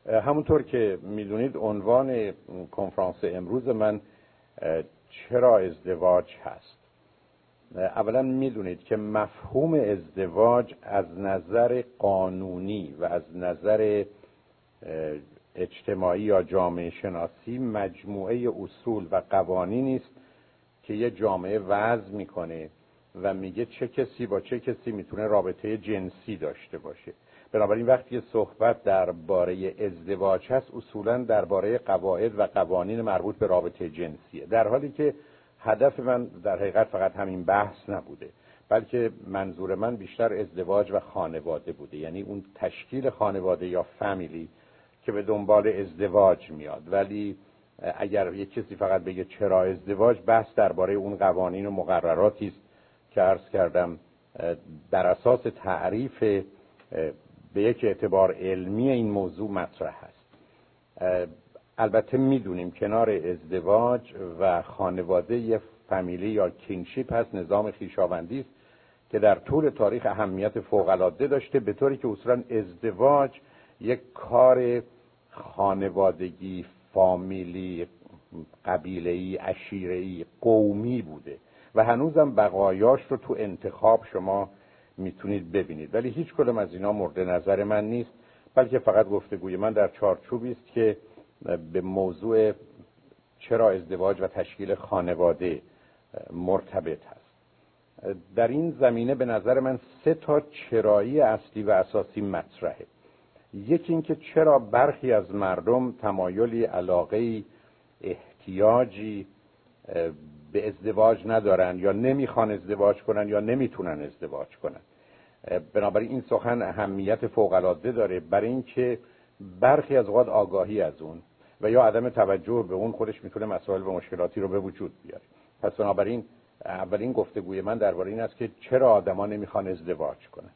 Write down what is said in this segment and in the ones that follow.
همونطور که میدونید عنوان کنفرانس امروز من چرا ازدواج هست. اولا میدونید که مفهوم ازدواج از نظر قانونی و از نظر اجتماعی یا جامعه شناسی مجموعه اصول و قوانینی است که یه جامعه وضع میکنه و میگه چه کسی با چه کسی میتونه رابطه جنسی داشته باشه. بنابراین وقتی صحبت درباره ازدواج هست اصولا درباره قواعد و قوانین مربوط به رابطه جنسیه، در حالی که هدف من در حقیقت فقط همین بحث نبوده، بلکه منظور من بیشتر ازدواج و خانواده بوده، یعنی اون تشکیل خانواده یا فامیلی که به دنبال ازدواج میاد. ولی اگر یک کسی فقط بگه چرا ازدواج، بحث درباره اون قوانین و مقرراتی است که عرض کردم در اساس تعریف به یک اعتبار علمی این موضوع مطرح است. البته میدونیم کنار ازدواج و خانواده یه فامیلی یا کینشیپ هست، نظام خویشاوندی است که در طول تاریخ اهمیت فوق‌العاده داشته، به طوری که اصولا ازدواج یک کار خانوادگی، فامیلی، قبیله‌ای، عشیره‌ای، قومی بوده و هنوزم بقایاش رو تو انتخاب شما میتونید ببینید. ولی هیچ کدوم از اینا مورد نظر من نیست، بلکه فقط گفتگوی من در چارچوبی است که به موضوع چرا ازدواج و تشکیل خانواده مرتبط هست. در این زمینه به نظر من 3 چرایی اصلی و اساسی مطرحه. یکی این که چرا برخی از مردم تمایلی، علاقه‌ای، احتیاجی به ازدواج ندارن یا نمیخوان ازدواج کنن یا نمیتونن ازدواج کنن. بنابراین این سخن اهمیت فوق‌العاده داره، برای اینکه برخی از اوقات آگاهی از اون و یا عدم توجه به اون خودش میتونه مسائل و مشکلاتی رو به وجود بیاره. پس بنابراین اولین گفتگوی من درباره این است که چرا آدما نمیخوان ازدواج کنن.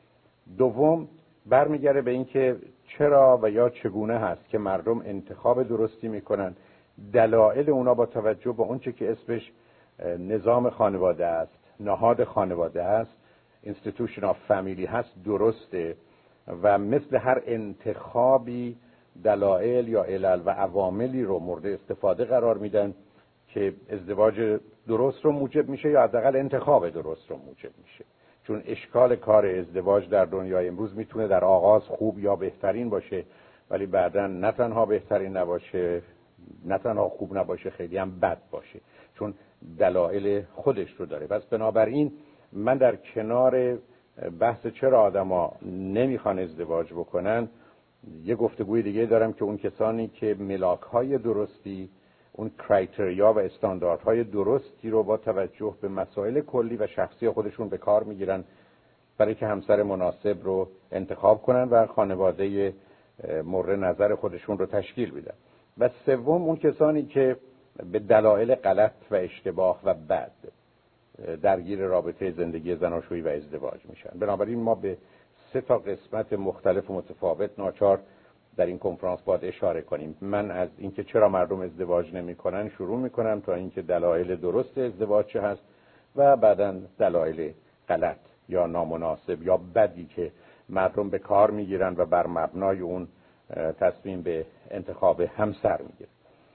دوم برمیگره به این که چرا و یا چگونه هست که مردم انتخاب درستی میکنن. دلایل اونا با توجه به اون چه که اسمش نظام خانواده است، نهاد خانواده است، institution of family هست درسته و مثل هر انتخابی دلایل یا علل و عواملی رو مورد استفاده قرار میدن که ازدواج درست رو موجب میشه یا حداقل انتخاب درست رو موجب میشه. چون اشکال کار ازدواج در دنیای امروز میتونه در آغاز خوب یا بهترین باشه، ولی بعداً نه تنها بهترین نباشه، نه تنها خوب نباشه، خیلی هم بد باشه، چون دلایل خودش رو داره. پس بنابراین من در کنار بحث چرا آدما نمیخوان ازدواج بکنن یه گفتگوی دیگه دارم که اون کسانی که ملاک‌های درستی، اون کرایتریا و استانداردهای درستی رو با توجه به مسائل کلی و شخصی خودشون به کار میگیرن برای که همسر مناسب رو انتخاب کنن و خانواده مورد نظر خودشون رو تشکیل بدن. و سوم اون کسانی که به دلایل غلط و اشتباه و بد درگیر رابطه زندگی زناشویی و ازدواج میشن. بنابراین ما به 3 قسمت مختلف و متفاوت ناچار در این کنفرانس باید اشاره کنیم. من از اینکه چرا مردم ازدواج نمیکنن شروع میکنم تا اینکه دلایل درست ازدواج چه هست و بعداً دلایل غلط یا نامناسب یا بدی که مردم به کار میگیرن و بر مبنای اون تصمیم به انتخاب همسر میگیرن.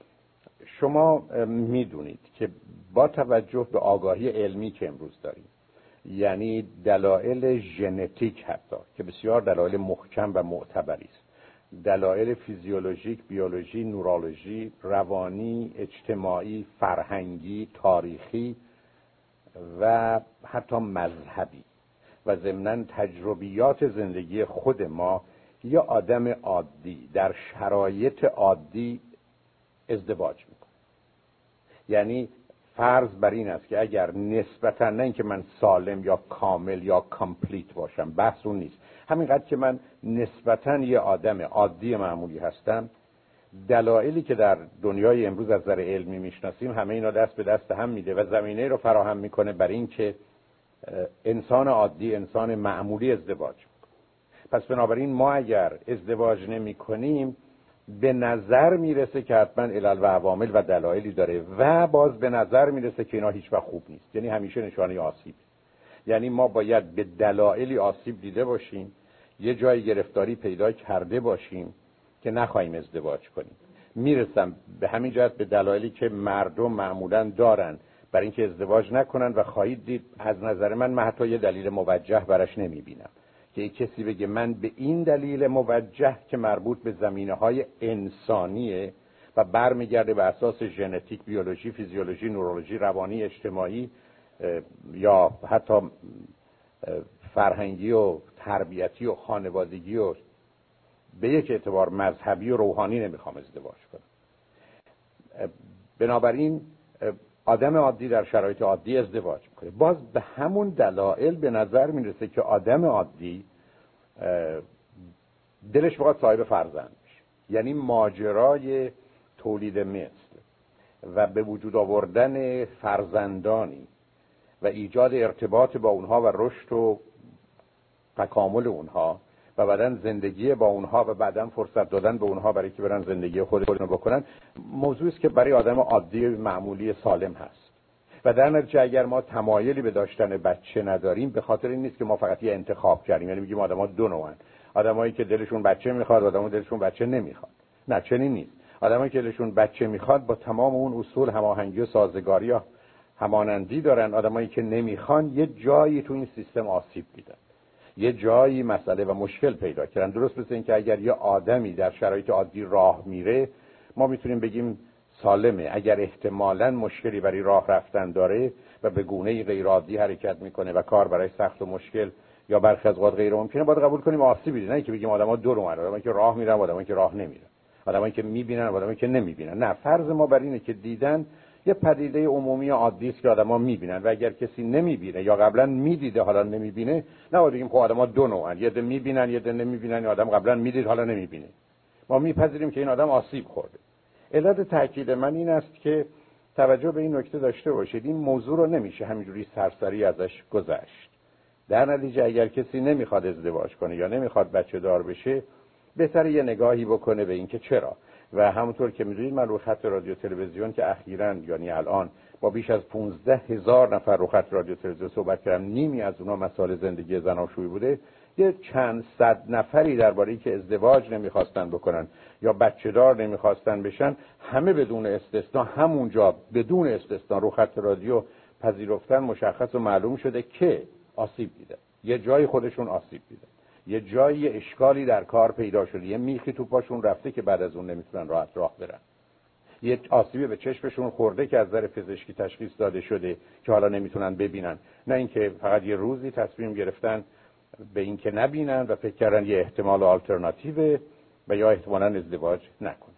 شما میدونید که با توجه به آگاهی علمی که امروز داریم، یعنی دلایل ژنتیک حتی که بسیار دلایل محکم و معتبری است، دلایل فیزیولوژیک، بیولوژی، نورولوژی، روانی، اجتماعی، فرهنگی، تاریخی و حتی مذهبی و ضمناً تجربیات زندگی خود ما، یه آدم عادی در شرایط عادی ازدواج میکنه. یعنی فرض بر این است که اگر نسبتاً، نه اینکه من سالم یا کامل یا کامپلیت باشم، بحث اون نیست، همینقدر که من نسبتاً یه آدم عادی معمولی هستم، دلایلی که در دنیای امروز از نظر علمی میشناسیم همه اینا دست به دست هم میده و زمینه رو فراهم میکنه برای این که انسان عادی، انسان معمولی ازدواج میکنه. پس بنابراین ما اگر ازدواج نمی کنیم به نظر میرسه که حتما علل و عوامل و دلایلی داره و باز به نظر میرسه که اینا هیچ وقت خوب نیست، یعنی همیشه نشانه آسیب. یعنی ما باید به دلایلی آسیب دیده باشیم، یه جای گرفتاری پیدا کرده باشیم که نخواهیم ازدواج کنیم. میرسم به همین جهت به دلایلی که مردم معمولاً دارن برای اینکه ازدواج نکنن و خواهید دید از نظر من حتی یه دلیل موجه براش نمیبینم که یک کسی بگه من به این دلیل موجه که مربوط به زمینه‌های انسانیه و برمیگرده به اساس ژنتیک، بیولوژی، فیزیولوژی، نورولوژی، روانی، اجتماعی یا حتی فرهنگی و تربیتی و خانوادگی و به یک اعتبار مذهبی و روحانی نمیخوام ازدواج کنم. بنابراین آدم عادی در شرایط عادی ازدواج میکنه. باز به همون دلایل به نظر میرسه که آدم عادی دلش بخواد صاحب فرزند بشه، یعنی ماجرای تولید مثل و به وجود آوردن فرزندانی و ایجاد ارتباط با اونها و رشد و تکامل اونها و بعدن زندگی با اونها و بعدن فرصت دادن به اونها برای که برن زندگی خودشون بکنن، موضوعی است که برای آدم عادی معمولی سالم هست. و در نتیجه اگر ما تمایلی به داشتن بچه نداریم به خاطر این نیست که ما فقط یه انتخاب کردیم، یعنی میگیم آدم‌ها دو نوعن، آدمایی که دلشون بچه میخواد و آدمایی دلشون بچه نمیخواد. نه، چنین نیست. آدمایی که دلشون بچه میخواد با تمام اون اصول هماهنگی و سازگاری و همانندی دارن. آدمایی که نمیخوان یه جایی تو این سیستم آسیب دیدن، یه جایی مسئله و مشکل پیدا کردن. درست مثل این که اگر یه آدمی در شرایط عادی راه میره ما میتونیم بگیم سالمه، اگر احتمالاً مشکلی برای راه رفتن داره و به گونه‌ای غیر عادی حرکت میکنه و کار برای سخت و مشکل یا برخی از اوقات غیر ممکنه، باید قبول کنیم آسیبی دیده. نه که بگیم آدم‌ها دو نوعن، آدمایی که راه میرن و آدمایی که راه نمیرن، آدمایی که میبینن و آدمایی که نمیبینن. نه، فرض ما بر اینه که دیدن یه پدیده عمومی عادی است که آدما میبینن و اگر کسی نمیبینه یا قبلا میدیده حالا نمیبینه، نه بگیم خب آدما دو نوعن، یه ده میبینن یه ده نمیبینن، یا آدم قبلا میدید حالا نمیبینه. ما میپذیریم که این آدم آسیب خورده. علت تاکید من این است که توجه به این نکته داشته باشید، این موضوع رو نمیشه همینجوری سرسری ازش گذشت. در نتیجه اگر کسی نمیخواد ازدواج کنه یا نمیخواد بچه دار بشه، بهتره یه نگاهی بکنه به این که چرا. و همونطور که میدونید من رو خط رادیو تلویزیون که اخیراً یعنی الان با بیش از 15,000 نفر رو خط رادیو تلویزیون صحبت کردم، نیمی از اونها مسائل زندگی زناشویی بوده. یه چند صد نفری درباره ای که ازدواج نمیخواستن بکنن یا بچه دار نمیخواستن بشن، همه بدون استثنا همونجا بدون استثنا رو خط رادیو پذیرفتن، مشخص و معلوم شده که آسیب دیدن، یه جای خودشون آسیب دیدن، یه جایی اشکالی در کار پیدا شده، یه میخی تو پاشون رفته که بعد از اون نمیتونن راحت راه برن، یه آسیبی به چشمشون خورده که از نظر پزشکی تشخیص داده شده که حالا نمیتونن ببینن، نه اینکه فقط یه روزی تصمیم گرفتن به این که نبینن و فکر کردن یه احتمال آلترناتیو و یا احتمالاً ازدواج نکنن.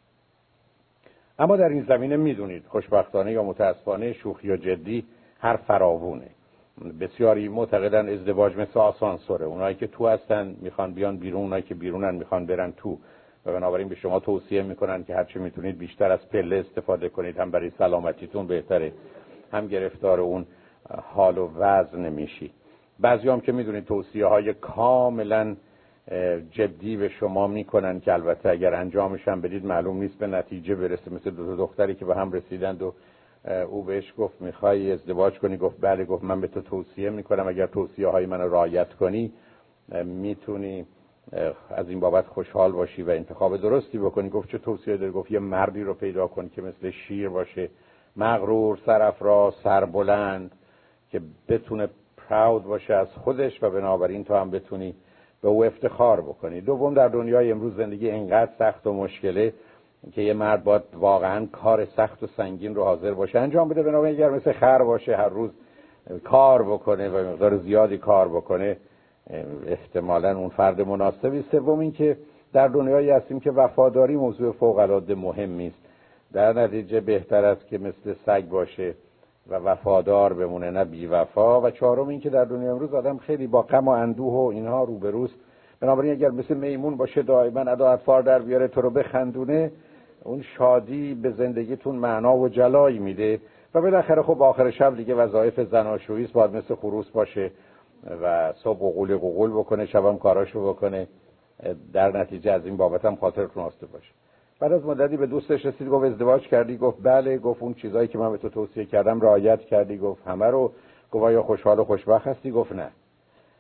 اما در این زمینه میدونید خوشبختانه یا متاسفانه شوخی و جدی هر فراوونه. بسیاری معتقدن ازدواج مثل آسانسوره، اونایی که تو هستن میخوان بیان بیرون، اونایی که بیرونن میخوان برن تو، و بنابراین به شما توصیه میکنن که هرچی میتونید بیشتر از پله استفاده کنید، هم برای سلامتیتون بهتره، هم گرفتار اون حال و وضع نمیشی. بعضی هم که میدونید توصیه های کاملا جدی به شما میکنن که البته اگر انجامش هم بدید معلوم نیست به نتیجه برسه، مثل دو دختری که به هم رسیدند و او بهش گفت میخوای ازدواج کنی؟ گفت بله. گفت من به تو توصیه میکنم اگر توصیه های من رعایت کنی میتونی از این بابت خوشحال باشی و انتخاب درستی بکنی. گفت چه توصیه داری؟ گفت یه مردی رو پیدا کن که مثل شیر باشه، مغرور، سرافراز، سربلند، که بتونه پراود باشه از خودش و بنابراین تو هم بتونی به او افتخار بکنی. دوم، در دنیای امروز زندگی اینقدر سخت و مشکله که یه مرد باید واقعا کار سخت و سنگین رو حاضر باشه انجام بده، بنابراین اگر مثل خر باشه هر روز کار بکنه و مقدار زیادی کار بکنه احتمالاً اون فرد مناسبی. سوم این که در دنیایی هستیم که وفاداری موضوع فوق العاده مهمی است، در نتیجه بهتر است که مثل سگ باشه و وفادار بمونه نه بی وفا. و چهارم این که در دنیای امروز آدم خیلی با غم و اندوه و اینها روبروست، بنابراین اگر مثل میمون باشه دائما ادا اطفال در بیاره تو رو بخندونه، اون شادی به زندگیتون معنا و جلایی میده. و بالاخره خب آخر شب دیگه وظایف زناشویی است، باید مثل خروس باشه و صبح قوقل بکنه، شبم کاراشو بکنه. در نتیجه از این بابت هم خاطرتون آسوده باشه. بعد از مدتی به دوستش رسید، گفت ازدواج کردی؟ گفت بله. گفت اون چیزایی که من به تو توصیه کردم رعایت کردی؟ گفت همه رو. گفت آیا خوشحال و خوشبخت هستی؟ گفت نه.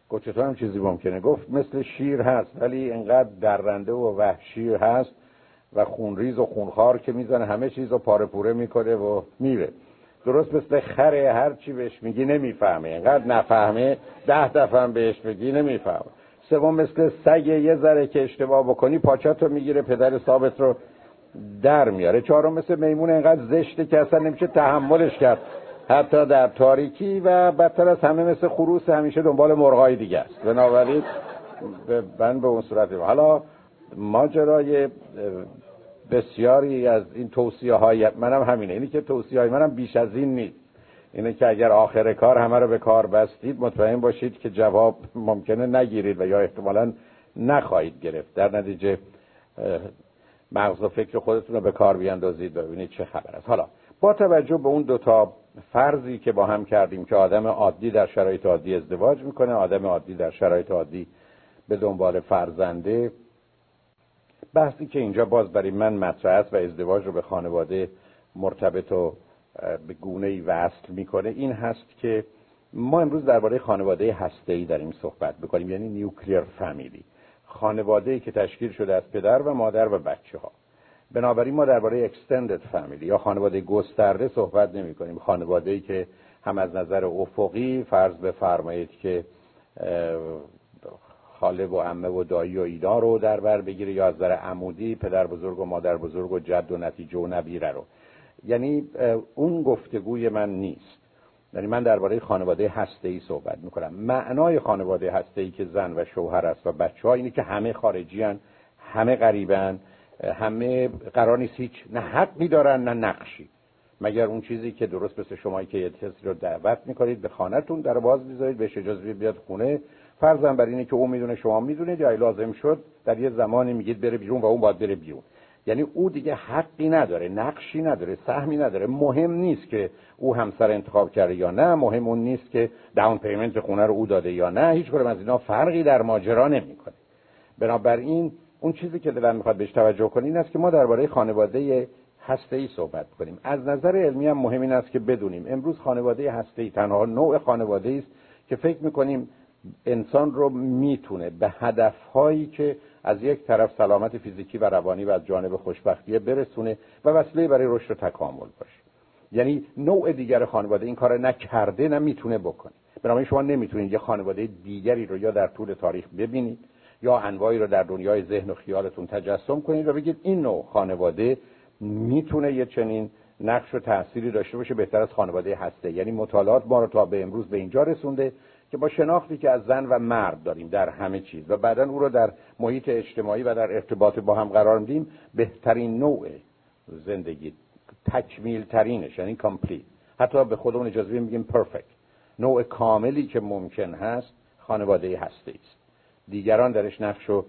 گفت چطور هم چیزی ممکنه؟ گفت مثل شیر هست ولی انقدر درنده و وحشی هست و خونریز و خونخوار که میزنه همه چیز رو پاره پوره میکنه و میره. درست مثل خره، هر چی بهش میگی نمیفهمه، انقدر نفهمه 10 دفعه هم بهش بگی نمیفهمه. سوم مثل سگ، یه ذره که اشتباه بکنی پاچاتو میگیره، پدر ثابت رو در میاره. چهارم مثل میمون، انقدر زشته که اصلا نمیشه تحملش کرد حتی در تاریکی. و بدتر از همه مثل خروس، همیشه دنبال مرغای دیگه است. بنابراین من به اون صورت حالا ماجرای بسیاری از این توصیه های منم همینه. اینی که توصیه های منم بیش از این نیست. اینه که اگر آخر کار همه رو به کار بستید مطمئن باشید که جواب ممکنه نگیرید و یا احتمالاً نخواهید گرفت. در نتیجه مغز و فکر خودتون رو به کار بیاندازید و ببینید چه خبر است. حالا با توجه به اون دوتا فرضی که با هم کردیم که آدم عادی در شرایط عادی ازدواج میکنه، آدم عادی در شرایط عادی به دنبال فرزنده، بحثی که اینجا باز برای من مطرح است و ازدواج رو به خانواده مرتبط و به گونه‌ای وصل میکنه این هست که ما امروز درباره خانواده هسته‌ای داریم صحبت میکنیم، یعنی نیوکلیر فامیلی، خانواده‌ای که تشکیل شده از پدر و مادر و بچه‌ها. بنابراین ما درباره اکستندد فامیلی یا خانواده گسترده صحبت نمی‌کنیم، خانواده‌ای که هم از نظر افقی فرض بفرمایید که خاله و عمه و دایی و اینا رو در بر بگیره، یا از نظر عمودی پدر بزرگ و مادر بزرگ و جد و نتیجه و نبیره رو. یعنی اون گفتگوی من نیست. یعنی من درباره خانواده هسته‌ای صحبت می‌کنم. معنای خانواده هسته‌ای که زن و شوهر است و بچه‌ها اینه که همه خارجی‌ان، همه غریبن، همه قرار نیست هیچ نه حقی دارن نه نقشی، مگر اون چیزی که درست مثل شما که یه کسی رو دعوت می‌کنید به خانه‌تون، در باز می‌ذارید بهش اجازه بیاد خونه، فرضاً بر اینه که اون میدونه شما میدونید، یا لازم شد در یه زمانی میگید بره بیرون و اون باید بره بیرون. یعنی او دیگه حقی نداره، نقشی نداره، سهمی نداره. مهم نیست که او همسر انتخاب کرده یا نه، مهم اون نیست که داون پیمنت خونه رو او داده یا نه، هیچ کدوم از اینا فرقی در ماجرا نمی‌کنه. بنابراین اون چیزی که دلم میخواد بهش توجه کنین این است که ما درباره خانواده هسته‌ای صحبت کنیم. از نظر علمی هم مهم این است که بدونیم امروز خانواده هسته‌ای تنها نوع خانواده‌ای است که فکر می‌کنیم انسان رو میتونه به هدفهایی که از یک طرف سلامت فیزیکی و روانی و از جانب خوشبختی برسونه و وسیله برای رشد و تکامل باشه. یعنی نوع دیگر خانواده این کار نکرده، نمیتونه بکنه. بنابراین شما نمیتونید یه خانواده دیگری رو یا در طول تاریخ ببینید یا انواعی رو در دنیای ذهن و خیالتون تجسم کنید و بگید این نوع خانواده میتونه یه چنین نقش و تأثیری داشته باشه بهتر از خانواده هسته. یعنی مطالعات ما رو تا به امروز به اینجا رسونده که با شناختی که از زن و مرد داریم در همه چیز و بعداً او رو در محیط اجتماعی و در ارتباط با هم قرار میدیم، بهترین نوع زندگی، تکمیل ترینش، یعنی کامپلیت، حتی به خودمون اجازه میگیم پرفکت، نوع کاملی که ممکن هست خانواده هسته است. دیگران درش نقش و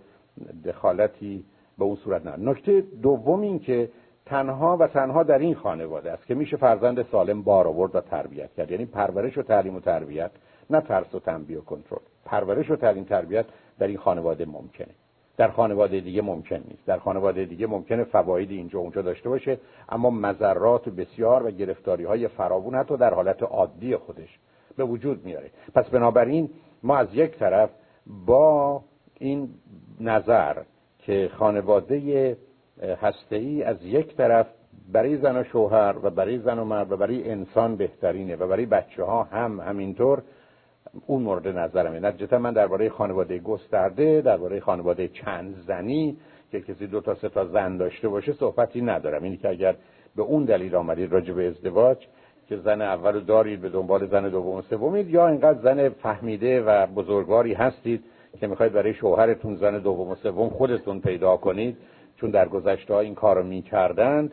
دخالتی به اون صورت ندارن. نکته دوم این که تنها و تنها در این خانواده است که میشه فرزند سالم بار آورد و تربیت کرد. یعنی پرورش و تعلیم و تربیت، نه ترس و تنبیه و کنترل. پرورش و تعلیم تربیت در این خانواده ممکنه، در خانواده دیگه ممکن نیست. در خانواده دیگه ممکنه فواید اینجا اونجا داشته باشه اما مضرات بسیار و گرفتاری‌های فراوان حتی در حالت عادی خودش به وجود میاره. پس بنابراین ما از یک طرف با این نظر که خانواده هسته‌ای از یک طرف برای زن و شوهر و برای زن و مرد و برای انسان بهترینه و برای بچه‌ها هم همینطور، اون مورد نظرمه. نتیجتا من درباره خانواده گسترده، درباره خانواده چند زنی که کسی 2 تا 3 تا زن داشته باشه صحبتی ندارم. اینی که اگر به اون دلیل آمدید راجع به ازدواج که زن اولو دارید به دنبال زن دوم و سومید، یا اینقدر زن فهمیده و بزرگواری هستید که میخواید برای شوهرتون زن دوم و سوم خودتون پیدا کنید چون در گذشته ها این کارو میکردند،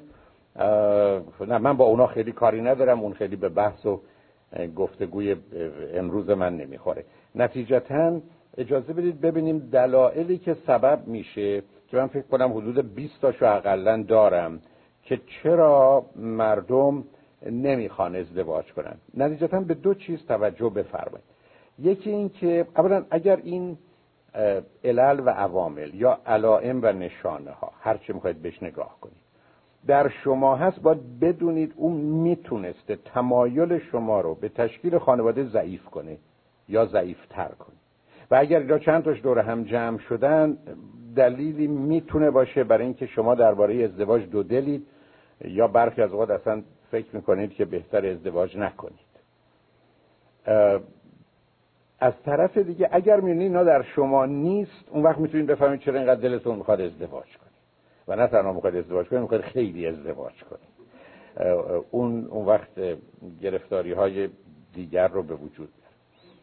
نه من با اونا خیلی کاری ندارم، اون خیلی به بحث و گفتگوی امروز من نمیخوره. نتیجتاً اجازه بدید ببینیم دلایلی که سبب میشه که من فکر کنم حدود 20 تاشو حداقل دارم که چرا مردم نمیخوان ازدواج کنن. نتیجتاً به 2 چیز توجه بفرمایید. یکی این که اولا اگر این علل و عوامل یا علائم و نشانه ها هر چی میخواید بهش نگاه کنید در شما هست، باید بدونید اون میتونسته تمایل شما رو به تشکیل خانواده ضعیف کنه یا ضعیفتر کنه. و اگر اینا چند تاش دور هم جمع شدن، دلیلی میتونه باشه برای اینکه شما درباره ازدواج دو دلید، یا برخی از اوقات اصلا فکر میکنید که بهتر ازدواج نکنید. از طرف دیگه اگر میبینید اینا در شما نیست، اون وقت میتونید بفهمید چرا اینقدر دلتون میخواد ازدواج کنید. و نه تنها میخواد ازدواج کنید، میخواد خیلی ازدواج کنید. اون وقت گرفتاری های دیگر رو به وجود میاره.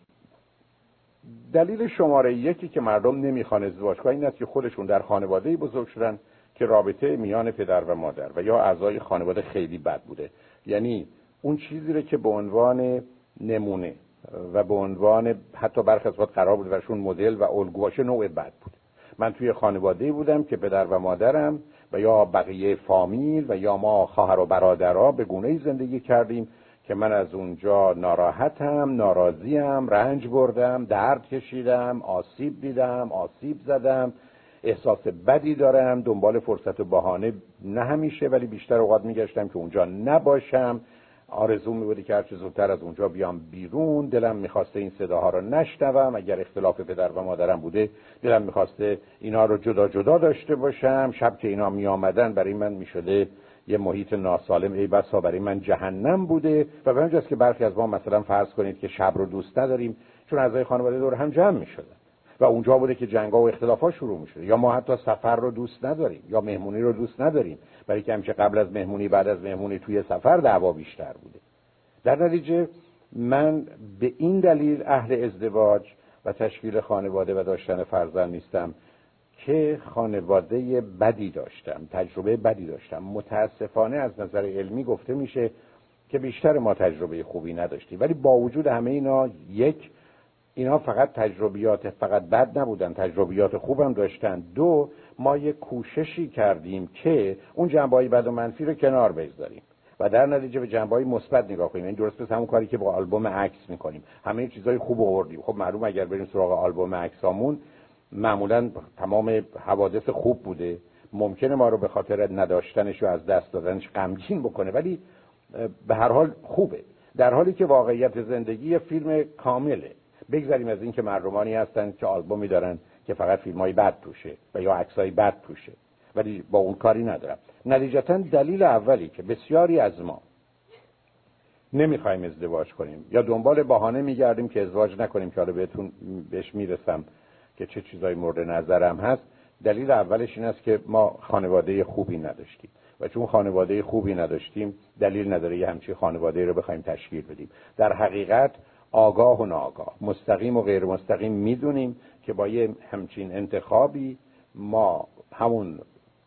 دلیل شماره یکی که مردم نمیخوان ازدواج کنن این است که خودشون در خانواده‌ای بزرگ شدن که رابطه میان پدر و مادر و یا اعضای خانواده خیلی بد بوده. یعنی اون چیزی رو که به عنوان نمونه و به عنوان حتی برخی از وقت قرار بود برشون مدل و الگو باشه، نوع بد بود. من توی خانواده‌ای بودم که پدر و مادرم و یا بقیه فامیل و یا ما خواهر و برادرها به گونه‌ای زندگی کردیم که من از اونجا ناراحتم، ناراضیم، رنج بردم، درد کشیدم، آسیب دیدم، آسیب زدم، احساس بدی دارم، دنبال فرصت و بهانه نه همیشه ولی بیشتر اوقات میگشتم که اونجا نباشم. آرزو می‌بود که هر چه زودتر از اونجا بیام بیرون. دلم می‌خواسته این صداها رو نشنوم. اگر اختلاف پدر و مادرم بوده دلم می‌خواسته اینا رو جدا جدا داشته باشم. شب که اینا میآمدن برای من میشده یه محیط ناسالم، ای بسا برای من جهنم بوده. و به همینجاست که برخی از ما مثلا فرض کنید که شب رو دوست نداریم چون اعضای خانواده دور هم جمع می‌شدن و اونجا بوده که جنگا و اختلافات شروع می‌شد. یا ما حتی سفر رو دوست نداریم یا مهمونی رو دوست نداریم، برای که همیشه قبل از مهمونی بعد از مهمونی توی سفر دعوا بیشتر بوده. در نتیجه من به این دلیل اهل ازدواج و تشکیل خانواده و داشتن فرزند نیستم که خانواده بدی داشتم، تجربه بدی داشتم. متاسفانه از نظر علمی گفته میشه که بیشتر ما تجربه خوبی نداشتیم، ولی با وجود همه اینا اینا فقط تجربیات فقط بد نبودن، تجربیات خوبم داشتن. دو، ما یک کوششی کردیم که اون جنبه‌های بد و منفی رو کنار بگذاریم و در نتیجه به جنبه‌های مثبت نگاه کنیم. این درست مثل همون کاری که با آلبوم عکس می‌کنیم، همه چیزای خوب آوردیم. خب معلومه اگر بریم سراغ آلبوم عکسامون معمولاً تمام حوادث خوب بوده، ممکنه ما رو به خاطر نداشتنش و از دست دادنش غمگین بکنه، ولی به هر حال خوبه. در حالی که واقعیت زندگی فیلم کامله. بگذاریم از این که مردمانی هستن که آلبومی دارن که فقط فیلمای بد توشه و یا عکسای بد توشه، ولی با اون کاری ندارم. نتیجتا دلیل اولی که بسیاری از ما نمیخوایم ازدواج کنیم یا دنبال بهانه میگردیم که ازدواج نکنیم، که حالا بهش میرسم که چه چیزای مورد نظرم هست، دلیل اولش این است که ما خانواده خوبی نداشتیم و چون خانواده خوبی نداشتیم دلیل نداره یه همچین خانواده رو بخوایم تشکیل بدیم. در حقیقت آگاه و ناآگاه، مستقیم و غیر مستقیم میدونیم که با یه همچین انتخابی ما همون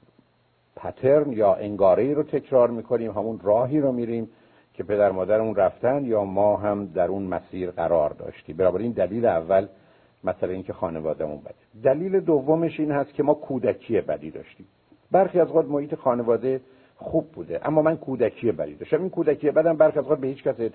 پترن یا انگاره‌ای رو تکرار میکنیم، همون راهی رو میریم که پدر مادرمون رفتن یا ما هم در اون مسیر قرار داشتیم. بنابراین دلیل اول مثلا این که خانوادهمون بده. دلیل دومش این هست که ما کودکی بدی داشتیم. برخی از اوقات محیط خانواده خوب بوده اما من کودکی بدی داشتم. این کودکی بدم برخی از اوقات به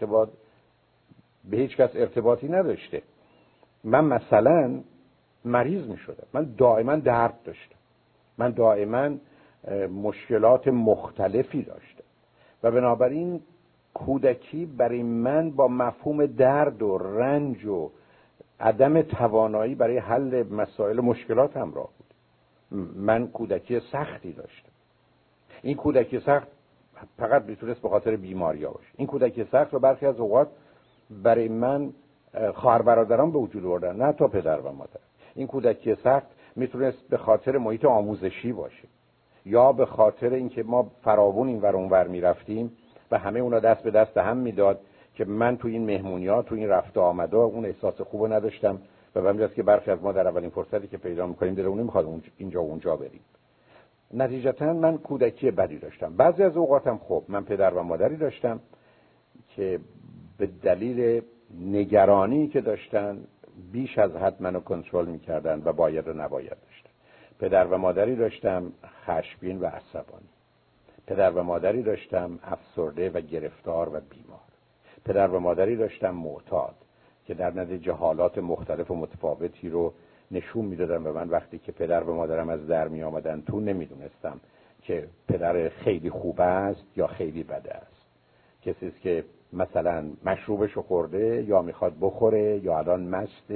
هیچ کس ارتباطی نداشته. من مثلا مریض می شدم، من دائما درد داشتم، من دائما مشکلات مختلفی داشتم و بنابراین کودکی برای من با مفهوم درد و رنج و عدم توانایی برای حل مسائل مشکلات همراه بود. من کودکی سختی داشتم. این کودکی سخت فقط میتونست به خاطر بیماری‌ها باشه. این کودکی سخت رو برخی از اوقات برای من خواهر برادران به وجود آوردن، نه تا پدر و مادر. این کودکی سخت میتونست به خاطر محیط آموزشی باشه یا به خاطر اینکه ما فراوون این ور اون ور میرفتیم و همه اونا دست به دست هم میداد که من تو این مهمونی‌ها، تو این رفت و آمدها اون احساس خوبو نداشتم و به همین جاست که برخی از ما در اولین فرصتی که پیدا می‌کنیم دلمون نمی‌خواد اینجا و اونجا بریم. نتیجتاً من کودکی بدی داشتم. بعضی از اوقاتم خب من پدر و مادری داشتم که به دلیل نگرانی که داشتن بیش از حد منو کنترل می‌کردن و باید و نباید داشتن. پدر و مادری داشتم خشمگین و عصبانی. پدر و مادری داشتم افسرده و گرفتار و بیمار. پدر و مادری داشتم معتاد که در نتیجه حالات مختلف و متفاوتی رو نشون میدادن و من وقتی که پدر و مادرم از در می آمدن تو نمیدونستم که پدر خیلی خوب است یا خیلی بده است. کسی است که مثلا مشروبشو خورده یا میخواد بخوره یا الان مسته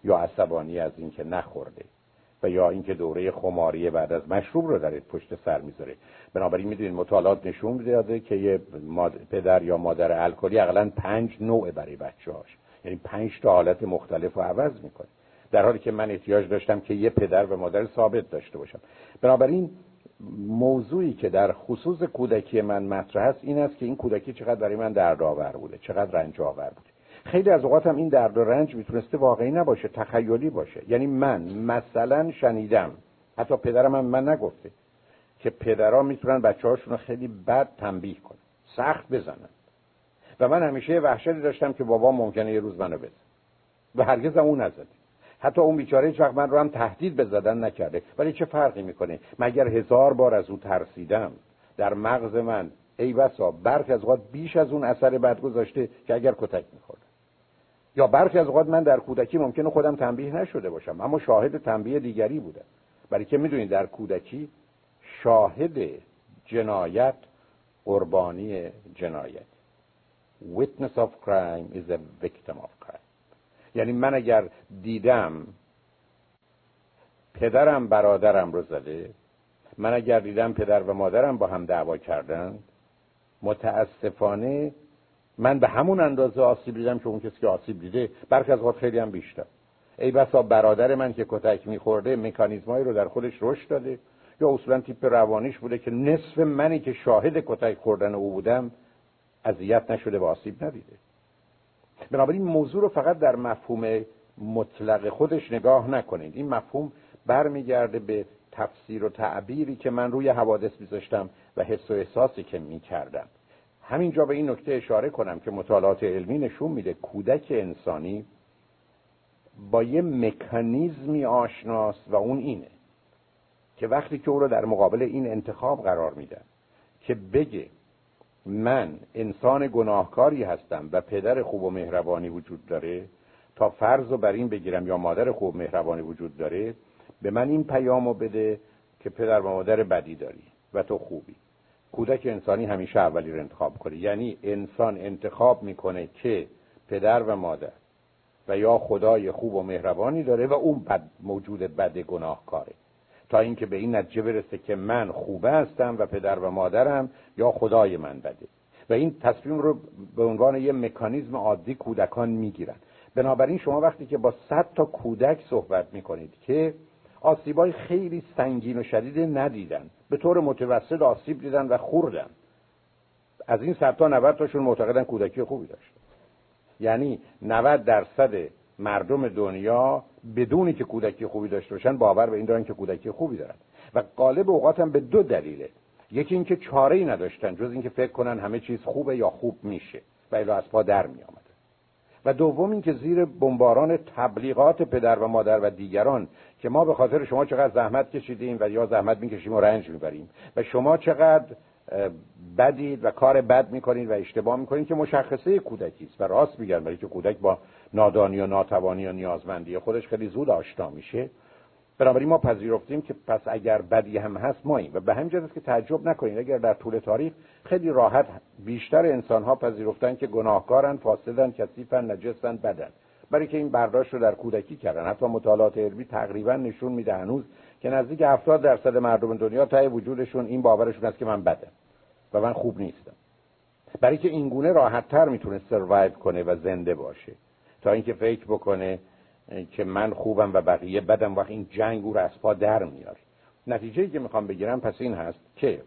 یا عصبانی از اینکه نخورده و یا اینکه دوره خماری بعد از مشروب رو در پشت سر میذاره. بنابراین میدونید مطالعات نشون میده که یه پدر یا مادر الکلی حداقل 5 نوع برای بچه‌هاش، یعنی 5 تا حالت مختلف رو عوض میکنه، در حالی که من احتیاج داشتم که یه پدر و مادر ثابت داشته باشم. بنابراین موضوعی که در خصوص کودکی من مطرح است این است که این کودکی چقدر برای من دردآور بوده، چقدر رنج آور بوده. خیلی از اوقات هم این درد و رنج میتونسته واقعی نباشه، تخیلی باشه. یعنی من مثلا شنیدم، حتی پدرم هم من نگفته، که پدرها میتونن بچه‌هاشون رو خیلی بد تنبیه کنن، سخت بزنن، و من همیشه وحشتی داشتم که بابا ممکنه یه روز منو بزنه و هرگز هم اون نزد. حتی اون بیچاره هیچ وقت من رو هم تهدید به زدن نکرده. ولی چه فرقی میکنه؟ مگر 1000 بار از او ترسیدم، در مغز من ای بسا برخی از اوقات بیش از اون اثر بد گذاشته که اگر کتک میخوردم. یا برخی از اوقات من در کودکی ممکنه خودم تنبیه نشده باشم اما شاهد تنبیه دیگری بودم. برای که میدونید در کودکی شاهد جنایت قربانی جنایت. Witness of crime is a victim of crime. یعنی من اگر دیدم پدرم برادرم رو زده، من اگر دیدم پدر و مادرم با هم دعوا کردن، متاسفانه من به همون اندازه آسیب دیدم که اون کسی که آسیب دیده، برخی از اوقات خیلی هم بیشتر. ای بسا برادر من که کتک میخورده مکانیزمایی رو در خودش رشد داده، یا اصولا تیپ روانیش بوده که نصف منی که شاهد کتک خوردن او بودم اذیت نشده و آسیب ندیده. بنابراین موضوع رو فقط در مفهوم مطلق خودش نگاه نکنید. این مفهوم برمیگرده به تفسیر و تعبیری که من روی حوادث میذاشتم و حس و احساسی که میکردم. همینجا به این نکته اشاره کنم که مطالعات علمی نشون میده کودک انسانی با یه مکانیزمی آشناست و اون اینه که وقتی که او رو در مقابل این انتخاب قرار میدن که بگه من انسان گناهکاری هستم و پدر خوب و مهربانی وجود داره، تا فرض رو بر این بگیرم یا مادر خوب و مهربانی وجود داره، به من این پیامو بده که پدر و مادر بدی داری و تو خوبی. کودک انسانی همیشه اولی رو انتخاب کنه. یعنی انسان انتخاب میکنه که پدر و مادر و یا خدای خوب و مهربانی داره و اون موجود بد گناهکاره، تا اینکه به این نتیجه برسه که من خوبه هستم و پدر و مادرم یا خدای من بده. و این تصمیم رو به عنوان یه مکانیزم عادی کودکان میگیرن. بنابراین شما وقتی که با 100 تا کودک صحبت میکنید که آسیبای خیلی سنگین و شدید ندیدن، به طور متوسط آسیب دیدن و خوردن، از این 100 تا 90 تاشون معتقدن کودکی خوبی داشت. یعنی 90% مردم دنیا بدونی که کودکی خوبی داشته باشن باور به این دارن که کودکی خوبی دارن، و غالب اوقات هم به 2 دلیله. یکی این که چاره‌ای نداشتن جز این که فکر کنن همه چیز خوبه یا خوب میشه و الی از پا در می آمدن. و دوم این که زیر بمباران تبلیغات پدر و مادر و دیگران که ما به خاطر شما چقدر زحمت کشیدیم و یا زحمت میکشیم و رنج میبریم و شما چقدر بدید و کار بد میکنید و اشتباه میکنید، که مشخصه کودکی است. و راست میگن، برای که کودک با نادانی و ناتوانی و نیازمندی خودش خیلی زود آشنا میشه. بنابراین ما پذیرفتیم که پس اگر بدی هم هست ماییم. و به همین جهت است که تعجب نکنید اگر در طول تاریخ خیلی راحت بیشتر انسان‌ها پذیرفتن که گناهکارن، فاسدن، کثیفن، نجسن، بدن، برای که این برداشت رو در کودکی کردن. حتی مطالعات علمی تقریبا نشون میده هنوز که نزدیک 70% مردم دنیا ته وجودشون این باورشون است که من بدم و من خوب نیستم، برای که این گونه راحت‌تر میتونه سروایو کنه و زنده باشه تا اینکه فکر بکنه که من خوبم و بقیه بدم. وقت این جنگ او رو از پا در میاره. نتیجه‌ای که میخوام بگیرم پس این هست که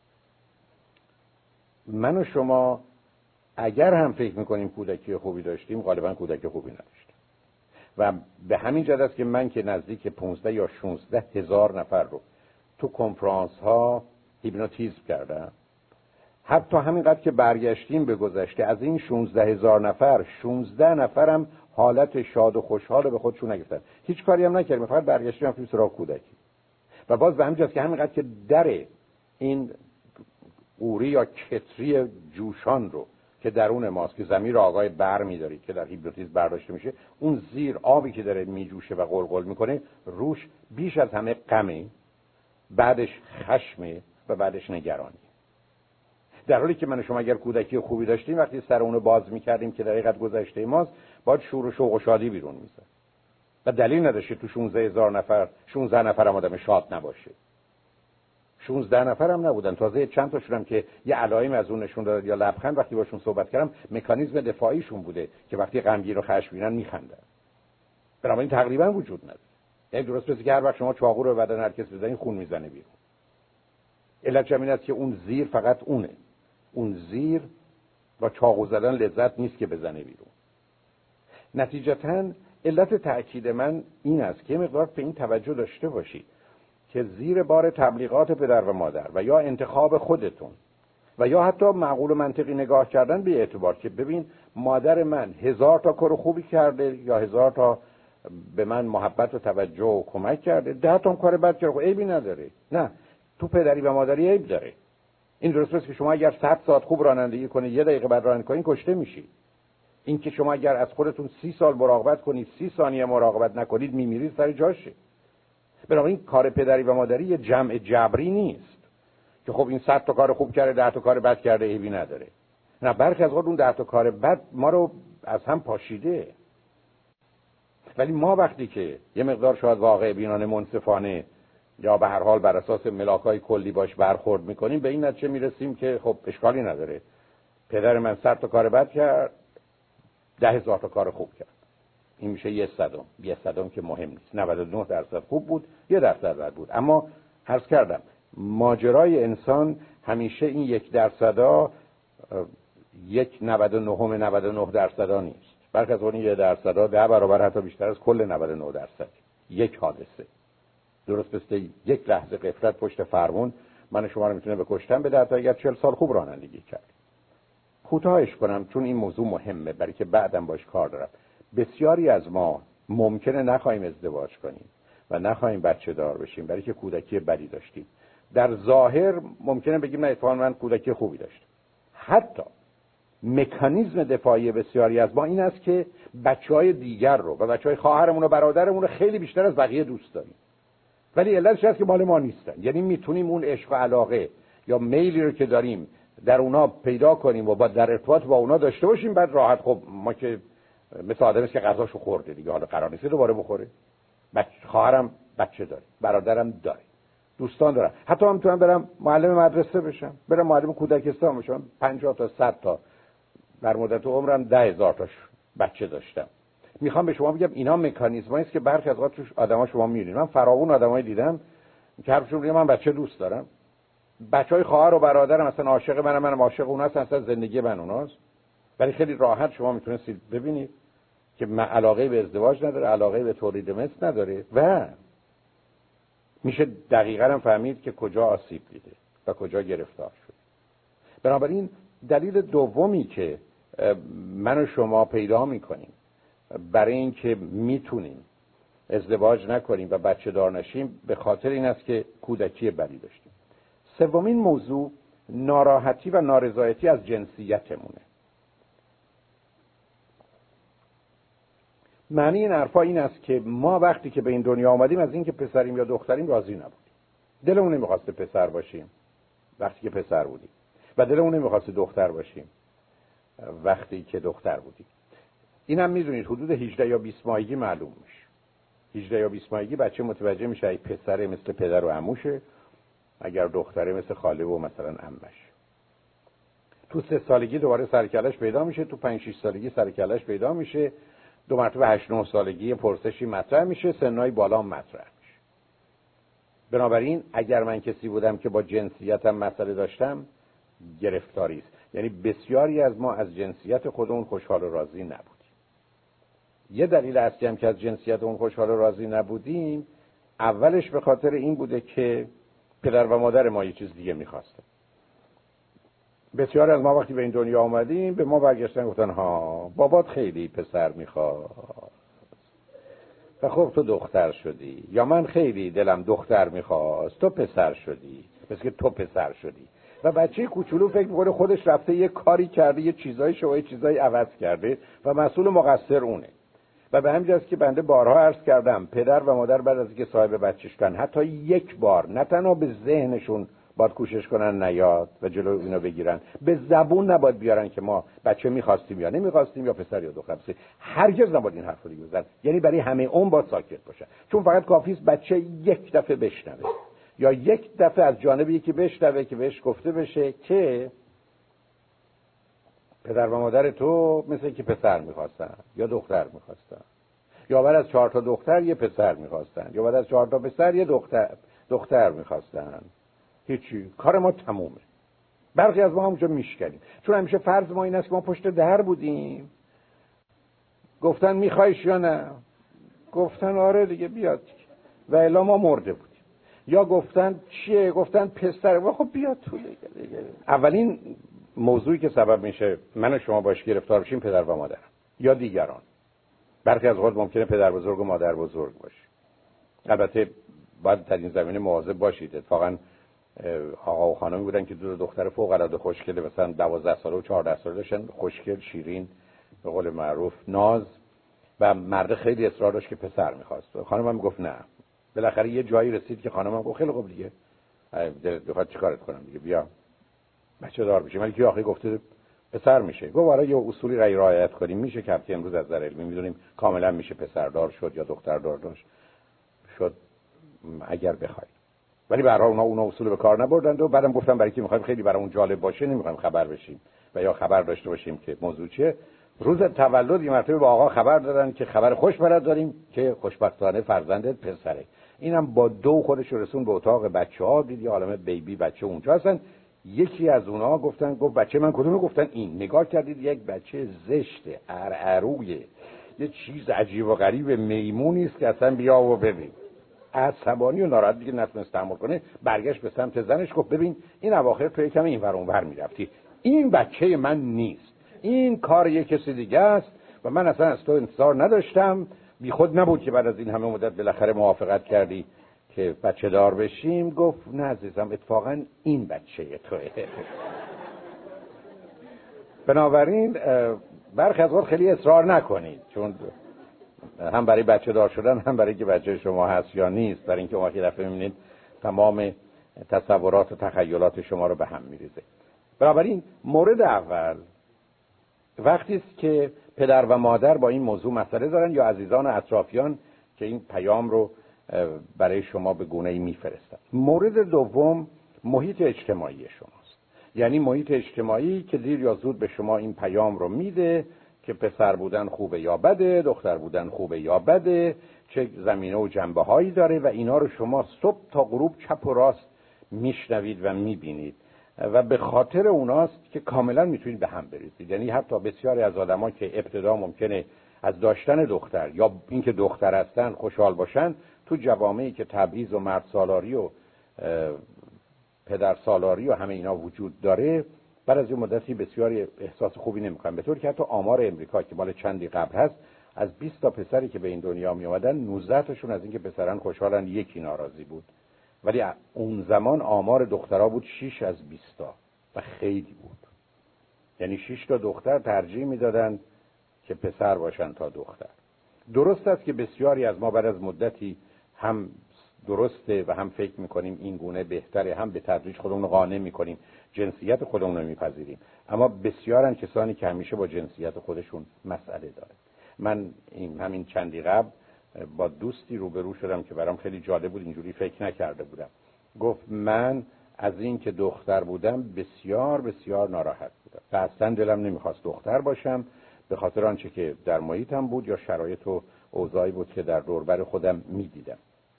من و شما اگر هم فکر میکنیم کودکی خوبی داشتیم، غالبا کودکی خوبی نداشتیم. و به همین جهت است که من که نزدیک 15 یا 16 هزار نفر رو تو کنفرانس ها هیپنوتیزم کردم. حتی همینقدر که برگشتیم به گذشته، از این 16,000 نفر 16 نفرم حالت شاد و خوشحال به خودشون نگرفتن، هیچ کاری هم نکردیم، فقط برگشتیم توی سراغ کودکی. و باز به همین جاست که همینقدر که در این قوری یا کتری جوشان رو که درون ماست، که ضمیر آقای بر می‌دارید که در هیپنوتیزم برداشته میشه، اون زیر آبی که داره میجوشه و قلقل میکنه، روش بیش از همه غمه، بعدش خشمه و بعدش نگرانی. در حالی که من و شما اگر کودکی خوبی داشتیم، وقتی سر اونو باز میکردیم که در حقیقت گذشته ماست، باید شور و شوق و شادی بیرون میزد. و دلیل نداشته تو 16 نفر هم آدم شاد نباشه. 16 نفر هم نبودن، تازه چند تاشون هم که یه علائم از اون نشون داد یا لبخند وقتی باشون صحبت کردم مکانیزم دفاعیشون بوده که وقتی غمگین و خشمگینن میخندن. بنابراین تقریبا وجود نداره. یعنی درست مثل که هر وقت شما چاقو رو به بدن هر کس بزنید خون میزنه بیرون. علت این است که اون زیر فقط اونه. اون زیر با چاقو زدن لذت نیست که بزنه بیرون. نتیجتاً علت تأکید من این است که مقدار به این توجه داشته باشید که زیر بار تبلیغات پدر و مادر و یا انتخاب خودتون و یا حتی معقول و منطقی نگاه کردن به اعتبار که ببین مادر من 1000 تا کار خوبی کرده یا 1000 تا به من محبت و توجه و کمک کرده، 10 تا کار بد کرده، عیبی نداره. نه، تو پدری و مادری عیب داره. این درست است که شما اگر 100 ساعت خوب رانندگی کنید 1 دقیقه بعد رانندگی کنید کشته میشید. این که شما اگر از خودتون 30 سال مراقبت کنید 30 ثانیه مراقبت نکنید میمیرید سر جاشه. بنابراین کار پدری و مادری یه جمع جبری نیست که خب این 100 تا کار خوب کرده 10 تا کار بد کرده عیبی نداره. نه، برخی از وقت اون 10 تا کار بد ما رو از هم پاشیده. ولی ما وقتی که یه مقدار شاید واقع بینانه منصفانه یا به هر حال بر اساس ملاکای کلی باش برخورد میکنیم به این نتیجه میرسیم که خب اشکالی نداره، پدر من 100 تا کار بد کرد 10,000 تا کار خوب کرد، این میشه 1/100 که مهم نیست. 99% خوب بود 1% بد بود. اما عرض کردم ماجرای انسان همیشه این 1% 99.99% نیست. بلکه از اون 1% 10 برابر حتی بیشتر از کل 99% یک حادثه. درست مثل یک لحظه غفلت پشت فرمون من شما رو میتونه بکشتم به 10 تا اگر 40 سال خوب رانندگی کرد. کوتاهش کنم چون این موضوع مهمه برای که بعدم باش کار دارم. بسیاری از ما ممکنه نخواهیم ازدواج کنیم و نخواهیم بچه دار بشیم برای که کودکی بدی داشتیم. در ظاهر ممکنه بگیم نه اتفاقا من کودکی خوبی داشتم. حتی مکانیزم دفاعی بسیاری از ما این است که بچهای دیگر رو و بچهای خواهرمون و برادرمون رو خیلی بیشتر از بقیه دوست داریم. ولی علتش هست که مال ما نیستن. یعنی میتونیم اون عشق و علاقه یا میلی رو که داریم در اونا پیدا کنیم و با در ارتباط با اونا داشته باشیم، بعد راحت خب ما که مثل آدمی است که غذاشو خورده دیگه حالا قرار نیست دوباره بخوره. خواهرم بچه داره، برادرم داره، دوستان دارم، حتی من میتونم برم معلم مدرسه بشم، برم معلم کودکستان بشم. 50 تا 100 تا در مدت عمرم 10,000 تاش بچه داشتم. میخوام به شما بگم اینا مکانیزمایی است که برخی از اوقات توش آدما شما میبینید. من فراوون آدمایی دیدم که حرفشون میگه من بچه دوست دارم، بچهای خواهر و برادرم مثلا عاشق منم عاشق اونها هستن، زندگی من اوناست. ولی خیلی راحت شما میتونید ببینید که علاقه به ازدواج نداره، علاقه به تولید مثل نداره و میشه دقیقاً هم فهمید که کجا آسیب دیده و کجا گرفتار شد. بنابراین دلیل دومی که من و شما پیدا میکنیم برای اینکه میتونیم ازدواج نکنیم و بچه دار نشیم به خاطر این است که کودکی بدی داشتیم. سومین موضوع ناراحتی و نارضایتی از جنسیتمونه. معنی این حرفا این است که ما وقتی که به این دنیا آمدیم از این که پسریم یا دختریم راضی نبودیم. دلمون نمیخواست پسر باشیم وقتی که پسر بودیم و دلمون نمیخواست دختر باشیم وقتی که دختر بودیم. اینم میدونید حدود 18 یا 20 ماهگی معلوم میشه. 18 یا 20 ماهگی بچه متوجه میشه ای پسر مثل پدر و عموشه، اگر دختره مثل خاله و مثلا عمش. تو 3 سالگی دوباره سرکلش پیدا میشه، تو 5-6 سالگی سرکلش پیدا میشه، 2 مرتبه 8-9 سالگی پرسشی مطرح میشه، سنای بالا مطرح میشه. بنابراین اگر من کسی بودم که با جنسیتم مسئله داشتم گرفتاری است. یعنی بسیاری از ما از جنسیت خودمون خوشحال و راضی نبودیم. یه دلیل اصلی هم که از جنسیت اون خوشحال و راضی نبودیم اولش به خاطر این بوده که پدر و مادر ما یه چیز دیگه میخواستن. بسیار از ما وقتی به این دنیا آمدیم به ما برگشتن گفتن ها بابات خیلی پسر میخواد و خب تو دختر شدی، یا من خیلی دلم دختر میخواست تو پسر شدی، مثل که تو پسر شدی. و بچه کوچولو فکر میکنه خودش رفته یه کاری کرده، یه چیزای شو، یه چیزای عوض کرده و مسئول مقصر اونه. و به همین جاست که بنده بارها عرض کردم پدر و مادر بعد از اینکه صاحب بچه شدن حتی یک بار نه تنها به ذهنشون باید کوشش کنن نیاد و جلو اینو بگیرن. به زبون نباید بیارن که ما بچه می‌خواستیم یا نمی‌خواستیم یا پسر یا دختر. هرگز نباید این حرفو دیگه بزنن. یعنی برای همه عمر باید ساکت باشن، چون فقط کافیه بچه یک دفعه بشنوه یا یک دفعه از جانب یکی بشنوه که بهش گفته بشه که پدر و مادر تو مثل که پسر می‌خواستن یا دختر می‌خواستن، یا بعد از 4 تا دختر یه پسر می‌خواستن، یا بعد از 4 تا پسر یه دختر می‌خواستن. هیچی، کار ما تمومه. برخی از ما همونجا میشکنیم، چون همیشه فرض ما این است که ما پشت در بودیم، گفتن میخوایش یا نه، گفتن آره دیگه بیاد و الا ما مرده بودیم، یا گفتن چیه، گفتن پسر، خب بیاد تو دیگه. اولین موضوعی که سبب میشه من و شما باش گرفتار بشیم پدر و مادر یا دیگران. برخی از اوقات ممکنه پدر بزرگ و مادر بزرگ باشه. البته باید در این زمینه مواظب باشید. اتفاقا آقا و خانمی بودن که دو دختر فوق العاده خوشگله، مثلا 12 ساله و 14 ساله داشتن، خوشگل، شیرین، به قول معروف ناز، و مرد خیلی اصرار داشت که پسر می‌خواست. خانمم گفت نه. بالاخره یه جایی رسید که خانمم گفت خیلی خوب دیگه، دلت بخواد چیکارت کنم دیگه، بیا بچه دار بشیم. ولی که آخه گفته پسر میشه. گفت آره یه اصولی رعایت کنیم، میشه که امروز از نظر علمی می‌دونیم کاملا میشه پسر دار شد یا دختر دار داشت شد اگر بخواید. ولی به هر حال اونا اصول به کار نبردند و بعدم گفتم برای کی می‌خوایم خیلی برامون جالب باشه نمی‌خوایم خبر بشیم و یا خبر داشته باشیم که موضوع چیه. روز تولد یه مرتبه با آقا خبر دادن که خبر خوش برات داریم که خوشبختانه فرزندت پسره. اینم با دو خودش رسون به اتاق بچه‌ها، دید یه عالمه بیبی بچه اونجا هستن. یکی از اونها گفت بچه من کدومه؟ گفتن این. نگاه کردید یک بچه زشت عرعروی، یه چیز عجیب و غریب میمونی است که اصلا بیا و ببین. عصبانی و ناراحت دیگه نتونست تحمل کنه، برگشت به سمت زنش گفت ببین این اواخر تو یکم این ور اون ور میرفتی، این بچه من نیست، این کار یک کسی دیگه است و من اصلا از تو انتظار نداشتم. بی خود نبود که بعد از این همه مدت بالاخره موافقت کردی که بچه دار بشیم. گفت نه عزیزم، اتفاقا این بچه توه. بنابراین برخی از وقت خیلی اصرار نکنید، چون هم برای بچه دار شدن هم برای که بچه شما هست یا نیست، برای اینکه اون وقت دفعه می‌بینید تمام تصورات و تخیلات شما رو به هم می‌ریزه. بنابراین مورد اول وقتی است که پدر و مادر با این موضوع مسئله دارن یا عزیزان و اطرافیان که این پیام رو برای شما به گونه‌ای می‌فرستن. مورد دوم محیط اجتماعی شماست، یعنی محیط اجتماعی که دیر یا زود به شما این پیام رو میده که پسر بودن خوبه یا بده، دختر بودن خوبه یا بده، چه زمینه و جنبه هایی داره و اینا رو شما صبح تا غروب چپ و راست میشنوید و میبینید و به خاطر اوناست که کاملا میتونید به هم بریزید. یعنی حتی بسیاری از آدما که ابتدا ممکنه از داشتن دختر یا اینکه دختر هستن خوشحال باشن، تو جوامعی که تبعیض و مرد سالاری و پدر سالاری و همه اینا وجود داره، بعد از یه مدتی بسیاری احساس خوبی نمی‌کنن. به طوری که حتی آمار امریکا که مال چندی قبل هست، از 20 تا پسری که به این دنیا می اومدن 19 تاشون از اینکه پسران خوشحالن، یکی ناراضی بود. ولی اون زمان آمار دخترها بود 6 از 20 تا و خیلی بود. یعنی 6 تا دختر ترجیح میدادن که پسر باشن تا دختر. درست است که بسیاری از ما بعد از مدتی هم درسته و هم فکر میکنیم این گونه بهتره، هم به تدریج خودمون رو قانع میکنیم، جنسیت خودمون رو میپذیریم. اما بسیارن کسانی که همیشه با جنسیت خودشون مسئله داره. من همین چندی قبل با دوستی روبرو شدم که برام خیلی جالب بود، اینجوری فکر نکرده بودم. گفت من از این که دختر بودم بسیار بسیار ناراحت بودم و اصلا دلم نمیخواست دختر باشم، به خاطر آنچه که در محیطم بود یا شرایط و اوضاعی بود که در دوربر خودم میدیدم.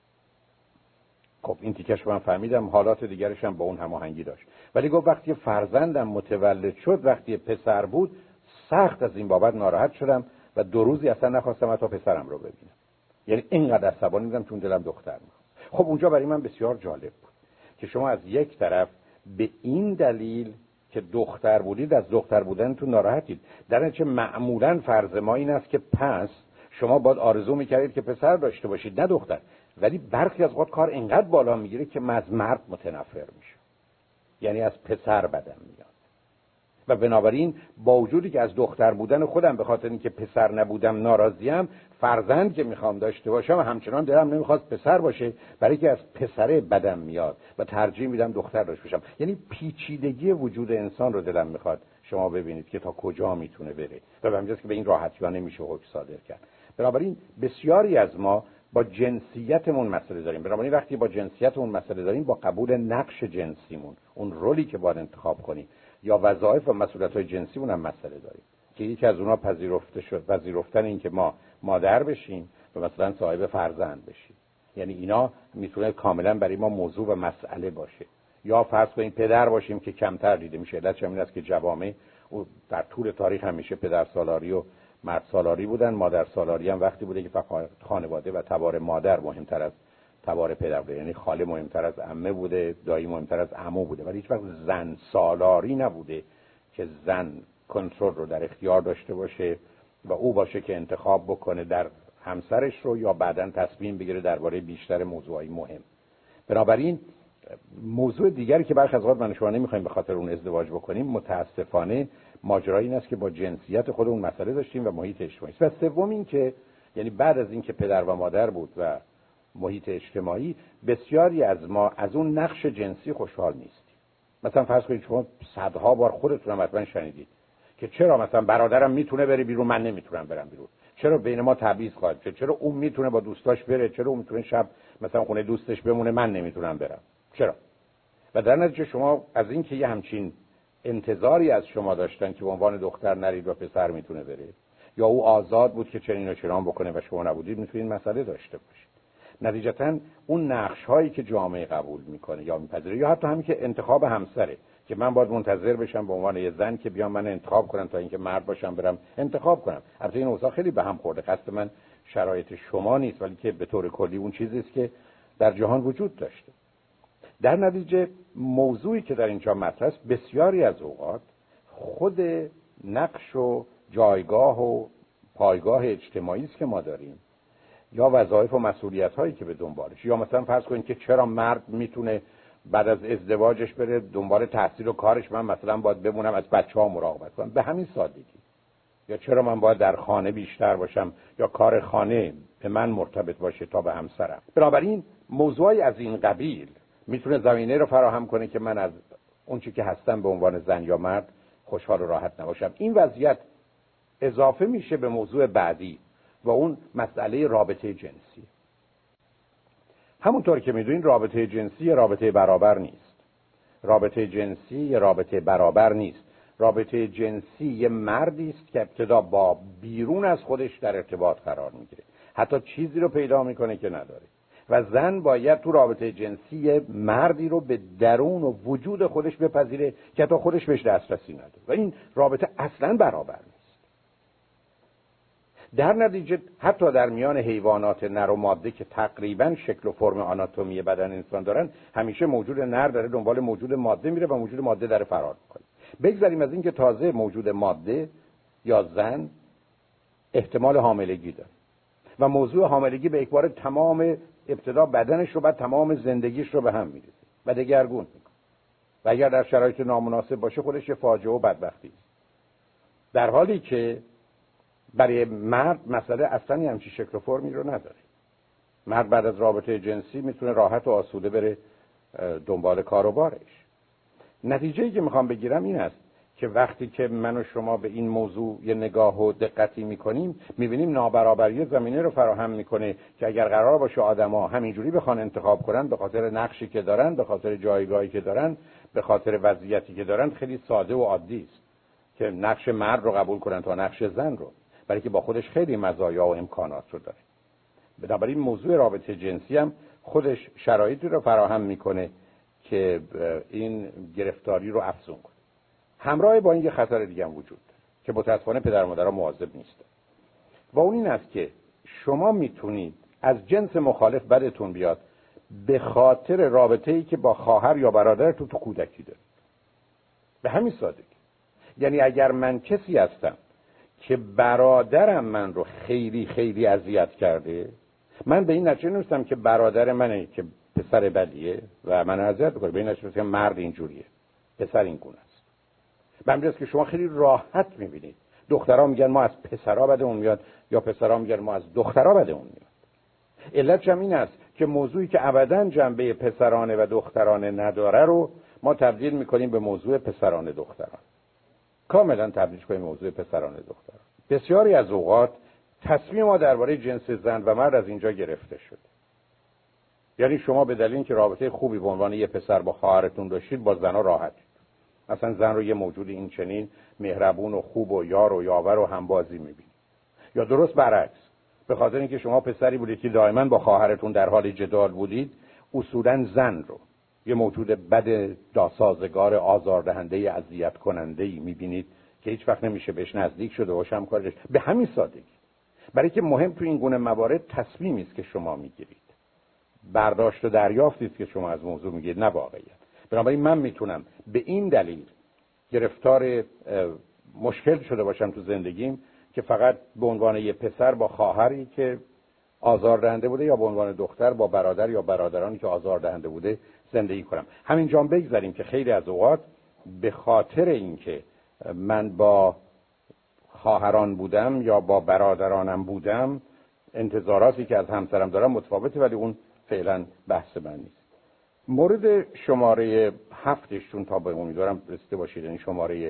خب این تیکش من فهمیدم، حالات دیگرش هم با اون هماهنگی داشت. ولی گفت وقتی فرزندم متولد شد، وقتی پسر بود، سخت از این بابت ناراحت شدم و 2 روزی اصلا نخواستم حتی پسرم رو ببینم. یعنی اینقدر عصبانی بودم چون دلم دختر می‌خواست. خب اونجا برای من بسیار جالب بود که شما از یک طرف به این دلیل که دختر بودید از دختر بودنتون ناراحتید، در نتیجه معمولاً فرض ما این است که پس شما باید آرزو می‌کردید که پسر داشته باشید نه دختر. ولی برخی از وقت کار اینقدر بالا میگیره که من از مرد متنفر میشم، یعنی از پسر بدم میاد. و بنابراین با وجودی که از دختر بودن خودم به خاطر اینکه پسر نبودم ناراضیم، فرزند که میخوام داشته باشم همچنان دلم نمیخواد پسر باشه، برای که از پسره بدم میاد و ترجیح میدم دختر داشته باشم. یعنی پیچیدگی وجود انسان رو دلم میخواد شما ببینید که تا کجا میتونه بره و به همینجاست که به این راحتی ها نمیشه حکم صادر کرد. بنابراین بسیاری از ما با جنسیتمون مسئله داریم. بنابراین وقتی با جنسیتمون مسئله داریم، با قبول نقش جنسیمون، اون رولی که باید انتخاب کنیم یا وظایف و مسئولیت‌های جنسیمون هم مسئله داریم که یکی از اونها پذیرفتن این که ما مادر بشیم و مثلا صاحب فرزند بشیم. یعنی اینا میتونه کاملا برای ما موضوع و مسئله باشه. یا فرض کنیم پدر باشیم که کمتر دیده میشه. علتش این است که جوامع در طول تاریخ همیشه پدر سالاری و مرد سالاری بودن. مادر سالاری هم وقتی بوده که فقط خانواده و تبار مادر مهمتر از تبار پدر بوده. یعنی خاله مهمتر از عمه بوده، دایی مهمتر از عمو بوده، ولی هیچ وقت زن سالاری نبوده که زن کنترل رو در اختیار داشته باشه و او باشه که انتخاب بکنه در همسرش رو یا بعداً تصمیم بگیره درباره بیشتر موضوعی مهم. بنابراین موضوع دیگری که برخی از اوقات من و شما نمیخوایم به خاطر اون ازدواج بکنیم، متاسفانه ماجرای این است که با جنسیت خودمون مسئله داشتیم و محیط اجتماعی. و سوم این که یعنی بعد از اینکه پدر و مادر بود و محیط اجتماعی، بسیاری از ما از اون نقش جنسی خوشحال نیستیم. مثلا فرض کنید شما صدها بار خودتون هم حتما شنیدید که چرا مثلا برادرم میتونه بره بیرون من نمیتونم برم بیرون، چرا بین ما تبعیض خواهد شد، چرا اون میتونه با دوستاش بره، چرا اون میتونه شب مثلا خونه دوستش بمونه من نمیتونم برم، چرا؟ و در نتیجه شما از این که یه همچین انتظاری از شما داشتن که به عنوان دختر نرید و پسر میتونه بره، یا او آزاد بود که چنین و چنان بکنه و شما نبودید، میتونید مسئله داشته باشید. نتیجتا اون نقش هایی که جامعه قبول میکنه یا میپذیره، یا حتی همین که انتخاب همسره که من باید منتظر بشم به عنوان یه زن که بیان من انتخاب کنم تا اینکه مرد باشم برم انتخاب کنم. البته این اوضاع خیلی به هم خورده، قصد من شرایط شما نیست، ولی که به طور کلی اون چیزی است که در جهان وجود داشته. در نتیجه موضوعی که در اینجا مطرح است بسیاری از اوقات خود نقش و جایگاه و پایگاه اجتماعی است که ما داریم، یا وظایف و مسئولیت هایی که به دنبالش. یا مثلا فرض کنید که چرا مرد میتونه بعد از ازدواجش بره دنبال تحصیل و کارش، من مثلا باید بمونم از بچه‌ها مراقبت کنم، به همین سادگی. یا چرا من باید در خانه بیشتر باشم یا کار خانه به من مرتبط باشه تا به همسرم. بنابراین موضوعی از این قبیل میتونه زمینه رو فراهم کنه که من از اون چیزی که هستم به عنوان زن یا مرد خوشحال و راحت نباشم. این وضعیت اضافه میشه به موضوع بعدی و اون مسئله رابطه جنسی. همونطور که میدونین رابطه جنسی رابطه برابر نیست. رابطه جنسی رابطه برابر نیست. رابطه جنسی یه مردی است که ابتدا با بیرون از خودش در ارتباط قرار میگیره، حتی چیزی رو پیدا میکنه که نداره. و زن باید تو رابطه جنسی مردی رو به درون و وجود خودش بپذیره که حتی خودش بهش دسترسی نداره و این رابطه اصلا برابر نیست. در نتیجه حتی در میان حیوانات نر و ماده که تقریبا شکل و فرم آناتومی بدن انسان دارن، همیشه موجود نر داره دنبال موجود ماده میره و موجود ماده داره فرار میکنه. بگذاریم از این که تازه موجود ماده یا زن احتمال حاملگی داره و موضوع حاملگی به اکبار تمام ابتدا بدنش رو بعد تمام زندگیش رو به هم میریزه و دگرگون میکنه و اگر در شرایط نامناسب باشه خودش یه فاجعه و بدبختی است. در حالی که برای مرد مسئله اصلا همچین شکل و فرمی رو نداره. مرد بعد از رابطه جنسی میتونه راحت و آسوده بره دنبال کار و بارش. نتیجه‌ای که میخوام بگیرم این است که وقتی که من و شما به این موضوع یه نگاه و دقتی میکنیم، میبینیم نابرابری زمینه رو فراهم میکنه که اگر قرار باشه آدما همینجوری بخوان انتخاب کنن به خاطر نقشی که دارن، به خاطر جایگاهی که دارن، به خاطر وضعیتی که دارن، خیلی ساده و عادی است که نقش مرد رو قبول کنن تا نقش زن رو، برای که با خودش خیلی مزایا و امکانات رو داره. بنابراین موضوع رابطه جنسی هم خودش شرایطی رو فراهم میکنه که این گرفتاری رو افزون کنه. همراه با این یه خطر دیگه هم وجود داره که متأسفانه پدر و مادرها مواظب نیستن و اون این است که شما میتونید از جنس مخالف بدتون بیاد به خاطر رابطه‌ای که با خواهر یا برادرتون تو کودکی دارید. به همین سادگی. یعنی اگر من کسی هستم که برادرم من رو خیلی خیلی اذیت کرده، من به این نتیجه نرسیدم که برادر منه که پسر بدیه و من اذیت می‌کنه، به این نتیجه که مرد اینجوریه، پسر این گونه است. به همین که شما خیلی راحت میبینید دخترها میگن ما از پسرها بدمون میاد یا پسرها میگن ما از دخترها بدمون میاد. علتش هم این است که موضوعی که ابداً جنبه پسرانه و دخترانه نداره رو ما تبدیل میکنیم به موضوع پسرانه دختران. کاملا تبدیل کنیم موضوع پسرانه دختران. بسیاری از اوقات تصمیم ما درباره جنس زن و مرد از اینجا گرفته شده. یعنی شما به دلیل اینکه رابطه خوبی به عنوان یه پسر با خواهرتون داشتید با زنا راحتید. مثلا زن رو یه موجود این چنین مهربون و خوب و یار و یاور و همبازی میبینید. یا درست برعکس، به خاطر اینکه شما پسری بودید که دائما با خواهرتون در حال جدال بودید، اصولا زن رو یه موجود بد ناسازگار آزاردهنده اذیت کننده ای میبینید که هیچ وقت نمیشه بهش نزدیک شده و هم کارش. به همین سادگی، برای که مهم تو این گونه موارد تصمیمی است که شما میگیرید، برداشت و دریافتی است که شما از موضوع میگیرید، نه واقعیت. بنابراین من میتونم به این دلیل گرفتار مشکل شده باشم تو زندگیم که فقط به عنوان یه پسر با خواهری که آزاردهنده بوده یا به عنوان دختر با برادر یا برادرانی که آزاردهنده بوده زندگی کنم. همینجا بگذاریم که خیلی از اوقات به خاطر اینکه من با خواهران بودم یا با برادرانم بودم انتظاراتی که از همسرم دارم متفاوته، ولی اون فعلا بحث من نیست. مورد شماره 7 تا به امیدوارم رسیده باشید، این شماره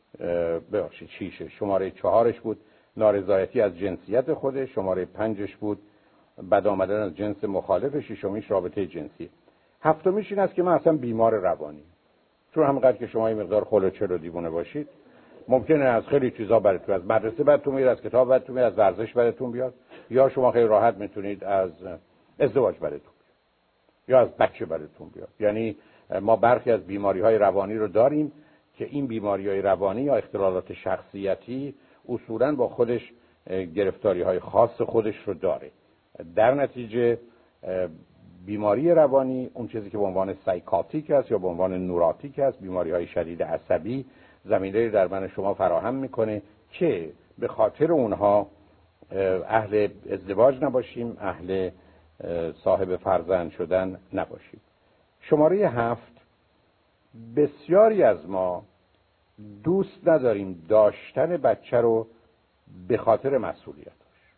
ببخشید 6، شماره 4 بود نارضایتی از جنسیت خودش، شماره 5 بود بد آمدن از جنس مخالف، 6 رابطه جنسی، 7 این است که من اصلا بیمار روانی. چون همینقدر که شما این مقدار خلوچه رو دیوونه باشید ممکنه از خیلی چیزا براتون، از مدرسه براتون میاد، از کتاب براتون میاد، از ورزش براتون بیاد، یا شما خیلی راحت میتونید از ازدواج براتون بیاد یا از بچه براتون بیاد. یعنی ما برخی از بیماری‌های روانی رو داریم که این بیماری‌های روانی یا اختلالات شخصیتی اصولاً با خودش گرفتاری‌های خاص خودش رو داره. در نتیجه بیماری روانی اون چیزی که به عنوان سایکاتیک است یا به عنوان نوراتیک است، بیماری‌های شدید عصبی، زمینه‌ای در من شما فراهم میکنه که به خاطر اونها اهل ازدواج نباشیم، اهل صاحب فرزند شدن نباشیم. شماره 7، بسیاری از ما دوست نداریم داشتن بچه رو به خاطر مسئولیتش،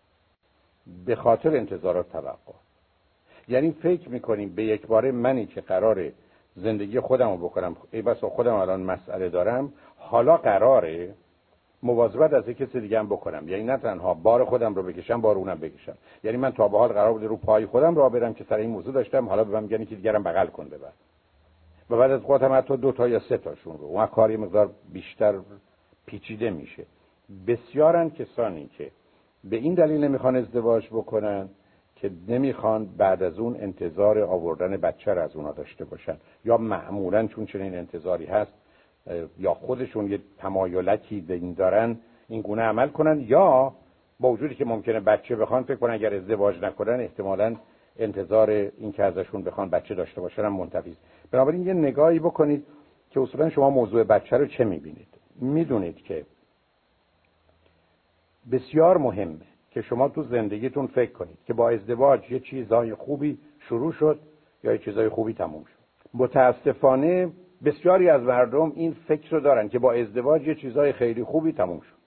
به خاطر انتظارات توقع. یعنی فکر میکنیم به یک باره منی که قراره زندگی خودم رو بکنم، ای بسا خودم الان مسئله دارم، حالا قراره مواظبت از کسی دیگه هم بکنم. یعنی نه تنها بار خودم رو بکشم، بار اونم بکشم. یعنی من تا به حال قرار بوده رو پای خودم راه برم که سر این موضوع داشتم، حالا به من میگن که دیگرم بغل کن ببر. و بعد از خودم حتی 2 یا 3 تاشون رو، اون کاری مقدار بیشتر پیچیده میشه. بسیارن کسانی که به این دلیل نمیخوان ازدواج بکنن که نمیخوان بعد از اون انتظار آوردن بچه را از اونا داشته باشن، یا معمولا چون چنین انتظاری هست یا خودشون یه تمایلکی به این دارن این گونه عمل کنن، یا با وجودی که ممکنه بچه بخوان فکر کنن اگر ازدواج نکنن احتمالاً انتظار این که ازشون بخوان بچه داشته باشن هم منتفی است. بنابراین یه نگاهی بکنید که اصولا شما موضوع بچه رو چه میبینید. میدونید که بسیار مهمه که شما تو زندگیتون فکر کنید که با ازدواج یه چیزای خوبی شروع شد یا یه چیزای خوبی تموم شد. متاسفانه بسیاری از مردم این فکر رو دارن که با ازدواج یه چیزای خیلی خوبی تموم شد.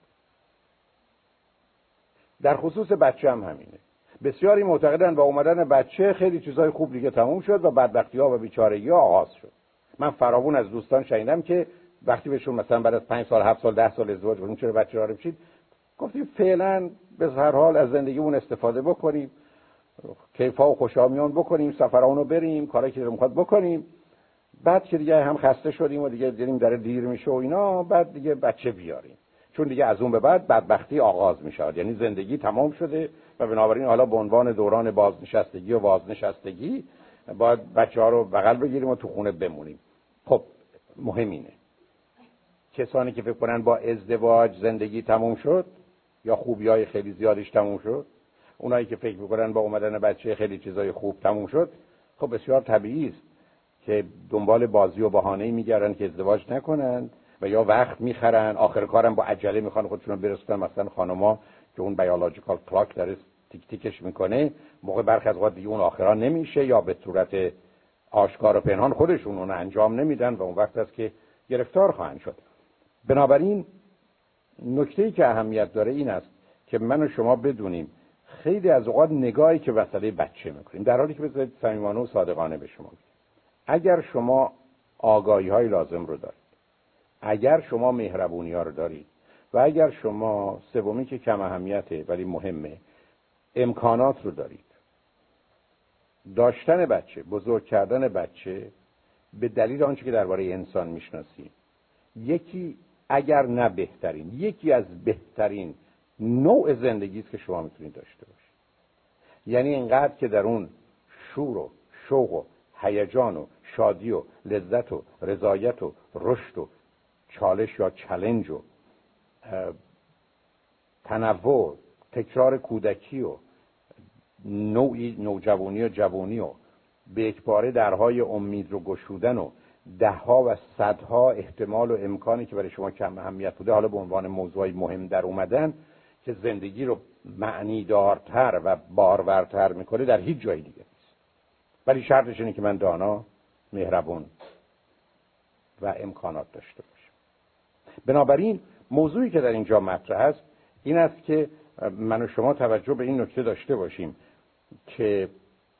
در خصوص بچه هم همینه. بسیاری معتقدن با اومدن بچه خیلی چیزای خوب دیگه تموم شد و بدبختی‌ها و بیچارگی‌ها آغاز شد. من فراوون از دوستان شنیدم که وقتی بهشون مثلا بعد از 5 سال 7 سال 10 سال ازدواج کردن چرا بچه دار بشید، گفتیم فعلا به هر حال از زندگیمون استفاده بکنیم، کیفا و خوشامیون بکنیم، سفرانو بریم، کارایی که می‌خواد بکنیم، بعد که دیگه هم خسته شدیم و دیگه دیدیم داره دیر میشه و اینا، بعد دیگه بچه بیاریم، چون دیگه از اون به بعد بدبختی آغاز میشه. یعنی زندگی تمام شده و بنابراین حالا به عنوان دوران بازنشستگی و بازنشستگی باید بچه‌ها رو بغل بگیریم و تو خونه بمونیم. خب مهم اینه کسانی که فکر کنن با ازدواج زندگی تموم شد یا خوبیای خیلی زیادش تموم شد، اونایی که فکر می‌کنن با اومدن بچه خیلی چیزای خوب تموم شد، خب بسیار طبیعی است که دنبال بازی و بهانه‌ای میگردن که ازدواج نکنن و یا وقت میخرن، آخر کارم با عجله میخوان خودشون رو برسونن. مثلا خانم‌ها که اون بیولوژیکال کلاک داره تیک تیکش میکنه، موقع برخی از وقت دیگه اون آخرا نمیشه یا به صورت آشکار و پنهان خودشون اون انجام نمیدن و اون وقت است که گرفتار خواهند شد. بنابراین نکته‌ای که اهمیت داره این است که من و شما بدونیم خیلی از اوقات نگاهی که مسئله بچه میکنیم، در حالی که بذارید صمیمانه و صادقانه به شما بگم، اگر شما آگاهی‌های لازم رو دارید، اگر شما مهربونی‌ها رو دارید و اگر شما سومی که کم اهمیته ولی مهمه امکانات رو دارید، داشتن بچه، بزرگ کردن بچه به دلیل آنچه که درباره انسان میشناسیم یکی اگر نه بهترین، یکی از بهترین نوع زندگی است که شما میتونید داشته باشید. یعنی اینقدر که در اون شور و شوق و هیجان و شادی و لذت و رضایت و رشد و چالش یا چالش و تنوع، تکرار کودکی و نوعی نوجوانی و جوانی و به یکباره درهای امید رو گشودن و دهها و صدها احتمال و امکانی که برای شما کم اهمیت بوده حالا به عنوان موضوعی مهم در اومدن که زندگی رو معنی دارتر و بارورتر میکنه در هیچ جای دیگه نیست. ولی شرطش اینه که من دانا، مهربون و امکانات داشته باشم. بنابراین موضوعی که در اینجا مطرح است این است که من و شما توجه به این نکته داشته باشیم که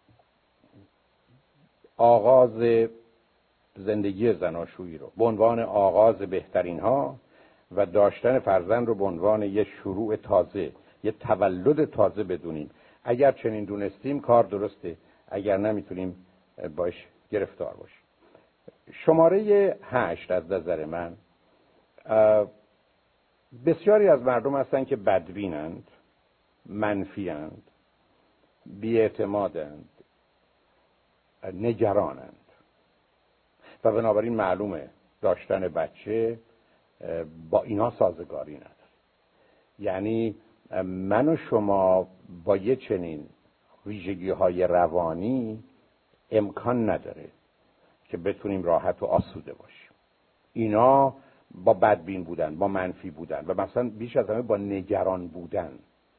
آغاز زندگی زناشویی رو به عنوان آغاز بهترین ها و داشتن فرزند رو به عنوان یه شروع تازه، یه تولد تازه بدونیم. اگر چنین دونستیم کار درسته، اگر نمیتونیم باش گرفتار باشیم. شماره 8 از نظر من، بسیاری از مردم هستن که بدبینند، منفیند، بی‌اعتمادند، نگرانند و بنابراین معلومه داشتن بچه با اینا سازگاری نداره. یعنی من و شما با یه چنین ویژگی‌های روانی امکان نداره که بتونیم راحت و آسوده باشیم. اینا با بدبین بودن، با منفی بودن و مثلا بیش از همه با نگران بودن.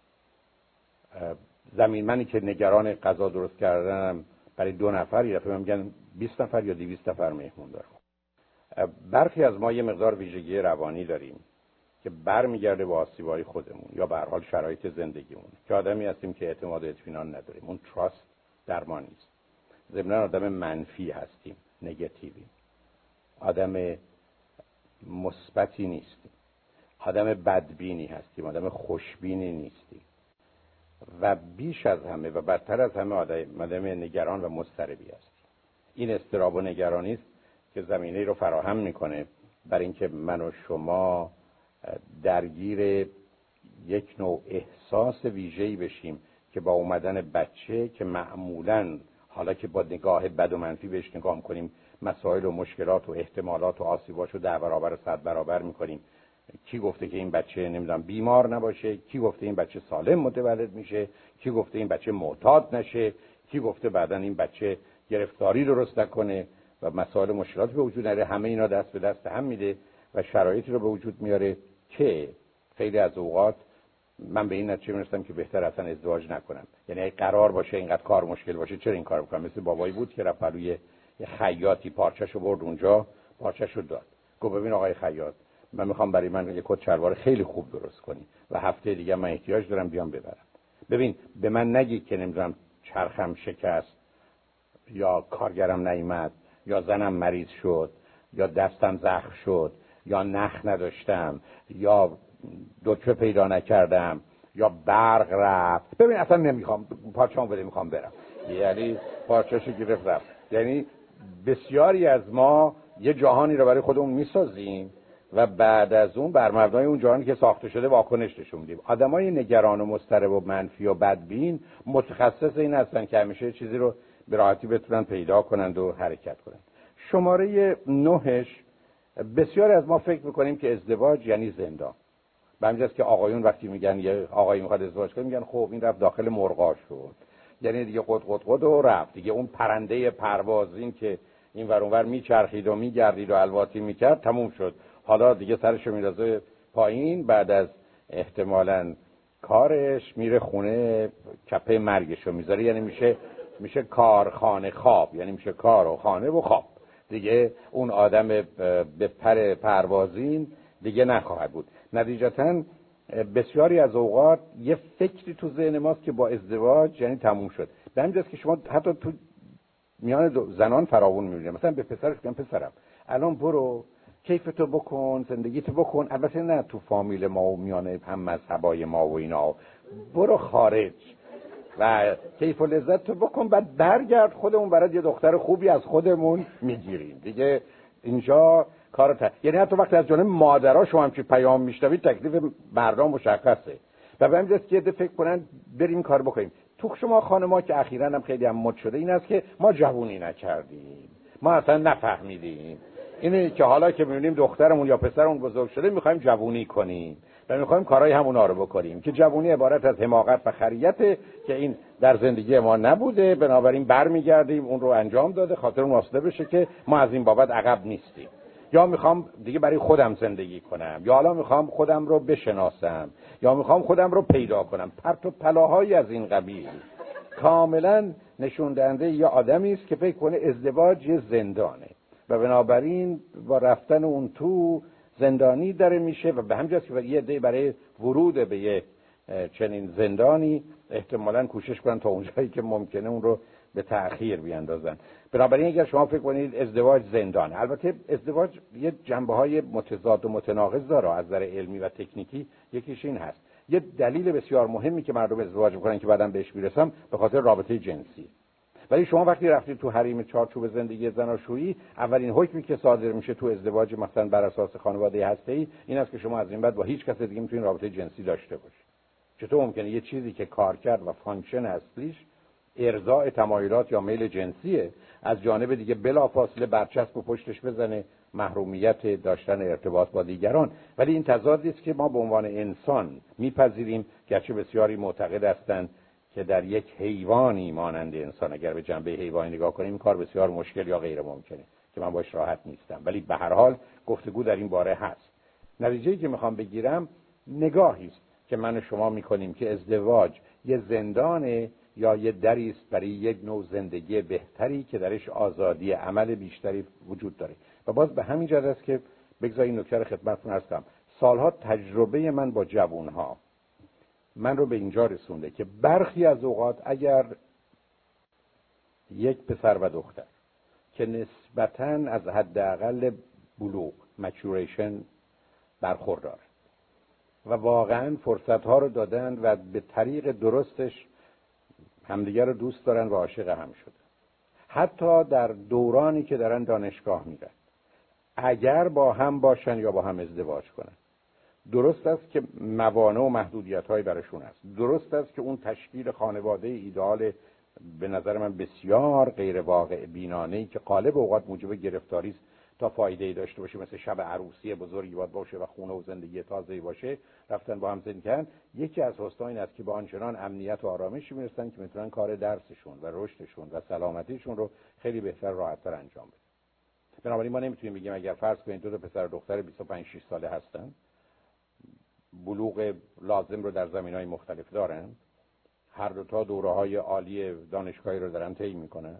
منی که نگران غذا درست کردنم برای 2 نفر، یه دفعه میگن 20 نفر یا 200 نفر مهمون دارم. برخی از ما یه مقدار ویژگی روانی داریم که برمیگرده با آسیب‌های خودمون یا به هر حال شرایط زندگیمون، که آدمی هستیم که اعتماد و اطمینان نداریم. اون تراست در ما نیست. ضمناً آدم منفی هستیم، نگاتیوی، آدم مثبتی نیستیم، آدم بدبینی هستیم، آدم خوشبینی نیستیم و بیش از همه و بدتر از همه آدم نگران و مضطربی هستیم. این اضطراب و نگرانی است که زمینه رو فراهم میکنه برای اینکه من و شما درگیر یک نوع احساس ویژه‌ای بشیم که با اومدن بچه، که معمولاً حالا که با نگاه بد و منفی بهش نگاه میکنیم، مسائل و مشکلات و احتمالات و آسیباشو 10 برابر و 100 برابر میکنیم. کی گفته که این بچه نمیدونم بیمار نباشه؟ کی گفته این بچه سالم متولد میشه؟ کی گفته این بچه معتاد نشه؟ کی گفته بعداً این بچه گرفتاری درست نکنه و مسائل مشکلات به وجود نیاره؟ همه اینا دست به دست هم میده و شرایطی رو به وجود میاره که خیلی از اوقات من به این نتیجه میرسم که بهتر اصلا ازدواج نکنم. یعنی اگه قرار باشه اینقدر کار مشکل باشه چرا این کارو بکنم؟ مثل بابایی بود که رفت روی خیاطی پارچه‌شو برد اونجا، پارچه‌شو داد، گفت ببین آقای خیاط، من میخوام برای من یک کت شلوار خیلی خوب درست کنی و هفته دیگه من احتیاج دارم بیام ببرم. ببین به من نگی که نمیدونم چرخم شکست یا کارگرم نیامد یا زنم مریض شد یا دستم زخم شد یا نخ نداشتم یا دکتر پیدا نکردم یا برق رفت. ببین اصلا نمیخوام، پارچه‌مو بده، میخوام برم. یعنی پارچه‌شو گرفت رفت. یعنی بسیاری از ما یه جهانی رو برای خودمون میسازیم و بعد از اون بر مبنای اون جهانی که ساخته شده واکنش نشون میدیم. آدمای نگران و مضطرب و منفی و بدبین متخصص این هستن که همیشه چیزی رو به راحتی بتونن پیدا کنند و حرکت کنند. شماره 9، بسیاری از ما فکر میکنیم که ازدواج یعنی زندان. به همین جاست که آقایون وقتی میگن یه آقایی میخواد ازدواج کنه میگن خب این رفت داخل مرغاش شد، یعنی دیگه قد و رفت دیگه. اون پرنده پروازین که این ور اون ور میچرخید و میگردید و الواتی میکرد تموم شد، حالا دیگه سرشو میندازه پایین، بعد از احتمالاً کارش میره خونه کپه مرگشو میذاره. یعنی میشه کارخانه خواب، یعنی میشه کار و خانه و خواب دیگه. اون آدم به پر پروازین دیگه نخواهد بود. نتیجتاً بسیاری از اوقات یه فکری تو ذهن ماست که با ازدواج یعنی تموم شد. به همین جاست که شما حتی تو میان زنان فراوون می‌بینید، مثلا به پسرش میگن پسرم الان برو کیفتو بکن، زندگیتو بکن، البته نه تو فامیل ما و میانه هم مذهبای ما و اینا، برو خارج و کیف و لذت تو بکن، بعد برگرد خودمون برات یه دختر خوبی از خودمون میگیریم دیگه. اینجا یعنی حتی وقتی از جانب مادرها شما همچین پیام میشنوید تکلیف مردم مشخصه و به همین جاست که فکر کنن بریم کار بکنیم. تو شما خانم‌ها که اخیراً هم خیلی هم مد شده این است که ما جوونی نکردیم، ما اصلا نفهمیدیم، اینه که حالا که می‌بینیم دخترمون یا پسرمون بزرگ شده می‌خوایم جوونی کنیم و می‌خوایم کارهای همونا رو بکنیم که جوونی عبارت از حماقت و خریته که این در زندگی ما نبوده، بنابراین برمیگردیم اون رو انجام داده خاطر اون واسطه بشه که ما از این بابت عقب نیستیم. یا میخوام دیگه برای خودم زندگی کنم، یا حالا میخوام خودم رو بشناسم، یا میخوام خودم رو پیدا کنم. پرت و پلاهایی از این قبیل کاملا نشون دهنده یه آدمی است که فکر کنه ازدواج یه زندانه و بنابراین با رفتن اون تو زندانی داره میشه و به همین جاست که یه عده برای ورود به یه چنین زندانی احتمالاً کوشش کنن تا اونجایی که ممکنه اون رو به تأخیر بیاندازن. بنابراین اگر شما فکر کنید ازدواج زندان، البته ازدواج یه جنبه‌های متضاد و متناقض داره از نظر علمی و تکنیکی. یکیش این هست، یه دلیل بسیار مهمی که مردم ازدواج میکنن که بعداً بهش میرسم به خاطر رابطه جنسی. ولی شما وقتی رفتید تو حریم چارچوب زندگی زناشویی، اولین حکمی که صادر میشه تو ازدواج مثلا بر اساس خانواده هسته‌ای این است که شما از این بعد با هیچ کس دیگه میتونید رابطه جنسی داشته باشید. چطور ممکنه یه چیزی که کارکرد و فانکشن اصلیش ارضاء تمایلات یا میل جنسیه از جانب دیگه بلافاصله برچسب و پشتش بزنه محرومیت داشتن ارتباط با دیگران؟ ولی این تضادی است که ما به عنوان انسان میپذیریم، گرچه بسیاری معتقد هستند که در یک حیوانی مانند انسان اگر به جنبه حیوانی نگاه کنیم این کار بسیار مشکل یا غیر ممکنه که من باش راحت نیستم، ولی به هر حال گفتگو در این باره هست. نتیجه‌ای که میخوام بگیرم نگاهی است که من و شما میکنیم که ازدواج یه زندانه یا یه دری است برای یک نوع زندگی بهتری که درش آزادی عمل بیشتری وجود داره. و باز به همین جهت است که بگذارید این نکته رو خدمتتون عرض کنم. سالها تجربه من با جوانها من رو به اینجا رسونده که برخی از اوقات اگر یک پسر و دختر که نسبتاً از حداقل بلوغ maturation برخوردار و واقعاً فرصت‌ها رو دادن و به طریق درستش همدیگر رو دوست دارن و عاشق هم شدن، حتی در دورانی که دارن دانشگاه میرن، اگر با هم باشن یا با هم ازدواج کنن، درست است که موانع و محدودیت‌هایی برشون هست، درست است که اون تشکیل خانواده ایدئال به نظر من بسیار غیر واقع بینانه‌ای که غالب اوقات موجب گرفتاری است تا فایده‌ای داشته باشه، مثل شب عروسی بزرگی باشه و خونه و زندگی تازه‌ای باشه، رفتن با هم زندگی کردن. یکی از حسن‌ها این است که با آنچنان امنیت و آرامشی میرسن که میتونن کار درسشون و رشدشون و سلامتیشون رو خیلی بهتر راحت‌تر انجام بدن. بنابراین ما نمیتونیم بگیم اگر فرض کنید دو تا پسر و دختر 25 6 ساله هستن، بلوغ لازم رو در زمینه‌های مختلف دارن، هر دو تا دوره‌های عالی دانشگاهی رو دارن طی می‌کنن،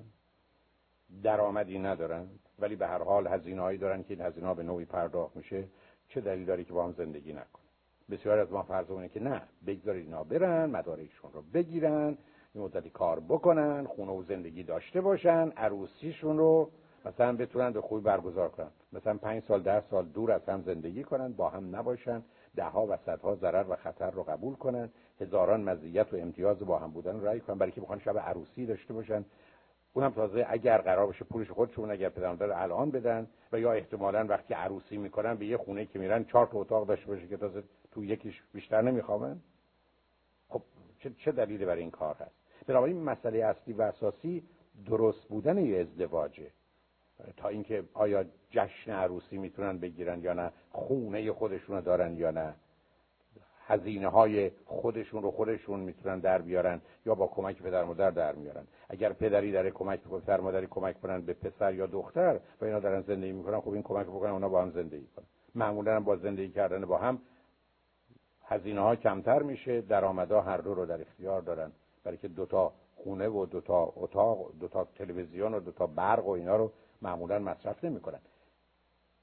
درآمدی ندارن ولی به هر حال هزینه‌هایی دارن که این هزینه‌ها به نوعی پرداخت میشه، چه دلیل داره که با هم زندگی نکنن؟ بسیار از ما فرض می‌کنه که نه، بگذارید اینا برن، مدارکشون رو بگیرن، یه مدتی کار بکنن، خونه و زندگی داشته باشن، عروسیشون رو مثلا بتونن به خوبی برگزار کنن، مثلا 5 سال 10 سال دور از هم زندگی کنن، با هم نباشن، دهها و صدها ضرر و خطر رو قبول کنن، هزاران مزیت و امتیاز با هم بودن رو رعایت کنن، برای که بخوان شب عروسی داشته باشن، اونم تازه اگر قرار باشه پولش خودشون اگر پدر مادر الان بدن، و یا احتمالاً وقتی عروسی میکنن به یه خونه که میرن 4 تا اتاق داشته باشه که تازه تو یکیش بیشتر نمیخوابن. خب چه دلیلی برای این کار هست؟ بنابراین مسئله اصلی و اساسی درست بودن یه ازدواجه، تا اینکه آیا جشن عروسی میتونن بگیرن یا نه، خونه خودشون دارن یا نه، هزینه‌های خودشون میتونن در بیارن یا با کمک پدر مادر در میارن. اگر پدری داره کمک میکنه، پدر مادری کمک کنن به پسر یا دختر و اینا دارن زندگی میکنن، خب این کمک بکنن اونا با هم زندگی کنن. معمولا هم با زندگی کردن با هم هزینه‌ها کمتر میشه، درآمدها هر دو رو در اختیار دارن، برای که 2 تا خونه و 2 تا اتاق، 2 تا تلویزیون و 2 تا برق و اینا رو معمولا مصرف نمیکنن.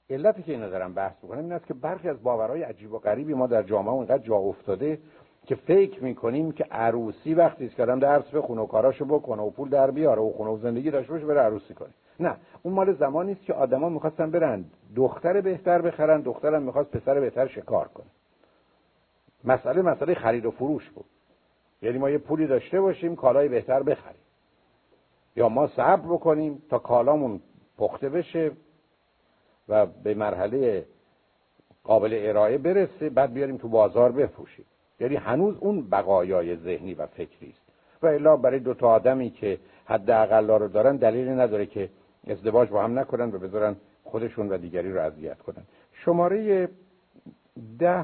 علتی که اینا دارم بحث میکنم این است که برخی از باورهای عجیب و غریبی ما در جامعه اونقدر جا افتاده که فکر میکنیم که عروسی وقتی است که آدم درس بخونه و کاراشو بکنه و پول در بیاره و خونه و زندگی داشته باشه بره عروسی کنه. نه، اون مال زمانی است که آدما میخواستن برن دختر بهتر بخرن، دخترم میخواست پسر بهتر شکار کنه. مسئله خرید و فروش بود. یعنی ما یه پولی داشته باشیم کالای بهتر بخریم، یا ما صبر بکنیم تا کالامون پخته بشه و به مرحله قابل ارائه برسه بعد بیاریم تو بازار بفروشیم. یعنی هنوز اون بقایای ذهنی و فکری است. و الا برای دو تا آدمی که حداقل رو دارن دلیلی نداره که ازدواج با هم نکنن و بذارن خودشون و دیگری رو اذیت کنن. شماره 10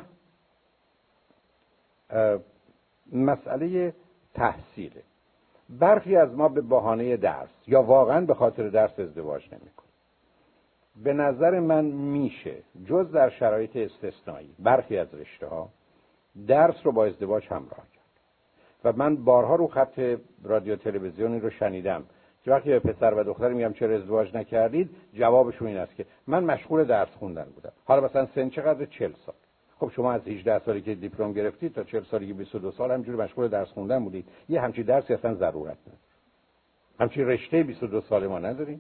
مسئله تحصیله. برخی از ما به بهانه درس یا واقعا به خاطر درس ازدواج نمی‌کنن. به نظر من میشه جز در شرایط استثنایی برخی از رشته‌ها درس رو با ازدواج همراه کرد. و من بارها رو خط رادیو تلویزیونی رو شنیدم که وقتی به پسر و دختر میگم چرا ازدواج نکردید جوابشون این است که من مشغول درس خوندن بودم. حالا مثلا سن چقدر؟ 40 سال. خب شما از 18 سالی که دیپلم گرفتید تا 40 سالگی 22 سال همینجوری مشغول درس خوندن بودید. یه همچین درسی اصلا ضرورت نداره. همچین رشته 22 ساله ما نداریم.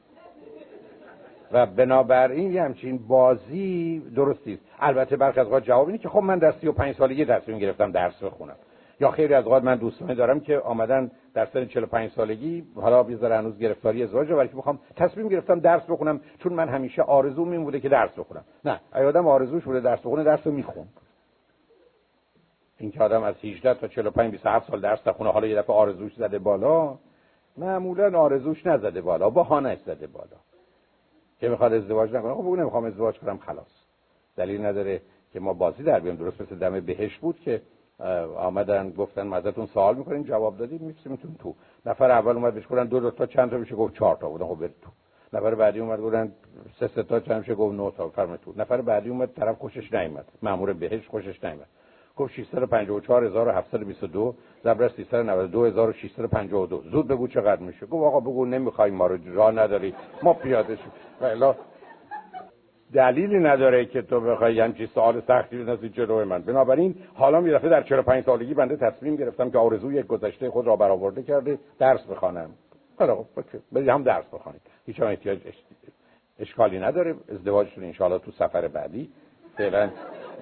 و بنابراین یه همچین بازی درست نیست. البته برخی از اوقات جواب اینه که خب من در 35 سالگی تصمیم گرفتم درس بخونم. یا خیلی از اوقات من دوستانی دارم که آمدن در سن 45 سالگی حالا بیزاره هنوز گرفتاری ازدواج ولی که میخوام تصمیم گرفتم درس بخونم چون من همیشه آرزوم این بوده که درس بخونم. نه، اگه آدم آرزوش بوده درس بخونه درس رو میخونه. این که آدم از 18 تا 45 27 سال درس نخونه حالا یه دفعه آرزوش زده بالا، معمولا آرزوش نزده بالا، بهانه‌اش زده بالا که میخواد ازدواج نکنه. خب بگو نمیخوام ازدواج کنم خلاص. دلیل نداره که ما بازی در بیام. درست مثل دم بهشت بود که آمدن گفتن ما ازتون سوال میکنیم جواب دادید میفرستیمتون تو. نفر اول اومد بهش گفتن 2 تا چند تا میشه؟ گفت 4 تا بودن. خب برید تو. نفر بعدی اومد گفتن 3 تا چند میشه؟ گفت 9 تا. فرمایید تو. نفر بعدی اومد طرف خوشش نیومد، مأمور بهشت خوشش نیومد، گفت 654722 ضرب 392652 زود بگو چقدر میشه. گفت آقا بگو نمیخوایم ما رو راه نداری ما پیاده شیم. والا دلیلی نداره که تو بخوای همچین سوال سختی بزنی جلوی من. بنابراین حالا می رفته در 45 سالگی بنده تصمیم گرفتم که آرزوی گذشته خود را برآورده کرده درس بخوانم. حالا برید هم درس بخونید. هیچ احتیاج اشکالی نداره. ازدواجتون ان شاءالله تو سفر بعدی. فعلا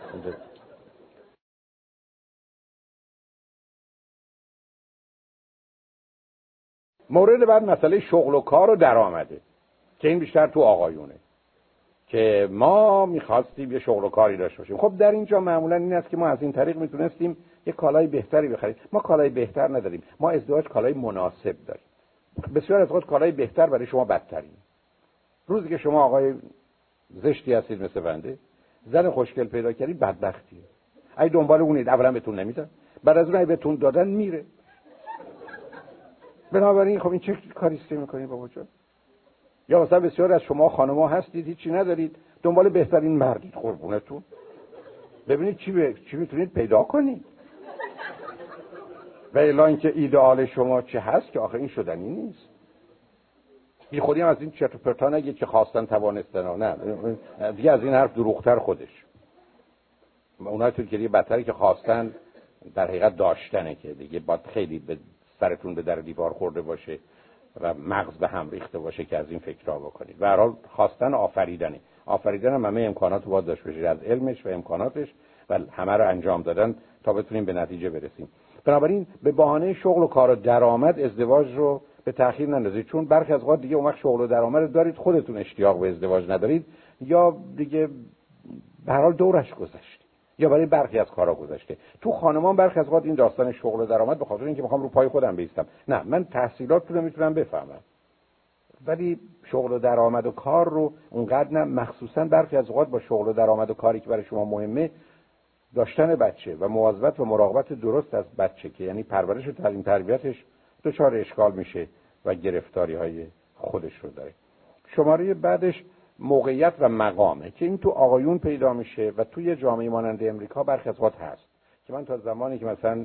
مورد بعد مسئله شغل و کار و درآمده که این بیشتر تو آقایونه که ما می‌خواستیم یه شغل و کاری داشته باشیم. خب در اینجا معمولا این است که ما از این طریق میتونستیم یه کالای بهتری بخریم. ما کالای بهتر نداریم. ما ازدواج کالای مناسب داریم. بسیار از وقت کالای بهتر برای شما بدترین. روزی که شما آقای زشتی هستید مثل بنده، زن خوشگل پیدا کردید بدبختیه. اگه دنبال اونید اولا بهتون نمیدن، بعد از اون اگه بهتون دادن میره. بنابراین خب این چه کاریستی میکنید بابا جان؟ یا مثلا بسیار از شما خانم‌ها هستید هیچی ندارید دنبال بهترین مردید قربونتون ببینید چی میتونید پیدا کنید. و الا اینکه ایدئال شما چه هست که آخه این شدنی نیست. بی خودی هم از این چرت و پرتا نگید که خواستن توانستن. نه دیگه از این حرف دروغتر خودش. اونها تو که بدتری که خواستن در حقیقت داشتنه که دیگه باید خیلی به سرتون به در دیوار خورده باشه و مغز به هم ریخته باشه که از این فکرها بکنید. به هر حال خواستن آفریدنه. آفریدن هم همه امکانات رو باید داشته باشید، از علمش و امکاناتش و همه رو انجام دادن تا بتونیم به نتیجه برسیم. بنابراین به بهانه شغل و کار و درآمد ازدواج رو به تأخیر نندازید، چون برخی از اوقات دیگه اون وقت شغل و درآمد دارید خودتون اشتیاق به ازدواج ندارید یا دیگه به هر حال دورش گذشته یا برای برخی از کارا گذشته. تو خانمان برخی از اوقات این داستان شغل و درآمد به خاطر اینکه میخوام رو پای خودم بایستم. نه، من تحصیلات رو میتونم بفهمم ولی شغل و درآمد و کار رو اونقدر نه. مخصوصا برخی از اوقات با شغل و درآمد و کاری که برای شما مهمه داشتن بچه و مواظبت و مراقبت درست از بچه که یعنی پرورش و تعلیم تربیتش دچار اشکال میشه و گرفتاری‌های خودش رو داره. شماره بعدش موقعیت و مقامه که این تو آقایون پیدا میشه و توی جامعه مانند امریکا برخی از اوقات هست که من تا زمانی که مثلا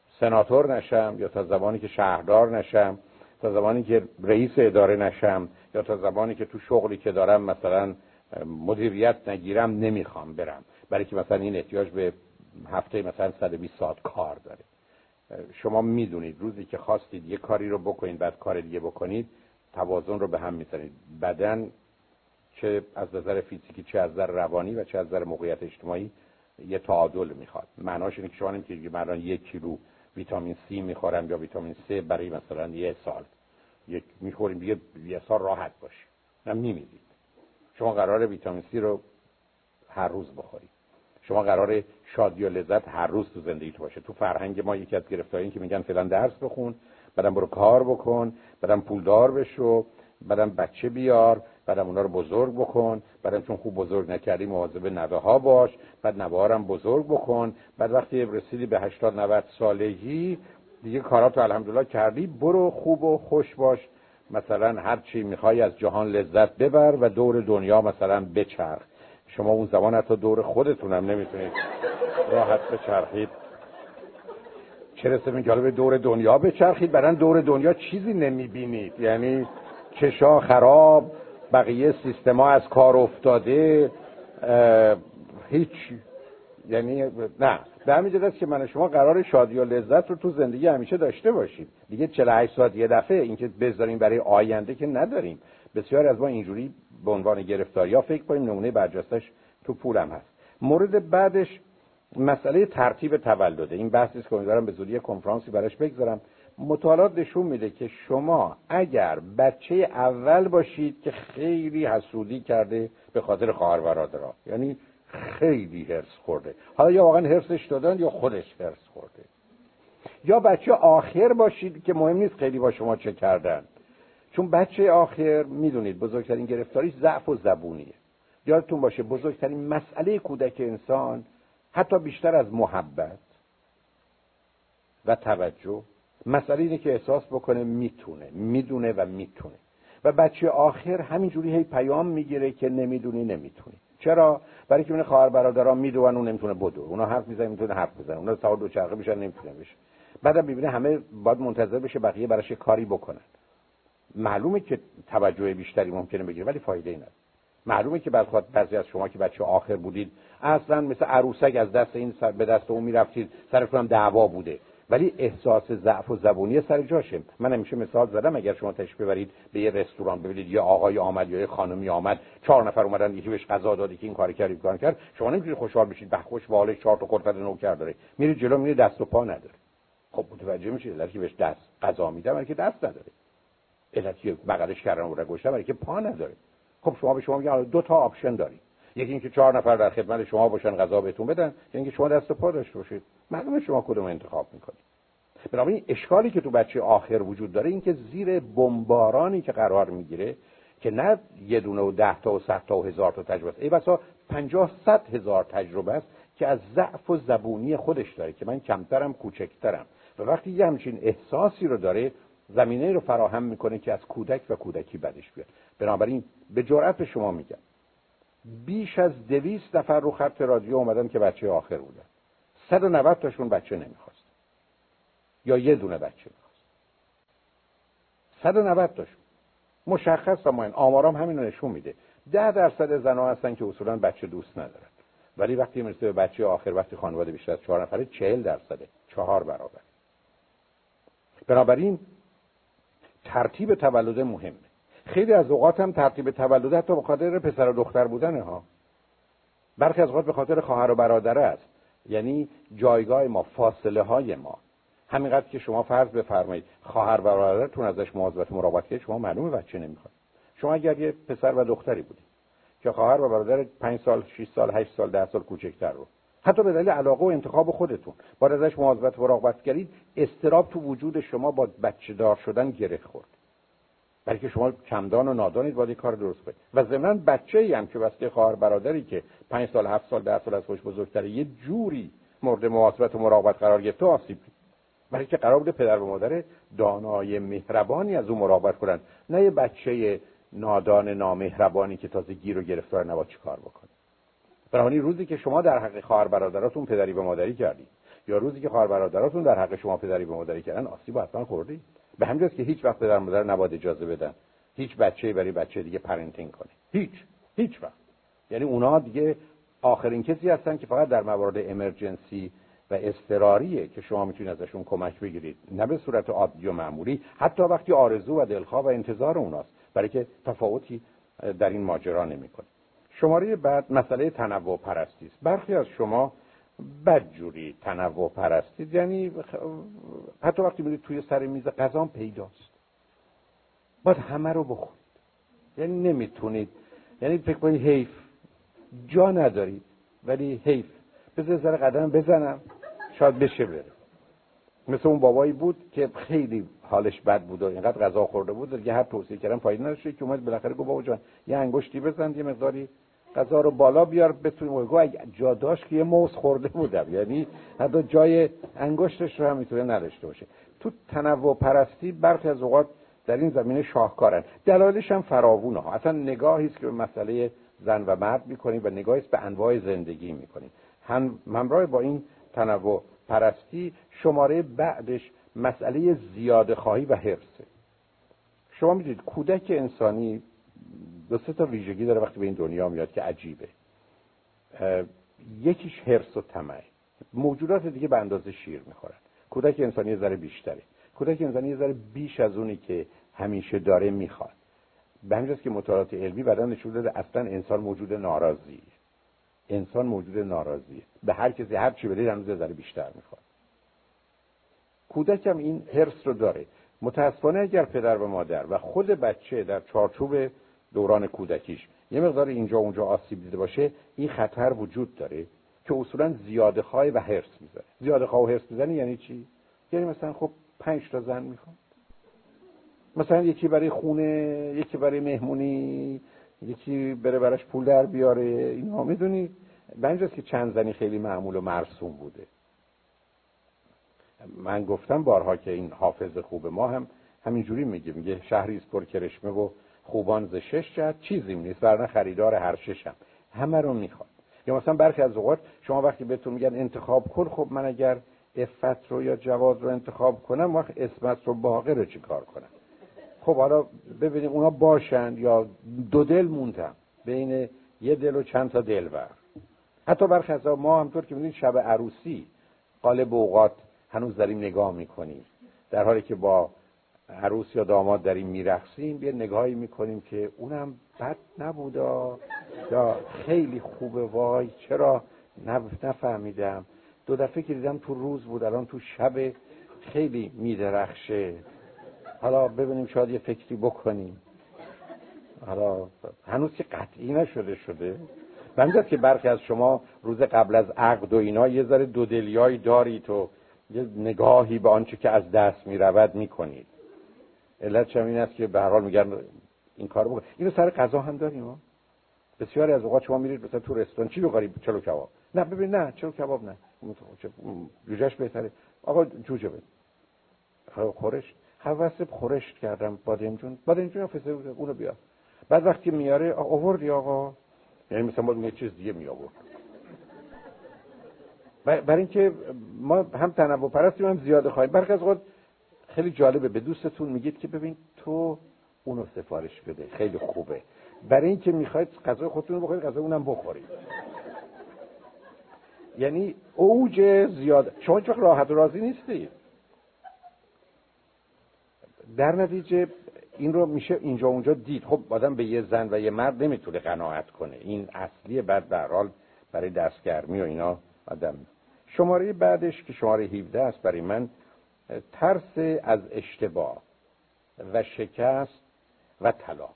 سناتور نشم یا تا زمانی که شهردار نشم، تا زمانی که رئیس اداره نشم یا تا زمانی که تو شغلی که دارم مثلا مدیریت نگیرم نمیخوام برم، برای که مثلا این احتیاج به هفته مثلا 120 ساعت کار داره. شما میدونید روزی که خواستید یه کاری رو بکنید بعد کار دیگه بکنید، توازن رو به هم میزنید. بدن چه از نظر فیزیکی چه از نظر روانی و چه از نظر موقعیت اجتماعی یه تعادل میخواد. معناش اینه که شما نمیگید که من الان 1 کیلو ویتامین C میخورم یا ویتامین C برای مثلا یه سال، یک میخوریم دیگه یه سال راحت باشه. نه، میمیرید. شما قراره ویتامین C رو هر روز بخورید. شما قراره شادی و لذت هر روز تو زندگیت باشه. تو فرهنگ ما یکی از گرفتاری این که میگن فلان درس بخون، بعدم برو کار بکن، بعدم پولدار بشو، بعدم بچه بیار، بعدم اونا رو بزرگ بکن، بعدم چون خوب بزرگ نکردی مواظب نوه‌ها باش، بعد نوه‌ها هم بزرگ بکن، بعد وقتی رسیدی به 80 90 سالگی دیگه کاراتو الحمدلله کردی، برو خوب و خوش باش، مثلا هر چی میخوای از جهان لذت ببر و دور دنیا مثلا بچرخ. شما اون زمان حتی دور خودتون هم نمیتونید راحت بچرخید، چه رسه میگه به دور دنیا بچرخید. بعدن دور دنیا چیزی نمیبینید، یعنی چشا خراب، بقیه سیستما از کار افتاده، هیچ، یعنی نه. به همین جهت است که من و شما قرار شادی و لذت رو تو زندگی همیشه داشته باشیم دیگه. 48 ساعت یه دفعه اینکه بذاریم برای آینده که نداریم. بسیاری از ما اینجوری به عنوان گرفتاری ها فکر کنیم. نمونه برجستش تو پولم هست. مورد بعدش مسئله ترتیب تولده. این بحثی است که امیدوارم به زودی کنفرانسی براش بگذارم. مطالعات نشون میده که شما اگر بچه اول باشید که خیلی حسودی کرده به خاطر خواهر برادرها، یعنی خیلی هرس خورده، حالا یا واقعا هرسش دادن یا خودش هرس خورده، یا بچه آخر باشید که مهم نیست خیلی با شما چه کردن، چون بچه آخر میدونید بزرگترین گرفتاریش ضعف و زبونیه. یادتون باشه بزرگترین مسئله کودک انسان حتی بیشتر از محبت و توجه، مسئله اینه که احساس بکنه میتونه، میدونه و میتونه. و بچه آخر همینجوری هی پیام میگیره که نمیدونی نمیتونی. چرا؟ برای که اون خواهر برادرها میدونن اون نمیتونه بدو، اونا حرف میزنن میتونه حرف بزنه، اونا سوار دوچرخه میشن نمیتونه بشه. بعدم میبینه همه باید منتظر بشه بقیه براش کاری بکنن. معلومه که توجه بیشتری ممکنه بگیره ولی فایده ای نداره. معلومه که بعضی از شما که بچه آخر بودید اصلا مثل عروسک از دست این سر به دست اون میرفتید، سرتون هم دعوا بوده، ولی احساس ضعف و زبونی سر جاشه. من همیشه مثال زدم اگر شما تشریف ببرید به یه رستوران ببینید یه آقای آمد یا یه خانمی آمد، 4 نفر اومدن یکی بهش غذا داد که این کاری کرد این کار کرد، شما نمیتونید خوشحال بشید به خوش به حالش 4 تا قرفت نوکر داره، میرید جلو میرید دست و پا نداره. خب متوجه میشید درکی بهش دست غذا میده ولی که دست نداره، علتی بغلش کردن و گوشته ولی که پا نداره. خب شما به شما میگن 2 تا آپشن داری، یکی اینکه 4 نفر در خدمت شما باشن غذا بهتون بدن، یا اینکه شما دست و پا داشته باشید. معلومه شما کدوم انتخاب میکنید. بنابراین اشکالی که تو بچه آخر وجود داره این که زیر بمبارانی که قرار میگیره که نه یه دونه و 10 تا و 100 تا و 1000 تا تجربه است، ای بسا 50 100 هزار تجربه است که از ضعف و زبونی خودش داره که من کمترم کوچکترم، و وقتی یه همچین احساسی رو داره زمینه رو فراهم میکنه که از کودک و کودکی بدش بیاد. بنابراین به جرأت به شما میگم بیش از 200 نفر رو خط رادیو اومدن که بچه آخر بودن، 190 تاشون بچه نمیخواست یا یه دونه بچه میخواست. 190 تاشون مشخص و معین. آمارام همین رو نشون میده. 10% زن‌ها هستن که اصولا بچه دوست ندارن، ولی وقتی میرسه به بچه آخر، وقتی خانواده بیشتر از 4 نفره 40%، 4 برابر. بنابراین ترتیب تولد مهمه. خیلی از اوقات هم ترتیب تولد حتی به خاطر پسر و دختر بودنه ها، برخی از اوقات به خاطر خواهر و برادر است. یعنی جایگاه ما، فاصله های ما، همینقدر که شما فرض بفرمایید خواهر و برادرتون ازش مواظبت و مراقبت کنید، شما معلومه بچه نمیخواد. شما اگر یه پسر و دختری بودید که خواهر و برادر 5 سال 6 سال 8 سال 10 سال کوچکتر رو حتی به دلیل علاقه و انتخاب خودتون باید ازش مواظبت و مراقبت کردید، اضطراب تو وجود شما با بچه دار شدن گره خورد، بلکه شما کمدان و نادانید، باید کار درست کنید. و ضمن بچه‌ای هم که واسه خواهر برادری که 5 سال 7 سال 10 سال از خودش بزرگتره یه جوری مورد مواظبت و مراقبت قرار گرفته آسیب، برای که قرار بوده پدر و مادر دانای مهربانی از اون مراقبت کنن، نه یه بچه نادان نامهربانی که تازه گیر و گرفتار نباید چیکار بکنه. بنابراین روزی که شما در حق خواهر برادراتون پدری به مادری کردید یا روزی که خواهر برادراتون در حق شما پدری به مادری کردن، آسیب حتما خوردید. به همین جاست که هیچ وقت پدر و مادر نباید اجازه بدن هیچ بچه‌ای برای بچه دیگه پرنتینگ کنه. هیچ وقت. یعنی اونا دیگه آخرین کسی هستن که فقط در موارد امرجنسی و اضطراریه که شما میتونید ازشون کمک بگیرید، نه به صورت عادی و معمولی، حتی وقتی آرزو و دلخواه و انتظار اوناست، برای که تفاوتی در این ماجرا نمیکنه. شماره بعد مسئله تنوع پرستی است. برخی از شما بدجوری تنوع پرستید، یعنی حتی وقتی میرید توی سر میز غذا پیداست، باید همه رو بخورید، یعنی نمیتونید، یعنی فکر کنید حیف، جا ندارید ولی حیف، بذار ذره قدم بزنم شاید بشه بره. مثل اون بابایی بود که خیلی حالش بد بود و اینقدر غذا خورده بود دیگه هر توصیه کردن فایده نداشت که اومد بالاخره گفت بابا جان یه انگشتی بزن یه مقداری غذا رو بالا بیار بتونیم. گفت اگه جا داشت که یه موز خورده بودم، یعنی حتی جای انگشتش رو هم میتونه نداشته باشه. تو تنوع پرستی برخی از اوقات در این زمینه شاهکارن. دلایلش هم فراوونه ها. اصلا نگاهی است که به مسئله زن و مرد میکنیم و نگاهی است به انواع زندگی میکنیم. همراه با این تنوع پرستی شماره بعدش مسئله زیاده خواهی و حرصه. شما میدونید کودک انسانی دو سه تا ویژگی داره وقتی به این دنیا میاد که عجیبه. یکیش حرص و طمع. موجودات دیگه به اندازه شیر میخورن، کودک انسانی یه ذره بیشتره. کودک انسانی یه ذره بیش از اونی که همیشه داره میخواد. به همین جاست که مطالعات علمی بعداً نشون داده اصلا انسان موجود ناراضیه. انسان موجود ناراضیه، به هر کسی هر چی بدید هنوز یه ذره بیشتر میخواد. کودک هم این حرص رو داره. متاسفانه اگر پدر و مادر و خود بچه در چارچوب دوران کودکیش یه مقدار اینجا اونجا آسیب دیده باشه، این خطر وجود داره که اصولا زیاده خواهی و حرص میذاره. زیاده خواه و حرص میزنه یعنی چی؟ یعنی مثلا خب 5 تا زن میخوام، مثلا یکی برای خونه، یکی برای مهمونی، یکی بره براش پول در بیاره. اینها میدونی بنجاست که چند زنی خیلی معمول و مرسوم بوده. من گفتم بارها که این حافظ خوب ما هم همینجوری میگه شهری است پر کرشمه و خوبان ز 6 جهت چیزی نیست ورنه خریدار هر ششم. همه رو میخواد. یا مثلا برخی از اوقات شما وقتی بهتون میگن انتخاب کن، خب من اگر عفت رو یا جواز رو انتخاب کنم وقت اسمت رو باقی رو چیکار کنم؟ خب حالا ببینیم اونا باشن یا دو دل موندم بین یه دل و چند تا دلبر. حتی برخی از ما همطور که می‌بینید شب عروسی غالب اوقات هنوز داریم نگاه میکنیم، در حالی که با عروس یا داماد داریم میرقصیم یه نگاهی میکنیم که اونم بد نبودا یا خیلی خوبه، وای چرا نفهمیدم، 2 دفعه که دیدم تو روز بود الان تو شب خیلی میدرخشه، حالا ببینیم شاید یه فکری بکنیم. حالا هنوز که قطعی نشده. بنده که برخی از شما روز قبل از عقد و اینا یه ذره دودلیایی دارید و یه نگاهی به آنچه که از دست میرود میکنید. علتش این است که به هر حال میگن این کارو بکن. اینو سر غذا هم داریم. بسیاری از اوقات شما میرید مثلا تو رستوران چی بخورید؟ چلو کباب. نه ببین نه چلو کباب نه، جوجهش بهتره. آقا جوجه بده. خورش حواسب خورشت کردم بادمجون فسه اونو بیار. بعد وقتی میاره آوردی آقا، یعنی مثلا باید یه چیز دیگه می آورد. برای اینکه ما هم تنوع پرستیم هم زیاده خواهیم. برخی از اوقات خیلی جالبه به دوستتون میگید که ببین تو اونو سفارش بده خیلی خوبه، برای اینکه میخواید غذای خودتون رو بخورید غذای اونم بخورید. یعنی اوج زیاده. شما هیچ وقت راحت و راضی نیستید. در نتیجه این رو میشه اینجا اونجا دید. خب آدم به یه زن و یه مرد نمیتونه قناعت کنه، این اصلیه. بعد به هر حال برای دستگرمی و اینا آدم. شماره بعدش که شماره 17 است برای من، ترس از اشتباه و شکست و طلاق.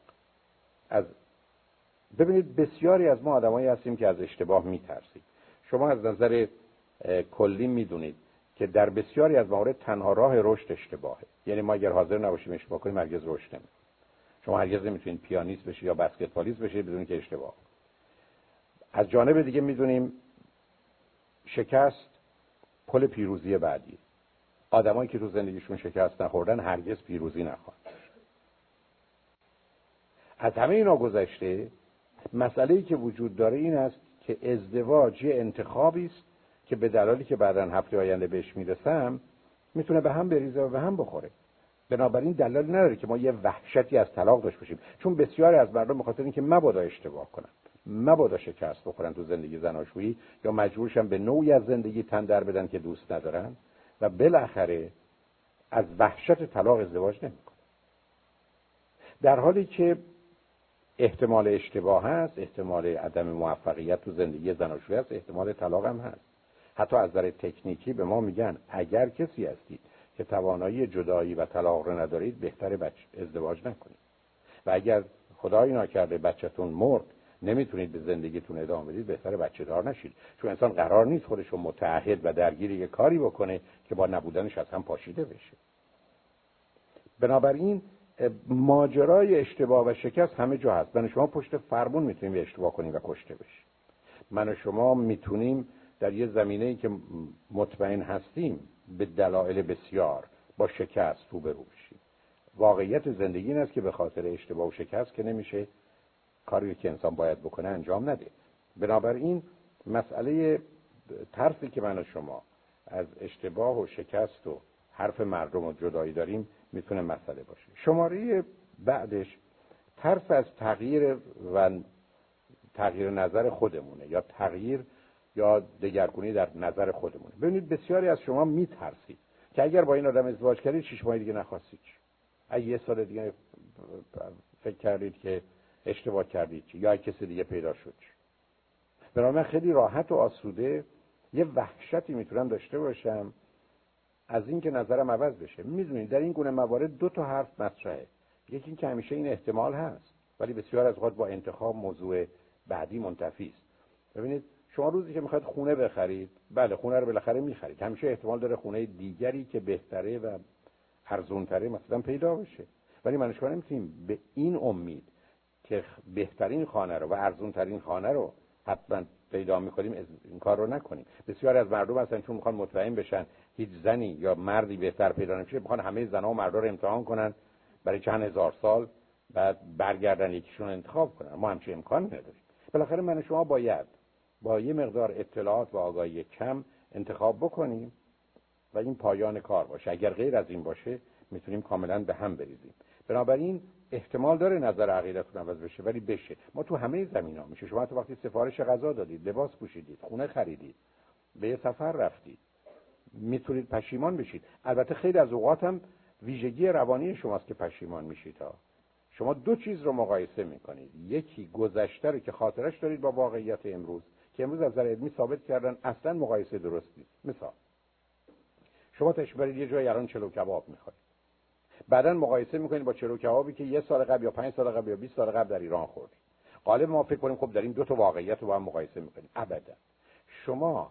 ببینید بسیاری از ما آدمایی هستیم که از اشتباه میترسیم. شما از نظر کلی میدونید که در بسیاری از موارد تنها راه رشد اشتباهه. یعنی ما اگر حاضر نباشیم اشتباه کنیم هرگز رشد نمی‌کنیم. شما هرگز نمیتونید پیانیست بشید یا بسکتبالیست بشید بدون که اشتباه. از جانب دیگه میدونیم شکست پل پیروزی بعدی. آدمایی که تو زندگیشون شکست نخوردن هرگز پیروزی نخواهند. از همه اینا گذشته مسئله‌ای که وجود داره این است که ازدواج یه انتخابی است که به دلالی که بعداً هفته آینده بهش میرسم میتونه به هم بریزه و به هم بخوره. بنابراین دلیل نداره که ما یه وحشتی از طلاق داشته باشیم، چون بسیاری از مردم بخاطر اینکه مبادا اشتباه کنن، مبادا شکست بخورن تو زندگی زناشویی، یا مجبورشن به نوعی از زندگی تن در بدن که دوست ندارن و بالاخره از وحشت طلاق ازدواج نمیکنن. در حالی که احتمال اشتباه هست، احتمال عدم موفقیت تو زندگی زناشویی هست، احتمال طلاق هم هست. حتی از نظر تکنیکی به ما میگن اگر کسی هستید که توانایی جدایی و طلاق رو ندارید، بهتره ازدواج نکنید. و اگر خدای ناکرده بچه‌تون مرد، نمیتونید به زندگیتون ادامه بدید، بهتره بچه دار نشید، چون انسان قرار نیست خودش رو متعهد و درگیر یک کاری بکنه که با نبودنش از هم پاشیده بشه. بنابراین ماجرای اشتباه و شکست همه جا هست. من و شما پشت فرمون میتونیم اشتباه کنیم و کشته بشیم. من و شما میتونیم در یه زمینه‌ای که مطمئن هستیم به دلایل بسیار با شکست روبرو بشیم. واقعیت زندگی این است که به خاطر اشتباه و شکست که نمیشه کاری که انسان باید بکنه انجام نده. بنابراین مسئله ترسی که من و شما از اشتباه و شکست و حرف مردم و جدایی داریم میتونه مسئله باشه. شماره بعدش ترس از تغییر و تغییر نظر خودمونه، یا تغییر یا دگرگونی در نظر خودمونه. ببینید بسیاری از شما میترسید که اگر با این آدم ازدواج کردید 6 ماه دیگه نخواستید، اگه یه سال دیگه فکر کردید که اشتباه کردید یا کسی دیگه پیدا شد. بنابراین خیلی راحت و آسوده یه وحشتی میتونم داشته باشم از این که نظرم عوض بشه. میدونید در این گونه موارد 2 تا حرف مطرحه. یکی این که همیشه این احتمال هست، ولی بسیار از اوقات با انتخاب موضوع بعدی منتفی است. ببینید شما روزی که میخواید خونه بخرید، بله خونه رو بالاخره میخرید، همیشه احتمال داره خونه دیگری که بهتره و ارزان‌تره مثلا پیدا بشه، ولی من و شما نمیتونیم به این امید که بهترین خانه رو و ارزان‌ترین خانه رو حتما پیدا میکنیم این کار رو نکنیم. بسیاری از مردم هستن چون میخوان مطمئن بشن هیچ زنی یا مردی بهتر پیدا نمیشه، میخوان همه زنها و مردا رو امتحان کنن برای چند هزار سال، بعد برگردن یکیشون رو انتخاب کنن. ما همچین امکان نداریم. بالاخره من و شما باید با یه مقدار اطلاعات و آگاهی کم انتخاب بکنیم و این پایان کار باشه. اگر غیر از این باشه میتونیم کاملا به هم بریزیم. بنابراین احتمال داره نظر عقیدتون عوض بشه، ولی بشه. ما تو همه زمینا میشه. شما تو وقتی سفارش غذا دادید، لباس پوشیدید، خونه خریدید، به یه سفر رفتید، میتونید پشیمان بشید. البته خیلی از اوقات هم ویژگی روانی شماست که پشیمان میشید ها. شما 2 چیز رو مقایسه میکنید. یکی گذشته رو که خاطرش دارید با واقعیت امروز، که امروز از نظر علمی ثابت کردن اصلا مقایسه درست نیست. مثلا شما تشبرید یه جای الان چلو کباب میخورید، بعداً مقایسه میکنید با چلو کبابی که 1 سال قبل یا 5 سال قبل یا 20 سال قبل در ایران خوردید. غالب ما فکر کنیم خب داریم 2 تا واقعیت رو با هم مقایسه میکنیم. ابدا. شما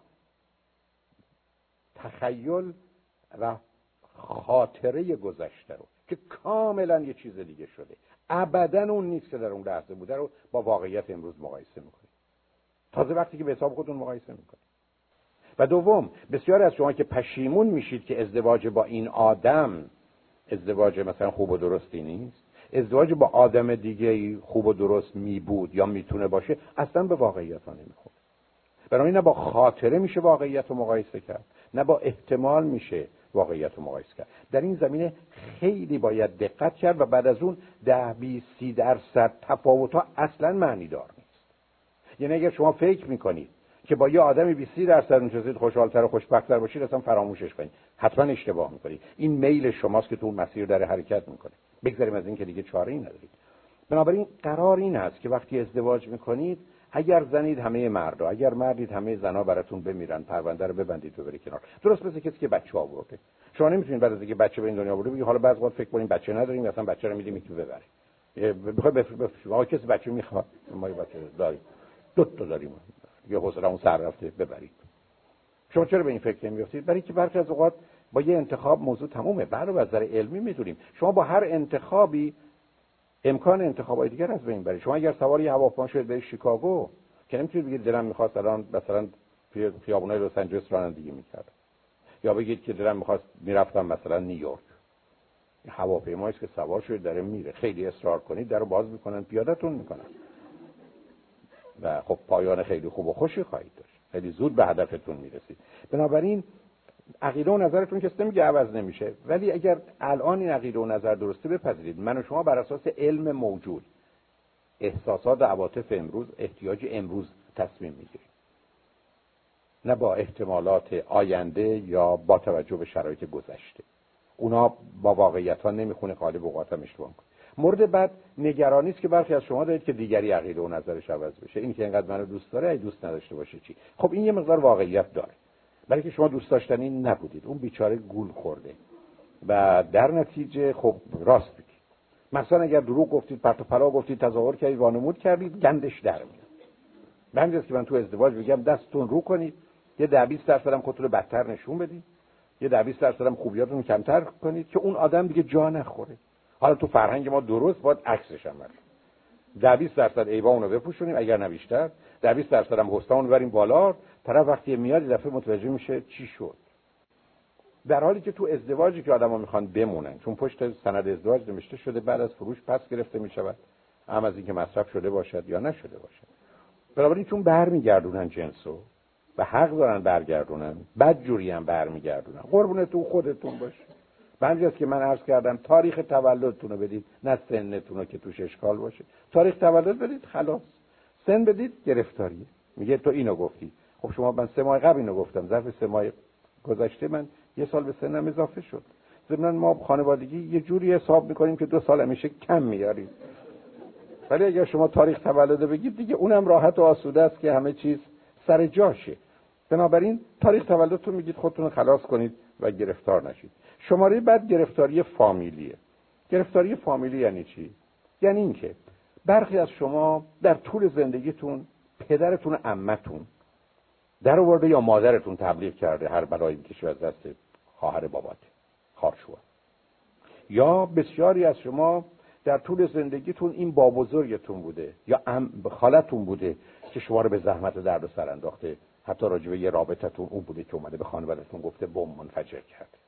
تخیل و خاطره گذشته رو که کاملا یه چیز دیگه شده، ابدا اون نیست که در اون لحظه بوده، رو با واقعیت امروز مقایسه میکنید. تازه وقتی که به حساب خودتون مقایسه میکنید. و دوم، بسیاری از شما که پشیمون میشید که ازدواج با این آدم ازدواج مثلا خوب و درستی نیست، ازدواج با آدم دیگه خوب و درست می بود یا میتونه باشه، اصلا به واقعیت ها نمیخوره. برای نه با خاطره میشه واقعیت رو مقایسه کرد، نه با احتمال میشه واقعیت رو مقایسه کرد. در این زمینه خیلی باید دقت کرد و بعد از اون 10-20-30% تفاوت ها اصلا معنی دار نیست. یعنی اگر شما فکر میکنید که با یه آدمی 20% نشستید خوشحالتر و خوشبخت‌تر باشید، اصلا فراموشش کنید. حتما اشتباه میکنید. این میل شماست که تو اون مسیر داره حرکت میکنه. بگذاریم از این که دیگه چاره‌ای ندارید. بنابراین قرار این هست که وقتی ازدواج میکنید، اگر زنید همه مردا، اگر مردید همه زنا براتون بمیرن، پرونده رو ببندید و برید کنار. درست مثل کسی که بچه آورده. شما نمیتونید بعد از اینکه بچه به این دنیا آورده بگید حالا بعضی وقت فکر کنیم بچه نداریم، مثلا بچه رو میدیم یکی ببره. میخواد بفرمایید کسی بچه میخواد، ما یه بچه داریم، 2 تا داریم، یا حوصله‌مون سر رفته ببرید. شما چرا به این فکر نمی‌افتید؟ برای اینکه برخی از اوقات با یه انتخاب موضوع تمومه. بعد از نظر علمی میدونیم شما با هر انتخابی امکان انتخابای دیگر از بین بره. شما اگر سوار یه هواپیما شدید به شیکاگو، که نمیتونید بگید دلم می‌خواست الان مثلا توی خیابونای لس آنجلس رانندگی می‌کردم، یا بگید که دلم می‌خواست میرفتم مثلا نیویورک. هواپیمایی که سوار شدید داره میره، خیلی اصرار کنید درو باز میکنن، پیاده‌تون میکنن و خب پایان خیلی خوب و خوشی خواهید داشت. خیلی زود به هدفتون میرسید. بنابراین عقیده و نظرتون که نمیگه عوض نمیشه، ولی اگر الان این عقیده و نظر درسته، بپذیرید من و شما بر اساس علم موجود، احساسات و عواطف امروز، احتیاج امروز تصمیم میگیریم، نه با احتمالات آینده یا با توجه به شرایط گذشته. اونا با واقعیت ها نمیخونه، غالب اوقات هم اشتباه میکنه. مورد بعد نگرانی است که برخی از شما دارید که دیگری عقیده و نظرش عوض بشه. این که اینقدر منو دوست داره، اگه دوست نداشته باشه چی؟ خب این یه مقدار واقعیت داره، برای که شما دوست داشتنی نبودید، اون بیچاره گول خورده و در نتیجه خب راست بگید. مثلا اگر دروغ گفتید، پرت و پلا گفتید، تظاهر کردید، وانمود کردید، گندش در میاد. همینجاست که من تو ازدواج میگم دستتون رو کنید، یه 10-20% هم خودتون رو بدتر نشون بدید، یه 10-20% هم خوبیاتون کمتر کنید که اون آدم دیگه جا نخوره. حالا تو فرهنگ ما درست باید عکسش هم باشه. 10-20% عیبامونو بپوشونیم اگر نه بیشتر، 10-20% هم حسنامونو ببریم بالا، طرف وقتی میاد یه دفعه متوجه میشه چی شد. در حالی که تو ازدواجی که آدما میخوان بمونن، چون پشت سند ازدواج نوشته شده بعد از فروش پس گرفته میشود، هم از اینکه مصرف شده باشد یا نشده باشد. بنابراین چون برمیگردونن جنسو و حق دارن برگردونن، بدجوری هم برمیگردونن. قربونتون خودتون باشه. بعضیست که من عرض کردم تاریخ تولدتون رو بدید، نه سنتون رو که توش اشکال باشه. تاریخ تولد بدید خلاص. سن بدید گرفتاریه. میگه تو اینو گفتی. خب شما من 3 ماه قبل اینو گفتم، ظرف 3 ماه گذشته من 1 سال به سنم اضافه شد. ضمن ما خانوادگی یه جوری حساب میکنیم که 2 سال همیشه کم میاریم. ولی اگر شما تاریخ تولد بگید دیگه اونم راحت و آسوده است که همه چیز سر جاشه. بنابراین تاریخ تولدتون میگید خودتون خلاص کنید و گرفتار نشید. شماره بعد گرفتاری فامیلیه. گرفتاری فامیلی یعنی چی؟ یعنی این که برخی از شما در طول زندگیتون پدرتون و عمتون در آورده یا مادرتون تبلیغ کرده هر بلایی میکشه از دست خواهر بابات، خارشوها. یا بسیاری از شما در طول زندگیتون این بابزرگتون بوده یا خالتون بوده که شما رو به زحمت و درد و سر انداخته. حتی راجبه یه رابطتون اون بوده که اومده به خانواده‌تون گفته بم منفجر کرده.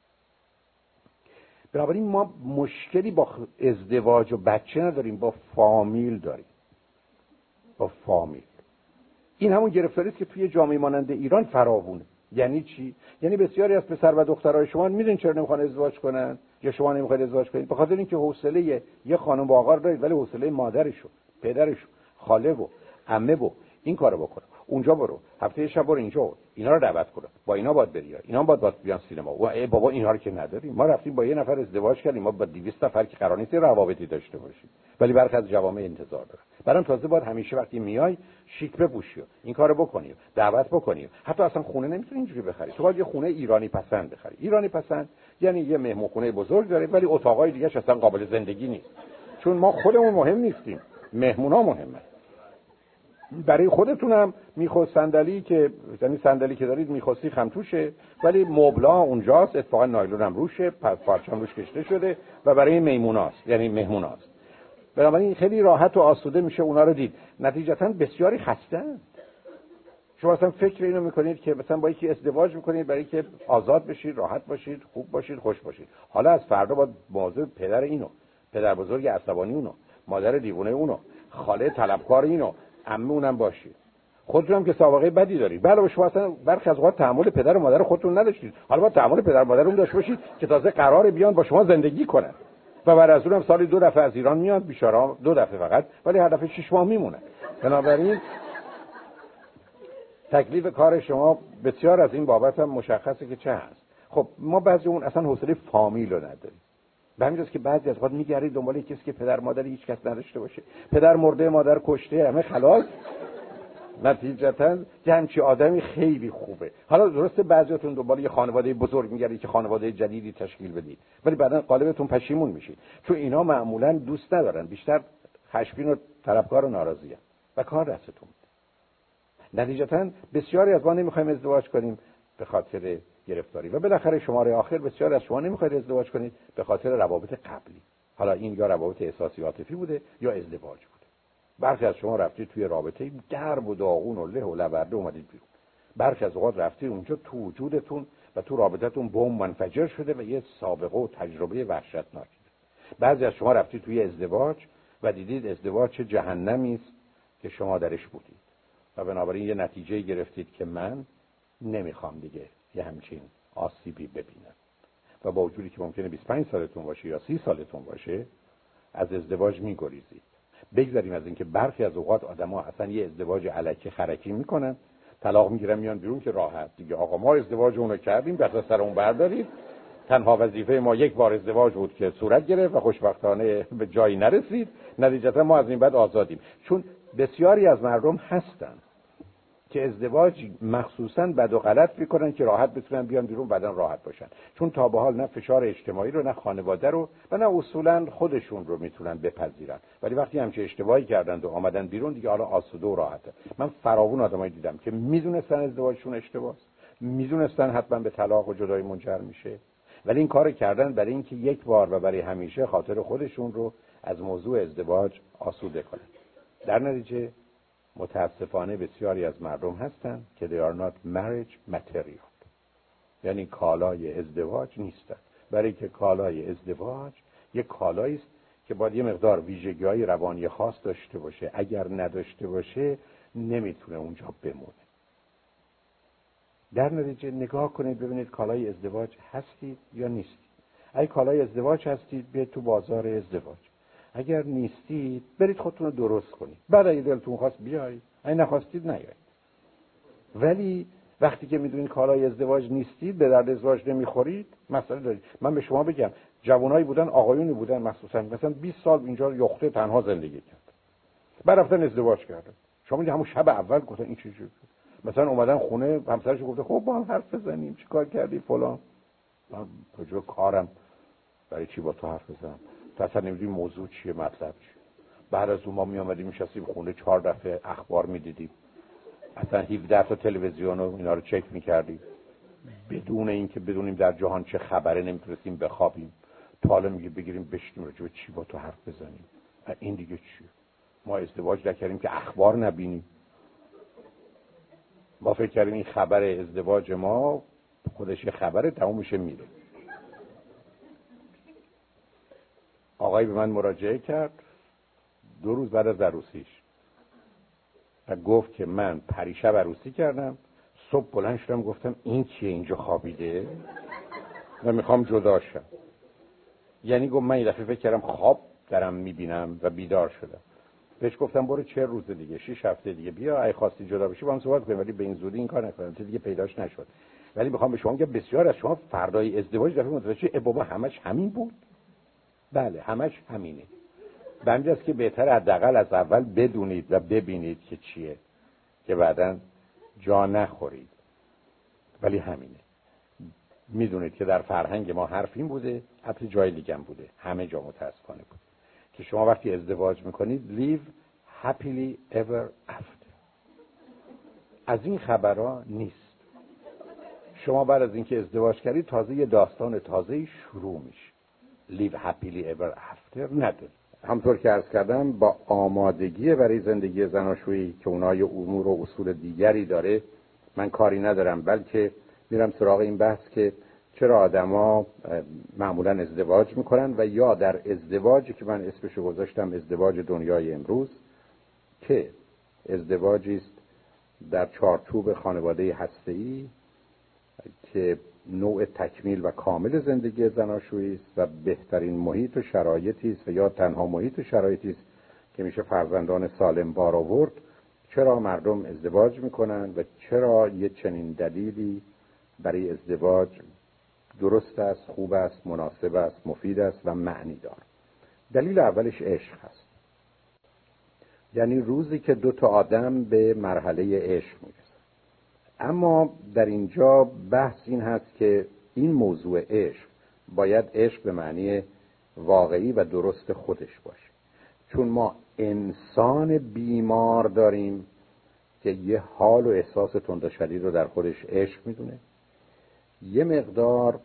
بنابراین ما مشکلی با ازدواج و بچه نداریم، با فامیل داریم. با فامیل. این همون گرفتاری است که توی جامعه مانند ایران فراوونه. یعنی چی؟ یعنی بسیاری از پسر و دخترای شما میدونین چرا نمیخوان ازدواج کنن یا شما نمیخواید ازدواج کنید؟ به خاطر اینکه حوصله یه خانم با آقا رو دارید ولی حوصله مادرشو، پدرشو، خاله و عمه و این کارو بکنه. اونجا برو، هفته شب برو اینجا، اینا رو دعوت کن. با اینا باید بری، اینا باید بیان سینما. و ای بابا اینها رو که نداریم. ما رفتیم با یه نفر ازدواج کردیم، ما با 200 نفر که قرار نیست روابطی داشته باشیم. ولی برخی از جوامع انتظار دارن. برام تازه باید همیشه وقتی میای شیک بپوشی، این کارو بکنی، دعوت بکنی. حتی اصلا خونه نمیتونی اینجوری بخری. تو باید یه خونه ایرانی پسند بخری. ایرانی پسند یعنی یه مهمونخونه بزرگ داره ولی اتاقای دیگه‌اش اصلا قابل زندگی نیست. چون ما خودمون مهم نیستیم، مهمونا مهمه. برای خودتون هم میخواست صندلی که یعنی صندلی که دارید میخواستی خمتوشه ولی مبلا اونجاست، اتفاقا نایلون هم روشه، پارچه‌ام روش کشته شده و برای میموناست، یعنی مهموناست. بنابراین خیلی راحت و آسوده میشه اونا رو دید. نتیجتا بسیاری خسته‌اند. شما اصلا فکر اینو میکنید که مثلا با یکی ازدواج میکنید برای که آزاد بشید، راحت باشید، خوب باشید، خوش باشید. حالا از فردا باید مواظب پدر اینو، پدر بزرگ عصبانی اونو، مادر دیوونه اونو، خاله طلبکار اینو، عمه اونم باشید. خودتون هم که سابقه بدی دارید. علاوه شما اصلا برخی از اوقات تحمل پدر و مادر خودتون نداشتید. حالا با تحمل پدر و مادر اون داشته باشید که تازه قراره بیان با شما زندگی کنن. و بعد از اونم سالی 2 دفعه از ایران میاد بیچاره، 2 دفعه فقط، ولی هر دفعه 6 ماه میمونه. بنابراین تکلیف کار شما بسیار از این بابت هم مشخصه که چه هست. خب ما بعضی اون اصلا حوصله فامیل رو نداریم. به همین جاست که بعضی از وقت میگردید دنبال کسی که پدر مادر هیچ کس نداشته باشه. پدر مرده، مادر کشته، همه خلاص. نتیجتا یه همچی آدمی خیلی خوبه. حالا درسته بعضیاتون دنبال یه خانواده بزرگ میگردید که خانواده جدیدی تشکیل بدید، ولی بعدا غالبتون پشیمون میشید، چون اینا معمولا دوست ندارن، بیشتر خشمگین و طلبکار و ناراضیه و کار دستتون. نتیجتا بسیاری از ما نمیخوایم ازدواج کنیم به خاطر گرفتاری و بالاخره شماره آخر بسیاری از شما نمیخواید ازدواج کنید به خاطر روابط قبلی. حالا این یا روابط احساسی عاطفی بوده یا ازدواج بوده. برخی از شما رفتید توی رابطه گرم و داغون و له و لورده اومدید بیرون. برخی از اوقات رفتید اونجا تو وجودتون و تو رابطتون بمب منفجر شده و یه سابقه و تجربه وحشتناکی. بعضی از شما رفتید توی ازدواج و دیدید ازدواج چه جهنمی است که شما درش بودید و بنابراین یه نتیجه گرفتید که من نمیخوام دیگه یه همچین آسیبی ببینن. و با وجودی که ممکنه 25 سالتون باشه یا 30 سالتون باشه از ازدواج میگریزید. بگذاریم از اینکه برخی از اوقات آدما اصلا یه ازدواج الکی خرکی میکنن، طلاق میگیرن میان بیرون که راحت دیگه آقا ما ازدواج اونو کردیم دست از سر اون بردارید، تنها وظیفه ما یک بار ازدواج بود که صورت گرفت و خوشبختانه به جایی نرسید، نتیجتا ما از این بعد آزادیم. چون بسیاری از مردم هستن که ازدواج مخصوصاً بد و غلط میکنن که راحت بتونن بیان بیرون بعدن راحت باشن، چون تا به حال نه فشار اجتماعی رو، نه خانواده رو و نه اصولاً خودشون رو میتونن بپذیرن. ولی وقتی همچه اشتباهی کردن و آمدن بیرون دیگه حالا آسوده و راحته. من فراوون آدمایی دیدم که میدونستن ازدواجشون اشتباهه، میدونستن حتما به طلاق و جدایی منجر میشه، ولی این کارو کردن برای اینکه یک بار و برای همیشه خاطر خودشون رو از موضوع ازدواج آسوده کنن. در نتیجه متاسفانه بسیاری از مردم هستن که they are not marriage material، یعنی کالای ازدواج نیستن. برای که کالای ازدواج یک کالایی است که باید یه مقدار ویژگی‌های روانی خاص داشته باشه، اگر نداشته باشه نمیتونه اونجا بمونه. در نتیجه نگاه کنید ببینید کالای ازدواج هستید یا نیستید. اگه کالای ازدواج هستید بیاید تو بازار ازدواج، اگر نیستید برید خودتون رو درست کنید، بعد اگه دلتون خواست بیایید، اگه نخواستید نیایید. ولی وقتی که میدونید کالای ازدواج نیستید، به درد ازدواج نمیخورید، مسئله دارید. من به شما بگم جوانایی بودن، آقایونی بودن مخصوصا مثلا 20 سال اینجا یخته تنها زندگی کرد، بعد رفتن ازدواج کردن. شما میگید همون شب اول گفتن این چه جوری، مثلا اومدن خونه همسرش گفته خب با هم حرف بزنیم چیکار کردی فلان، من کجا کارم برای چی با تو حرف بزنم، تو اصلا نمیدونی موضوع چیه، مطلب چیه. بعد از اون ما میامدیم میشستیم خونه 4 دفعه اخبار میدیدیم، اصلا 17 تا تلویزیون و اینا رو چک میکردیم بدون اینکه بدونیم در جهان چه خبره، نمیتونستیم بخوابیم. تا حالا میگه بگیریم بشینیم راجع به چی با تو حرف بزنیم، این دیگه چیه؟ ما ازدواج نکردیم که اخبار نبینیم، ما فکر کردیم این خبر ازدواج ما خودش یه خبره تموم میشه میره. آقای به من مراجعه کرد 2 روز بعد از عروسیش و گفت که من پریشب عروسی کردم، صبح بلند شدم گفتم این کیه اینجا خوابیده و میخوام جدا شم. یعنی گفت من یه دفعه فکر کردم خواب دارم میبینم و بیدار شدم. بهش گفتم برو 40 روز دیگه 6 هفته دیگه بیا، اگه خواستی جدا بشی با هم صحبت کنیم، ولی به این زودی این کار نکنم، دیگه پیداش نشد. ولی میخوام به شما بگم بسیار از شما فردای ازدواج دفعه متوجه بابا همش همین بود. بله همش همینه. بنده است که بهتر حداقل از اول بدونید و ببینید که چیه که بعداً جا نخورید. ولی همینه. میدونید که در فرهنگ ما حرف این بوده، حتی جای دیگه هم بوده، همه جا متاسفانه بود که شما وقتی ازدواج میکنید live happily ever after. از این خبرها نیست. شما بعد از اینکه ازدواج کردید تازه یه داستان تازه‌ای شروع میشه. live happily ever after نداره. همطور که عرض کردم با آمادگی برای زندگی زناشویی که اونای امور و اصول دیگری داره من کاری ندارم، بلکه میرم سراغ این بحث که چرا آدما معمولا ازدواج میکنن و یا در ازدواجی که من اسمشو گذاشتم ازدواج دنیای امروز که ازدواجی است در چارچوب خانواده هسته‌ای که نوع تکمیل و کامل زندگی زناشویی است و بهترین محیط و شرایطی است و یا تنها محیط و شرایطی است که میشه فرزندان سالم بار آورد، چرا مردم ازدواج میکنن و چرا یه چنین دلیلی برای ازدواج درست است، خوب است، مناسب است، مفید است و معنی دار. دلیل اولش عشق هست. یعنی روزی که 2 تا آدم به مرحله عشق میرسن. اما در اینجا بحث این هست که این موضوع عشق باید عشق به معنی واقعی و درست خودش باشه، چون ما انسان بیمار داریم که یه حال و احساس تند و شدید رو در خودش عشق میدونه، یه مقدار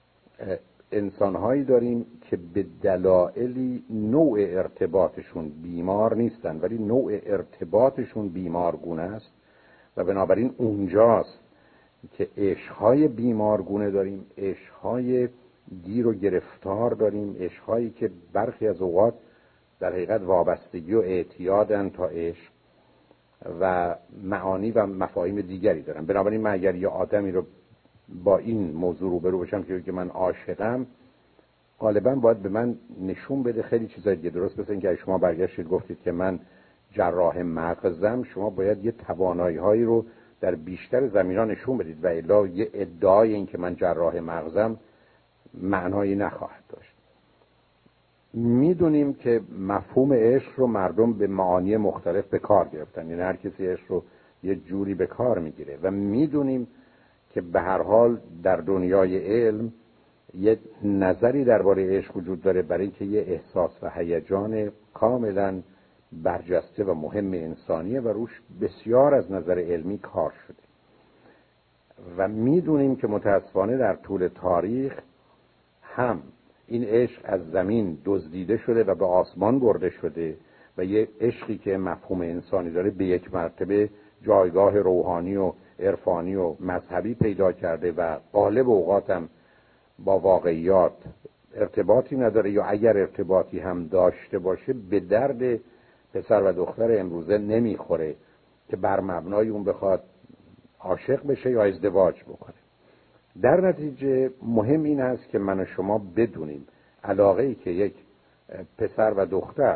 انسانهایی داریم که به دلایلی نوع ارتباطشون بیمار نیستن ولی نوع ارتباطشون بیمارگونه است و بنابراین اونجاست که عشقهای بیمارگونه داریم، عشقهای گیر و گرفتار داریم، عشقهایی که برخی از اوقات در حقیقت وابستگی و اعتیادن تا عشق و معانی و مفاهیم دیگری دارن. بنابراین من اگر یه آدمی رو با این موضوع روبرو بشم که من عاشقم، غالبا باید به من نشون بده خیلی چیزای دیگه. درست مثل اینکه شما برگشتید گفتید که من جراح مغزم، شما باید یه توانایی‌هایی رو در بیشتر زمینا نشون بدید و الا یه ادعای این که من جراح مغزم معنایی نخواهد داشت. میدونیم که مفهوم عشق رو مردم به معانی مختلف به کار گرفتن، یعنی هر کسی عشق رو یه جوری به کار میگیره و میدونیم که به هر حال در دنیای علم یه نظری درباره عشق وجود داره، برای اینکه یه احساس و هیجان کاملا برجسته و مهم انسانیه و روش بسیار از نظر علمی کار شده و میدونیم که متاسفانه در طول تاریخ هم این عشق از زمین دزدیده شده و به آسمان برده شده و یه عشقی که مفهوم انسانی داره به یک مرتبه جایگاه روحانی و عرفانی و مذهبی پیدا کرده و غالب اوقات هم با واقعیات ارتباطی نداره، یا اگر ارتباطی هم داشته باشه به درد پسر و دختر امروزه نمیخوره که بر مبنای اون بخواد عاشق بشه یا ازدواج بکنه. در نتیجه مهم این است که من و شما بدونیم علاقه‌ای که یک پسر و دختر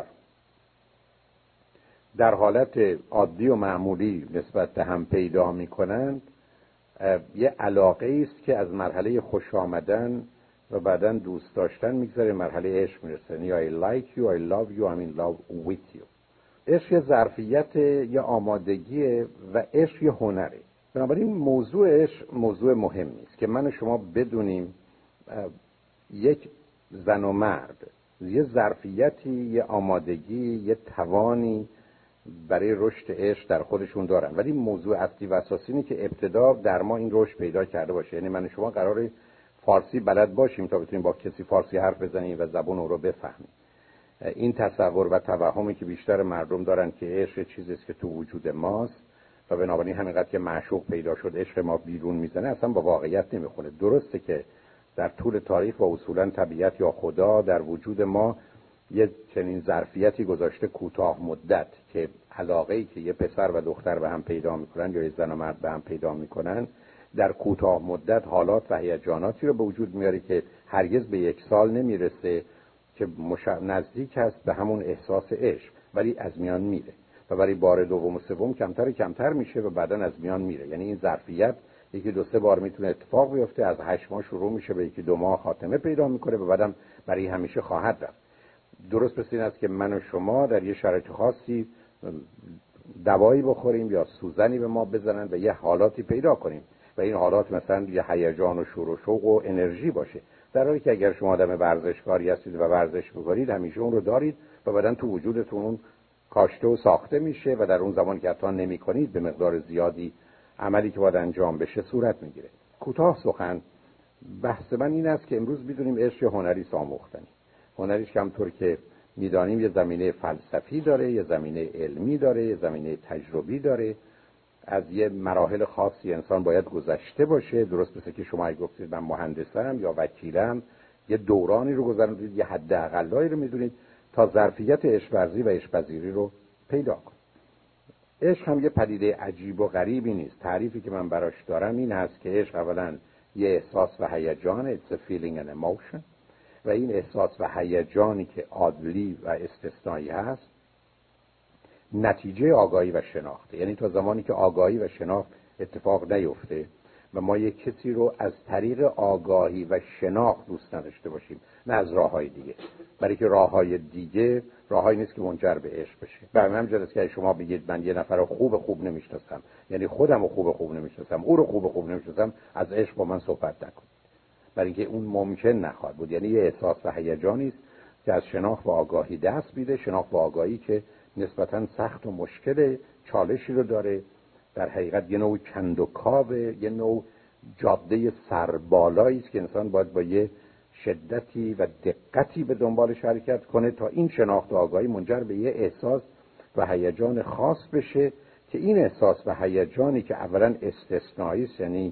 در حالت عادی و معمولی نسبت به هم پیدا می‌کنند یه علاقه است که از مرحله خوش آمدن و بعداً دوست داشتن میگذره مرحله عشق میرسه. یا I like you, I love you, I'm in love with you. عشق یه ظرفیت، یه آمادگیه و عشق یه هنره. بنابراین موضوع عشق موضوع مهمی است که من و شما بدونیم یک زن و مرد یه ظرفیتی، یه آمادگی، یه توانی برای رشد عشق در خودشون دارن، ولی موضوع اصلی و اساسی اینه که ابتدا در ما این رشد پیدا کرده باشه. یعنی من و شما قراره فارسی بلد باشیم تا بتونیم با کسی فارسی حرف بزنیم و زبان اون رو بفهمیم. این تصور و توهمی که بیشتر مردم دارن که عشق چیزی است که تو وجود ماست و بنابراین همینقدر که معشوق پیدا شد عشق ما بیرون میزنه، اصلا با واقعیت نمیخونه. درسته که در طول تاریخ و اصولا طبیعت یا خدا در وجود ما یه چنین ظرفیتی گذاشته کوتاه مدت که علاقه‌ای که یه پسر و دختر به هم پیدا میکنن یا یه زن و مرد به هم پیدا میکنن در کوتاه مدت حالات و هیجاناتی رو به وجود میاره که هرگز به یک سال نمیرسه که نزدیک هست به همون احساس عشق، ولی از میان میره و برای بار دوم و سوم کمتر کمتر میشه و بعداً از میان میره. یعنی این ظرفیت یکی دو سه بار میتونه اتفاق بیفته، از 8 ماه شروع میشه به یکی 2 ماه خاتمه پیدا میکنه و بعدم برای همیشه خواهد رفت. درست مثل این است که من و شما در یه شرایط خاصی دوایی بخوریم یا سوزنی به ما بزنن و یه حالاتی پیدا کنیم و این حالات مثلا یه هیجان و شور و شوق و انرژی باشه، در حالی که اگر شما آدم ورزشکاری هستید و ورزش می‌کنید همیشه اون رو دارید و بعدن تو وجودتون اون کاشته و ساخته میشه و در اون زمان که حتی نمی‌کنید به مقدار زیادی عملی که باید انجام بشه صورت میگیره. کوتاه سخن بحث من این است که امروز بدونیم عشق هنری آموختنی. هنریش که همطور که میدانیم یه زمینه فلسفی داره، یه زمینه علمی داره، یه زمینه تجربی داره. از یه مراحل خاصی انسان باید گذشته باشه. درست مثل که شما گفتید من مهندسم یا وکیلم، یه دورانی رو گذروندید، یه حداقلایی رو میدونید تا ظرفیت عشق ورزی و عشق پذیری رو پیدا کنید. عشق هم یه پدیده عجیب و غریبی نیست. تعریفی که من براش دارم این هست که عشق اولا یه احساس و هیجان، it's a feeling and emotion، و این احساس و هیجانی که عادلی و استثنایی هست نتیجه آگاهی و شناخته. یعنی تا زمانی که آگاهی و شناخت اتفاق نیفته و ما یک کسی رو از طریق آگاهی و شناخت دوست نداشته باشیم، نه از راههای دیگه، برای که راههای دیگه راههایی نیست که منجر به عشق بشه. برای همین جاست که شما بگید من یه نفر رو خوب نمیشناسم، یعنی خودم رو خوب نمیشناسم، او رو خوب نمیشناسم، از عشق با من صحبت نکنید، برای اینکه اون ممکن نخواهد بود. یعنی یه احساس و هیجانی است که از شناخت و آگاهی دست میده، شناخت و آگاهی که نسبتاً سخت و مشکل، چالشی رو داره، در حقیقت یه نوع کند و کاوه، یه نوع جاده سربالایی است که انسان باید با یه شدتی و دقتی به دنبالش حرکت کنه تا این شناخت و آگاهی منجر به یه احساس و هیجان خاص بشه که این احساس و هیجانی که اولا استثنایی است، یعنی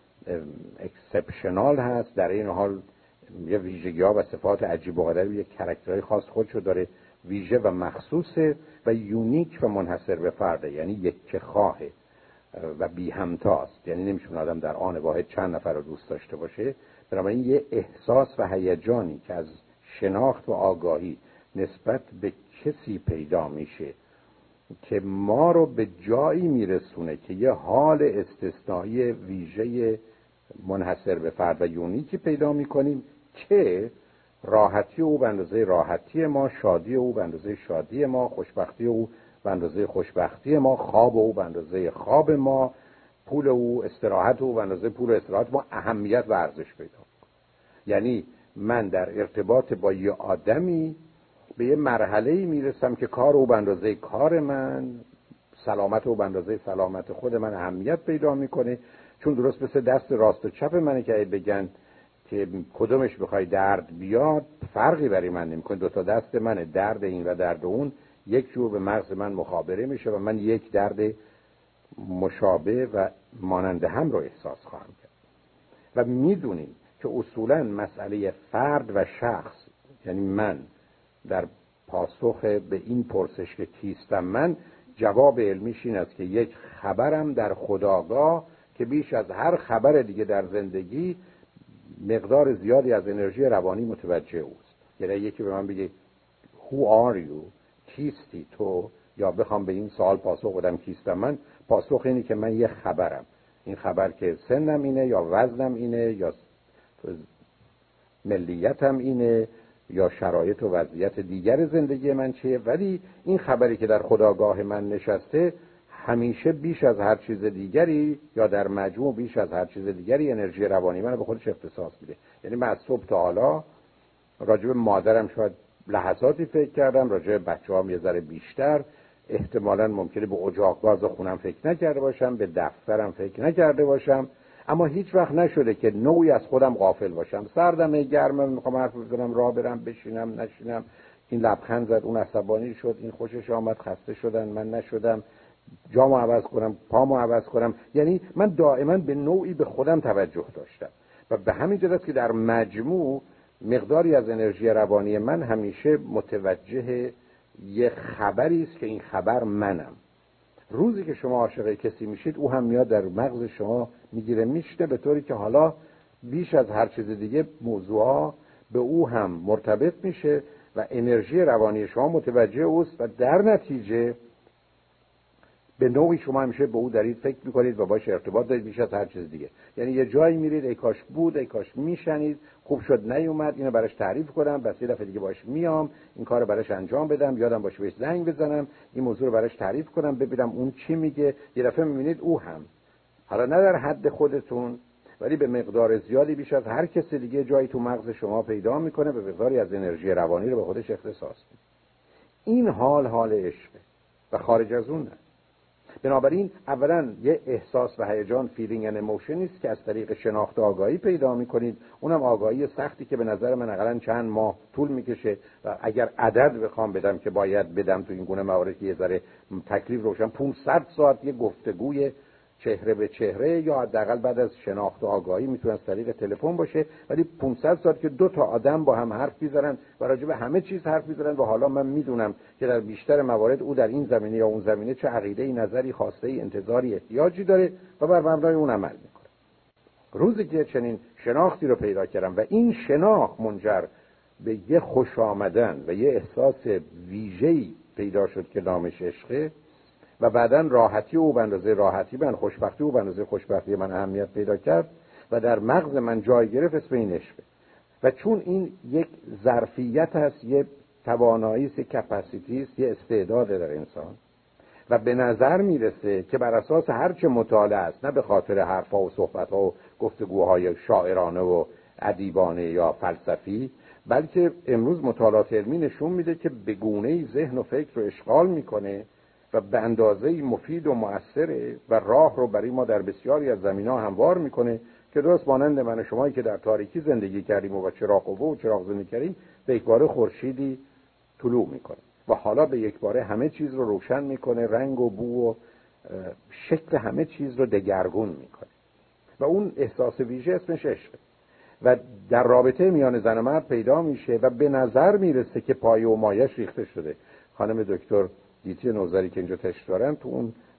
اکسپشنال هست، در این حال یه ویژگی‌ها و صفات عجیب و غریبی، یک کاراکترهای خاص خودشو داره، ویژه و مخصوصه و یونیک و منحصر به فرده، یعنی یک خواهه. و بی همتاست. یعنی نمیشه آدم در آن واحد چند نفر رو دوست داشته باشه. بنابراین یه احساس و هیجانی که از شناخت و آگاهی نسبت به کسی پیدا میشه که ما رو به جایی میرسونه که یه حال استثنایی ویژه منحصر به فرد و یونیکی پیدا میکنیم که راحتی او به اندازه راحتی ما، شادی او به اندازه شادی ما، خوشبختی او به اندازه خوشبختی ما، خواب او به اندازه خواب ما، پول او، استراحت او به اندازه پول استراحت ما اهمیت و ارزش پیدا میکنه. یعنی من در ارتباط با یه آدمی به یه مرحله‌ای میرسم که کار او به اندازه کار من، سلامت او به اندازه سلامت خود من اهمیت پیدا میکنه. چون درست مثل دست راست و چپ منه که بگن که کدومش بخوای درد بیاد، فرقی برای من نمیکنه. دو تا دست منه، درد این و درد اون یک جور به مغز من مخابره میشه و من یک درد مشابه و مانند هم رو احساس خواهم کرد. و میدونیم که اصولا مسئله فرد و شخص، یعنی من در پاسخ به این پرسش که کیستم من، جواب علمیش این است که یک خبرم در خودآگاه که بیش از هر خبر دیگه در زندگی مقدار زیادی از انرژی روانی متوجه اوست. یعنی یکی به من بگه Who are you؟ کیستی تو؟ یا بخوام به این سوال پاسخ بدم کیستم من، پاسخ اینه که من یه خبرم. این خبر که سنم اینه یا وزنم اینه یا ملیتم اینه یا شرایط و وضعیت دیگر زندگی من چیه، ولی این خبری که در خودآگاه من نشسته همیشه بیش از هر چیز دیگری یا در مجموع بیش از هر چیز دیگری انرژی روانی من به خودش اختصاص میده. یعنی من از صبح تا حالا راجع به مادرم شاید لحظاتی فکر کردم، راجع به بچه‌هام یه ذره بیشتر، احتمالاً ممکنه به اجاق گاز خونم فکر نکرده باشم، به دفترم فکر نکرده باشم، اما هیچ وقت نشده که نوعی از خودم غافل باشم. سردمه، گرمه، میخوام حرف بزنم، راه برم، بشینم، نشینم، این لبخند زد، اون عصبانی شد، این خوشش آمد، خسته شدن، من نشدم، جامو عوض کنم، پامو عوض کنم. یعنی من دائما به نوعی به خودم توجه داشتم و به همین جهت که در مجموع مقداری از انرژی روانی من همیشه متوجه یه خبری است که این خبر منم. روزی که شما عاشق کسی میشید، او هم میاد در مغز شما میگیره میشنه، به طوری که حالا بیش از هر چیز دیگه موضوعها به او هم مرتبط میشه و انرژی روانی شما متوجه اوست و در نتیجه به نوعی شما همیشه به او دارید فکر میکنید و باش ارتباط دارید بیش از هر چیز دیگه. یعنی یه جایی میرید ای کاش بود، ای کاش میشنید، خوب شد نیومد، اینو براش تعریف کنم، بس یه دفعه دیگه باش میام این کارو براش انجام بدم، یادم باشه بهش زنگ بزنم، این موضوع رو براش تعریف کنم، ببینم اون چی میگه. یه دفعه میبینید او هم، حالا نه در حد خودتون، ولی به مقدار زیادی بیش از هر کسی دیگه جایی تو مغز شما پیدا میکنه، به مقداری از انرژی روانی رو به خودش اختصاص میده. این حال عشقه و خارج از اون نه. بنابراین اولا یه احساس و هیجان، فیلینگ ان ایموشن است که از طریق شناخت و آگاهی پیدا میکنید. اونم آگاهی سختی که به نظر من حداقل چند ماه طول میکشه و اگر عدد بخوام بدم که باید بدم تو این گونه موارد یه ذره تکلیف روشن، 500 ساعت یه گفتگوی چهره به چهره یا حداقل بعد از شناخت و آگاهی میتونه از طریق تلفن باشه، ولی 500 ساعت که دو تا آدم با هم حرف میزنن و راجع به همه چیز حرف میزنن و حالا من میدونم که در بیشتر موارد او در این زمینه یا اون زمینه چه عقیده‌ای، نظری، خواسته‌ای، انتظاری، احتیاجی داره و بر مبنای اون عمل میکنه. روزی که چنین شناختی رو پیدا کردم و این شناخت منجر به یه خوش آمدن و یه احساس ویژه‌ای پیدا شد که نامش عشقه و بعداً راحتی او به اندازه راحتی من، خوشبختی او به اندازه خوشبختی من اهمیت پیدا کرد و در مغز من جای گرفت، اسم این عشقه. و چون این یک ظرفیت هست، یه توانایی است، کپاسیتی است، یه استعداد در انسان و به نظر میرسه که بر اساس هرچه مطالعه است، نه به خاطر حرفا و صحبت‌ها و گفتگوهای شاعرانه و ادیبانه یا فلسفی، بلکه امروز مطالعات علمی نشون میده که به گونه‌ای ذهن و فکر رو اشغال میکنه و به اندازه‌ای مفید و مؤثره و راه رو برای ما در بسیاری از زمینه‌ها هموار میکنه که درست مانند من و شمایی که در تاریکی زندگی کردیم و با چراغ قوه و چراغ زندگی کردیم، به یکباره خورشیدی طلوع میکنه و حالا به یکباره همه چیز رو روشن میکنه، رنگ و بو و شکل همه چیز رو دگرگون میکنه و اون احساس ویژه اسمش عشقه و در رابطه میان زن و مرد پیدا میشه و به نظر میرسه که پایه و مایش ریخته شده. خانم دکتر گیتی نوذری که اینجا تشریف دارن تو اون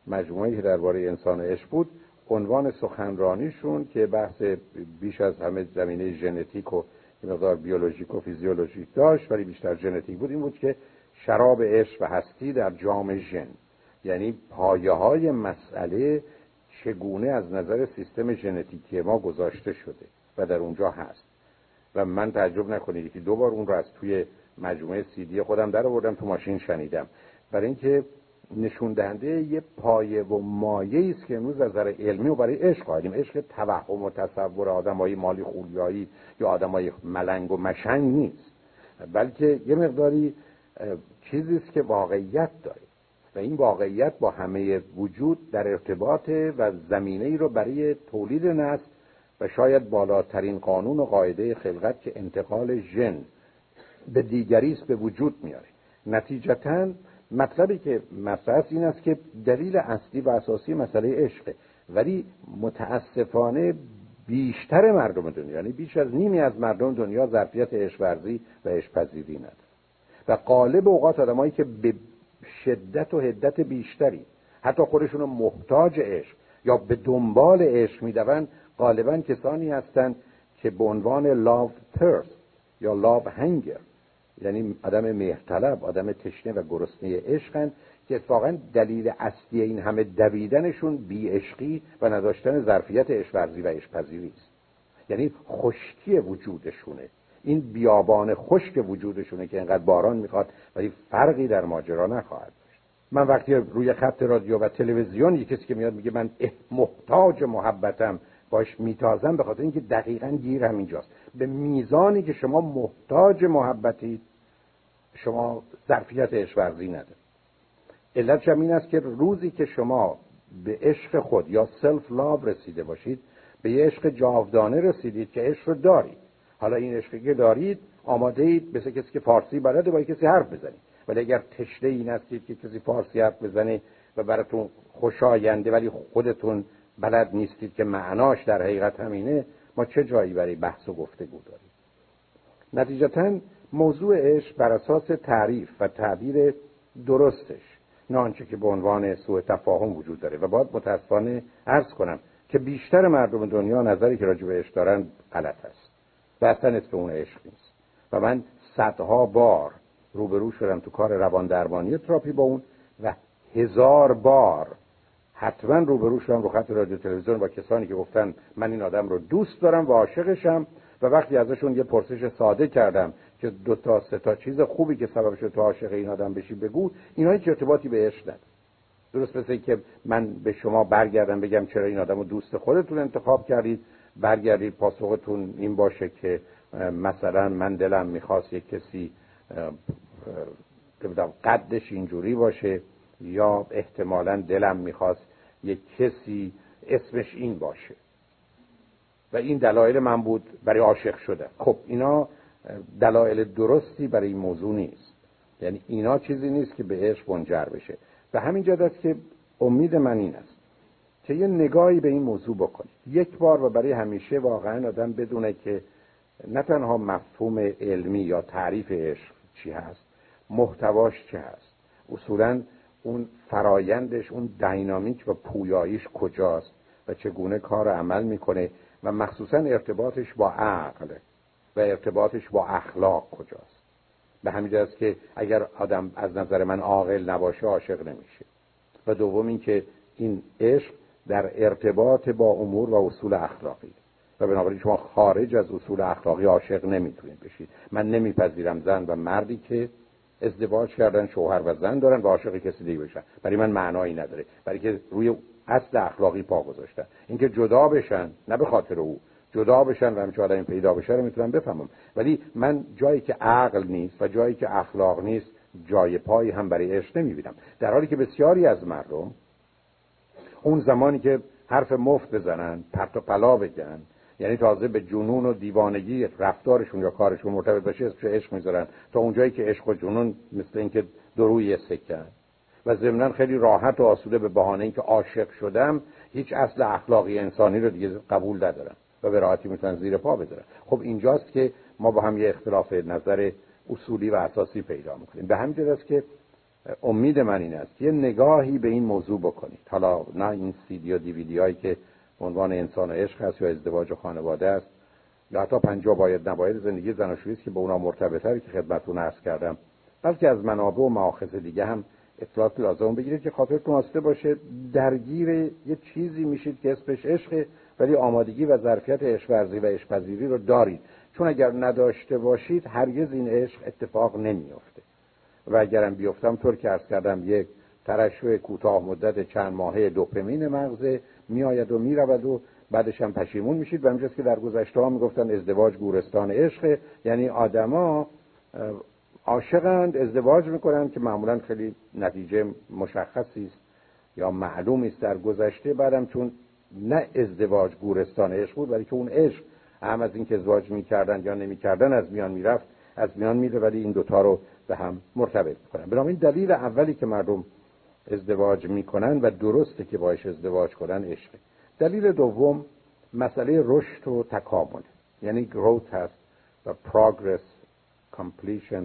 مجموعه‌ای که درباره انسان عشق بود، عنوان سخنرانیشون که بحث بیش از همه زمینه ژنتیک و مقدار بیولوژیک و فیزیولوژیک داشت ولی بیشتر ژنتیک بود، این بود که شراب عشق و هستی در جام ژن، یعنی پایه‌های مسئله چگونه از نظر سیستم ژنتیکی ما گذاشته شده و در اونجا هست. و من تعجب نکنید که 2 بار اون رو از توی مجموعه CD خودم در آوردم، تو ماشین شنیدم، برای اینکه نشون دهنده یه پایه و مایه‌ای است که امروز از نظر علمی و برای عشق قائلیم. عشق توهم و تصور آدمای مالی خولیایی یا آدمای ملنگ و مشنگ نیست، بلکه یه مقداری چیزی است که واقعیت داره و این واقعیت با همه وجود در ارتباطه و زمینه‌ای رو برای تولید نسل و شاید بالاترین قانون و قاعده خلقت که انتقال ژن به دیگری است به وجود میاره. نتیجتاً مطلبی که مطرح است این است که دلیل اصلی و اساسی مسئله عشقه، ولی متاسفانه بیشتر مردم دنیا، یعنی بیش از نیمی از مردم دنیا، ظرفیت عشق ورزی و عشق پذیری نداره و غالب اوقات آدمایی که به شدت و حدت بیشتری حتی خودشونو محتاج عشق یا به دنبال عشق میدون، غالبا کسانی هستند که به عنوان love thirst یا love hunger، یعنی آدم مهرطلب، آدم تشنه و گرسنه عشقن، که اتفاقا دلیل اصلی این همه دویدنشون بی عشقی و نداشتن ظرفیت عشق ورزی و عشق پذیری است. یعنی خشکی وجودشونه، این بیابان خشک وجودشونه که اینقدر باران میخواد ولی فرقی در ماجرا نخواهد داشت. من وقتی روی خط رادیو و تلویزیون یک کسی که میاد میگه من محتاج محبتم، باش میتازم، به خاطر اینکه دقیقاً گیر همینجاست. به میزانی که شما محتاج محبتید شما ظرفیت عشق ورزی ندارید. علتش این است که روزی که شما به عشق خود یا سلف لاو رسیده باشید، به یه عشق جاودانه رسیدید که عشق رو دارید. حالا این عشقی که دارید آماده اید مثل کسی که فارسی بلده با کسی حرف بزنید، ولی اگر تشنه این هستید که کسی فارسی حرف بزنه و براتون خوشاینده ولی خودتون بلد نیستید که معناش در حقیقت همینه، ما چه جایی برای بحث و گفتگو داریم؟ نتیجتاً موضوع عشق بر اساس تعریف و تعبیر درستش، نه آنچه که به عنوان سوء تفاهم وجود داره، و باید متاسفانه عرض کنم که بیشتر مردم دنیا نظری که راجع به عشق دارن غلط است و اصلا اسم اون عشق نیست. و من صدها بار روبرو شدم تو کار روان درمانی تراپی با اون و 1000 بار حتما روبرو شدم رو خط رادیو تلویزیون با کسانی که گفتن من این آدم رو دوست دارم و عاشقشم، و وقتی ازشون یه پرسش ساده کردم که 2 تا 3 تا چیز خوبی که سبب شد تو عاشق این آدم بشی بگو، اینا هیچ ارتباطی به عشق نداره. درست مثل که من به شما برگردم بگم چرا این آدم رو دوست خودتون انتخاب کردید، برگردید پاسختون این باشه که مثلا من دلم میخواست یک کسی قدش اینجوری باشه، یا احتمالاً دلم میخواست یک کسی اسمش این باشه و این دلایل من بود برای عاشق شدن. خب اینا دلایل درستی برای این موضوع نیست، یعنی اینا چیزی نیست که به عشق منجر بشه. به همین جهت است که امید من این است که یه نگاهی به این موضوع بکنید یک بار و برای همیشه، واقعا آدم بدونه که نه تنها مفهوم علمی یا تعریف عشق چی هست، محتواش چه هست، اصولاً اون فرایندش، اون دینامیک و پویاییش کجاست و چگونه کار عمل میکنه و مخصوصاً ارتباطش با عقل و ارتباطش با اخلاق کجاست. به همین جهت است که اگر آدم از نظر من عاقل نباشه عاشق نمیشه. و دوم این که این عشق در ارتباط با امور و اصول اخلاقی و بنابراین شما خارج از اصول اخلاقی عاشق نمیتونید بشید. من نمیپذیرم زن و مردی که ازدواج کردن، شوهر و زن دارن و عاشق کسی دیگه بشن، برای من معنایی نداره، برای که روی اصل اخلاقی پا گذاشتن. اینکه جدا بشن نه به خاطر او، جدا بشن و همچون آدمی پیدا بشه رو میتونم بفهمم، ولی من جایی که عقل نیست و جایی که اخلاق نیست جای پایی هم برای عشق نمیبینم. در حالی که بسیاری از مردم اون زمانی که حرف مفت بزنن، پرت و پلا بگن، یعنی تازه به جنون و دیوانگی رفتارشون یا کارشون مرتبط باشه اسمش عشق میذارن، تا اونجایی که عشق و جنون مثل اینکه دو روی سکه و ضمناً خیلی راحت و آسوده به بهانه اینکه عاشق شدم هیچ اصل اخلاقی انسانی رو دیگه قبول ندارن و به راحتی میتونن زیر پا بذارن. خب اینجاست که ما با هم یه اختلاف نظر اصولی و اساسی پیدا میکنیم. به همین جهت است که امید من این است یه نگاهی به این موضوع بکنید. حالا نه این CD و DVD هایی که عنوان انسان و عشق هست یا ازدواج و خانواده است یا حتی 50 باید نباید زندگی زناشویی است که با اونا مرتبطه که خدمتتون عرض کردم، بلکه از منابع و مآخذ دیگه هم اطلاعات لازم بگیرید که خاطرتون آسوده باشه. درگیر یه چیزی میشید که اسمش عشق، ولی آمادگی و ظرفیت عشق ورزی و عشق پذیری رو دارید، چون اگر نداشته باشید هرگز این عشق اتفاق نمیافته و اگرم بیفتم طور که عرض کردم یک ترشح کوتاه مدت چند ماهه دوپامین مغز میآید و میرود و بعدش هم پشیمون میشید. و همینجاست که در گذشته ها میگفتن ازدواج گورستان عشق، یعنی آدما عاشقند، ازدواج میکنند که معمولا خیلی نتیجه مشخصی است یا معلومی است در گذشته، بعدم چون نه ازدواج گورستان عشق بود ولی که اون عشق هم از این که ازدواج میکردن یا نمیکردن از میان میرفت از میان میره، ولی این دوتا رو به هم مرتبط میکنن. بنابراین دلیل اولی که مردم ازدواج میکنن و درسته که باش ازدواج کنن عشقه. دلیل دوم مسئله رشد و تکامل، یعنی growth هست و progress، completion،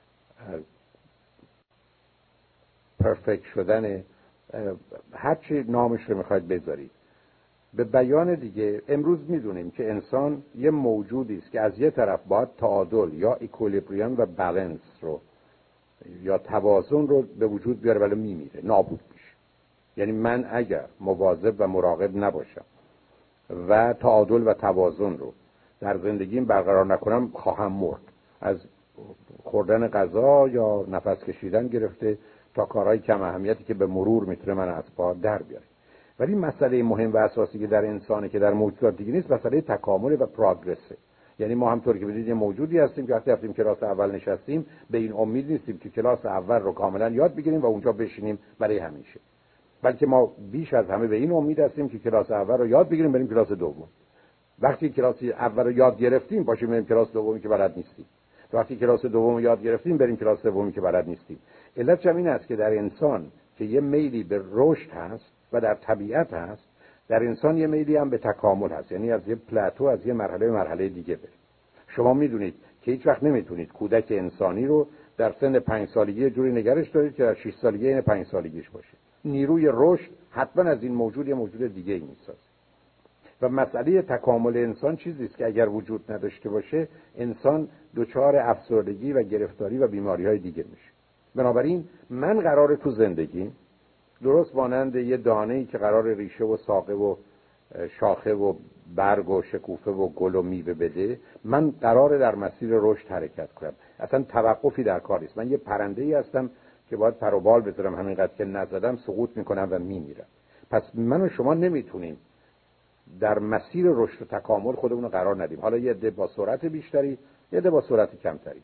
perfect شدن، هر چی نامش رو میخواید بذارید. به بیان دیگه امروز میدونیم که انسان یه موجودی است که از یه طرف باید تعادل یا اکولیبریوم و بالانس رو یا توازن رو به وجود بیاره ولی میمیره، نابود میشه. یعنی من اگر مواظب و مراقب نباشم و تعادل و توازن رو در زندگیم برقرار نکنم خواهم مرد، از خوردن غذا یا نفس کشیدن گرفته تا کارهای کم اهمیتی که به مرور میتونه من از پا در بیاره. ولی مسئله مهم و اساسی که در انسانه که در موجودات دیگه نیست، مسئله تکامل و پروگرسه. یعنی ما همطور که بدید یه موجودی هستیم که وقتی رفتیم کلاس اول نشستیم به این امید نیستیم که کلاس اول رو کاملا یاد بگیریم و اونجا بشینیم برای همیشه، بلکه ما بیش از همه به این امید هستیم که کلاس اول رو یاد بگیریم بریم کلاس دوم. وقتی کلاس اول رو یاد گرفتیم پاشیم بریم کلاس دومی که بلد نیستیم. وقتی کلاس دوم یاد گرفتیم بریم کلاس سومی که بلد نیستیم. علت این است که در انسان که یه میلی به رشد هست و در طبیعت هست، در انسان یه میلی هم به تکامل هست، یعنی از یه پلاتو، از یه مرحله به مرحله دیگه بریم. شما میدونید که هیچ وقت نمیتونید کودک انسانی رو در سن 5 سالگی یه جوری نگرش دارید که در 6 سالگی این 5 سالگیش باشه. نیروی رشد حتما از این موجود یه موجود دیگه میسازه. و مسئله تکامل انسان چیزی است که اگر وجود نداشته باشه انسان دچار افسردگی و گرفتاری و بیماری‌های دیگه میشه. بنابراین من قراره تو زندگی درست مانند یه دانه‌ای که قرار ریشه و ساقه و شاخه و برگ و شکوفه و گل و میوه بده، من قراره در مسیر رشد حرکت کنم. اصلا توقفی در کار نیست. من یه پرنده‌ای هستم که باید پر و بال بذارم، همینقدر که نزدم سقوط میکنم و میمیرم. پس من و شما نمیتونیم در مسیر رشد و تکامل خودمون رو قرار ندیم. حالا یه عده با سرعت بیشتری، یه عده با سرعت کمتری.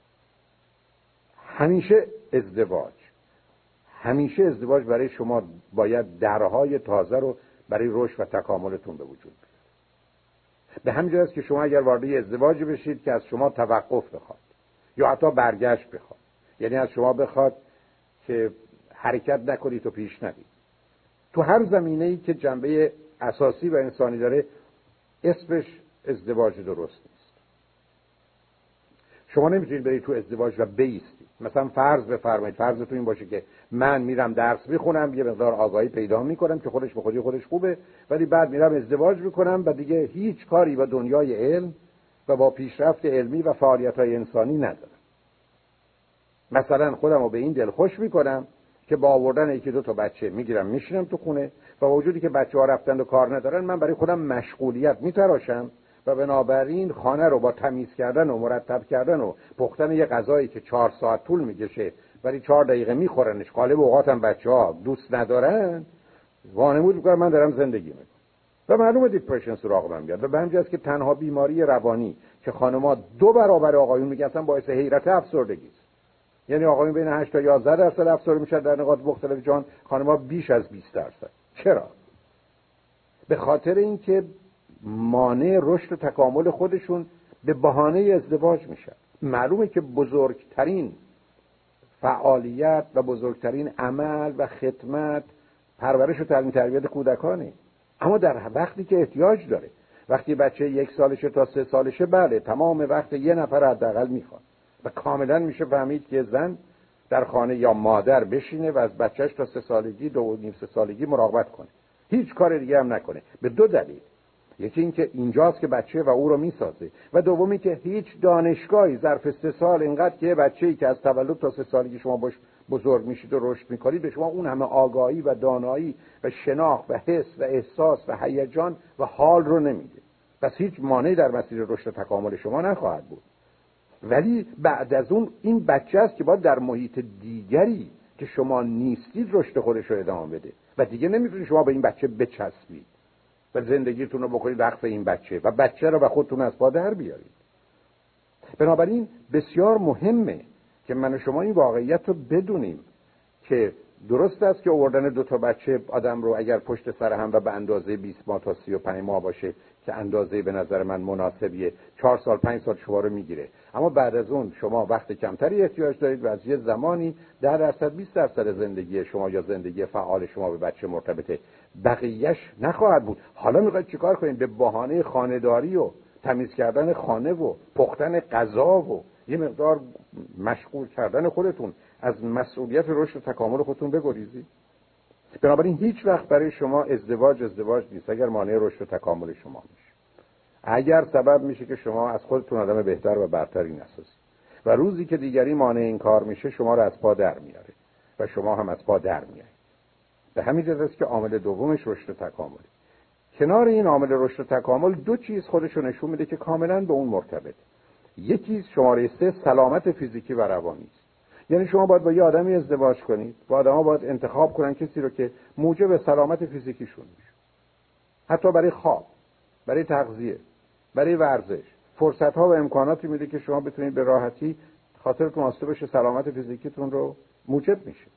همیشه ازدواج برای شما باید درهای تازه رو برای رشد و تکاملتون به وجود بیاره. به همین جهت است که شما اگر وارد ازدواج بشید که از شما توقف بخواد یا حتی برگشت بخواد، یعنی از شما بخواد که حرکت نکنید و پیش نرید، تو هر زمینه‌ای که جنبه اساسی و انسانی داره اسمش ازدواج درست نیست. شما نمیتونید برید تو ازدواج و بیستید. مثلا فرض بفرمایید، فرضتون این باشه که من میرم درس میخونم، یه مقدار آگاهی پیدا میکنم که خودش به خودش خوبه، ولی بعد میرم ازدواج میکنم و دیگه هیچ کاری با دنیای علم و با پیشرفت علمی و فعالیت‌های انسانی ندارم. مثلا خودم رو به این دل خوش میکنم که با آوردن یکی دو تا بچه میگیرم میشینم تو خونه و با وجودی که بچه‌ها رفتن و کار ندارن من برای خودم مشغولیت میتراشم و بنابراین خانه رو با تمیز کردن و مرتب کردن و پختن یه غذایی که 4 ساعت طول میکشه ولی 4 دقیقه میخورنش، غالب اوقاتم بچه‌ها دوست ندارن، وانمود میکنم من دارم زندگی میکنم و معلومه دیپرشن سراغ من میاد. و به همین جاست که تنها بیماری روانی که خانم‌ها 2 برابر آقایون میگن اصلا باعث حیرت افسردگی است. یعنی آقایون بین 8 تا 11% افسرده میشن در نقاط مختلف جهان، خانم‌ها بیش از 20%. چرا؟ به خاطر اینکه مانع رشد و تکامل خودشون به بهانه ازدواج میشن. معلومه که بزرگترین فعالیت و بزرگترین عمل و خدمت پرورش و تعلیم تربیت کودکانه، اما در وقتی که احتیاج داره، وقتی بچه 1 سالشه تا 3 سالشه، بله تمام وقت یه نفر حداقل میخواد و کاملا میشه فهمید که زن در خانه یا مادر بشینه و از بچهش تا 3 سالگی 2.5 سالگی مراقبت کنه، هیچ کار دیگه هم نکنه. به 2 دلیل: یکی این که اینجاست که بچه و او رو میسازه، و دومی که هیچ دانشگاهی ظرف 3 سال اینقدر که بچه‌ای که از تولد تا 3 سالگی شما باش بزرگ میشید و رشد میکنید به شما اون همه آگاهی و دانایی و شناخت و حس و احساس و هیجان و حال رو نمیده. پس هیچ مانعی در مسیر رشد و تکامل شما نخواهد بود. ولی بعد از اون این بچه است که باید در محیط دیگری که شما نیستید رشد خودش رو ادامه بده و دیگه نمیتونید شما به این بچه بچسبید و زندگیتون رو بکنید وقف این بچه و بچه رو به خودتون از پا در بیارید. بنابراین بسیار مهمه که من و شما این واقعیت رو بدونیم که درست است که آوردن 2 تا بچه آدم رو اگر پشت سر هم و به اندازه 20 ماه تا 35 ماه باشه که اندازه به نظر من مناسبیه، 4 سال 5 سال شما رو میگیره، اما بعد از اون شما وقت کمتری احتیاج دارید و از یه زمانی 10% 20% زندگی شما یا زندگی فعال شما به بچه مرتبطه، بقیهش نخواهد بود. حالا میخواید چیکار کنید؟ به بهانه خانه‌داری و تمیز کردن خانه و پختن غذا و یه مقدار مشغول کردن خودتون از مسئولیت رشد و تکامل خودتون بگریزید؟ بنابراین هیچ وقت برای شما ازدواج نیست اگر مانع رشد و تکامل شما میشه، اگر سبب میشه که شما از خودتون آدم بهتر و برتری نسازید و روزی که دیگری مانع این کار میشه شما رو از پا در میاره و شما هم از پا در میایید. به همین جهت است که عامل دومش رشد و تکامل. کنار این عامل رشد و تکامل 2 چیز خودشو نشون میده که کاملا به اون مرتبط. یکی شماره 3 سلامت فیزیکی و روانی است. یعنی شما باید با یه آدمی ازدواج کنید، با آدم‌ها باید انتخاب کنن کسی رو که موجب سلامت فیزیکیشون میشه، حتی برای خواب، برای تغذیه، برای ورزش، فرصت‌ها و امکاناتی میده که شما بتونید به راحتی خاطرتون آسوده بشه، سلامت فیزیکیتون رو موجب میشه.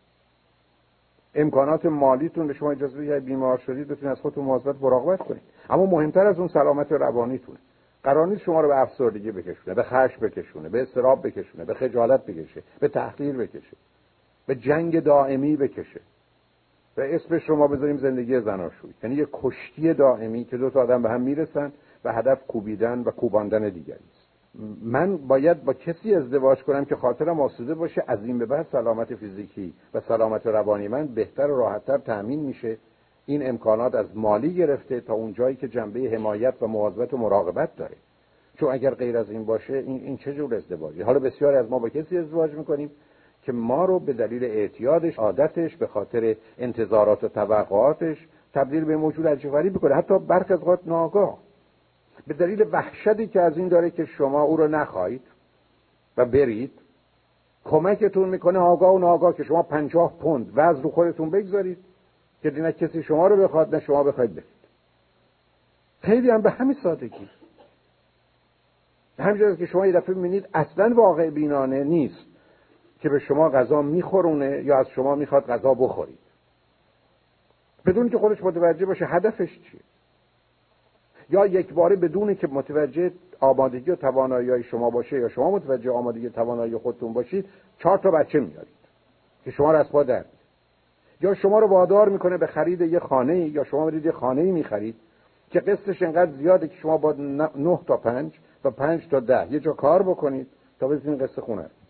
امکانات مالیتون به شما اجازه میده بیمار شدید بتونید از خودتون مواظبت مراقبت کنید. اما مهمتر از اون سلامت روانیتونه. قرار نیست شما رو به افسردگی بکشونه، به خشم بکشونه، به اضطراب بکشونه، به خجالت بکشه، به تحقیر بکشه، به جنگ دائمی بکشه. و اسمش شما بذاریم زندگی زناشویی، یعنی یه کشتی دائمی که 2 تا آدم به هم میرسن و هدف کوبیدن و کوباندن دیگری است. من باید با کسی ازدواج کنم که خاطرم آسوده باشه، از این به بعد سلامت فیزیکی و سلامت روانی من بهتر و راحت‌تر تامین میشه. این امکانات از مالی گرفته تا اون جایی که جنبه حمایت و مواظبت و مراقبت داره. چون اگر غیر از این باشه این چه جور ازدواجی؟ حالا بسیاری از ما با کسی ازدواج میکنیم که ما رو به دلیل اعتیادش، عادتش، به خاطر انتظارات و توقعاتش تبدیل به موجود عجیب غریب میکنه، حتی برخی از اوقات ناآگاه، به دلیل وحشتی که از این داره که شما او رو نخواهید و برید. کمکتون میکنه آگاه و ناآگاه که شما 50 پوند وزن رو خودتون بگذارید که نه کسی شما رو بخواد نه شما بخواید برید. خیلی هم به همین سادگی. همینجوری که شما یه دفعه میبینید اصلا واقع بینانه نیست که به شما غذا میخورونه یا از شما میخواد غذا بخورید، بدون که خودش متوجه باشه هدفش چیه، یا یک باره بدون که متوجه آمادگی و توانایی شما باشه یا شما متوجه آمادگی و توانایی خودتون باشید 4 تا بچه میارید که شما رو از پا در میاره. یا شما رو وادار میکنه به خرید یه خانه، یا شما برید یه خانه میخرید که قسطش انقدر زیاده که شما با 9 تا 5 و 5 تا 10 یه جا کار بکنید تا بتونید قسط خونه رو.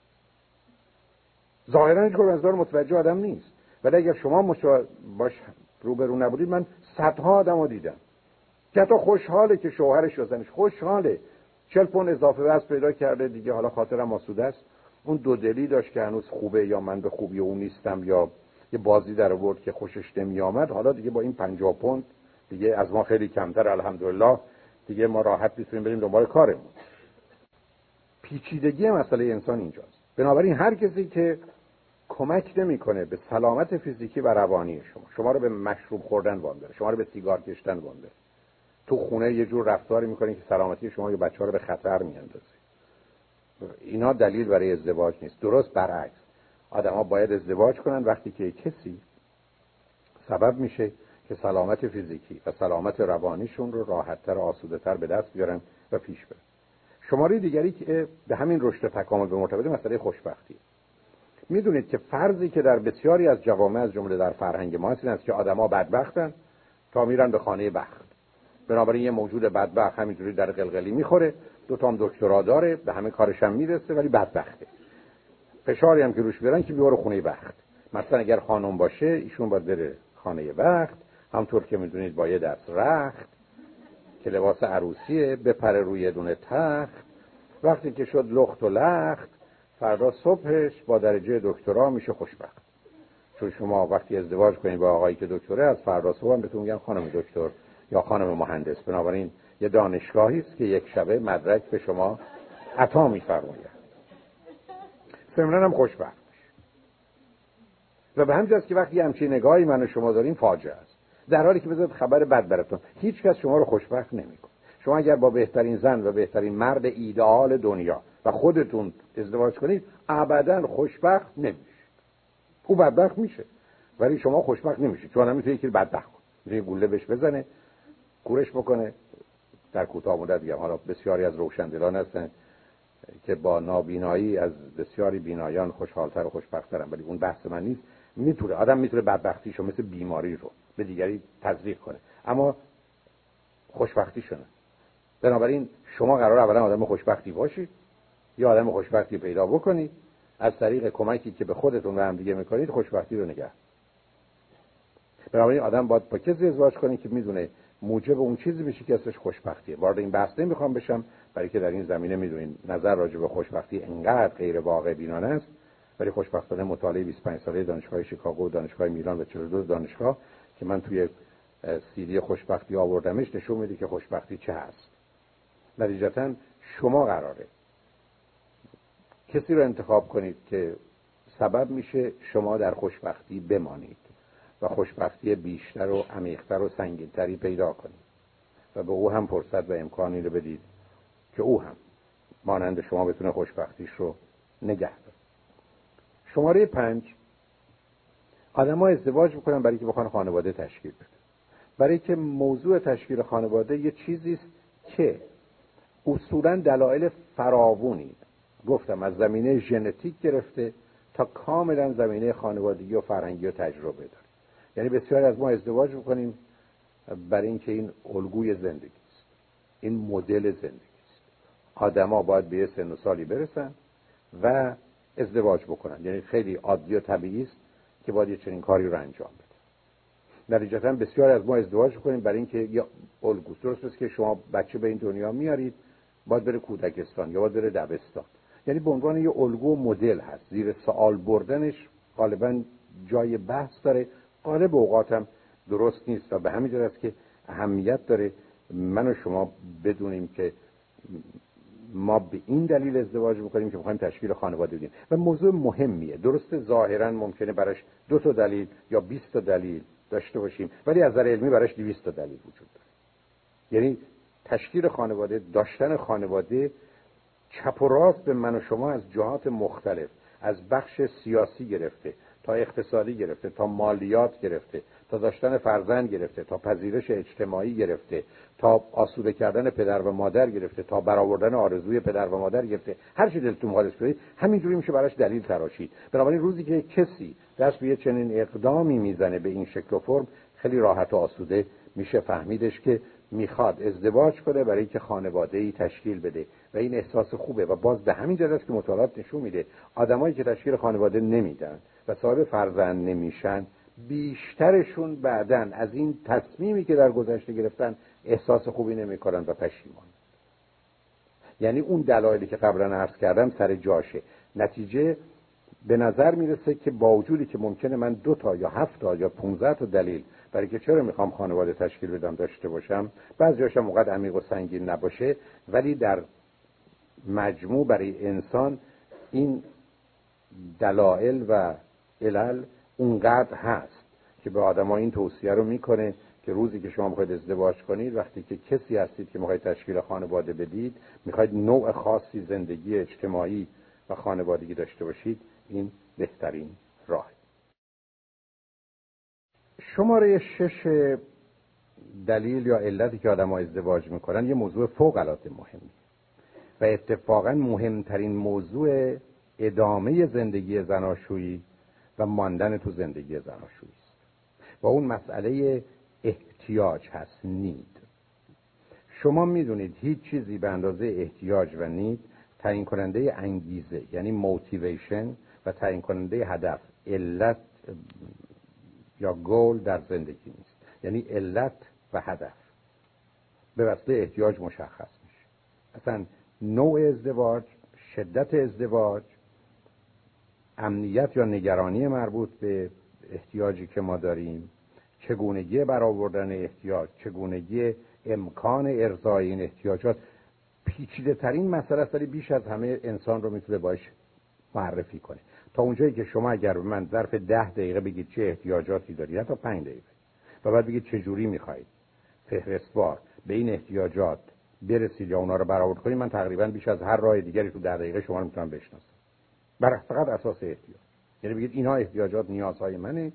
ظاهرا هیچ کدوم از اینا متوجه آدم نیست، ولی اگر شما باش روبرو نبودید، من صدها آدمو دیدم که حتی خوشحاله که شوهرش و زنش خوشحاله 40 پوند اضافه وزن پیدا کرده دیگه، حالا خاطرم آسوده است، اون دو دلی داشت که هنوز خوبه یا من به خوبی اون نیستم، یا یه بازی در آورد که خوشش نمی آمد، حالا دیگه با این 50 پوند دیگه از ما خیلی کمتر الحمدلله، دیگه ما راحت میتونیم بریم دنبال کارمون. پیچیدگی مسئله انسان اینجاست. بنابراین هر کسی که کمک نمیکنه به سلامت فیزیکی و روانی شما رو به مشروب خوردن وانداره، شما رو به سیگار کشیدن وانداره، تو خونه یه جور رفتاری میکنه که سلامتی شما یا بچه‌ها رو به خطر میاندازه، اینا دلیل برای ازدواج نیست. درست برعکس، آدم‌ها باید ازدواج کنن وقتی که کسی سبب میشه که سلامت فیزیکی و سلامت روانیشون رو راحت‌تر و آسوده‌تر به دست بیارن و پیش برن. شماره دیگری که به همین رشد و تکامل به مرتبط مسئله خوشبختی. میدونید که فرضی که در بسیاری از جوامع از جمله در فرهنگ ما هست این است که آدم‌ها بدبختن تا میرن به خانه بخت. بنابراین یه موجود بدبخت همینجوری در قلقلی میخوره، 2 تا دکترا داره، به همه کارش هم میرسه ولی بدبخته. فشاری هم که روش بیارن که بیاره خونه وقت. مثلا اگر خانم باشه ایشون باید بره خانه وقت، همطور که میدونید با یه دست رخت که لباس عروسیه بپره روی دونه تخت، وقتی که شد لخت و لخت فردا صبحش با درجه دکترا میشه خوشبخت. چون شما وقتی ازدواج کنید با آقایی که دکتره، از فردا صبح هم بهتون میگن خانم دکتر یا خانم مهندس. بنابراین یه دانشگاهی است که یک شبه مدرک به شما عطا می‌فرماید. ضمناً هم خوشبخت میشه. و به همین جاست که وقتی همچین نگاهی من و شما داریم فاجعه است. در حالی که بذارید خبر بد براتون، هیچ کس شما رو خوشبخت نمی‌کنه. شما اگر با بهترین زن و بهترین مرد ایدئال دنیا و خودتون ازدواج کنید، ابداً خوشبخت نمیشید. او بدبخت میشه ولی شما خوشبخت نمیشید، چون هم میتونه یکی بدبخت کنه، میتونه گوله بهش بزنه، کورش بکنه. در کوتاه مدت میگم، حالا بسیاری از روشندلان هستن که با نابینایی از بسیاری بینایان خوشحالتر و خوشبخت‌ترن، ولی اون بحث من نیست. آدم میتونه بدبختیشو مثل بیماری رو به دیگری تزریق کنه، اما خوشبختیشو نه. بنابراین شما قرار اولا آدم خوشبختی باشید یا آدم خوشبختی پیدا بکنید، از طریق کمکی که به خودتون و هم دیگه میکنید خوشبختی رو نگه. بنابراین آدم باید با کسی ازدواج کنه که میدونه موجب اون چیزی بشه که اسمش خوشبختیه. وارد این بحث نمیخوام بشم، برای که در این زمینه میدونین نظر راجع به خوشبختی انقدر غیر واقع بینانه است. ولی خوشبختانه مطالعه 25 ساله دانشگاه شیکاگو، دانشگاه میلان و 42 دانشگاه که من توی CD خوشبختی آوردمش نشون میده که خوشبختی چه هست. نتیجتاً شما قراره کسی رو انتخاب کنید که سبب میشه شما در خوشبختی بمانید و خوشبختی بیشتر و عمیق‌تر و سنگین‌تری پیدا کنید و به او هم فرصت و امکانی رو بدید که او هم مانند شما بتونه خوشبختیش رو نگه داره. شماره 5، آدم‌ها ازدواج میکنن برای که بخوان خانواده تشکیل بدن. برای که موضوع تشکیل خانواده یه چیزی است که اصولاً دلایل فراوانی، گفتم از زمینه ژنتیک گرفته تا کاملا زمینه خانوادگی و فرهنگی و تجربه داره. یعنی بسیاری از ما ازدواج میکنیم برای اینکه این الگوی زندگی است، این مدل زندگی است. آدما باید به سن و سالی برسن و ازدواج بکنن. یعنی خیلی عادی و طبیعی است که باید یه چنین کاری رو انجام بده. نتیجتاً بسیاری از ما ازدواج میکنیم برای اینکه یه الگو درست است که شما بچه به این دنیا میارید، باید بره کودکستان یا باید بره دبستان. یعنی به عنوان یه الگو و مدل هست. زیر سوال بردنش غالباً جای بحث داره، غالب اوقات هم درست نیست و به همین جهت است که اهمیت داره من و شما بدونیم که ما به این دلیل ازدواج میکنیم که میخوایم تشکیل خانواده بدیم و موضوع مهمیه. درسته ظاهراً ممکنه براش 2 تا دلیل یا 20 تا دلیل داشته باشیم، ولی از نظر علمی براش 200 تا دلیل وجود داره. یعنی تشکیل خانواده، داشتن خانواده چپ و راست به من و شما از جهات مختلف، از بخش سیاسی گرفته تا اقتصادی گرفته تا مالیات گرفته تا داشتن فرزند گرفته تا پذیرش اجتماعی گرفته تا آسوده کردن پدر و مادر گرفته تا برآوردن آرزوی پدر و مادر گرفته، هر چی دلتون می‌خواد بگید همینجوری میشه براش دلیل تراشید. بنابراین روزی که کسی دست به چنین اقدامی میزنه به این شکل و فرم، خیلی راحت و آسوده میشه فهمیدش که میخواد ازدواج کنه برای اینکه خانواده‌ای تشکیل بده و این احساس خوبه. و باز به همین جهت است که مطالعات نشون میده آدمایی که تشکیل خانواده نمیدن و صاحب فرزند نمیشن، بیشترشون بعداً از این تصمیمی که در گذشته گرفتن احساس خوبی نمیکنن و پشیمان. یعنی اون دلایلی که قبلا عرض کردم سر جاشه. نتیجه به نظر میرسه که با وجودی که ممکنه من 2 تا یا 7 تا یا 15 تا دلیل برای که چرا میخوام خانواده تشکیل بدم داشته باشم، بعضی‌هاش هم اونقدر عمیق و سنگین نباشه، ولی در مجموع برای انسان این دلایل و علل اونقدر هست که به آدم‌ها این توصیه رو میکنه که روزی که شما میخواید ازدواج کنید، وقتی که کسی هستید که میخواید تشکیل خانواده بدید، میخواید نوع خاصی زندگی اجتماعی و خانوادگی داشته باشید، این بهترین راه. شماره 6 دلیل یا علتی که آدم‌ها ازدواج میکنن یه موضوع فوق‌العاده مهمی و اتفاقاً مهمترین موضوع ادامه زندگی زناشویی و ماندن تو زندگی زناشویی است و اون مسئله احتیاج هست، نید. شما میدونید هیچ چیزی به اندازه احتیاج و نید تعیین کننده انگیزه، یعنی موتیویشن و تعیین کننده هدف علت یا گول در زندگی نیست. یعنی علت و هدف به واسطه احتیاج مشخص میشه. اصلا نوع ازدواج، شدت ازدواج، امنیت یا نگرانی مربوط به احتیاجی که ما داریم، چگونگی برآوردن احتیاج، چگونگی امکان ارضای این احتیاجات پیچیده ترین مسئله است، ولی بیش از همه انسان رو میتونه باش معرفی کنه. تا اونجایی که شما اگر به من ظرف 10 دقیقه بگید چه احتیاجاتی دارید، حتی 5 دقیقه، و بعد بگید چه جوری میخواید فهرستوار به این احتیاجات برسید یا اونا رو برآورد کنید، من تقریبا بیش از هر راه دیگری تو 10 دقیقه شما رو میتونم بشناسم. بر فقط اساس احتیاج. یعنی بگید اینا احتیاجات، نیازهای منه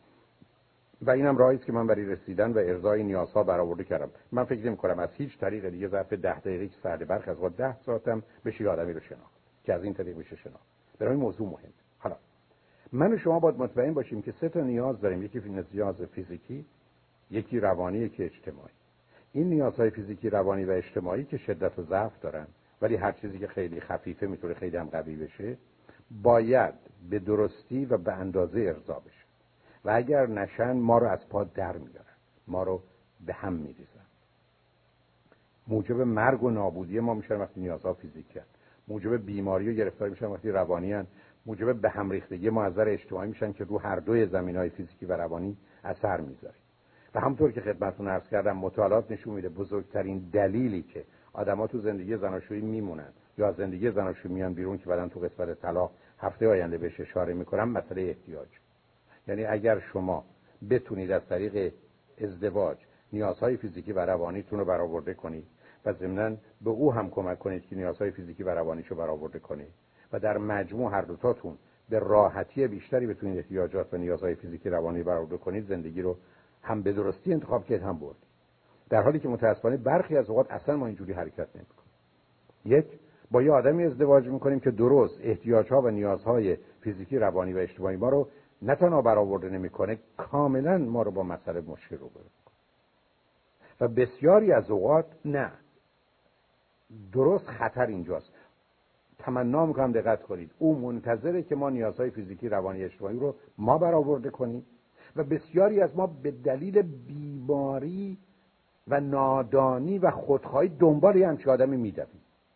و اینم راهی است که من برای رسیدن و ارضای نیازها برآورده کردم. من فکر نمی‌کنم از هیچ طریق دیگه ظرف 10 دقیقه که ساعت برخ از وقت 10 ساعتم بشه آدمی رو شناخت که از این طریق میشه شناخت. برای این موضوع مهم. حالا من و شما باید مطمئن باشیم که 3 تا نیاز داریم. یکی نیاز فیزیکی، یکی روانی، یکی اجتماعی. این نیازهای فیزیکی، روانی و اجتماعی که شدت و ضعف دارن، ولی هر چیزی که خیلی خفیفه میتونه خیلی هم قوی بشه، باید به درستی و به اندازه ارضا بشه. و اگر نشن ما رو از پا در میارن، ما رو به هم میریزن. موجب مرگ و نابودی ما میشن وقتی نیازها فیزیکی هست، موجب بیماری و گرفتاری میشن وقتی روانی هست، موجب به هم ریختگی ما از نظر اجتماعی میشن که رو هر دوی زمینهای فیزیکی و روانی اثر میذاره. و همونطور که خدمتتون عرض کردم، مطالعات نشون میده بزرگترین دلیلی که آدما تو زندگی زناشویی میمونن یا زندگی زناشویی میان بیرون، که بعدن تو قسمت طلاق هفته آینده بهش اشاره میکنم، مسئله احتیاج. یعنی اگر شما بتونید از طریق ازدواج نیازهای فیزیکی و روانیتون رو برآورده کنید و ضمناً به او هم کمک کنید که نیازهای فیزیکی و روانیشو برآورده کنه و در مجموع هر دوتاتون به راحتی بیشتری بتونید احتیاجات و نیازهای فیزیکی روانی برآورده کنید، زندگی رو هم به درستی انتخاب کرد هم برد. در حالی که متأسفانه برخی از اوقات اصلا ما اینجوری حرکت نمی‌کنیم. یک، با یه آدمی ازدواج می‌کنیم که درست احتیاجها و نیازهای فیزیکی، روانی و اجتماعی ما رو نه تنها برآورده نمی‌کنه، کاملا ما رو با مسئله مشکل روبرو می‌کنه. و بسیاری از اوقات نه. درست خطر اینجاست. تمنا می‌کنم دقت کنید. او منتظره که ما نیازهای فیزیکی، روانی، اجتماعی رو ما برآورده کنیم و بسیاری از ما به دلیل بیماری و نادانی و خودخواهی دنبال یه همچین آدمی می‌دویم.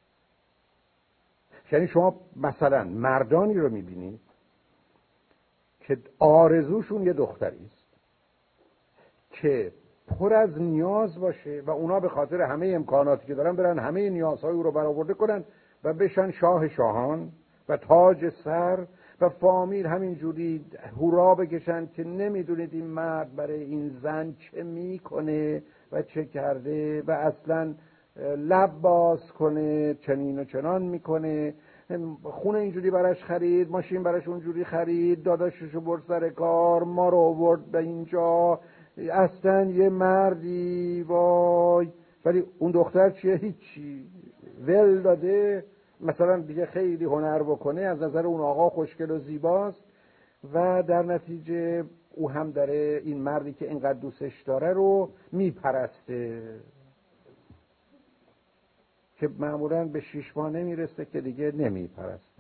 یعنی شما مثلا مردانی رو می‌بینید که آرزوشون یه دختری است که پر از نیاز باشه و اونا به خاطر همه امکاناتی که دارن برن همه نیازهای او رو برآورده کنن و بشن شاه شاهان و تاج سر و فامیل همینجوری هورا بکشن که نمیدونید این مرد برای این زن چه میکنه و چه کرده و اصلا لب باز کنه چنین و چنان میکنه، خونه اینجوری براش خرید، ماشین براش اونجوری خرید، داداششو برد سر کار، ما رو آورد به اینجا، اصلا یه مردی وای. ولی اون دختر چیه؟ هیچی، ول داده. مثلا دیگه خیلی هنر بکنه، از نظر اون آقا خوشگل و زیباست و در نتیجه او هم داره این مردی که اینقدر دوستش داره رو میپرسته که معمولاً به 6 ماه نمیرسه که دیگه نمیپرسته،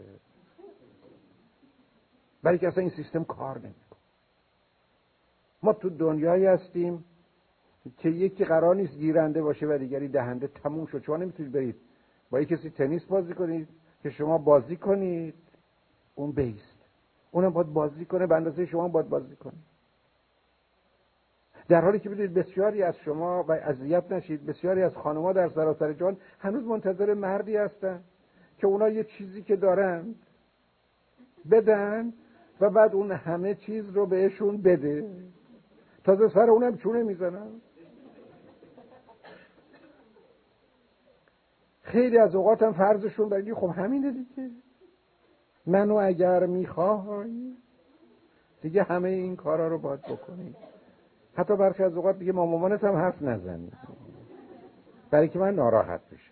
ولی که اصلا این سیستم کار نمیکنه. ما تو دنیایی هستیم که یکی قرار نیست گیرنده باشه و دیگری دهنده. تموم شد. شما نمیتونید برید با یک کسی تنیس بازی کنید که شما بازی کنید اون بیست، اونم باید بازی کنه به اندازه شما باید بازی کنه. در حالی که بدونید بسیاری از شما و اذیت نشید، بسیاری از خانم‌ها در سراسر جهان هنوز منتظر مردی هستن که اونا یه چیزی که دارن بدن و بعد اون همه چیز رو بهشون بده، تازه سر اونم چونه میزنن. خیلی از اوقات هم فرضشون بگی خب همینه دیگه، منو اگر میخوای دیگه همه این کارا رو باید بکنی. حتی برخی از اوقات دیگه مامانت هم حرف نزنی برای که من ناراحت بشم.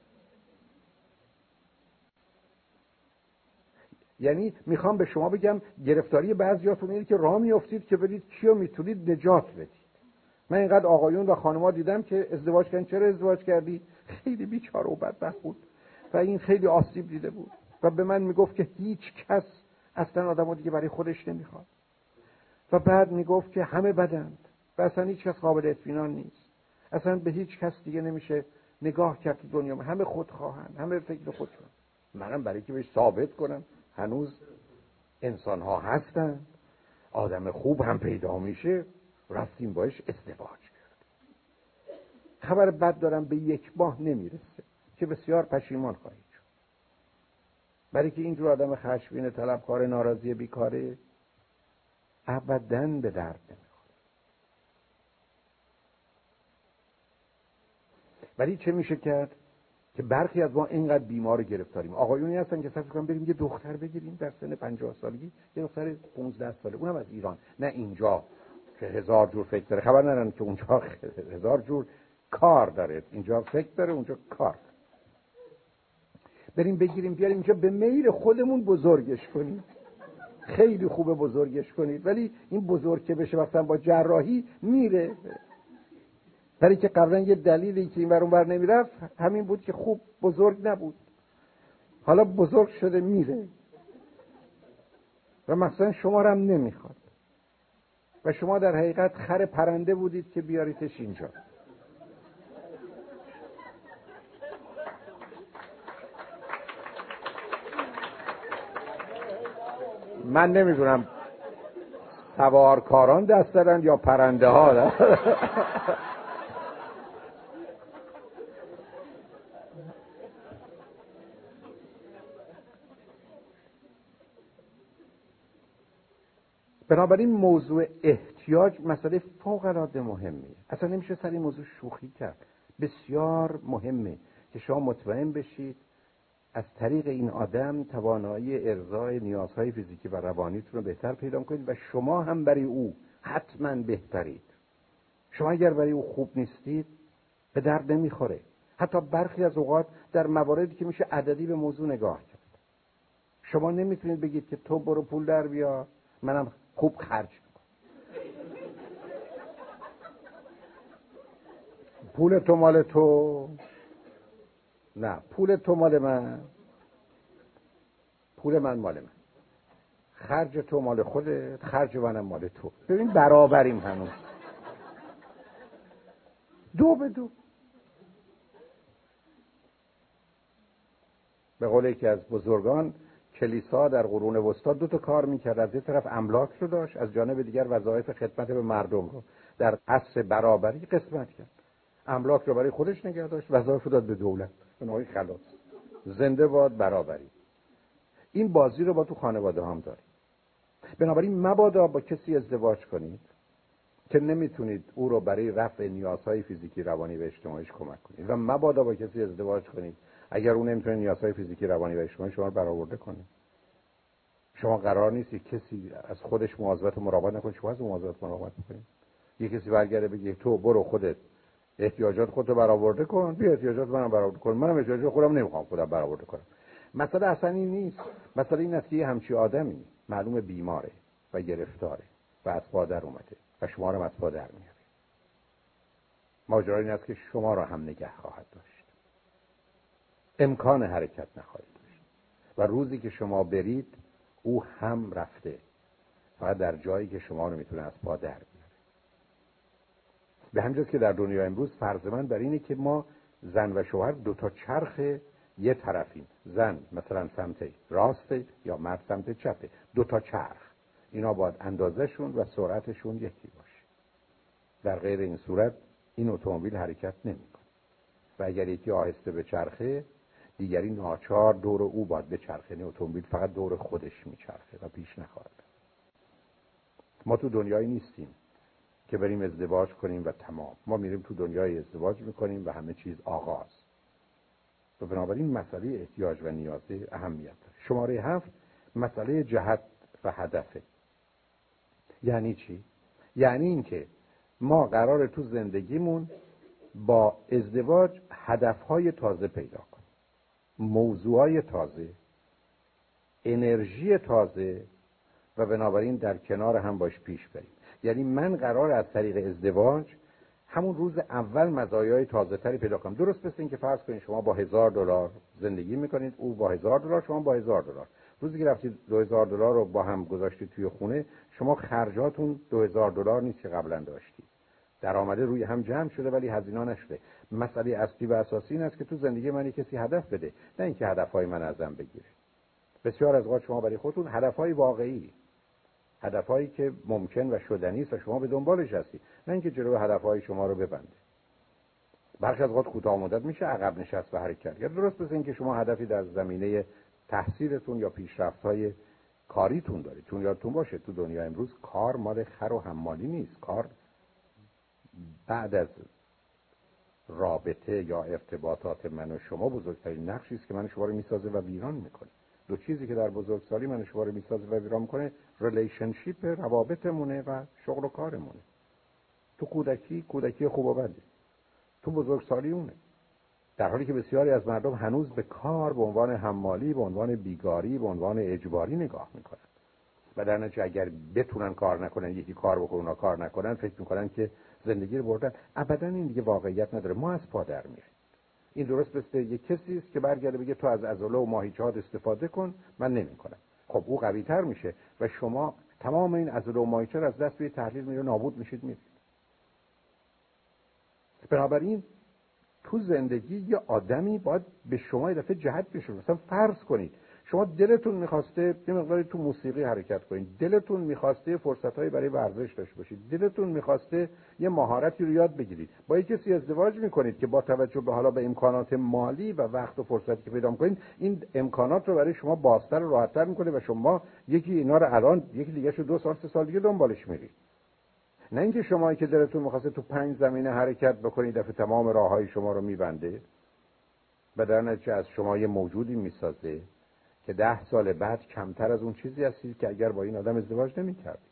یعنی میخوام به شما بگم گرفتاری بعضیاتون اینه که راه میافتید که برید کیو میتونید نجات بدید. من اینقدر آقایون و خانم‌ها دیدم که ازدواج کردن. چرا ازدواج کردی؟ خیلی بیچاره و بدبخت بود و این خیلی آسیب دیده بود و به من میگفت که هیچ کس اصلا آدمو دیگه برای خودش نمیخواد. و بعد میگفت که همه بدند و اصلا هیچ کس قابل اطمینان نیست، اصلا به هیچ کس دیگه نمیشه نگاه کرد تو دنیا، همه خودخواهن، همه فکر خودشون. منم برای که بهش ثابت کنم هنوز انسان ها هستن، آدم خوب هم پیدا میشه، رفتیم باش ازدواج کرد. خبر بد دارم، به 1 ماه نمیرسه که بسیار پشیمان خواهید شد، برای که اینجور آدم خشمگین طلبکار ناراضی بیکاره ابداً به درد نمیخوره. ولی چه میشه کرد که برخی از ما اینقدر بیمار گرفتاریم. آقایونی هستن که فکر کنن بریم یه دختر بگیریم در سن 50 سالگی، یه دختر 15 ساله، اونم از ایران، نه اینجا که 1000 جور فکر داره. خبر ندارن که اونجا 1000 جور کار داره، اینجا فکر داره، اونجا کار داره. بریم بگیریم بیاریم اینجا به میل خودمون بزرگش کنیم. خیلی خوبه بزرگش کنید، ولی این بزرگ که بشه مثلا با جراحی میره. برای که قبلا یه دلیلی که این ور اون ور نمیرفت همین بود که خوب بزرگ نبود، حالا بزرگ شده میره و مثلا شما رو هم نمیخواد و شما در حقیقت خر پرنده بودید که بیاریدش اینجا. من نمیدونم سوارکاران دست دارن یا پرنده ها دارن. بنابراین موضوع احتیاج مسئله فوق العاده مهمیه، اصلا نمیشه سر این موضوع شوخی کرد. بسیار مهمه که شما مطمئن بشید از طریق این آدم توانایی ارضای نیازهای فیزیکی و روانیتون رو بهتر پیدا کنید و شما هم برای او حتما بهترید. شما اگر برای او خوب نیستید به درد نمیخوره. حتی برخی از اوقات در مواردی که میشه عددی به موضوع نگاه کرد، شما نمیتونید بگید که تو برو پول در بیا منم خوب خرج میکنم. پول تو مال تو، نه پول تو مال من، پول من مال من، خرج تو مال خودت، خرج منم مال تو. ببین برابریم هنوز، 2 به 2. به قول یکی از بزرگان، کلیسا در قرون وسطا 2 تا کار میکرد. از یه طرف املاک رو داشت، از جانب دیگر وظایف خدمت به مردم رو در عصر برابری قسمت کرد. املاک رو برای خودش نگه داشت، وظایف رو داد به دولت. اونهای خلاص، زنده باد برابری. این بازی رو با تو خانواده هم داریم. بنابراین مبادا با کسی ازدواج کنید که نمیتونید او رو برای رفع نیازهای فیزیکی روانی و اجتماعیش کمک کنید، و مبادا با کسی ازدواج کنید اگر اون نمیتونه نیازهای فیزیکی روانی و اجتماعی شما رو برآورده کنه. شما قرار نیست کسی از خودش مواظبت و مراقبت نکنه، شما از مواظبت مراقبت میکنید. یه کسی برگرده بگه تو برو خودت احتیاجات خودت برآورده کن، بیا احتیاجات منم برآورده کن، منم احتیاجات خودم نمیخوام خودم برآورده کنم. مسئله اصلا این نیست. مسئله این است که یه همچی آدمی معلومه بیماره و گرفتاره و از پادر اومده و شما رو از پادر میاره. ماجرا این است که شما رو هم نگه خواهد داشت، امکان حرکت نخواهید داشت و روزی که شما برید او هم رفته، فقط در جایی که شما رو میتونه از پادر بیاره. به همین جاست که در دنیا امروز فرض من بر اینه که ما زن و شوهر 2 تا چرخ یه طرفیم، زن مثلا سمت راسته یا مرد سمت چپه، 2 تا چرخ، اینا باید اندازه‌شون و سرعتشون یکی باشه. در غیر این صورت این اتومبیل حرکت نمی‌کنه و اگر یکی آهسته به چرخه دیگری ناچار دور او باید به چرخه. این اتومبیل فقط دور خودش میچرخه و پیش نخواهد. ما تو دنیایی نیستیم که بریم ازدواج کنیم و تمام. ما میریم تو دنیای ازدواج میکنیم و همه چیز آغاز. و بنابراین مسئله احتیاج و نیازه اهمیت داره. شماره 7 مسئله جهت و هدفه. یعنی چی؟ یعنی این که ما قراره تو زندگیمون با ازدواج هدفهای تازه پیدا کنیم، موضوعای تازه، انرژی تازه، و بنابراین در کنار هم باش پیش بریم. یعنی من قرار از طریق ازدواج همون روز اول مزایای تازه تری پیدا کنم. درست مثل این که فرض کنید شما با $1000 زندگی میکنید، او با $1000، شما با $1000. روزی که رفتید $2000 رو با هم گذاشتید توی خونه، شما خرجاتون $2000 نیست که قبلا داشتید. درآمده روی هم جمع شده ولی هزینه نشده. مسئله اصلی و اساسی این است که تو زندگی من کسی هدف بده، نه اینکه هدفهای من ازم بگیره. بسیار از اوقات شما برای خودتون هدفهای واقعی، هدفهایی که ممکن و شدنی است و شما به دنبالش هستید، نه اینکه جلوی هدفهای شما رو ببنده. برخی از اوقات کوتاه مدت میشه عقب نشست و حرکت کرد. درست مثل اینکه شما هدفی در زمینه تحصیلتون یا پیشرفت‌های کاریتون دارید. چون یادتون باشه تو دنیا امروز کار مال خر و حمالی نیست. کار بعد از رابطه یا ارتباطات من و شما بزرگترین نقشی است که من شما رو میسازه و ویران میکنه. دو چیزی که در بزرگسالی من شما رو میسازه و ویران میکنه، ریلیشنشیپ، روابطمونه و شغل و کارمونه. تو کودکی خوب و بده، تو بزرگسالی اونه. در حالی که بسیاری از مردم هنوز به کار به عنوان حمالی، به عنوان بیگاری، به عنوان اجباری نگاه میکنن و در نتیجه اگر بتونن کار نکنن، یکی کار بکنه اونا کار نکنن، فکر میکنن که زندگی رو بردن. ابدا این دیگه واقعیت نداره. ما از پا در میریم. این درست مثل یک کسی است که برگرده بگه تو از عضله و ماهیچه‌ها استفاده کن، من نمیکنم. خب او قوی تر میشه و شما تمام این عضله و ماهیچه رو از دست به تحلیل میره، نابود میشید میرید. بنابراین تو زندگی یه آدمی باید به شما یه دفعه جهت بشه. مثلا فرض کنید شما دلتون میخواسته یه مقداری تو موسیقی حرکت کنید، دلتون میخواسته فرصتایی برای ورزش داشته باشید، دلتون میخواسته یه مهارتی رو یاد بگیرید. با یک کسی ازدواج میکنید که با توجه به حالا به امکانات مالی و وقت و فرصتی که پیدا میکنید، این امکانات رو برای شما بازتر و راحت‌تر میکنه و شما یکی اینا رو الان، یکی دیگه شو 2 سال 3 سال دیگه دنبالش میرید. نه اینکه شما که دلتون می‌خواسته تو 5 زمینه حرکت بکنید، دفعه تمام راههای شما رو میبنده و در نتیجه از شما یه موجودی میسازه که 10 سال بعد کمتر از اون چیزی هستید که اگر با این آدم ازدواج نمی‌کردید.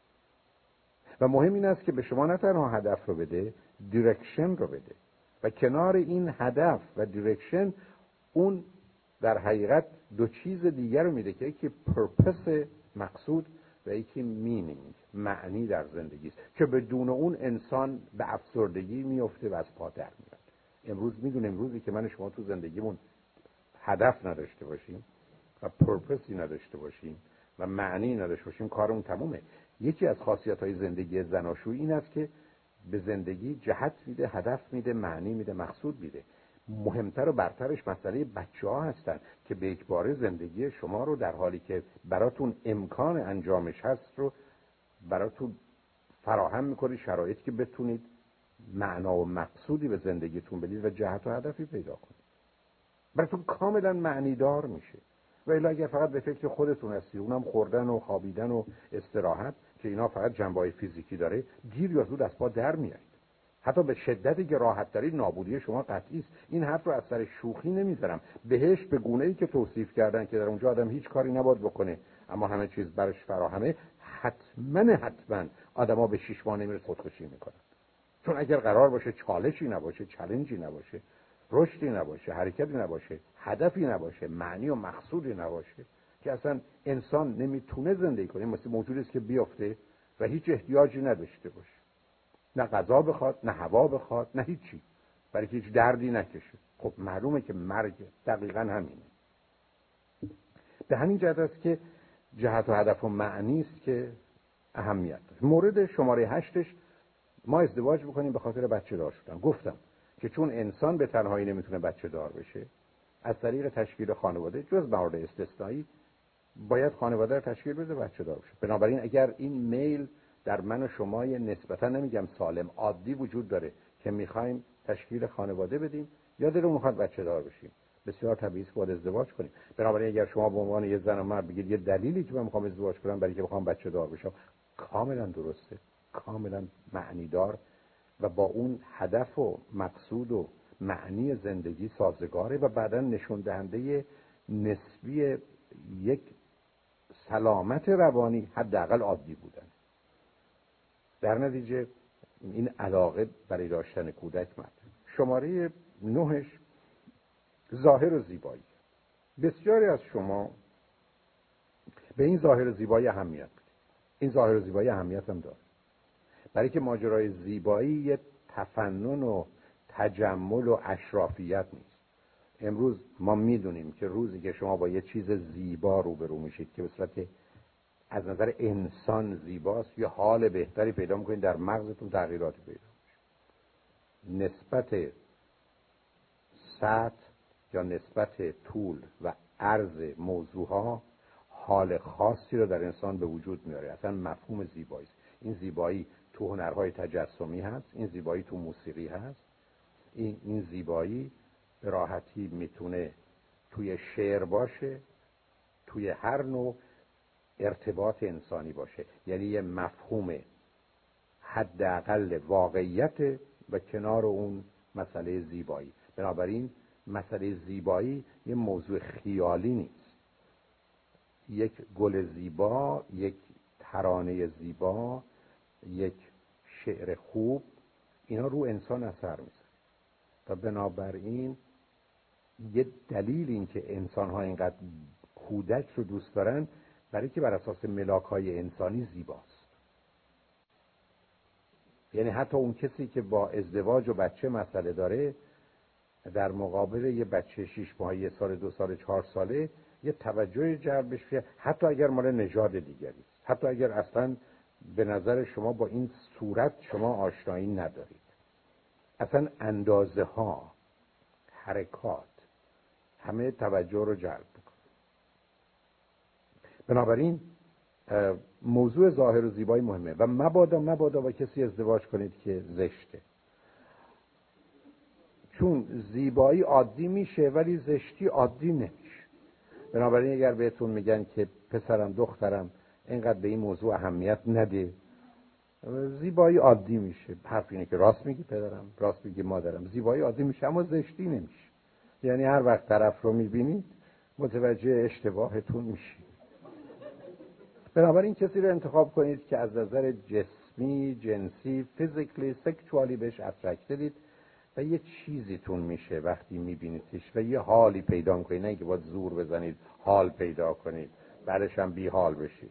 و مهم این است که به شما نه تنها هدف رو بده، دیرکشن رو بده و کنار این هدف و دیرکشن اون در حقیقت دو چیز دیگر رو میده که یکی پرپس، مقصود، و یکی مینینگ، معنی در زندگی است که بدون اون انسان به افسردگی میفته و از پا در میاد. امروز میدونیم روزی که من شما تو زندگیمون هدف نداشته باشیم و پرپسی نداشته باشیم و معنی نداشته باشیم، کارمون تمومه. یکی از خاصیت‌های زندگی زناشویی این است که به زندگی جهت میده، هدف میده، معنی میده، مقصود میده. مهمتر و برترش مسئله بچه‌ها هستن که به اجبار زندگی شما رو در حالی که براتون امکان انجامش هست رو براتون فراهم میکنه، شرایطی که بتونید معنا و مقصودی به زندگیتون بدید و جهت و هدفی پیدا کنید. براتون کاملا معنیدار میشه. و الا اگر فقط به فکر خودتون هستید، اونم خوردن و خوابیدن و استراحت که اینا فقط جنبه‌های فیزیکی داره، دیر یا زود از پا در میایید. حتی به شدتی که راحت دارید نابودی شما قطعی است. این حرف رو از سر شوخی نمیذارم. بهشت به گونه‌ای که توصیف کردن که در اونجا آدم هیچ کاری نباید بکنه اما همه چیز برش فراهمه، حتما آدما به 6 ماه نمیره خودکشی میکنن. چون اگر قرار باشه چالشی نباشه، چالنجی نباشه، رشدی نباشه، حرکتی نباشه، هدفی نباشه، معنی و مقصودی نباشه، که اصلا انسان نمیتونه زندگی کنه. مثل موجودی است که بیفته و هیچ احتیاجی نداشته باشه، نه غذا بخواد، نه هوا بخواد، نه هیچی، برای هیچ دردی نکشه. خب معلومه که مرگ دقیقاً همینه. به همین جهت است که جهت و هدف و معنی است که اهمیت داره. مورد شماره 8ش ما ازدواج بکنیم به خاطر بچه دار شدن. گفتم که چون انسان به تنهایی نمیتونه بچه دار بشه، از طریق تشکیل خانواده جز موارد استثنایی باید خانواده رو تشکیل بده، بچه دار بشه. بنابراین اگر این میل در من و شما نسبتا نمیگم سالم، عادی وجود داره که میخوایم تشکیل خانواده بدیم یا دلمون میخواد بچه دار بشیم، بسیار طبیعی است باید ازدواج کنیم. بنابراین اگر شما به عنوان یه زن و مرد بگید یه دلیلی که من میخوام ازدواج کنم برای که بخوام بچه دار بشم، کاملا درسته، کاملا معنی دار و با اون هدف و مقصود و معنی زندگی سازگاره و بعداً نشون دهنده نسبی یک سلامت روانی، حداقل عادی بودن. در نتیجه این علاقه برای داشتن کودک مطرح. شماره 9ش ظاهر و زیبایی. بسیاری از شما به این ظاهر و زیبایی اهمیت بدید. این ظاهر و زیبایی اهمیت هم داره، برای که ماجرای زیبایی یه تفنن و تجمل و اشرافیت نیست. امروز ما میدونیم که روزی که شما با یه چیز زیبا روبرو میشید که به صورت از نظر انسان زیباست، یه حال بهتری پیدا میکنید، در مغزتون تغییراتی پیدا میشه. نسبت سطح یا نسبت طول و عرض موضوعها حال خاصی رو در انسان به وجود میاره. اصلا مفهوم زیبایی، این زیبایی تو هنرهای تجسمی هست، این زیبایی تو موسیقی هست، این زیبایی به راحتی میتونه توی شعر باشه، توی هر نوع ارتباط انسانی باشه. یعنی یه مفهوم حداقل واقعیت و کنار اون مسئله زیبایی. بنابراین مسئله زیبایی یه موضوع خیالی نیست. یک گل زیبا، یک ترانه زیبا، یک شعر خوب، اینا رو انسان اثر میذاره. و بنابراین یه دلیل این که انسان‌ها اینقدر کودک رو دوست دارن برای که بر اساس ملاک‌های انسانی زیباست. یعنی حتی اون کسی که با ازدواج و بچه مسئله داره، در مقابل یه بچه 6 ماهه، 1 سال، 2 سال، 4 ساله یه توجه جلبش میشه، حتی اگر مال نژاد دیگری است، حتی اگر اصلا به نظر شما با این صورت شما آشنایی ندارید. اصلا اندازه ها، حرکات، همه توجه رو جلب میکنه. بنابراین موضوع ظاهر و زیبایی مهمه و مبادا با کسی ازدواج کنید که زشته، چون زیبایی عادی میشه ولی زشتی عادی نمیشه. بنابراین اگر بهتون میگن که پسرم دخترم اینقدر به این موضوع اهمیت نده، زیبایی عادی میشه. حرف اینه که راست میگی پدرم، راست میگی مادرم، زیبایی عادی میشه اما زشتی نمیشه. یعنی هر وقت طرف رو میبینید متوجه اشتباهتون میشید. بنابراین کسی رو انتخاب کنید که از نظر جسمی، جنسی، فیزیکلی، سکشوالی بهش اترکتدید و یه چیزیتون میشه وقتی میبینیدش و یه حالی پیدا کنید، نه که باید زور بزنید حال پیدا کنید بعدش هم بی حال بشید.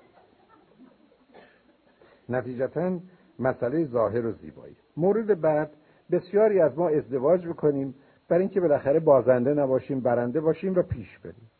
نتیجتاً مسئله ظاهر و زیبایی. مورد بعد، بسیاری از ما ازدواج بکنیم برای اینکه بالاخره بازنده نباشیم، برنده باشیم و پیش بریم.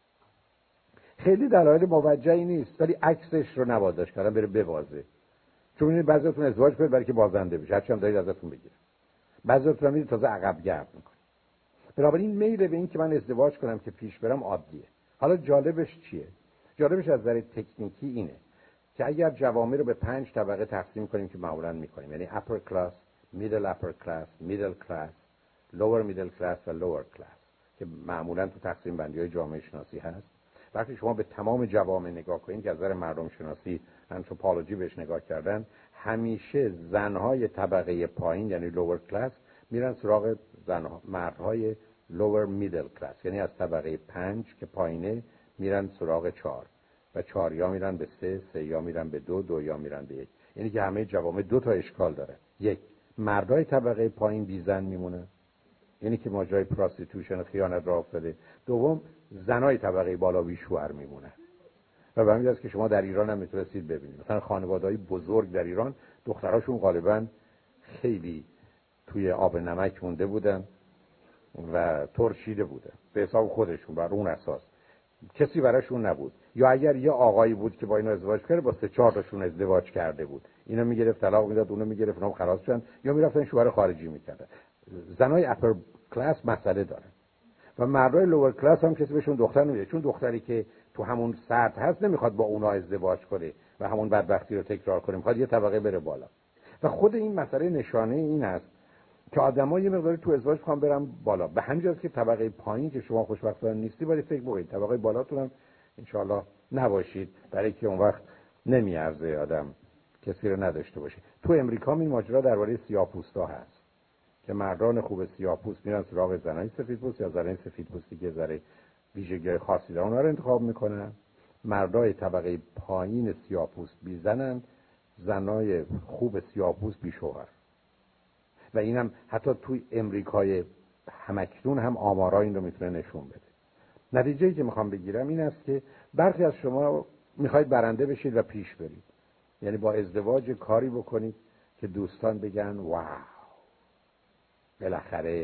خیلی دلایل موجهی نیست ولی عکسش رو نوازش کردن بره ببازه. چون بعضیاتون ازدواج کنید برای که بازنده بشه، هرچی هم دارید ازتون بگیره. بعضیاتون میرید تازه عقب گرد میکنید. بنابراین میل به این که من ازدواج کنم که پیش برم عادیه. حالا جالبش چیه؟ جالبش از نظر تکنیکی اینه که اگر جوامع رو به 5 طبقه تقسیم کنیم که معمولاً میکنیم، یعنی upper class، middle upper class، middle class، lower middle class و lower class که معمولاً تو تقسیم بندی‌های جامعه شناسی هست. وقتی شما به تمام جوامع نگاه کنید که از نظر مردم شناسی، انتروپولوژی بهش نگاه کردن، همیشه زنهای طبقه پایین یعنی lower class میرن سراغ مردهای lower middle class، یعنی از طبقه 5 که پایینه میرن سراغ 4 و 4 یا میرن به 3، 3 یا میرن به 2، 2 یا میرن به 1. یعنی که همه جوامع 2 تا اشکال داره. یک، مردای طبقه پایین بی زن میمونه، یعنی که ماجرای پراستیتوشن خیانت راه افتاده. دوم، زنای طبقه بالا بی شوهر میمونه. و به همین جاست که شما در ایران هم میتونستید ببینید مثلا خانواده‌های بزرگ در ایران دختراشون غالبا خیلی توی آب نمک مونده بودن و ترشیده بودن به حساب خودشون، بر اون اساس کسی براشون نبود. یا اگر یه آقایی بود که با اینا ازدواج کرده، با 3-4 تاشون ازدواج کرده بود، اینا میگرفت طلاق میداد، اونو میگرفت، اونم خلاص شدن، یا میرفتن شوهر خارجی میکردن. زنای اپر کلاس مسئله دارن و مردای لوور کلاس هم کسی بهشون دختر نمیده، چون دختری که تو همون سطح هست نمیخواد با اونا ازدواج کنه و همون بدبختی رو تکرار کنه، میخواد یه طبقه بره بالا. و خود این مسئله نشانه این است که آدم‌ها یه مقداری تو ازدواج میخوان برن بالا. به همین جاست که طبقه پایین که شما خوشبختانه نیستی ولی فکر بکنید طبقه بالاتون هم انشالله نباشید، برای که اون وقت نمیارزه آدم کسی رو نداشته باشه. تو امریکا این ماجرا درباره سیاه‌پوستا هست که مردان خوب سیاه‌پوست میرن سراغ زنای سفیدپوست یا زنای سفیدپوستی که ذره ویژگی خاصی دارن اونها رو انتخاب میکنن. مردای طبقه پایین سیاه‌پوست بی زنن، زنای خوب سیاه‌پوست بی شوهر. و اینم حتی توی امریکای همکنون هم آمارا این رو میتونه نشون بده. نتیجه‌ای که میخوام بگیرم این است که برخی از شما میخواید برنده بشید و پیش برید، یعنی با ازدواج کاری بکنید که دوستان بگن واو، بالاخره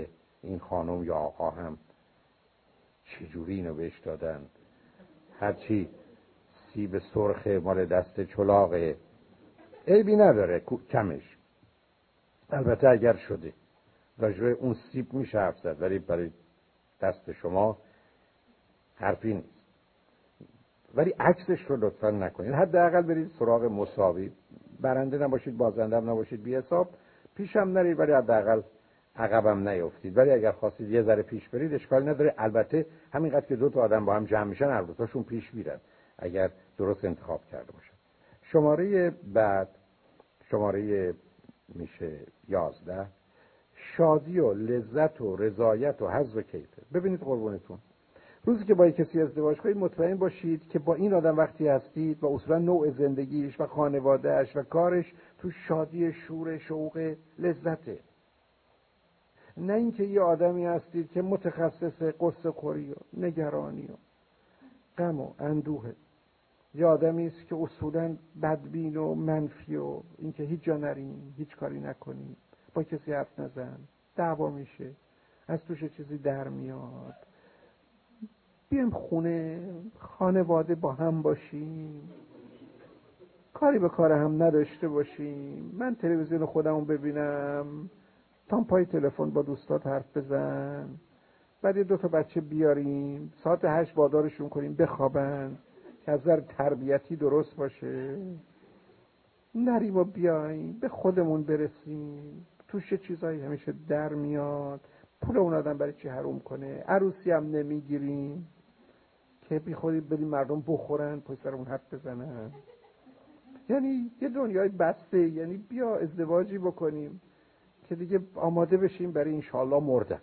این خانم یا آقا هم چجوری اینو بهش دادن، هرچی سیب سرخ مال دست چلاقه عیبی نداره کمش. البته اگر شده راجبه اون سیب میشه حرف زد، ولی برای دست شما حرفی نیست. ولی عکسش رو لطفا نکنید. حداقل برید سراغ مساوی، برنده نباشید بازنده هم نباشید بی حساب، پیشم نرید ولی حداقل عقبم نیفتید. ولی اگر خواستید یه ذره پیش برید اشکال نداره. البته همینقدر که دو تا آدم با هم جمع میشن هر دو تاشون پیش میرن اگر درست انتخاب کرده باشن. شماره بعد شماره میشه 11. شادی و لذت و رضایت و حظ و کیفه. ببینید قربونتون، روزی که با کسی ازدواج کنید مطمئن باشید که با این آدم وقتی هستید و اصولا نوع زندگیش و خانوادهش و کارش تو شادی، شور، شوق، لذته. نه اینکه یه آدمی هستید که متخصص قصه خوری و نگرانی و غم و اندوهه. یه آدمی است که اصولا بدبین و منفی و اینکه هیچ جا نریم، هیچ کاری نکنیم، با کسی حرف نزن، دعوا میشه، از توش چیزی در میاد، بیایم خونه خانواده با هم باشیم، کاری به کار هم نداشته باشیم، من تلویزیون خودمون ببینم، تا پای تلفن با دوستات حرف بزن، بعد یه 2 تا بچه بیاریم ساعت 8 وادارشون کنیم بخوابن که از نظر تربیتی درست باشه، نریم و بیاییم به خودمون برسیم. توش چیزایی همیشه در میاد، پول اون آدم برای چی حروم کنه، عروسی هم نمیگیریم که بی خودی بریم مردم بخورن پای سرمون حرف بزنن. یعنی یه دنیای بسته. یعنی بیا ازدواجی بکنیم که دیگه آماده بشیم برای انشالله مردن.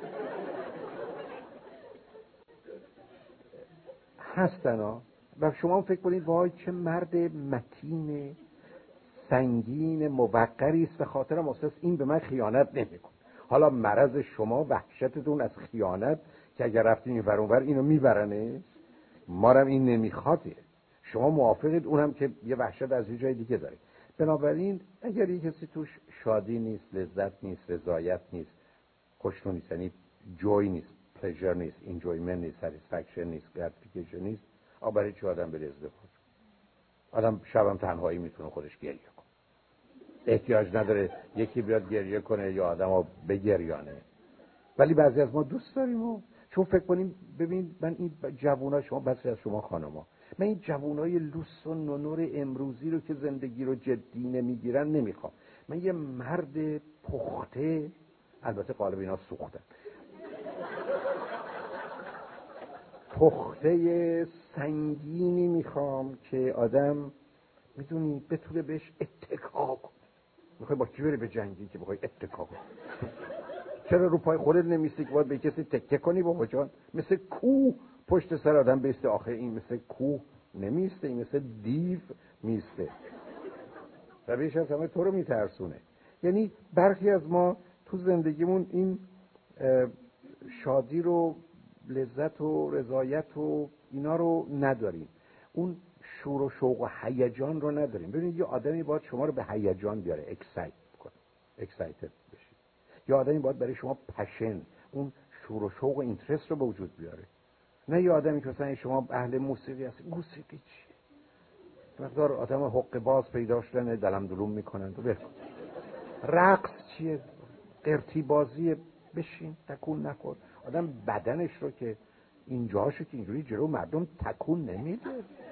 هستن ها. و شما فکر کنید وای چه مرد متین سنگین موقری است، به خاطر اساس این به من خیانت نمیکنه. حالا مرض شما وحشتتون از خیانت که اگر رفتین این ور اون ور اینو میبرنه، ما هم این نمیخواده. شما موافقید اونم که یه وحشت از یه جای دیگه داره. بنابراین اگر یه کسی توش شادی نیست، لذت نیست، رضایت نیست، خوشنودی نیست، یعنی جوی نیست، پلژر نیست، انجویمنت نیست، ساتیسفکشن نیست، گراتیفیکیشن نیست، برای چه آدم بره ازدواج؟ آدم شبم تنهایی میتونه خودش گریه کنه، احتیاج نداره یکی بیاد گریه کنه یا آدمو بگریانه. ولی بعضی از ما دوست داریم و چون فکر کنیم ببین من این جوونا، شما بعضی از شما خانما، من این جوونای لوس و نونور امروزی رو که زندگی رو جدی نمیگیرن نمیخوام. من یه مرد پخته، البته قالب اینا سوختن، پخته سنگینی میخوام که آدم میدونی بتونه بهش اتکا کنه. میخوای با کی بری به جنگی که بخوای اتکا کنی؟ چرا رو پای خودت نمیستی که باید به کسی تکیه کنی بابا جان؟ مثل کوه پشت سر آدم بیسته. آخه این مثل کوه نمیسته، این مثل دیو میسته و بیش از همه تو رو میترسونه. یعنی برخی از ما تو زندگیمون این شادی رو، لذت و رضایت و اینا رو نداریم، اون شور و شوق و هیجان رو نداریم. ببینید یه آدمی باید شما رو به هیجان بیاره، اکسایت کنه، اکسایتد بشید. یه آدمی باید برای شما پشن، اون شور و شوق و اینترست رو به وجود بیاره. نه یه آدمی که مثلا شما اهل موسیقی هست، موسیقی چیه؟ مقدار آدم حق باز پیدا شدن دلم دلوم میکنن تو بکن. رقص چیه؟ قرتی بازی، بشین تکون نخور. آدم بدنش رو که اینجاشو که اینجوری جلو مردم تکون نمیده.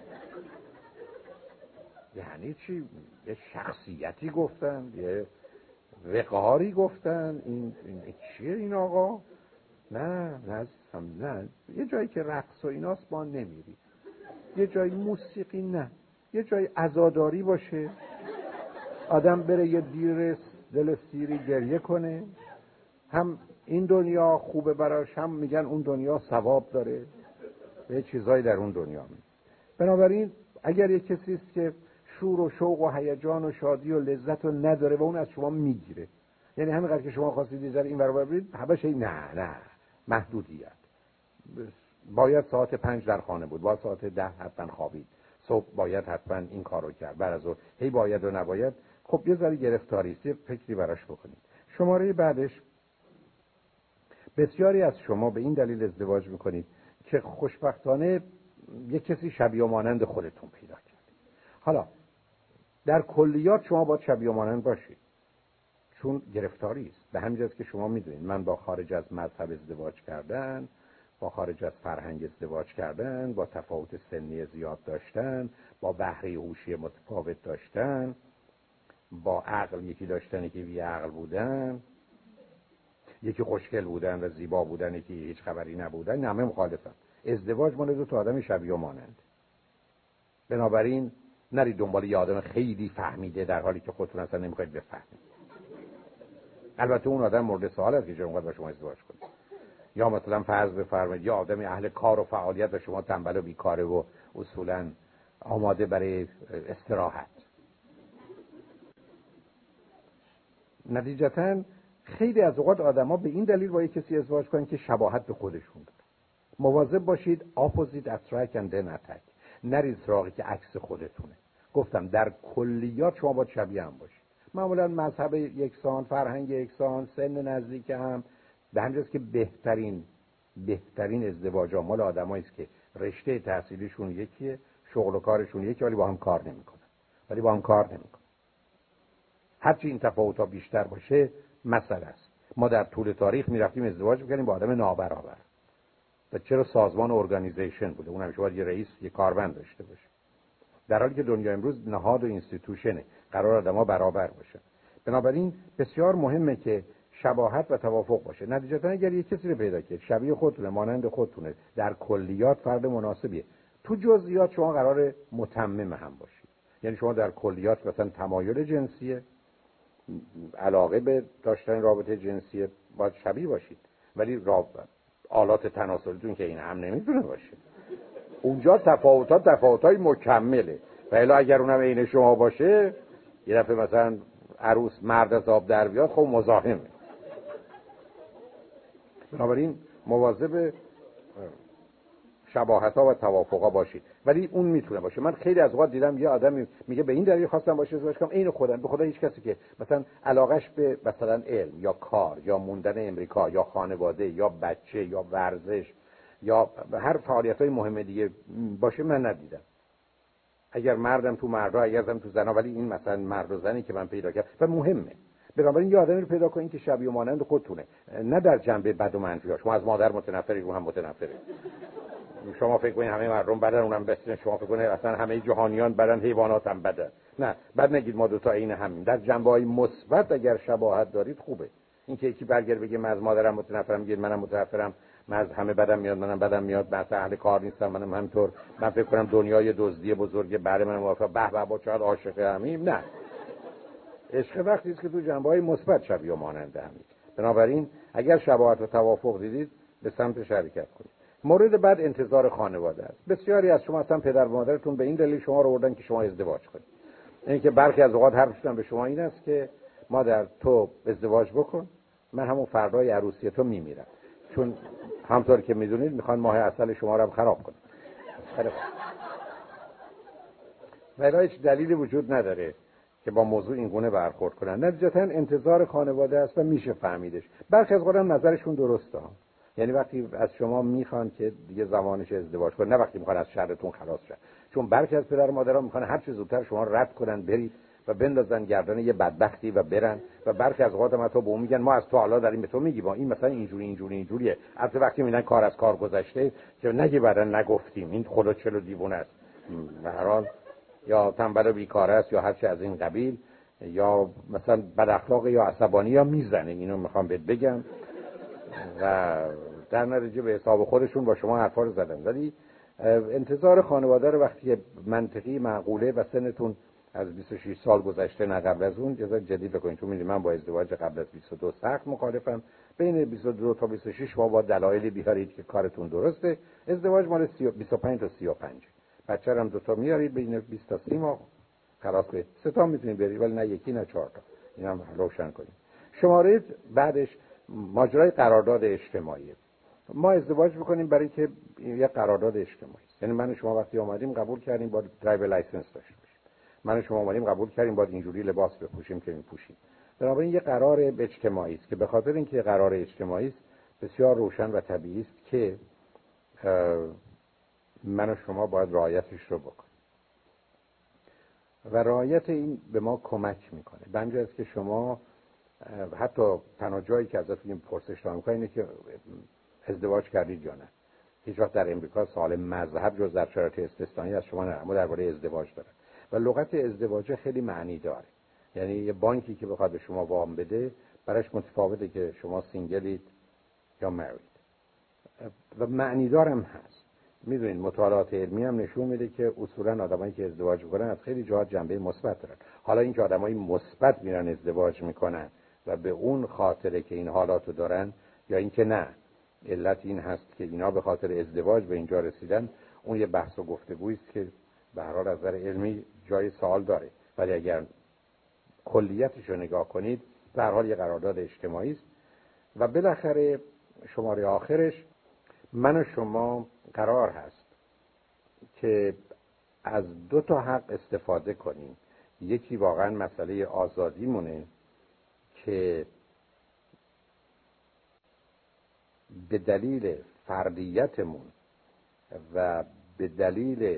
یعنی چی؟ یه شخصیتی گفتن، یه وقاری گفتن، این چیه این آقا؟ نه نه یه جایی که رقص و ایناست ما نمیری، یه جایی موسیقی، نه یه جایی عزاداری باشه، آدم بره یه دیر دل سیری گریه کنه، هم این دنیا خوبه براش، هم میگن اون دنیا ثواب داره، یه چیزایی در اون دنیا می. بنابراین اگر یه کسی است که شور و شوق و هیجان و شادی و لذت رو نداره و اون از شما میگیره، یعنی همینقدر که شما خواستید یه ذره این ور اون برید همش نه محدودیت، باید ساعت 5 در خانه بود، باید ساعت 10 حتما خوابید، صبح باید حتما این کارو کرد، بعد از اون هی باید و نباید. خب یه ذره گرفتاری است، یه فکری براش بکنید. شماره بعدش بسیاری از شما به این دلیل ازدواج میکنید که خوشبختانه یک کسی شبیه و مانند خودتون پیدا کردید. حالا در کلیات شما باید شبیه و مانند باشید، چون گرفتاری است. به همین جاست که شما میدونید من با خارج از مذهب ازدواج کردن، با خارج از فرهنگ ازدواج کردن، با تفاوت سنی زیاد داشتن، با بهره هوشی متفاوت داشتن، با عقل یکی داشتن یکی بی عقل بودن، یکی خوشگل بودن و زیبا بودن یکی هیچ خبری نبودن، همه مخالفم. ازدواج مال دو تا آدم شبیه و مانند. بنابراین نرید دنبال یه آدم خیلی فهمیده در حالی که خودتون اصلا نمیخواید بفهمید. البته اون آدم مورد سوال است که چرا با شما ازدواج کنه. یا مثلا فرض بفرمایید یا آدمی اهل کار و فعالیت و شما تنبل و بیکاره و اصولا آماده برای استراحت. نتیجتاً خیلی از اوقات آدما به این دلیل با یک کسی ازدواج کنن که شباهت به خودشون داره. مواظب باشید opposite attract and then attack. نرید سراغی که عکس خودتونه. گفتم در کلیات شما باید شبیه هم باشید. معمولا مذهب یکسان، فرهنگ یکسان، سن نزدیک هم. به همین جاست که بهترین ازدواج ها مال آدمایی است که رشته تحصیلیشون یکیه، شغل و کارشون یکیه، ولی با هم کار نمیکنن. هرچی این تفاوت‌ها بیشتر باشه مسئله است. ما در طول تاریخ میرفتیم ازدواج می‌کردیم با آدم نابرابر. و چرا سازمان ارگانیزیشن بوده، اون همیشه باید یه رئیس، یه کارمند داشته باشه. در حالی که دنیا امروز نهاد و اینستیتوشنه، قرار آدم‌ها برابر باشن. بنابراین بسیار مهمه که شباهت و توافق باشه. نتیجتا اگر یک کسی رو پیدا کنید شبیه خودتونه، مانند خودتونه، در کلیات فرد مناسبیه، تو جزئیات شما قرار متمم هم باشید. یعنی شما در کلیات مثلا تمایل جنسیه، علاقه به داشتن رابطه جنسی باید شبیه باشید، ولی آلات تناسلیتون که این هم نمیتونه باشه. اونجا تفاوت‌های مکمله. و الا اگر اونم عین شما باشه، یه دفعه مثلا عروس مرد از آب در بیاد، خب مزاحمه. بنابراین مواظب شباهت‌ها و توافق‌ها باشید، ولی اون میتونه باشه. من خیلی از اوقات دیدم یه آدمی میگه به این دلیل خواستم باشه ازدواج کنم عین خودم. به خدا هیچ کسی که مثلا علاقش به مثلا علم یا کار یا موندن امریکا یا خانواده یا بچه یا ورزش یا هر فعالیت‌های مهم دیگه باشه من ندیدم. اگر مردم تو مردا، اگر زن تو زنا، ولی این مثلا مرد و زنی که من پیدا کردم و مهمه. بنابراین یه آدمی رو پیدا کنین که شبیه و مانند خودتونه، نه در جنبه بد و منفی. شما از مادر متنفری، رو هم متنفره. شما فکر کنید همه مردم بدن، اونم بسیار. شما فکر کنید اصلا همه جهانیان بدن، حیوانات هم بدن. نه، بعد نگید ما دو تا عین همیم. در جنبه‌های مثبت اگر شباهت دارید خوبه. این که یکی برگرد بگه من از مادرم متنفرم، میگه منم متنفرم، من از همه بدم میاد، منم بدم میاد، من اهل کار نیستم، منم همینطور، من فکر کنم دنیای دزدی بزرگ برای من موافق، به به با چقدر عاشق همیم. نه، عشق وقتی است که تو جنبه‌های مثبت شبیه و مانند همیم. بنابراین اگر شباهت و توافق دیدید به سمت شریکت کنید. مورد بعد انتظار خانواده است. بسیاری از شما اصلا پدر و مادرتون به این دلیل شما رو آوردن که شما ازدواج کنید. اینکه برخی از اوقات حرفشون به شما این است که مادر تو ازدواج بکن، من همون فردای عروسی تو میمیرم، چون همونطور که میدونید میخوان ماه عسل شما رو هم خراب کنن. ولی هیچ دلیلی وجود نداره که با موضوع این گونه برخورد کنن. نتیجتا انتظار خانواده است و میشه فهمیدش. برخی از اوقات نظرشون درسته. یعنی وقتی از شما میخوان که دیگه زمانش ازدواج کنید، نه وقتی میخوان از شرتون خلاص شن. چون برخی از پدر و مادرها میخوان هر چه زودتر شما رد کنن برید و بندازن گردن یه بدبختی و برن. و برخی از اوقات هم تو به اون میگن ما از تو حالا داریم به تو میگیم با این مثلا اینجوریه. البته وقتی میگن کار از کار گذشته که نگی بعدن نگفتیم این خدا چلو دیوونه است. به هر حال یا تنبل و بیکاره است یا هر چه از این قبیل، یا مثلا بد اخلاق یا عصبانی یا میزنه. اینو میخوام بهت بگم. و در نتیجه به حساب خودشون با شما حرفا رو زدن. ولی انتظار خانواده رو وقتی منطقی معقوله و سنتون از 26 سال گذشته نه قبل از اون جدید بکنید. چون من با ازدواج قبل از 22 سخت مخالفم. بین 22 تا 26 با دلایلی بیارید که کارتون درسته. ازدواج مال 25 تا 35. بچه هم 2 تا میارید بین 20 تا 30 ماه خلاص کنید. 3 تا میتونید برید ولی نه یکی نه 4 تا. اینم روشن کنید. شماره بعدش ماجرای قرارداد اجتماعی. ما ازدواج میکنیم برای که یه قرارداد اجتماعی است. یعنی من و شما وقتی اومدیم قبول کردیم باید درایور لایسنس داشته باشیم. من و شما اومدیم قبول کردیم باید اینجوری لباس بپوشیم که میپوشیم. بنابراین یه قرار اجتماعی است که به خاطر اینکه قرار اجتماعی است بسیار روشن و طبیعی است که من و شما باید رعایتش رو بکنیم و رعایت این به ما کمک میکنه. بنجه است که شما حتی تنها جایی که ازتون پرسش دارم میکنه اینه که ازدواج کردید یا نه. هیچ وقت در امریکا سوال مذهب جز در شرایط استثنایی از شما نه، اما درباره ازدواج دارن و لغت ازدواج خیلی معنی داره. یعنی یه بانکی که بخواد به شما وام بده براش متفاوته که شما سینگلید یا مرید و معنی دارم هست. میدونین مطالعات علمی هم نشون میده که اصولا آدمایی که ازدواج میکنن از خیلی جهات جنبه مثبت دارن. حالا اینکه آدمای مثبت میرن ازدواج میکنن و به اون خاطره که این حالاتو دارن یا اینکه نه علت این هست که اینا به خاطر ازدواج به اینجا رسیدن، اون یه بحث و گفتگویی است که به هر حال از نظر علمی جای سوال داره. ولی اگر کلیتش رو نگاه کنید به هر حال یه قرارداد اجتماعی است و بالاخره شماره آخرش من و شما قرار هست که از دو تا حق استفاده کنیم. یکی واقعا مسئله آزادی مونه که به دلیل فردیتمون و به دلیل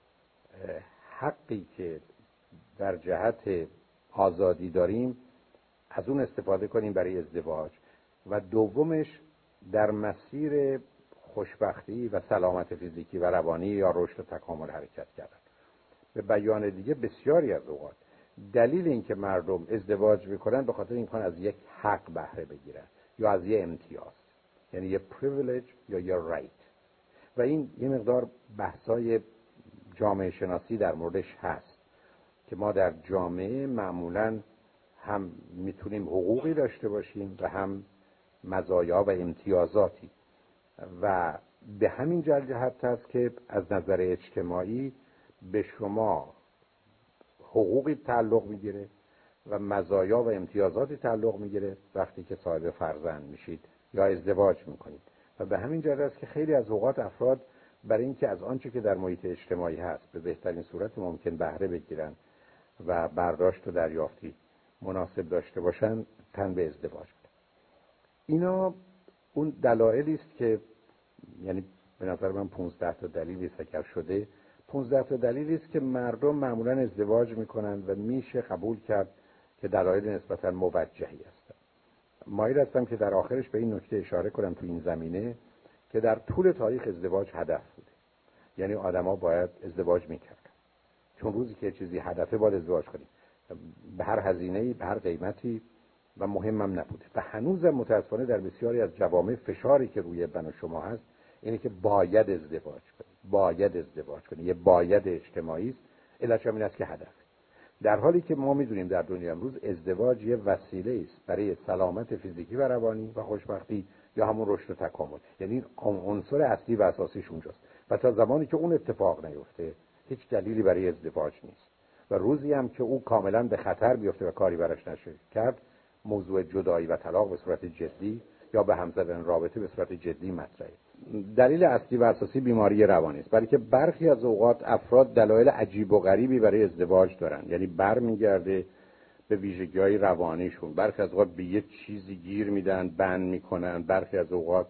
حقی که در جهت آزادی داریم از اون استفاده کنیم برای ازدواج و دومش در مسیر خوشبختی و سلامت فیزیکی و روانی یا رشد و تکامل حرکت کردن. به بیان دیگه بسیاری از اوقات دلیل اینکه مردم ازدواج میکنن به خاطر اینکه از یک حق بهره بگیرن یا از یه امتیاز، یعنی یه پریویلیج یا یه رایت. و این یه مقدار بحثای جامعه شناسی در موردش هست که ما در جامعه معمولاً هم میتونیم حقوقی داشته باشیم و هم مزایا و امتیازاتی و به همین جهت هست که از نظر اجتماعی به شما حقوقی تعلق میگیره و مزایا و امتیازاتی تعلق میگیره وقتی که صاحب فرزند میشید یا ازدواج میکنید. و به همین جهت است که خیلی از اوقات افراد برای اینکه از آنچه که در محیط اجتماعی هست به بهترین صورت ممکن بهره بگیرن و برداشت و دریافتی مناسب داشته باشن تن به ازدواج بدن. اینا اون دلایلی است که یعنی به نظر من 15 تا دلیلی است اگر شده 15 تا دلیلی است که مردم معمولا ازدواج میکنن و میشه قبول کرد که دلایل نسبتا موجهی هستن. مایل هستم که در آخرش به این نکته اشاره کنم تو این زمینه که در طول تاریخ ازدواج هدف بوده. یعنی آدما باید ازدواج میکردن چون روزی که چیزی هدفه باید ازدواج کنیم به هر هزینه‌ای به هر قیمتی و مهمم نبوده. و هنوزم متاسفانه در بسیاری از جوامع فشاری که روی من و شما هست اینه که باید ازدواج کنید، باید ازدواج کنید. یه باید اجتماعی است، علتش این است که هدف. در حالی که ما میدونیم در دنیا امروز ازدواج یه وسیله است برای سلامت فیزیکی و روانی و خوشبختی یا همون رشد و تکامل. یعنی عنصر اصلی و اساسیش اونجاست و تا زمانی که اون اتفاق نیفته هیچ دلیلی برای ازدواج نیست. و روزی هم که او کاملا به خطر بیفته و کاری براش نشه کرد موضوع جدایی و طلاق به صورت جدی یا به هم زدن رابطه به صورت جدی مطرحه. دلیل اصلی و اساسی بیماری روانی است، برای که برخی از اوقات افراد دلایل عجیب و غریبی برای ازدواج دارن، یعنی برمیگرده به ویژگی‌های روانیشون. برخی از اوقات به یه چیزی گیر میدن، بند میکنن، برخی از اوقات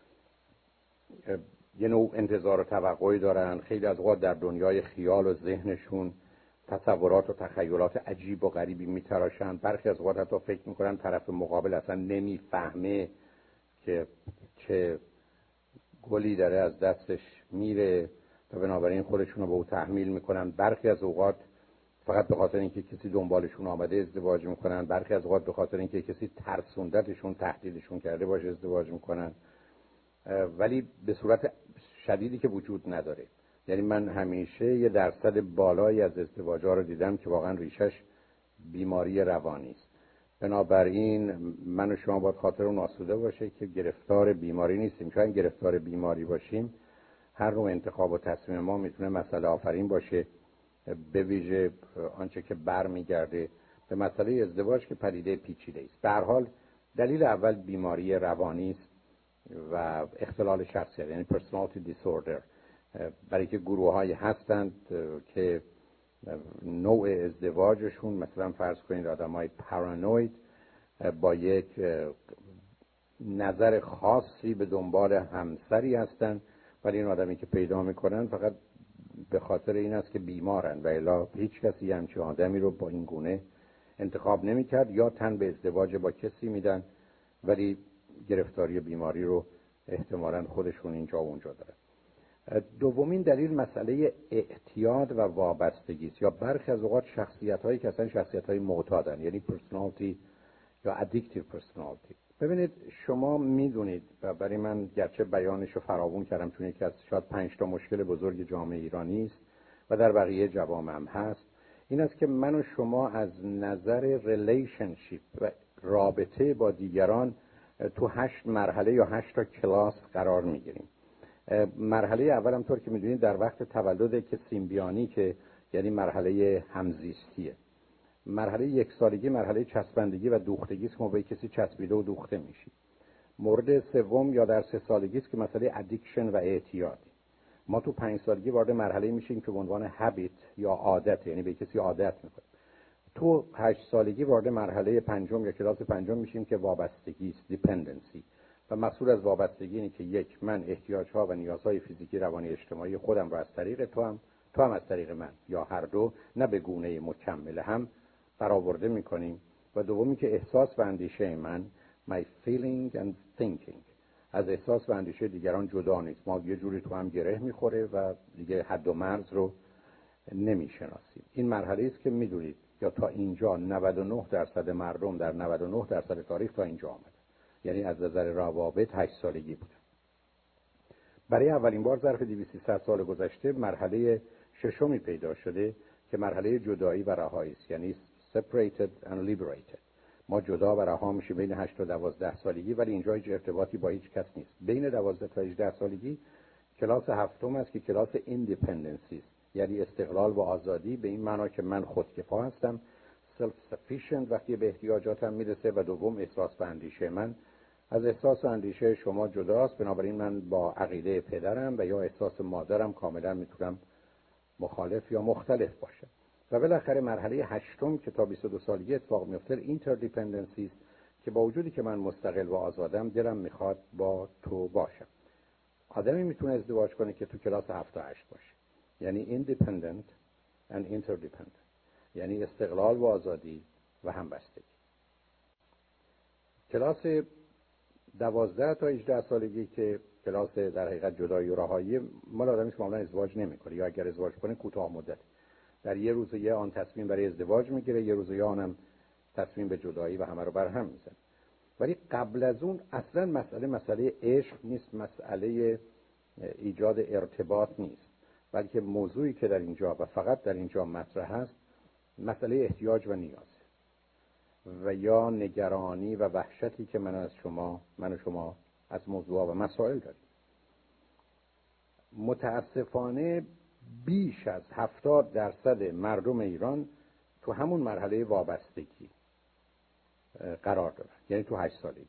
یه نوع انتظار و توقعی دارن، خیلی از اوقات در دنیای خیال و ذهنشون تصورات و تخیلات عجیب و غریبی میتراشن، برخی از اوقات حتی فکر میکنن طرف مقابل اصلا نمیفهمه که چه گلی داره از دستش میره و بنابراین خودشون رو به او تحمیل میکنن. برخی از اوقات فقط به خاطر اینکه کسی دنبالشون آمده ازدواج میکنن، برخی از اوقات به خاطر اینکه کسی ترسوندتشون تهدیدشون کرده باشه ازدواج میکنن، ولی به صورت شدیدی که وجود نداره. یعنی من همیشه یه درصد بالایی از ازدواج‌ها رو دیدم که واقعا ریشش بیماری روانی است. بنابراین من و شما باید خاطرمون آسوده باشه که گرفتار بیماری نیستیم. چون گرفتار بیماری باشیم هر نوع انتخاب و تصمیم ما میتونه مسئله آفرین باشه، به ویژه آنچه که برمیگرده به مسئله ازدواج که پدیده پیچیده است. به هر حال دلیل اول بیماری روانی است و اختلال شخصیت، یعنی personality disorder. برای که گروه‌هایی هستند که نوع ازدواجشون مثلا فرض کنید آدمای پارانوید با یک نظر خاصی به دنبال همسری هستن، ولی این آدمی که پیدا میکنن فقط به خاطر این است که بیمارن و الا هیچ کسی همچین آدمی رو با این گونه انتخاب نمیکرد، یا تن به ازدواج با کسی میدن ولی گرفتاری بیماری رو احتمالاً خودشون اینجا و اونجا دارن. دومین دلیل مسئله اعتیاد و وابستگی است، یا برخی از اوقات شخصیت‌هایی که اصلا شخصیت‌های معتادن، یعنی پرسونالیتی یا ادیکتیو پرسونالیتی. ببینید شما میدونید و برای من گرچه بیانشو فراوون کردم چون یکی از شاید 5 تا مشکل بزرگ جامعه ایرانی است و در بقیه جوامع هم هست، این است که من و شما از نظر ریلیشنشیپ و رابطه با دیگران تو 8 مرحله یا 8 تا کلاس قرار میگیریم. مرحله اول هم طور که میدونید در وقت تولد که سیمبیانی، که یعنی مرحله همزیستیه. مرحله 1 سالگی مرحله چسبندگی و دوختگی است که ما به کسی چسبیده و دوخته میشیم. مورد سوم یا در 3 سالگی است که مسئله ادیکشن و اعتیاد. ما تو 5 سالگی وارد مرحله میشیم که به عنوان هابیت یا عادت، یعنی به کسی عادت میکنیم. تو 8 سالگی وارد مرحله پنجم یا کلاس پنجم میشیم که وابستگی است، دیپندنسی. و مسئول از وابستگی اینه که 1 من احتیاجها و نیازهای فیزیکی، روانی، اجتماعی خودم رو از طریق تو هم از طریق من، یا هر دو نه به گونه مکمل هم برآورده میکنیم. و دومی که احساس و اندیشه من، my feeling and thinking، از احساس و اندیشه دیگران جدا نیست. ما یه جوری تو هم گره میخوره و دیگه حد و مرز رو نمیشناسیم. این مرحله است که میدونید یا تا اینجا 99% مردم در 99% تاریخ تا اینجا آمده، یعنی از نظر روابط 8 سالگی بوده. برای اولین بار ظرف 200 سال گذشته مرحله ششمی پیدا شده که مرحله جدایی و رهایی است، یعنی separated and liberated. ما جدا و رها میشیم بین 8 تا 12 سالگی، ولی اینجا هیچ ارتباطی با هیچ کس نیست. بین 12 تا 18 سالگی کلاس هفتم است که کلاس ایندیپندنسی است، یعنی استقلال و آزادی، به این معنا که من خودکفا هستم، سلف سفیشنت وقتی به احتیاجاتم میرسه. و دوم احساس و اندیشه من از احساس و اندیشه شما جداست، بنابراین من با عقیده پدرم و یا احساس مادرم کاملا میتونم مخالف یا مختلف باشم. و بالاخره مرحله هشتم که تا 22 سالگی اتفاق میفته اینتردیپندنسی است که با وجودی که من مستقل و آزادم، دلم میخواد با تو باشم. آدمی میتونه ازدواج کنه که تو کلاس 7 تا 8 باشه، یعنی independent and interdependent، یعنی استقلال و آزادی و همبستگی. کلاس 12 تا 18 سالگی که کلاس در حقیقت جدایی و رهایی، مال آدمی که معمولا ازدواج نمیکنه، یا اگر ازدواج کنه کوتاه مدت، در یه روز یه آن تصمیم برای ازدواج میگیره، یه روز یه آنم تصمیم به جدایی و همه رو برهم میزنه. ولی قبل از اون اصلا مسئله عشق نیست، مسئله ایجاد ارتباط نیست، بلکه موضوعی که در اینجا و فقط در اینجا مطرح هست مسئله احتیاج و نیاز و یا نگرانی و وحشتی که من و شما از موضوع و مسائل داریم. متاسفانه بیش از 70% مردم ایران تو همون مرحله وابستگی قرار دارن، یعنی تو 8 سالگی،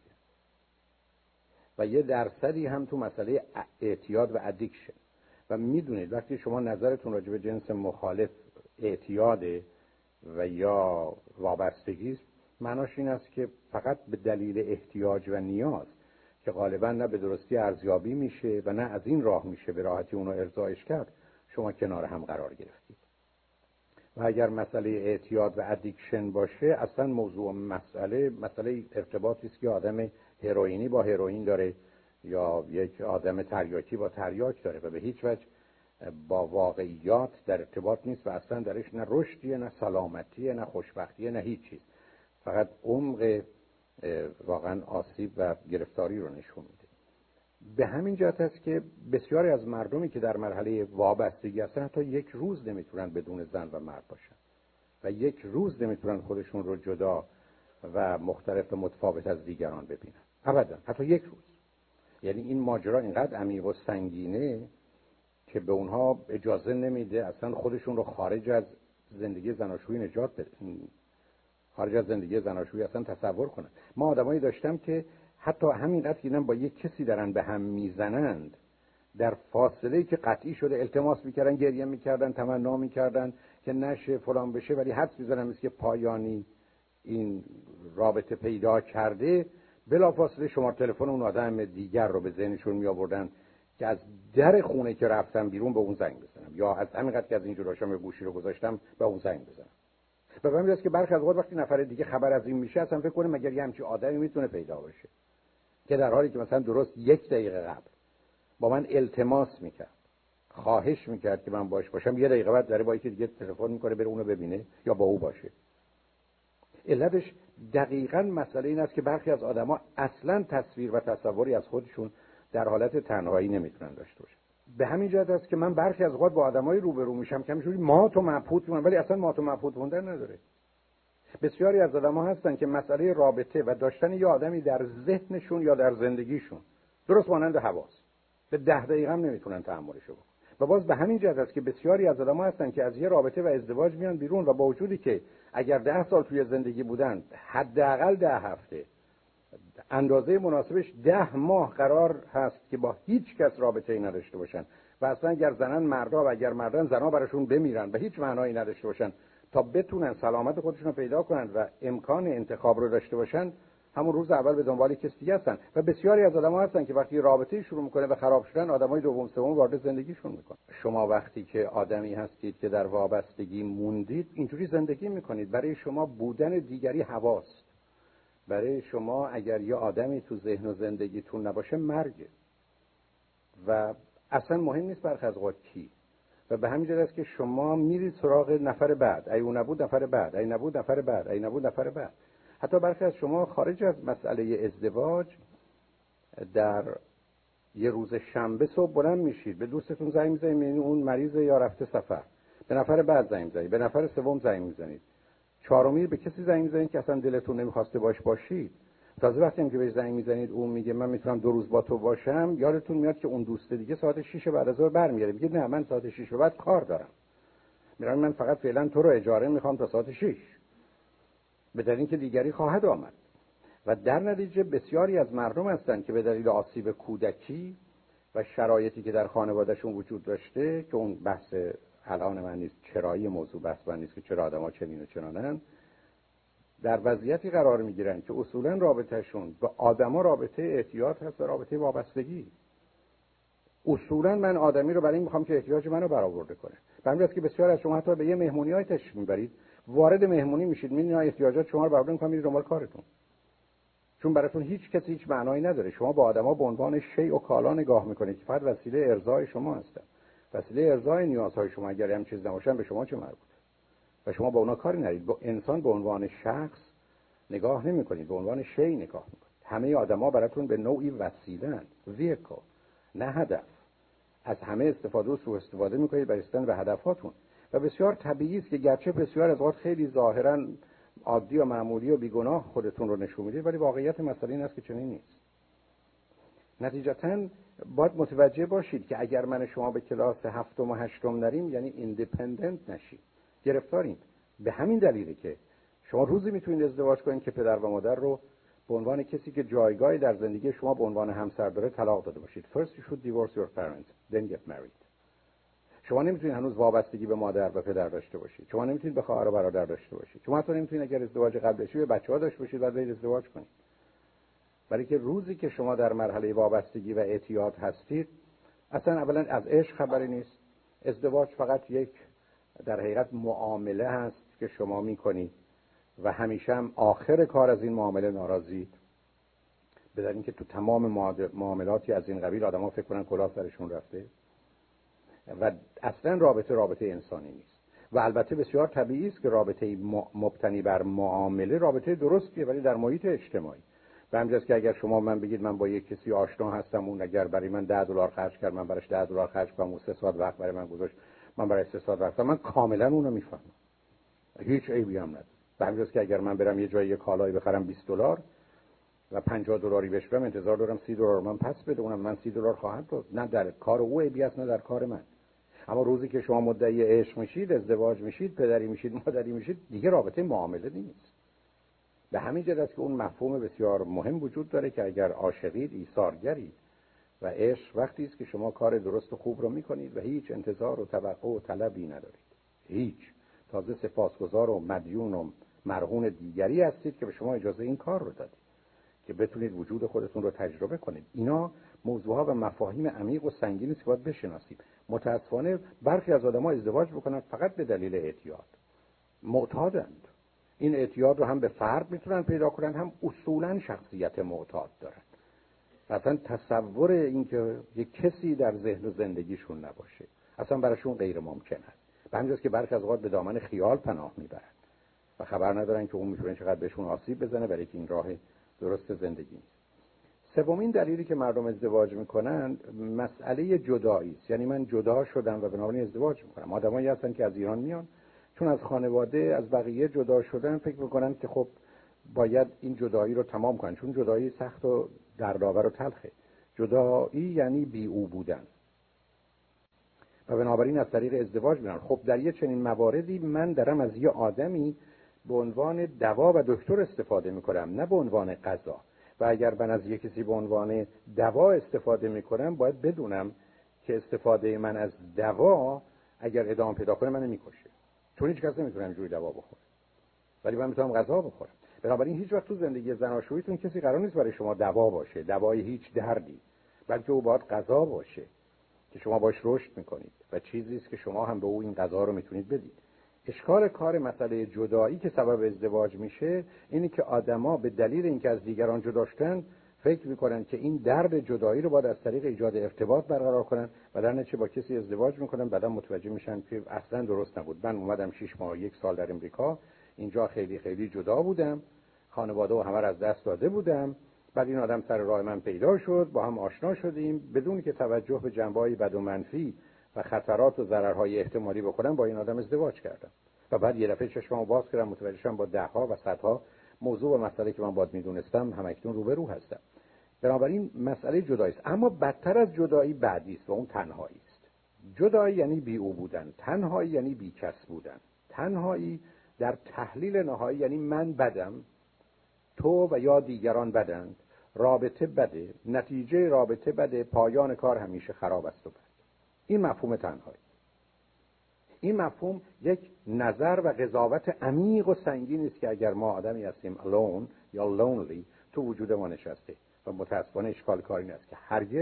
و یه درصدی هم تو مسئله اعتیاد و ادیکشن. و میدونید وقتی شما نظرتون راجع به جنس مخالف اعتیاده و یا وابستگی است، معناش این است که فقط به دلیل احتیاج و نیاز که غالبا نه به درستی ارزیابی میشه و نه از این راه میشه به راحتی اونو ارضایش کرد، شما کنار هم قرار گرفتید. و اگر مسئله اعتیاد و ادیکشن باشه، اصلا موضوع مسئله ارتباطی است که آدم هروئینی با هروئین داره یا یک آدم تریاکی با تریاک داره و به هیچ وجه با واقعیات در ارتباط نیست و اصلا درش نه رشدیه، نه سلامتیه، نه خوشبختیه، نه هیچ چیز. فقط عمق واقعا آسیب و گرفتاری رو نشون میده. به همین جهت است که بسیاری از مردمی که در مرحله وابستگی هستن حتی یک روز نمیتونن بدون زن و مرد باشن و یک روز نمیتونن خودشون رو جدا و مختلف و متفاوت از دیگران ببینن، ابدا، حتی یک روز. یعنی این ماجرا اینقدر عمیق و سنگینه که به اونها اجازه نمیده اصلا خودشون رو خارج از زندگی زناشویی نجات بده، خارج از زندگی زناشویی اصلا تصور کنن. ما آدمایی داشتم که حتی همینقدر که دیدن با یک کسی دارن به هم میزنند، در فاصله که قطعی شده التماس میکردن، گریه میکردن، تمنا میکردن که نشه فلان بشه، ولی حدس میزنن مثل که پایانی این رابطه پیدا کرده، بلافاصله شماره تلفن اون آدم دیگر رو به ذهنشون می آوردن که از در خونه که رفتم بیرون به اون زنگ بزنم، یا از همینقدر که از اینجور باشم یه گوشی رو گذاشتم به اون زنگ بزنم. و به همین جاست که برخی از اوقات وقتی نفر دیگه خبر از این میشه اصلا فکر کنه مگر یه همچین آدمی میتونه پیدا باشه که در حالی که مثلا درست 1 دقیقه قبل با من التماس میکرد، خواهش میکرد که من باش باشم، 1 دقیقه بعد داره با یکی دیگه تلفن میکنه بره اونو ببینه یا با او باشه. علتش دقیقاً مسئله این است که برخی از آدما اصلاً تصویر و تصوری از خودشون در حالت تنهایی نمیتونن داشته باشن. به همین جهت است که من برخی از اوقات با آدمای روبرو میشم که همینجوری مات و مبهوت میمونن، ولی اصلا مات و مبهوت موندن نداره. بسیاری از آدما هستن که مسئله رابطه و داشتن یه آدمی در ذهنشون یا در زندگیشون درست مانند حواس به 10 دقیقه هم نمیتونن تحملش رو بکنن. و باز به همین جهت است که بسیاری از آدما هستن که از یه رابطه و ازدواج میان بیرون و با وجودی که اگر 10 سال توی زندگی بودن، حداقل 10 هفته، اندازه مناسبش 10 ماه قرار هست که با هیچ کس رابطه‌ای نداشته باشن و اصلا اگر زنن مردا و اگر مردان زنا براشون بمیرن و هیچ معنایی نداشته باشن تا بتونن سلامت خودشون رو پیدا کنن و امکان انتخاب رو داشته باشن، همون روز اول به دنبال کسی دیگه هستن. و بسیاری از آدم‌ها هستن که وقتی رابطه شروع میکنه و خراب شدن، آدمای دوم سوم وارد زندگیشون میکنن. شما وقتی که آدمی هستید که در وابستگی موندید، اینجوری زندگی میکنید. برای شما بودن دیگری هواست. برای شما اگر یه آدمی تو ذهن و زندگیتون نباشه مرگه و اصلا مهم نیست برخی از اوقات کی. و به همین جهت است که شما میرید سراغ نفر بعد، ای اون نبود نفر بعد، ای نبود نفر بعد، ای نبود نفر بعد. حتی برخی از شما خارج از مسئله ازدواج در یه روز شنبه صبح بلند میشید به دوستتون زنگ میزنید، میبینید اون مریضه یا رفته سفر، به نفر بعد زنگ میزنید، به نفر سوم زنگ میزنید، چهارمی به کسی زنگ میزنید که اصلا دلتون نمیخواسته باش باشید. تازه وقتی هم که بهش زنگ میزنید اون میگه من میتونم 2 روز با تو باشم، یادتون میاد که اون دوست دیگه ساعت 6 بعد از ظهر برمیگرده، میگه نه من ساعت 6 بعد کار دارم، میگم من فقط فعلا تو رو اجاره میخوام تا ساعت 6، به دلیل اینکه دیگری خواهد آمد. و در نتیجه بسیاری از مردم هستند که به دلیل آسیب کودکی و شرایطی که در خانوادهشون وجود داشته، که اون بحث الان من نیست، چرایی موضوع بحث من نیست که چرا آدم‌ها چنین و چنانن، در وضعیتی قرار میگیرن که اصولا رابطهشون با آدما رابطه احتیاط هست و رابطه وابستگی. اصولا من آدمی رو برای این میخوام که احتیاج منو برآورده کنه. همین است که بسیار از شما حتی به یه مهمونی‌های تشریف میبرید، وارد مهمونی میشید، میبینید احتیاجات شما رو برآورده می‌کنه، میرید دنبال کارتون، چون براتون هیچ کسی هیچ معنایی نداره. شما با آدما به عنوان شیء و کالا نگاه میکنید که فقط وسیله ارضای شما هستن، وسیله ارضای نیازهای شما. اگر هم چیز نباشن به شما چه مربوطه؟ و شما با اونا کاری ندارید. با انسان به عنوان شخص نگاه نمی‌کنید، به عنوان شیء نگاه می‌کنید. همه آدما براتون به نوعی وسیله‌اند، ویکل، نه هدف. از همه استفاده و سوء استفاده می‌کنید برای رسیدن به هدفاتون. و بسیار طبیعی است که گرچه بسیار از اوقات خیلی ظاهراً عادی و معمولی و بیگناه خودتون رو نشون میدید، ولی واقعیت مسئله این است که چنین نیست. نتیجتاً باید متوجه باشید که اگر من شما به کلاس 7 و 8 نریم، یعنی ایندیپندنت نشیم، گرفتاریم. به همین دلیله که شما روزی میتونید ازدواج کنید که پدر و مادر رو به عنوان کسی که جایگاهی در زندگی شما به عنوان همسر داره طلاق داده باشید. First you should divorce your parents, then get married. شما نمیتونید هنوز وابستگی به مادر و پدر داشته باشید. شما نمیتونید به خواهر و برادر داشته باشید. شما حتی نمیتونید اگر ازدواج قبل بشه به بچه‌ها داشته باشید بعد برید ازدواج کنید. برای که روزی که شما در مرحله وابستگی و اعتیاد هستید، اصلا اولا از عشق خبری نیست. ازدواج فقط یک در حقیقت معامله هست که شما میکنید و همیشه هم آخر کار از این معامله ناراضید. به دلیل اینکه تو تمام معاملاتی از این قبیل آدم‌ها فکر کنن کلاه سرشون رفته و اصلا رابطه انسانی نیست. و البته بسیار طبیعی است که رابطه مبتنی بر معامله رابطه درستیه، ولی در محیط اجتماعی. به همین جاست که اگر شما من بگید من با یک کسی آشنا هستم، اون اگر برای من $10 خرج کرد، من براش $10 خرج کنم، اون 3 ساعت وقت برای من گذاشت، من برای 3 ساعت وقت، من کاملا اونو میفهمم، هیچ عیبی هم نداره. به همین جاست که اگر من برم یه جایی یه کالایی بخرم $20 و $50 بهش بدم، انتظار دارم $30 من پس بده، اونم من $30 خواهم داد. نه در کار او عیبی است نه در کار من. اما روزی که شما مدعی عشق میشید، ازدواج میشید، پدری میشید، مادری میشید، دیگه رابطه معامله نیست. به همین جهت است که اون مفهوم بسیار مهم وجود داره که اگر عاشقید، ایثارگرید و عشق وقتی است که شما کار درست و خوب رو میکنید و هیچ انتظار و توقع و طلبی ندارید. هیچ. تازه سپاسگزار و مدیون و مرهون دیگری هستید که به شما اجازه این کار رو دادید. که بتونید وجود خودتون رو تجربه کنید. اینا موضوعها و مفاهیم عمیق و سنگینی است که باید بشناسیم. متاسفانه برخی از آدم‌ها ازدواج میکنن فقط به دلیل اعتیاد. معتادند. این اعتیاد رو هم به فرد میتونن پیدا کنن، هم اصولاً شخصیت معتاد دارن. اصلا تصور این که یک کسی در ذهن و زندگیشون نباشه اصلا براشون غیر ممکن است. به همین جاست که برخی از اوقات به دامن خیال پناه میبرن و خبر ندارن که اون میتونه چقدر بهشون آسیب بزنه، برای که این راه درست زندگی نیست. سومین دلیلی که مردم ازدواج میکنن مسئله جدایی است. یعنی من جدا شدم و بنابراین ازدواج میکنم. آدمایی هستن که از ایران میان، چون از خانواده از بقیه جدا شدن، فکر میکنن که خب باید این جدایی رو تمام کنن، چون جدایی سخت و دردآور و تلخه. جدایی یعنی بی او بودن و بنابراین از طریق ازدواج میرن. خب در یه چنین مواردی من دارم از یه آدمی به عنوان دوا و دکتر استفاده میکنم، نه به عنوان غذا. و اگر من از یک کسی به عنوان دوا استفاده میکنم، باید بدونم که استفاده من از دوا اگر ادامه پیدا کنه منو میکشه، چون هیچ کس نمیتونه اینجوری دوا بخوره، ولی من میتونم غذا بخورم. بنابراین هیچ وقت تو زندگی زناشوییتون کسی قرار نیست برای شما دوا باشه، دوای هیچ دردی، بلکه او باید غذا باشه که شما باش رشد میکنید و چیزی است که شما هم به او این غذا رو میتونید بدید. اشکال کار مسئله جدایی که سبب ازدواج میشه اینه که آدما به دلیل اینکه از دیگران جدا شدن فکر میکنن که این درد جدایی رو باید از طریق ایجاد ارتباط برقرار کنن و در نتیجه با کسی ازدواج میکنن، بعدا متوجه میشن که اصلا درست نبود. من اومدم 6 ماه 1 سال در امریکا، اینجا خیلی خیلی جدا بودم، خانواده و همه رو از دست داده بودم، بعد این آدم سر راه من پیدا شد، با هم آشنا شدیم، بدون که توجه به جنبه‌های بد و منفی و خطرات و ضررهای احتمالی بکنم با این آدم ازدواج کردم. و بعد یه دفعه چشممو باز کردم، متوجه شدم با ده‌ها و صدها موضوع و مسئله که من باید میدونستم همکنون روبرو هستم. بنابراین مسئله جدایی است. اما بدتر از جدایی بعدی است و اون تنهایی است. جدایی یعنی بی او بودن، تنهایی یعنی بی کس بودن. تنهایی در تحلیل نهایی یعنی من بدم، تو و یا دیگران بدند، رابطه بده، نتیجه رابطه بده، پایان کار همیشه خراب است و بد. این مفهوم تنهایی. این مفهوم یک نظر و قضاوت عمیق و سنگین است که اگر ما آدمی هستیم alone یا lonely تو وجود ما نشسته و متاسفانه اشکال کار این است که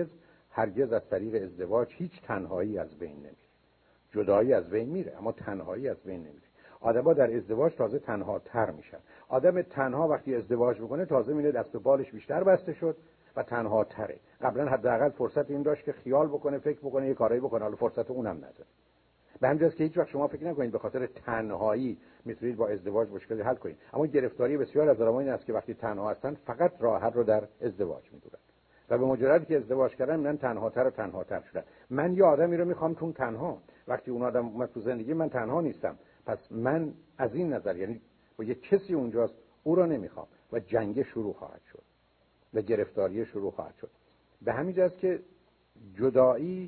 هرگز از طریق ازدواج هیچ تنهایی از بین نمیره. جدایی از بین میره اما تنهایی از بین نمیره. آدم‌ها در ازدواج تازه تنها تر میشن. آدم تنها وقتی ازدواج میکنه تازه میره دست و بالش بیشتر بسته شد و تنها تره. قبلا حداقل فرصت این داشت که خیال بکنه، فکر بکنه، یه کارایی بکنه، حالا فرصت اونم نداره. به همین جاست که هیچ وقت شما فکر نکنید به خاطر تنهایی میتونید با ازدواج مشکلی حل کنید. اما گرفتاری بسیار از آدم‌ها این است که وقتی تنها هستن فقط راه حل رو در ازدواج میدونن و به مجردی که ازدواج کردن من تنهاتر و تنهاتر شدم. من یه آدمی رو میخوام چون تنها، وقتی اون آدم اومد تو زندگی من تنها نیستم، پس من از این نظر یعنی با یک کسی اونجاست او رو نمیخوام و جنگ شروع خواهد شد و گرفتاری شروع خواهد شد. به همین جاست که جدایی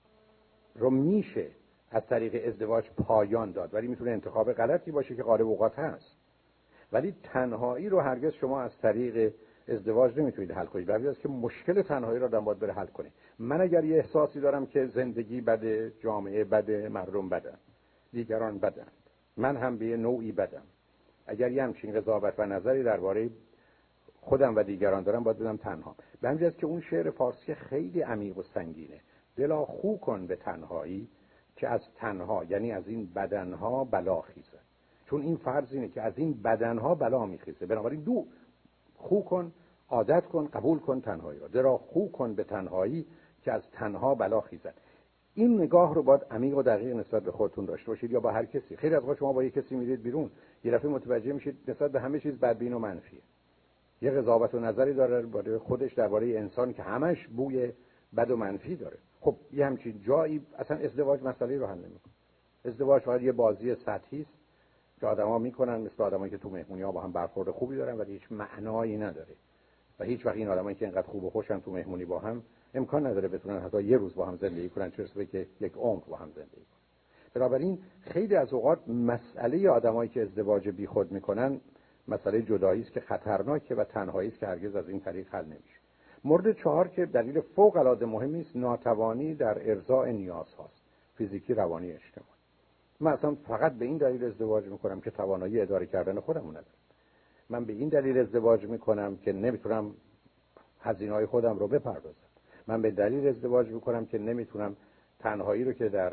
رو میشه از طریق ازدواج پایان داد، ولی میتونه انتخاب غلطی باشه که غالب اوقات هست. ولی تنهایی رو هرگز شما از طریق ازدواج نمیتونید حل کنید. به همین جاست که مشکل تنهایی رو آدم باید بره حل کنه. من اگر یه احساسی دارم که زندگی بده، جامعه بده، مردم بدن، دیگران بدن، من هم به نوعی بدم، اگر یه همچین قضاوت و نظری درباره خودم و دیگران دارم باید بدم تنها. به همین جاست که اون شعر فارسی خیلی عمیق و سنگینه. دلا خو کن به تنهایی که از تنها یعنی از این بدنها بلا خیزه. چون این فرض اینه که از این بدنها بلا میخیزه، بنابراین دو خو کن، عادت کن، قبول کن تنهایی را. دلا خو کن به تنهایی که از تنها بلا خیزد. این نگاه رو باید عمیق و دقیق نسبت به خودتون داشته باشید یا با هر کسی. خیلی از وقت شما با یک کسی میرید بیرون، یه دفعه متوجه میشید نسبت به همه چیز بدبین و منفیه. یه قضاوت و نظری داره برای خودش درباره انسان که همش بوی بد و منفی داره. خب یه همچین جایی اصلا ازدواج مسئله رو حل نمیکنه. ازدواج فقط یه بازی سطحی است که آدما میکنن، مثل آدمایی که تو مهمونی‌ها با هم برخورد خوبی دارن ولی هیچ معنایی نداره. و هیچ وقت این آدمایی که اینقدر خوب و خوشن تو مهمونی با هم امکان نداره بتونن حتی یه روز با هم زندگی کنن، چه برسه که یک عمر با هم زندگی کنن. بنابراین خیلی از اوقات مسئله آدمایی که ازدواج بیخود میکنن مسئله جدایی است که خطرناکه و تنهایی است که هرگز از این طریق حل نمیشه. مورد 4 که دلیل فوق العاده مهمی است، ناتوانی در ارضاء نیازهاست، فیزیکی، روانی، اجتماعی. من اصلا فقط به این دلیل ازدواج میکنم که توانایی اداره کردن خودمو ندارم. من به این دلیل ازدواج میکنم که نمیتونم هزینه‌های خودم رو بپردازم. من به دلیل ازدواج میکنم که نمیتونم تنهایی رو که در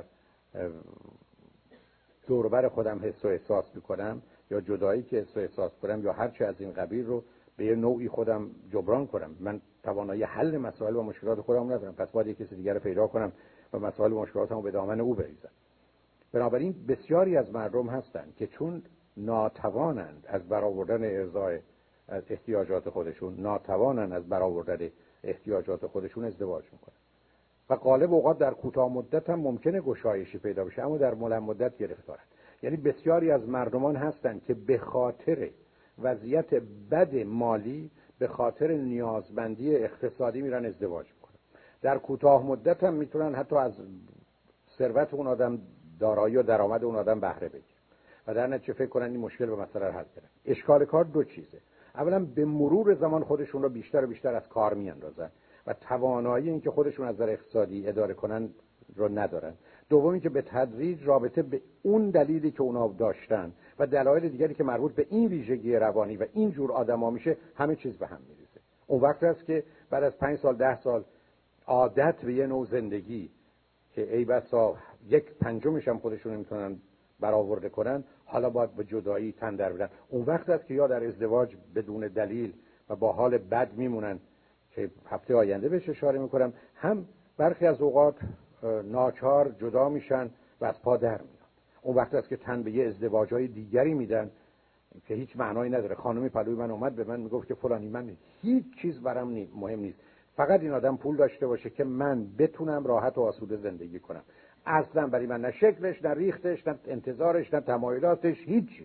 دور و بر خودم حس و احساس میکنم یا جدایی که حس و احساس کنم یا هر چه از این قبیل رو به یه نوعی خودم جبران کنم. من توانایی حل مسائل و مشکلات خودم ندارم، پس باید یک کسی دیگر رو پیدا کنم و مسائل و مشکلاتم رو به دامن او بریزم. بنابراین بسیاری از مردم هستند که چون ناتوانند از برآوردن ارضای از احتیاجات خودشون، ناتوانند از برآوردن احتیاجات خودشون ازدواج میکنن و غالب اوقات در کوتاه مدت هم ممکنه گشایشی پیدا بشه اما در بلند مدت گرفتارن. یعنی بسیاری از مردمان هستند که به خاطر وضعیت بد مالی، به خاطر نیازمندی اقتصادی میرن ازدواج میکنن. در کوتاه مدت هم میتونن حتی از ثروت اون آدم، دارایی و درآمد اون آدم بهره بگیرن و در نتیجه فکر کنن این مشکل به مسئله حل کنن. اشکال کار دو چیزه: اولا به مرور زمان خودشون رو بیشتر و بیشتر از کار میاندازن و توانایی اینکه خودشون از نظر اقتصادی اداره کنن رو ندارن. دومی که به تدریج رابطه به اون دلیلی که اونا داشتن و دلایل دیگری که مربوط به این ویژگی روانی و این جور آدما میشه، همه چیز به هم میریزه. اون وقت است که بعد از 5 سال 10 سال عادت به یه نوع زندگی که ای بسا 1/5 هم خودشون نمیتونن برآورده کنن، حالا باید به جدایی تن در بدن. اون وقت است که یا در ازدواج بدون دلیل و با حال بد میمونن که هفته آینده بهش اشاره میکنم، هم برخی از اوقات ناچار جدا میشن و از پا در میان. اون وقت است که تن به یه ازدواجهای دیگری میدن که هیچ معنایی نداره. خانمی پلوی من اومد به من میگفت که فلانی، من هیچ چیز برام مهم نیست، فقط این آدم پول داشته باشه که من بتونم راحت و آسوده زندگی کنم. اصلا برای من نه شکلش، نه ریختش، نه انتظارش، نه تمایلاتش، هیچیش.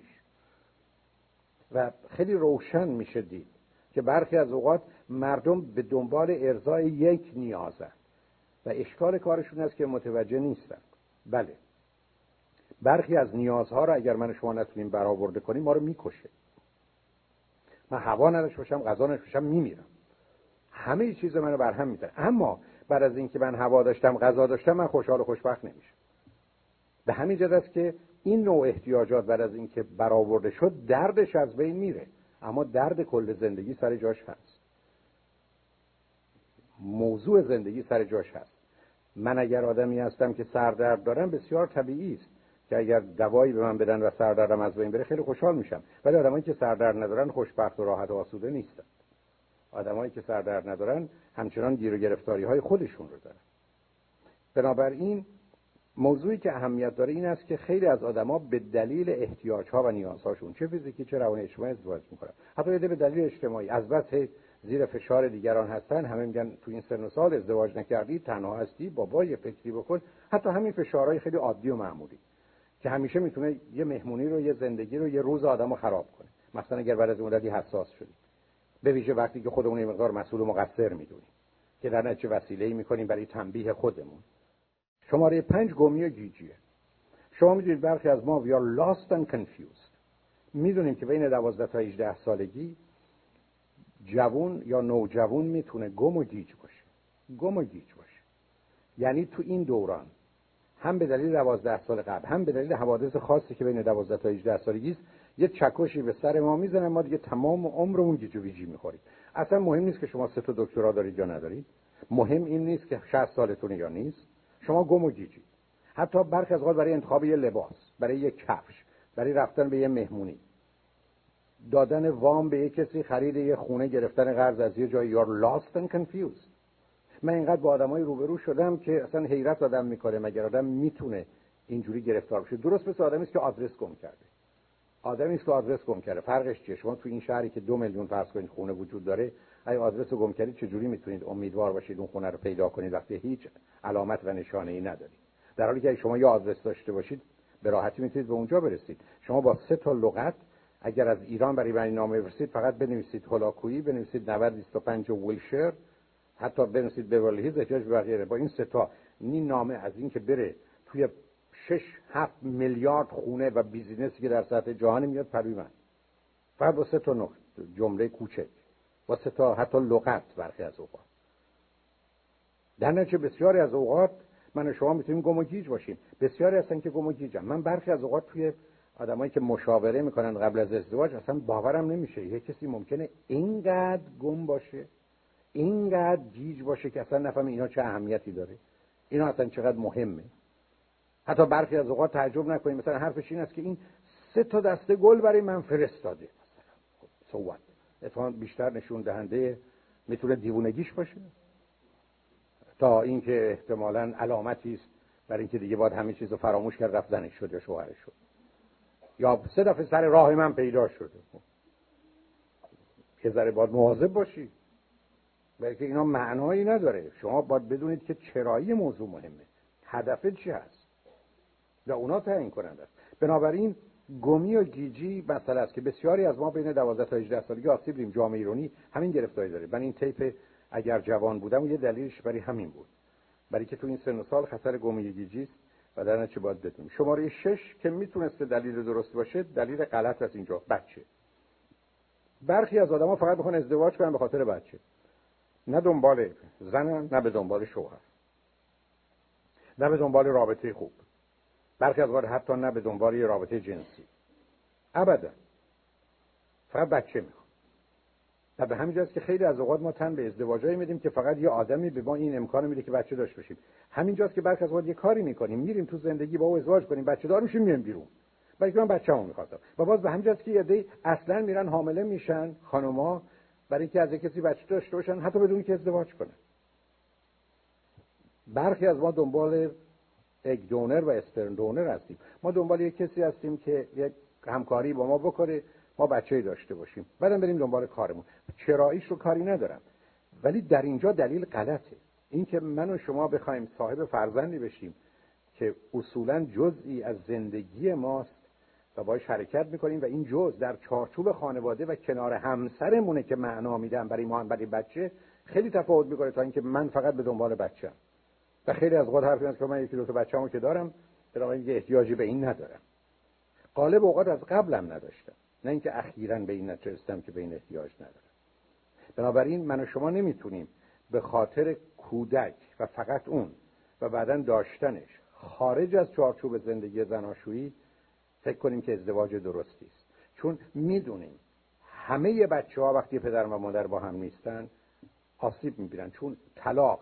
و خیلی روشن میشه دید که برخی از اوقات مردم به دنبال ارضای یک نیازن و اشکال کارشون است که متوجه نیستن. بله، برخی از نیازها رو اگر من و شما نتونیم برآورده کنیم ما رو میکشه. من هوا نداشته باشم، غذا نداشته باشم، میمیرم. همه چیز منو برهم می‌زنه. اما بعد از اینکه من هوا داشتم، غذا داشتم، من خوشحال و خوشبخت نمیشم. به همین جهت است که این نوع احتیاجات بعد از اینکه برآورده شد دردش از بین میره، اما درد کل زندگی سر جاش هست. موضوع زندگی سر جاش هست. من اگر آدمی هستم که سردرد دارم، بسیار طبیعی است که اگر دوایی به من بدن و سردردم از بین بره خیلی خوشحال میشم. ولی آدمایی که سردرد ندارن خوشبخت و راحت و آسوده نیستن. آدمایی که سردرد ندارن همچنان گیر و گرفتاری‌های خودشون رو دارن. بنابراین موضوعی که اهمیت داره این است که خیلی از آدما به دلیل احتیاجها و نیازهاشون، چه فیزیکی چه روانی اجتماعی، ازدواج میکنن. حتی به دلیل اجتماعی از بس زیر فشار دیگران هستن، همه میگن تو این سن و سال ازدواج نکردی، تنها هستی، بابا یه فکری بکن. حتی همین فشارهای خیلی عادی و معمولی که همیشه میتونه یه مهمونی رو، یه زندگی رو، یه روز آدمو خراب کنه. مثلا اگر بعد از مدتی حساس شدی، به ویژه وقتی که خودمون یه مقدار مسئول و مقصر میدونیم که در نتیجه وسیله‌ای میکنیم برای تنبیه خودمون. شماره 5 گمی و گیجیه. شما میدونید برخی از ما we are lost and confused. میدونیم که بین 12 تا 18 سالگی جوان یا نوجوان میتونه گم و گیج باشه. گم و گیج باشه. یعنی تو این دوران هم به دلیل 12 سال قبل، هم به دلیل حوادث خاصی که بین 12 تا 18 سالگی است، یه چکشی به سر ما میزنه، ما دیگه تمام عمرمون گیج و ویجی میخوریم. اصلا مهم نیست که شما 3 تا دکترا دارید یا ندارید. مهم این نیست که 60 سالتونه یا نیست. شما گم و گیجید. حتی برخی از اوقات برای انتخاب یه لباس، برای یه کفش، برای رفتن به یه مهمونی، دادن وام به یه کسی، خرید یه خونه، گرفتن قرض از یه جای، you're lost and confused. من اینقدر با آدمای روبرو شدم که اصلا حیرت آدم میکنه مگر آدم میتونه اینجوری گرفتار بشه. درست مثل آدمی است که آدرس گم کرده. آدمی است که آدرس گم کرده. فرقش چیه؟ شما تو این شهری که 2 میلیون فرض کنید خونه وجود داره، اگه آدرس رو گم کردید چجوری میتونید امیدوار باشید اون خونه رو پیدا کنید وقتی هیچ علامت و نشانه‌ای ندارید؟ در حالی که اگه شما یه آدرس داشته باشید به راحتی میتونید به اونجا برسید. شما با 3 تا لغت اگر از ایران برای برنامه بفرستید، فقط بنویسید هولاکویی، بنویسید 9025 ویلشر، حتی بنویسید بیورلی هیلز، احتیاج به بقیه. با این 3 تا نامه از این که بره توی 6-7 میلیارد خونه و بیزینسی که در سطح جهان میاد پروی من، فقط با 3 تا جمله کوچک، با 3 تا حتی لغت. برخی از اوقات در نتیجه بسیاری از اوقات من و شما میتونیم گم و گیج باشیم. بسیاری هستن که گم و گیجن. من برخی از اوقات توی آدمایی که مشاوره میکنن قبل از ازدواج اصلا باورم نمیشه یه کسی ممکنه اینقدر گم باشه، اینقدر گیج باشه که اصلا نفهمه اینا چه اهمیتی داره، اینا اصلا چقدر مهمه. حتی برخی از اوقات تعجب نکنید مثلا حرفش این است که این 3 دسته گل برای من فرستاده مثلا. خب سواد اتفاقا بیشتر نشون دهنده میتونه دیوونگیش باشه تا اینکه احتمالاً علامتی است برای اینکه دیگه باید همه چیزو فراموش کرد رفتنش شد یا شوهرش شد، یا 3 دفعه سر راه من پیدا شده. یه ذره باید مواظب باشی، بلکه اینا معنایی نداره. شما باید بدونید که چرایی موضوع مهمه، هدف چی هست و اونا تعیین کننده است. بنابراین گمی و گیجی مسئله است که بسیاری از ما بین 12 تا 18 سالگی آسیب دیدیم. جامعه ایرانی همین گرفتاری داره. من این تیپ اگر جوان بودم و یه دلیلش برای همین بود، برای که تو این سن و سال خطر گمی و گیجی است و در نتیجه باید بدونیم. شماره 6 که میتونسته دلیل درست باشه، دلیل غلط است. اینجا بچه. برخی از آدما فقط میخوان ازدواج کنن به خاطر بچه، نه دنبال زنن، نه به دنبال شوهر، نه به دنبال رابطه خوب، برخی از اوقات حتی نه به دنبال یه رابطه جنسی، ابدا فقط بچه میخوان. و به همین جاست که خیلی از اوقات ما تن به ازدواجایی میدیم که فقط یه آدمی به ما این امکانو میده که بچه داشته باشیم. همین جاست که برخی از اوقات یه کاری میکنیم، میریم تو زندگی با او ازدواج کنیم، بچه دار میشیم، میایم بیرون، بلکه من بچه‌مو میخواستم. و باز به همین جاست که یه عده اصلا میرن حامله میشن خانوما برای اینکه از کسی بچه داشته باشن، حتی بدون که ازدواج کنن. برخی از ما دنبال اگ دونر و اسپرم دونر هستیم. ما دنبال یک کسی هستیم که یک همکاری با ما بکنه، ما بچه‌ای داشته باشیم، بعدم بریم دنبال کارمون. چراییش رو کاری ندارم، ولی در اینجا دلیل غلطه. این که من و شما بخوایم صاحب فرزندی بشیم که اصولاً جزئی از زندگی ماست و باهاش حرکت میکنیم و این جزء در چارچوب خانواده و کنار همسرمونه که معنا میدم برای ما هم برای بچه، خیلی تفاوت میکنه تا اینکه من فقط به دنبال بچه‌ام. و خیلی از اوقات حرف میزنن که من یکی دو تا بچه‌مو که دارم، بنابراین احتیاجی به این ندارم. غالب اوقات از قبلم نداشتم، نه اینکه اخیراً به این نتیجه رسیدم که به این احتیاج ندارم. بنابراین من و شما نمیتونیم به خاطر کودک و فقط اون و بعداً داشتنش خارج از چارچوب زندگی زناشویی فکر کنیم که ازدواج درستی است. چون میدونیم همه بچه‌ها وقتی پدر و مادر با هم نیستن آسیب میبینن، چون طلاق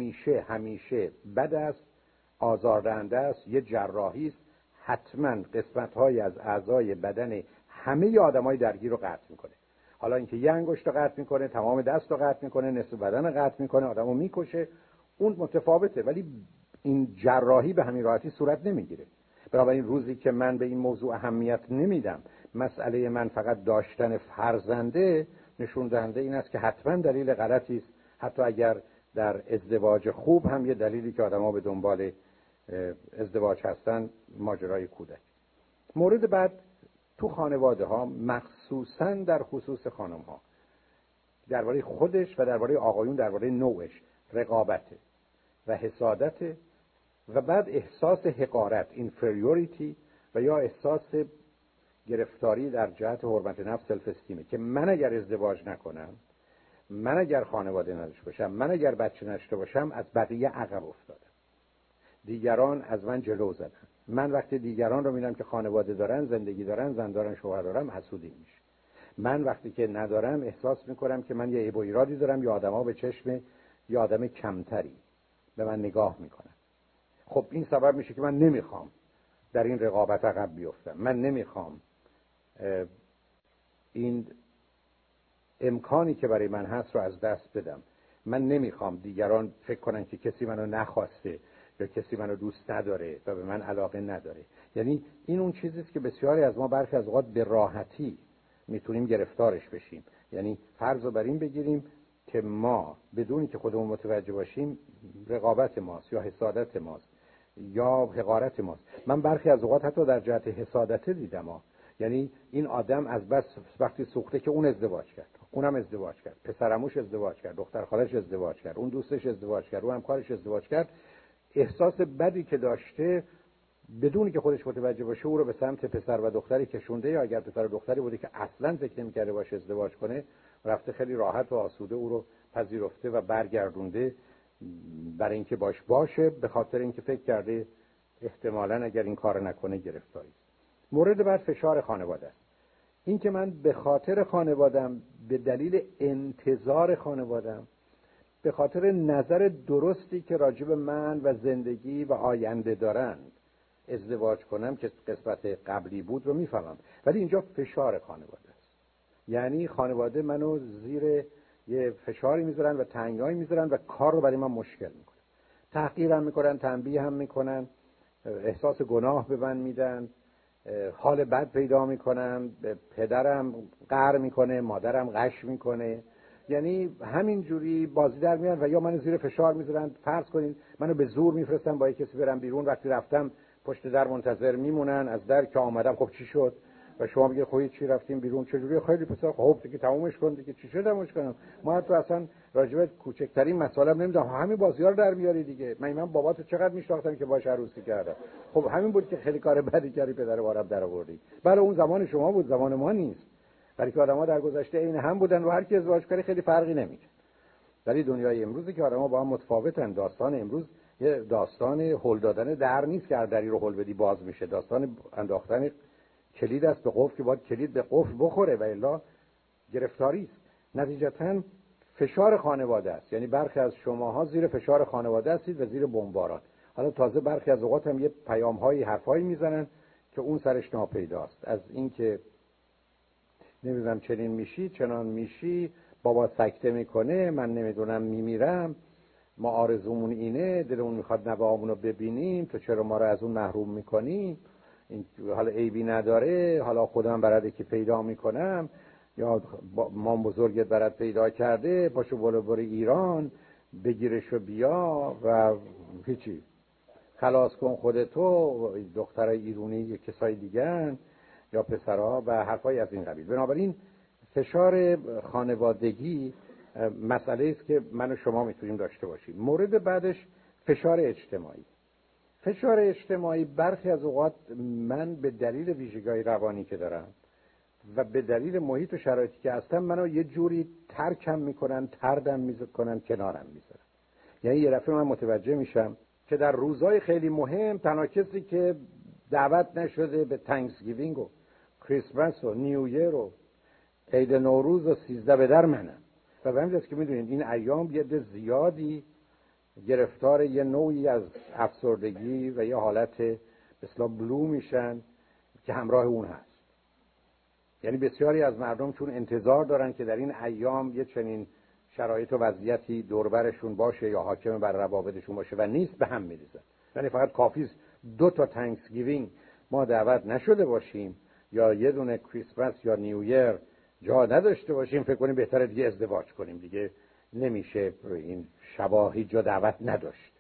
همیشه بد است، آزاردهنده است، یه جراحی است، حتما قسمت‌های از اعضای بدن همه آدمای درگیر رو قطع میکنه. حالا اینکه یه انگشت رو قطع میکنه، تمام دست رو قطع میکنه، نصف بدن رو قطع میکنه، آدمو میکشه، اون متفاوته، ولی این جراحی به همین راحتی صورت نمیگیره. بنابراین روزی که من به این موضوع اهمیت نمیدم، مسئله من فقط داشتن فرزنده، نشون دهنده این است که حتما دلیل غلطی است، حتی اگر در ازدواج خوب هم یه دلیلی که آدم‌ها به دنبال ازدواج هستن ماجرای کودک. مورد بعد تو خانواده ها، مخصوصا در خصوص خانم ها، درباره خودش و درباره آقایون درباره نوعش رقابته و حسادته و بعد احساس حقارت inferiority و یا احساس گرفتاری در جهت حرمت نفس سلف استیمه که من اگر ازدواج نکنم، من اگر خانواده نداشته باشم، من اگر بچه نداشته باشم، از بقیه عقب افتادم، دیگران از من جلو زدن. من وقتی دیگران رو میبینم که خانواده دارن، زندگی دارن، زن دارن، شوهر دارن، حسودی میشه. من وقتی که ندارم احساس میکنم که من یه عیب و ایرادی دارم، یا آدما به چشم یه آدم کمتری به من نگاه میکنن. خب این سبب میشه که من نمیخوام در این رقابت عقب بیفتم، من نمیخوام این امکانی که برای من هست رو از دست بدم، من نمیخوام دیگران فکر کنن که کسی منو نخواسته یا کسی منو دوست نداره و به من علاقه نداره. یعنی این اون چیزی است که بسیاری از ما برخی از اوقات به راحتی میتونیم گرفتارش بشیم. یعنی فرض رو بر این بگیریم که ما بدون که خودمون متوجه باشیم رقابت ماست یا حسادت ماست یا حقارت ماست. من برخی از اوقات حتی در جهت حسادت دیدم یعنی این آدم از بس وقتی سوخته که اون ازدواج کرد، اونم ازدواج کرد، پسرعموش ازدواج کرد، دختر خالش ازدواج کرد، اون دوستش ازدواج کرد، اون همکارش ازدواج کرد، احساس بدی که داشته بدون که خودش متوجه باشه او رو به سمت پسر و دختری کشونده، یا اگر پسر و دختری بوده که اصلا فکر نمی‌کرده باشه ازدواج کنه، رفته خیلی راحت و آسوده او رو پذیرفته و برگردونده برای اینکه باشه، به خاطر اینکه فکر کرده احتمالاً اگر این کار نکنه گرفتاری است. مورد بعد فشار خانواده است. این که من به خاطر خانوادم، به دلیل انتظار خانوادم، به خاطر نظر درستی که راجب من و زندگی و آینده دارند ازدواج کنم که قسمت قبلی بود رو میفهمم، ولی اینجا فشار خانواده است. یعنی خانواده منو زیر یه فشاری میذارن و تنگنایی میذارن و کار رو برای من مشکل میکنن، تحقیرم میکنن، تنبیه هم میکنن، احساس گناه به من میدن، حال بد پیدا میکنم، پدرم قهر میکنه، مادرم غش میکنه، یعنی همین جوری بازی در میان و یا منو زیر فشار میذارن. فرض کنین منو به زور میفرستن با کسی برم بیرون، وقتی رفتم پشت در منتظر میمونن، از در که آمدم خب چی شد؟ و شما میگه خب چی رفتیم بیرون چجوری؟ خیلی پسر خب دیگه تمومش کن دیگه، چی شد تمومش کنم؟ ما تو اصلا راجبت کوچکترین مسئله نمیدونم، همین بازی‌ها رو در میاری دیگه. من باباتو چقدر میشناختم که باهاش عروسی کردم، خب همین بود که خیلی کار بدی کردی، پدر وارم در آوردی. بله اون زمان شما بود، زمان ما نیست، ولی که آدم‌ها در گذشته عین هم بودن و هر کی ازدواج کنه خیلی فرقی نمیکنه. ولی دنیای امروزی که آدم‌ها با هم متفاوتن، داستان امروز یه داستان هل دادن در نیست که هر دری رو هل بدی باز میشه، داستان انداختن کلید است به قفل که باید کلید به قفل بخوره و الا گرفتاری است. نتیجتاً فشار خانواده است، یعنی برخی از شماها زیر فشار خانواده هستید و زیر بمباران. حالا تازه برخی از اوقات هم یه پیام‌هایی حرفایی میزنن که اون سرش ناپیداست، از اینکه نمیدونم چنین میشی چنان میشی، بابا سکته میکنه، من نمیدونم میمیرم، ما آرزومون اینه، دلمون میخواد نوه‌هامون رو ببینیم، تو چرا ما رو از اون محروم میکنی؟ این حالا عیبی نداره، حالا خودم برات که پیدا میکنم، یا مام بزرگت برات پیدا کرده، پاشو برو ایران بگیرشو بیا و هیچی، خلاص کن خودتو، دخترای ایرانی کسای دیگه یا پسرها و حرفای از این قبیل. بنابراین فشار خانوادگی مسئله است که من و شما میتونیم داشته باشیم. مورد بعدش فشار اجتماعی. فشار اجتماعی برخی از اوقات من به دلیل ویژگی‌های روانی که دارم و به دلیل محیط و شرایطی که هستم منو یه جوری ترکم میکنن، تردم میکنن، کنارم میذارن. یعنی یه دفعه من متوجه میشم که در روزهای خیلی مهم تنها کسی که دعوت نشده به تانکسگیوینگ و کریسمس و نیویر و عید نوروز و 13 به در منم. و به همین جاست که میدونید این ایام یه عده زیادی گرفتار یه نوعی از افسردگی و یه حالت به اصطلاح بلو میشن که همراه اون هست. یعنی بسیاری از مردم چون انتظار دارن که در این ایام یه چنین شرایط و وضعیتی دوربرشون باشه یا حاکم بر روابطشون باشه و نیست، به هم میریزن. یعنی فقط کافیست 2 تا تانکسگیوینگ ما دعوت نشده باشیم یا یه دونه کریسمس یا نیویر جا نداشته باشیم، فکر کنیم بهتره دیگه ازدواج کنیم، دیگه نمیشه این شبا هیچ جا دعوت نداشت،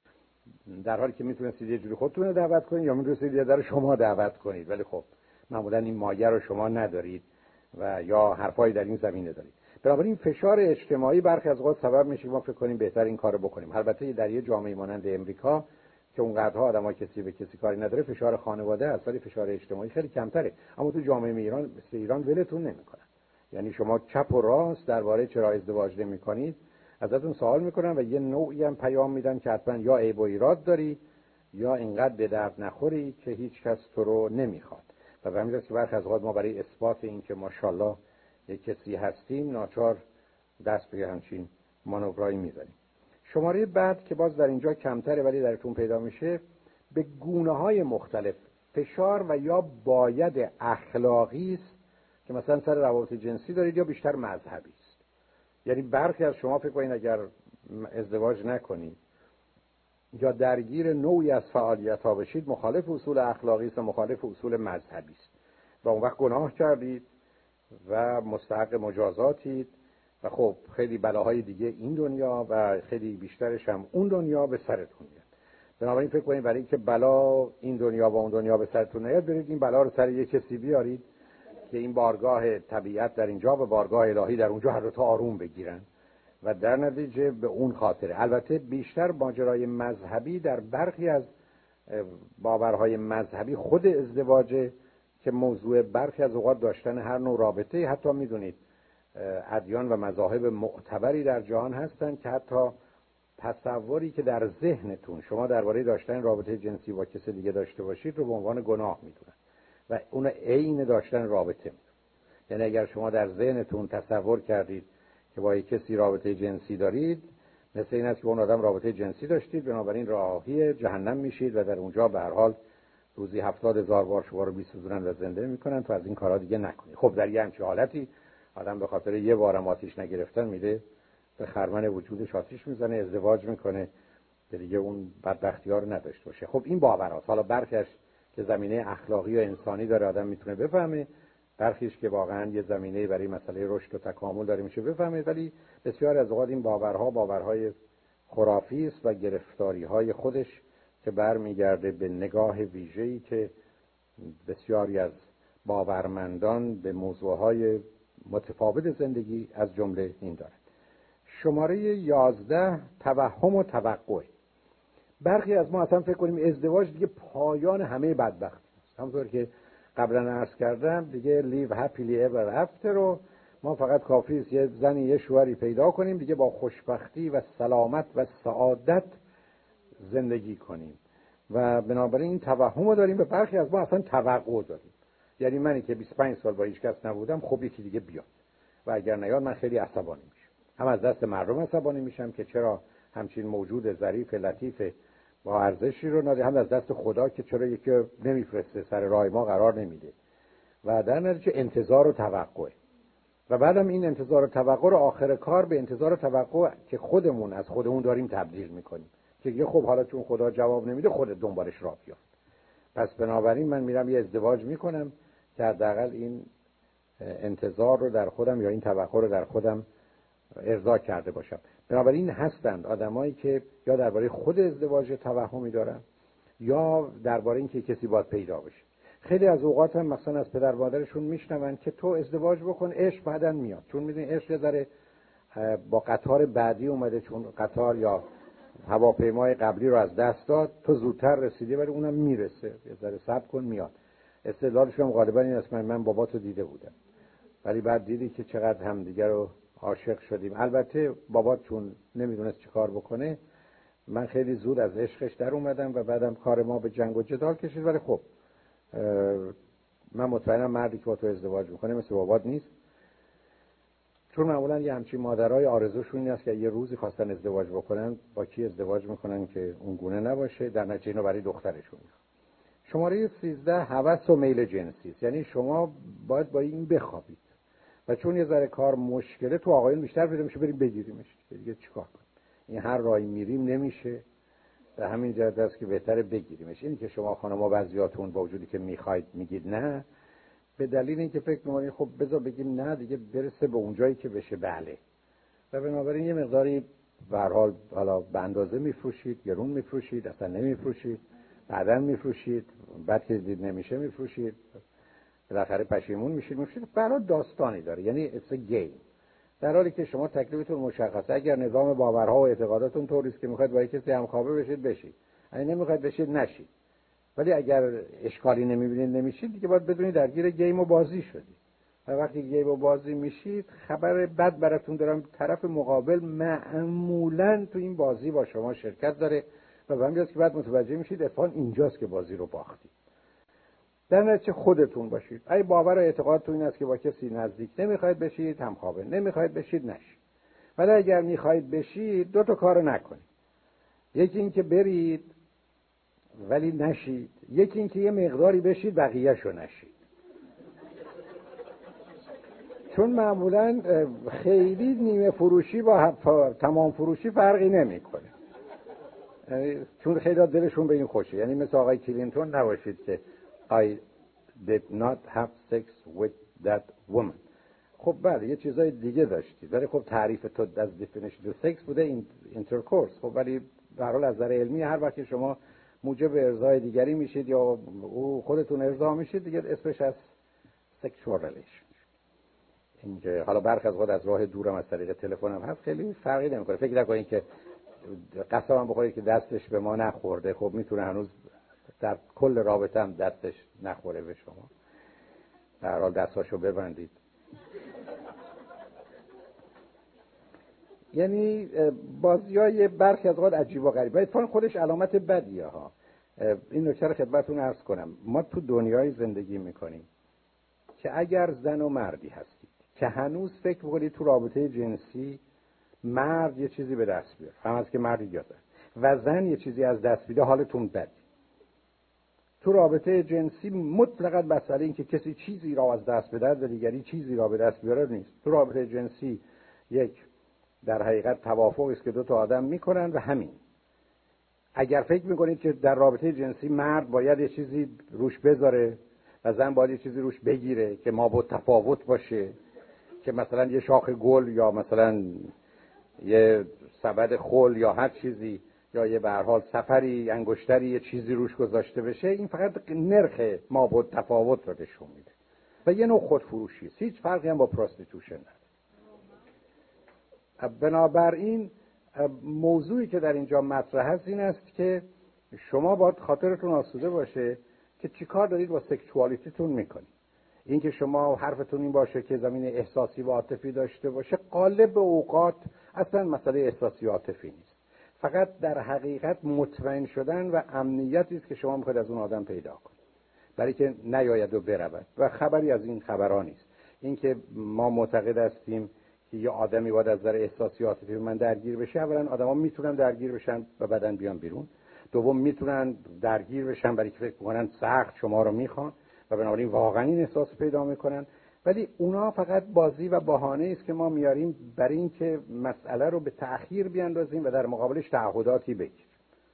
در حالی که میتونستید یه جوری خودتون دعوت کنید یا میتونستید یه در شما دعوت کنید، ولی خب معمولا این مایه رو شما ندارید و یا حرفایی در این زمینه دارید. بنابراین فشار اجتماعی برخی از اوقات سبب میشه ما فکر کنیم بهتر این کارو بکنیم. البته در یه جامعه مانند امریکا که اونقدرها آدم‌ها کسی به کسی کاری نداره، فشار خانواده است، ولی فشار اجتماعی خیلی کمتره. اما تو جامعه ایران مثل ایران ولتون نمیکنن. یعنی شما چپ و راست درباره چرا ازدواج نمی‌کنید ازتون سوال میکنن و یه نوعی هم پیام میدن که حتما یا عیب و ایراد داری یا اینقدر به درد نخوری که هیچ کس تو رو نمیخواد. و به همین جاست که برخی از اوقات ما برای اثبات این که ماشاءالله یک کسی هستیم ناچار دست به همچین مانورایی میزنیم. شماره بعد که باز در اینجا کمتره ولی درتون پیدا میشه، به گونه‌های مختلف فشار و یا باید اخلاقی است که مثلا سر روابط جنسی دارید یا بیشتر مذهبی است. یعنی برخی از شما فکر کنید اگر ازدواج نکنید یا درگیر نوعی از فعالیت‌ها بشید مخالف اصول اخلاقی است و مخالف اصول مذهبی است و اون وقت گناه کردید و مستحق مجازاتید و خب خیلی بلاهای دیگه این دنیا و خیلی بیشترش هم اون دنیا به سرتون میاد. بنابراین فکر کنید برای اینکه بلا این دنیا و اون دنیا به سرتون نیاد برید این بلا رو سر یک کسی بیارید که این بارگاه طبیعت در اینجا و بارگاه الهی در اونجا هر دو تا آروم بگیرن و در نتیجه به اون خاطره. البته بیشتر ماجرای مذهبی در برخی از باورهای مذهبی خود ازدواج که موضوع برخی از اوقات داشتن هر نوع رابطه. حتی میدونید ادیان و مذاهب معتبری در جهان هستن که حتی تصوری که در ذهنتون شما درباره داشتن رابطه جنسی با کسی دیگه داشته باشید رو به عنوان گناه میدونن و اون عین داشتن رابطه. یعنی اگر شما در ذهنتون تصور کردید که با یک کسی رابطه جنسی دارید، مثل این است که اون آدم رابطه جنسی داشتید، بنابراین راهی جهنم میشید و در اونجا به هر حال روزی 70,000 بار شما رو میسوزونن و زنده میکنن تا از این کارا دیگه نکنید. خب در یه همچین حالتی آدم به خاطر یه بارم آتیش نگرفتن میده به خرمن وجودش آتیش میزنه، ازدواج میکنه که دیگه اون بدبختی‌ها رو نداشته باشه. خب این باوراست. حالا برخیش که زمینه اخلاقی و انسانی داره آدم میتونه بفهمه، برخیش که واقعا یه زمینه برای مسئله رشد و تکامل داره میشه بفهمه، ولی بسیار از اوقات این باورهای خرافی است و گرفتاری‌های خودش که برمیگرده به نگاه ویژه‌ای که بسیاری از باورمندان به موضوعهای متفاوت زندگی از جمله این دارند. شماره 11 توهم و توقع. برخی از ما اصلا فکر کنیم ازدواج دیگه پایان همه بدبختی است. همونطور که قبلا عرض کردم دیگه live happily ever after رو ما فقط کافی است یه زنی یه شوهری پیدا کنیم دیگه با خوشبختی و سلامت و سعادت زندگی کنیم و بنابراین این توهم رو داریم. به برخی از ما اصلا توقع داریم، یعنی منی که 25 سال با هیچ کس نبودم خب یکی دیگه بیاد و اگر نیاد من خیلی عصبانی میشم. هم از دست مردم عصبانی میشم که چرا همچین موجود ظریف لطیف با ارزشی رو ناده، هم از دست خدا که چرا یکی نمیفرسته سر راه ما قرار نمیده و در نتیجه انتظار و توقع. و بعدم این انتظار و توقع رو آخر کار به انتظار و توقع که خودمون از خودمون داریم تبدیل میکنیم که دیگه خب حالا چون خدا جواب نمیده خودت دنبالش راه بیفت. پس بنابراین من میرم یه ازدواج میکنم که حداقل این انتظار رو در خودم یا این توقع رو در خودم ارضا کرده باشم. بنابراین هستند آدمایی که یا درباره خود ازدواج توهمی دارن یا درباره اینکه کسی باید پیدا بشه. خیلی از اوقات هم مثلا از پدر مادرشون میشنون که تو ازدواج بکن عشق بعدن میاد، چون میدونی عشق یه ذره با قطار بعدی اومده، چون قطار یا هواپیمای قبلی رو از دست داد، تو زودتر رسیدی ولی اونم میرسه، یه ذره صبر کن میاد. استدلالش هم غالبا این است من باباتو دیده بودم ولی بعد دیدی که چقدر همدیگه رو عاشق شدیم. البته بابات چون نمیدونست چه کار بکنه من خیلی زود از عشقش در اومدم و بعدم کار ما به جنگ و جدال کشید، ولی خب من مطمئنم مردی که با تو ازدواج میکنه مثل بابات نیست، چون معمولا یه همچین مادرای آرزوشون این است که یه روزی خواستن ازدواج بکنن با کی ازدواج میکنن که اون گونه نباشه، در نتیجه اینو برای دخترشون میخوان. شماره 13 هوس و میل جنسی است. یعنی شما باید با این بخوابید و چون یه ذره کار مشکله تو آقایون بیشتر پیدا میشه بریم بگیریمش دیگه چیکار کنیم، این هر راهی میریم نمیشه، به همین جهت است که بهتره بگیریمش. اینی که شما خانم‌ها بعضیاتون با وجودی که میخواید میگید نه به دلیل اینکه فکر می‌کنید خب بذار بگیم نه دیگه برسه به اونجایی که بشه بله، و بنابراین یه مقداری به هر حال حالا به اندازه میفروشید، گرون میفروشید، اصلا نمیفروشید، بعداً میفروشید، بعد که دید نمیشه میفروشید، بالاخره پشیمون میشید. برای داستانی داره، یعنی it's a game. در حالی که شما تکلیفتون مشخصه، اگر نظام باورها و اعتقاداتون طوری است که میخواید با کسی همخوابه بشید بشید، اگه نمیخواید بشید نشید. ولی اگر اشکالی نمیبینید نمیشید دیگه باید بدونید درگیر گیم و بازی شدید. و وقتی گیم و بازی میشید خبر بد براتون دارم، طرف مقابل معمولاً تو این بازی با شما شرکت داره و به همین جاست که بعد متوجه میشید اتفاقاً اینجاست که بازی رو باختید. در نتیجه خودتون باشید. اگه باور و اعتقادتون این است که با کسی نزدیک نمیخواید بشید همخوابه، نمیخواید بشید نشید. ولی اگر میخواید بشید دو تا کارو نکنید. یکی این که برید ولی نشید، یکی این که یه مقداری بشید بقیه‌شو نشید. چون معمولاً خیلی نیمه فروشی با تمام فروشی فرقی نمیکنه. چون خیلی دلشون به این خوشه، یعنی مثل آقای کلینتون نباشید که I did not have sex with that woman. خب بله یه چیزای دیگه داشتید ولی خب تعریف تو از definition of sex بوده intercourse. خب ولی به هر حال از نظر علمی هر وقت شما موجب ارضای دیگری میشید یا او خودتون ارضا میشید دیگه اسمش از sexual relation. اینکه حالا برخی از وقت از راه دورم از طریق تلفنم هست خیلی فرقی نمیکنه. فکر نکنید که قسم بخورید که دستش به ما نخورده، خب میتونه هنوز در کل رابطه هم دستش نخوره به شما. در هر حال دستاشو ببندید. یعنی بازیای برخی از اوقات عجیب و غریب، اتفاقا خودش علامت بدیه ها. این نکته رو خدمتتون عرض کنم. ما تو دنیای زندگی میکنیم که اگر زن و مردی هستید که هنوز فکر بکنید تو رابطه جنسی مرد یه چیزی به دست بیاره، هم از که مرد یا زن، و زن یه چیزی از دست بیده، حالتون بده. تو رابطه جنسی مطلقاً مسئله این که کسی چیزی را از دست بده و دیگری چیزی را به دست بیاره نیست. تو رابطه جنسی یک در حقیقت توافقی است که دو تا آدم میکنن و همین. اگر فکر میکنید که در رابطه جنسی مرد باید یه چیزی روش بذاره و زن باید یه چیزی روش بگیره که ما با تفاوت باشه، که مثلا یه شاخ گل یا مثلا یه سبد خل یا هر چیزی یا یه به هر حال سفری انگشتری یه چیزی روش گذاشته بشه، این فقط نرخ ما با تفاوت رو نشون میده و یه نوع خودفروشی است. هیچ فرقی هم با پراستیتوشن نداره. بنابراین موضوعی که در اینجا مطرح هست این است که شما باید خاطرتون آسوده باشه که چیکار دارید با سکشوالیتیتون میکنید. این که شما حرفتون این باشه که زمین احساسی و عاطفی داشته باشه، غالب اوقات اصلا مسئله احساسی و عاطفی نیست، فقط در حقیقت مطمئن شدن و امنیتی است که شما میخواید از اون آدم پیدا کنید برای که نیاید و برود و خبری از این خبرها نیست. این که ما معتقد هستیم که یه آدمی باید از نظر احساسی و عاطفی من درگیر بشه، اولا آدما میتونن درگیر بشن و بعدن بیان بیرون. دوم میتونن درگیر بشن برای که فکر میکنن سخت شما رو میخوان و بنابراین واقعا این احساس پیدا میکنن، ولی اونا فقط بازی و بهانه است که ما میاریم برای اینکه مسئله رو به تأخیر بیاندازیم و در مقابلش تعهداتی بگیریم.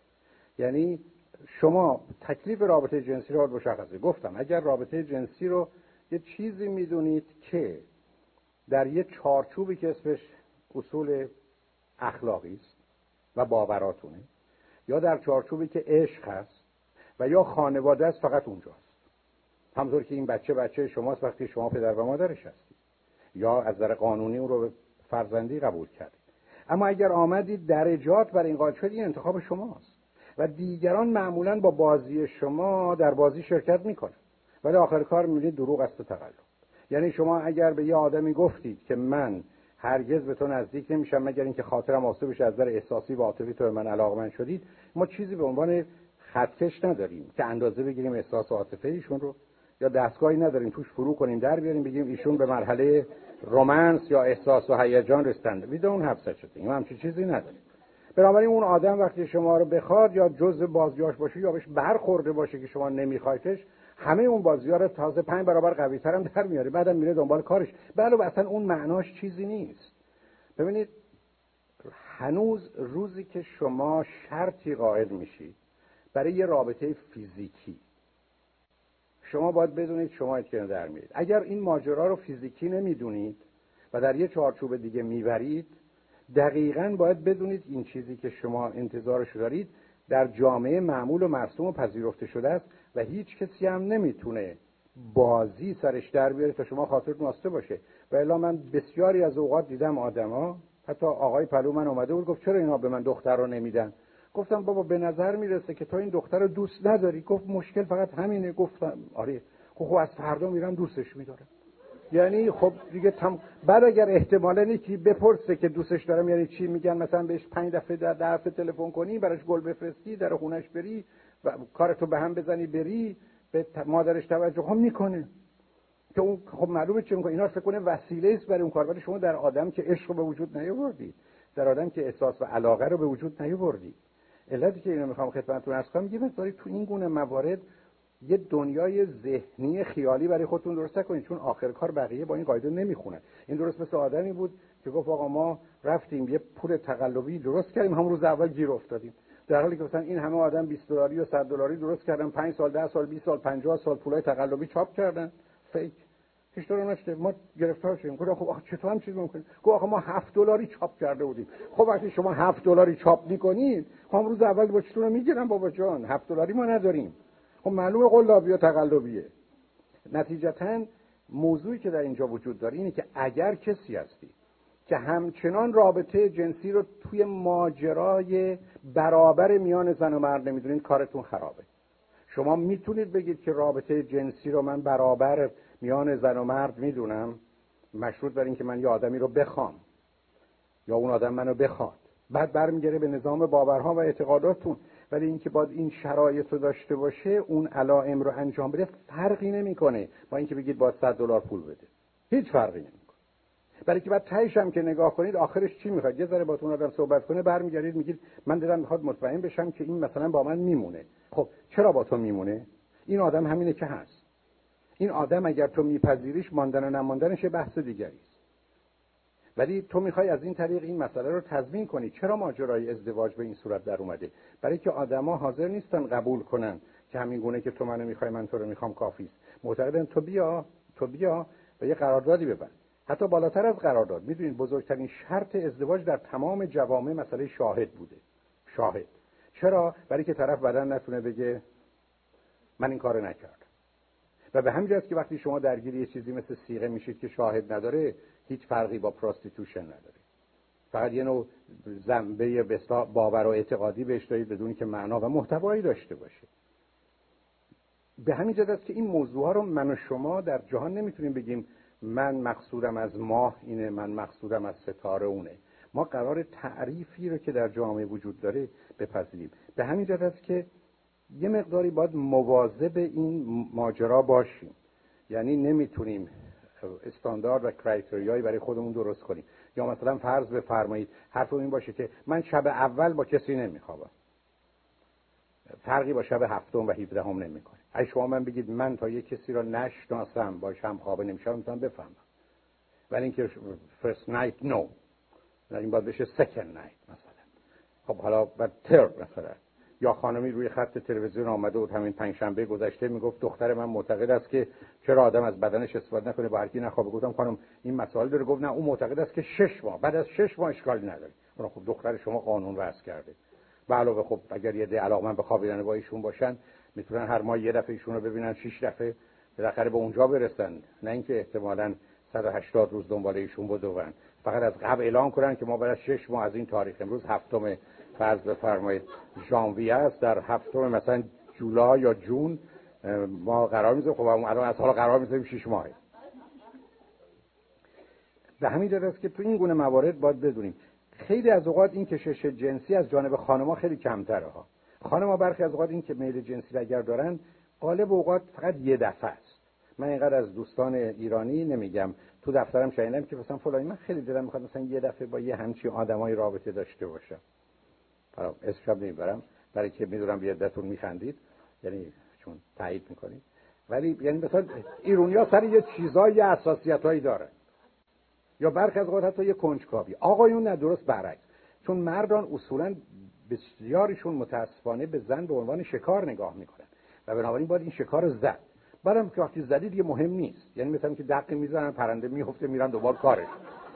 یعنی شما تکلیف رابطه جنسی رو مشخصه. گفتم اگر رابطه جنسی رو یه چیزی میدونید که در یه چارچوبی که اسمش اصول اخلاقی است و باوراتونه، یا در چارچوبی که عشق هست و یا خانواده است، فقط اونجاست. همونطور که این بچه شماست وقتی شما پدر و مادرش هستید، یا از نظر قانونی اون رو به فرزندی قبول کردید. اما اگر آمدید درجات برای این قائل شدید، این انتخاب شماست و دیگران معمولاً با بازی شما در بازی شرکت میکنن، ولی آخر کار میبینید دروغ است و تقلب. یعنی شما اگر به یه آدمی گفتید که من هرگز به تو نزدیک نمیشم مگر اینکه خاطرم آسوده بشه، از نظر احساسی و عاطفی تو به من علاقه‌مند شدید، ما چیزی به عنوان خطکش نداریم که اندازه بگیریم احساس و عاطفه ایشون رو، یا دستگاهی نداریم توش فرو کنیم در بیاریم بگیم ایشون به مرحله رمانس یا احساس و هیجان رسیدند. ویدون حبسه شده. این همچین چیزی نداریم. بنابراین اون آدم وقتی شما رو بخواد یا جزء بازیاش باشه یا بهش برخورده باشه که شما نمیخوایدش، همه اون بازی‌ها رو تازه 5 برابر قوی‌تر هم در میاره، بعدم میره دنبال کارش. علاوه اصلا اون معناش چیزی نیست. ببینید هنوز روزی که شما شرطی قائل میشید برای یه رابطه فیزیکی، شما باید بدونید شما اتکنه در میرید. اگر این ماجرا رو فیزیکی نمیدونید و در یه چارچوب دیگه میبرید، دقیقاً باید بدونید این چیزی که شما انتظارش دارید در جامعه معمول و مرسوم و پذیرفته شده است و هیچ کسی هم نمیتونه بازی سرش در بیاره تا شما خاطرتون آسوده باشه. و الا من بسیاری از اوقات دیدم آدما، حتی آقای پلو من اومده بود گفت چرا اینا به من دختر رو نمیدن؟ گفتم بابا به نظر میرسه که تو این دختر رو دوست نداری. گفت مشکل فقط همینه. گفتم آره خب از فردا میرم دوستش میدارم. یعنی خب دیگه بعد اگر احتمالاً یکی بپرسه که دوستش دارم یعنی چی، میگن مثلا بهش 5 دفعه در دفعه تلفن کنی، براش گل بفرستی، در خونش بری و کارتو به هم بزنی بری، به مادرش توجه هم میکنه که اون خب معلومه چه میکنه. اینا فکر کنه وسیله است برای اون کار، ولی شما در آدم که عشق رو به وجود نیاوردید، در آدم که احساس و علاقه رو به وجود نیاوردید. علتی که اینو میخوام خدمتتون عرض کنم، میگم بذارید تو این گونه موارد یه دنیای ذهنی خیالی برای خودتون درست کنید، چون آخر کار بقیه با این قاعده نمیخونن. این درست مثل آدمی بود که گفت آقا ما رفتیم یه پول تقلبی درست کردیم، همون روز اول گیر افتادیم، در حالی که مثلا این همه آدم 20 دلاری و 100 دلاری درست کردن، 5 سال 10 سال 20 سال 50 سال پولای تقلبی چاپ کردن فیک، هیچ طور نشده. ما گرفتار شدیم. گفتم خب آخه چطور هم چیز ممکنه؟ گفت آخه ما 7 دلاری چاپ کرده بودیم. خب وقتی شما 7 دلاری چاپ میکنید، خب روز اول با چطور میگیرن بابا جان 7 دلاری ما نداریم. خب معلومه قلابی و تقلبیه. نتیجتاً موضوعی که در اینجا وجود داره اینه که اگر کسی هستی که همچنان رابطه جنسی رو توی ماجرای برابر میان زن و مرد نمیدونید، کارتون خرابه. شما میتونید بگید که رابطه جنسی رو من برابر میان زن و مرد میدونم، مشروط بر این که من یه آدمی رو بخوام یا اون آدم منو بخواد، بعد برمیگره به نظام باورها و اعتقاداتتون. ولی اینکه باید این شرایط رو داشته باشه، اون علائم رو انجام بده، فرقی نمیکنه با اینکه بگید باید $100 پول بده. هیچ فرقی نمیکنه. برای که بعد تهش هم که نگاه کنید آخرش چی میخواد؟ یه ذره باهاتون آدم صحبت کنه، برمیگردید میگید من دلم میخواد مطمئن بشم که این مثلا با من میمونه. خب چرا با تو میمونه؟ این آدم همینه که هست. این آدم اگر تو میپذیریش، ماندن و نماندنش بحث دیگری است. ولی تو میخوای از این طریق این مسئله رو تضمین کنی. چرا ماجرای ازدواج به این صورت در اومده؟ برای که آدما حاضر نیستن قبول کنن که همین گونه که تو منو میخوای من تو رو میخوام کافی است. معتقدن تو بیا و یه قراردادی ببند. حتی بالاتر از قرارداد، میدونید بزرگترین شرط ازدواج در تمام جوامع مسئله شاهد بوده. شاهد. چرا؟ برای که طرف بعداً نتونه بگه من این کارو نکردم. و به همین جهت که وقتی شما درگیر یه چیزی مثل صیغه میشید که شاهد نداره، هیچ فرقی با پراستیتوشن نداره. فقط یه نوع ذنبه باور و اعتقادی بهش دارید بدون که معنا و محتوایی داشته باشه. به همین جهت است که این موضوعها رو من و شما در جهان نمیتونیم بگیم من مقصودم از ماه اینه، من مقصودم از ستاره اونه. ما قرار تعریفی رو که در جامعه وجود داره بپذیریم. به همین جهت است که یه مقداری باید مواظب این ماجرا باشیم. یعنی نمیتونیم استاندارد و کرایتریایی برای خودمون درست کنیم. یا مثلا فرض بفرمایید حرف این باشه که من شب اول با کسی نمیخوابم، فرقی با شب هفتم و 17 نمیکنه. اگه شما من بگید من تا یک کسی را نشناسم باش هم خوابه نمیشم، میتونم بفهمم. ولی اینکه first night no، این باید بشه second night مثلا. خب حالا بعد third مثلا. یا خانمی روی خط تلویزیون آمده بود همین پنجشنبه گذشته میگفت دختر من معتقد است که چرا آدم از بدنش استفاده نکنه با هر کی نخوابه. گفتم خانم این مسائل داره. گفت نه اون معتقد است که 6 ماه بعد از 6 ماه اشکالی نداره. خب دختر شما قانون وضع کرده. به علاوه خب اگر یه علاقمند به خوابیدن با ایشون باشن میتونن هر ماه یه دفعه ایشون رو ببینن 6 دفعه بالاخره به اونجا برسن، نه اینکه احتمالاً 180 روز دنبال ایشون بدون. فقط از قبل اعلام کنن که ما بعد از 6 ماه از این تاریخ، امروز هفتم فرض بفرمایید ژانویه است، در هفتم مثلا جولای یا جون ما قرار میذاریم. خب الان از حالا قرار میذاریم 6 ماه. به همین جهت است که تو این گونه موارد باید بدونیم خیلی از اوقات این کشش جنسی از جانب خانم‌ها خیلی کمتره ها. خانم‌ها برخی از اوقات این که میل جنسی اگر دارن غالب اوقات فقط یه دفعه است. من اینقدر از دوستان ایرانی نمیگم، تو دفترم شنیدم که مثلا فلانی من خیلی دلم میخواد مثلا یه دفعه با یه همچین آدمای رابطه داشته باشم. حالا اسمش نمیبرم برای که میدونم به عدتون میخندید، یعنی چون تایید میکنید، ولی یعنی مثلا ایرونیا سر یه چیزای اساسیتایی داره. یا برخی از اوقات حتی یه کنجکاوی. آقایون نه، درست برعکس. چون مردان اصولاً بسیاریشون متاسفانه به زن به عنوان شکار نگاه میکنن و بنابراین باید این شکار رو زد. بعدم که وقتی زدید دیگه مهم نیست. یعنی مثلا که دقیق میزنن پرنده میفته میرن دوباره کارش.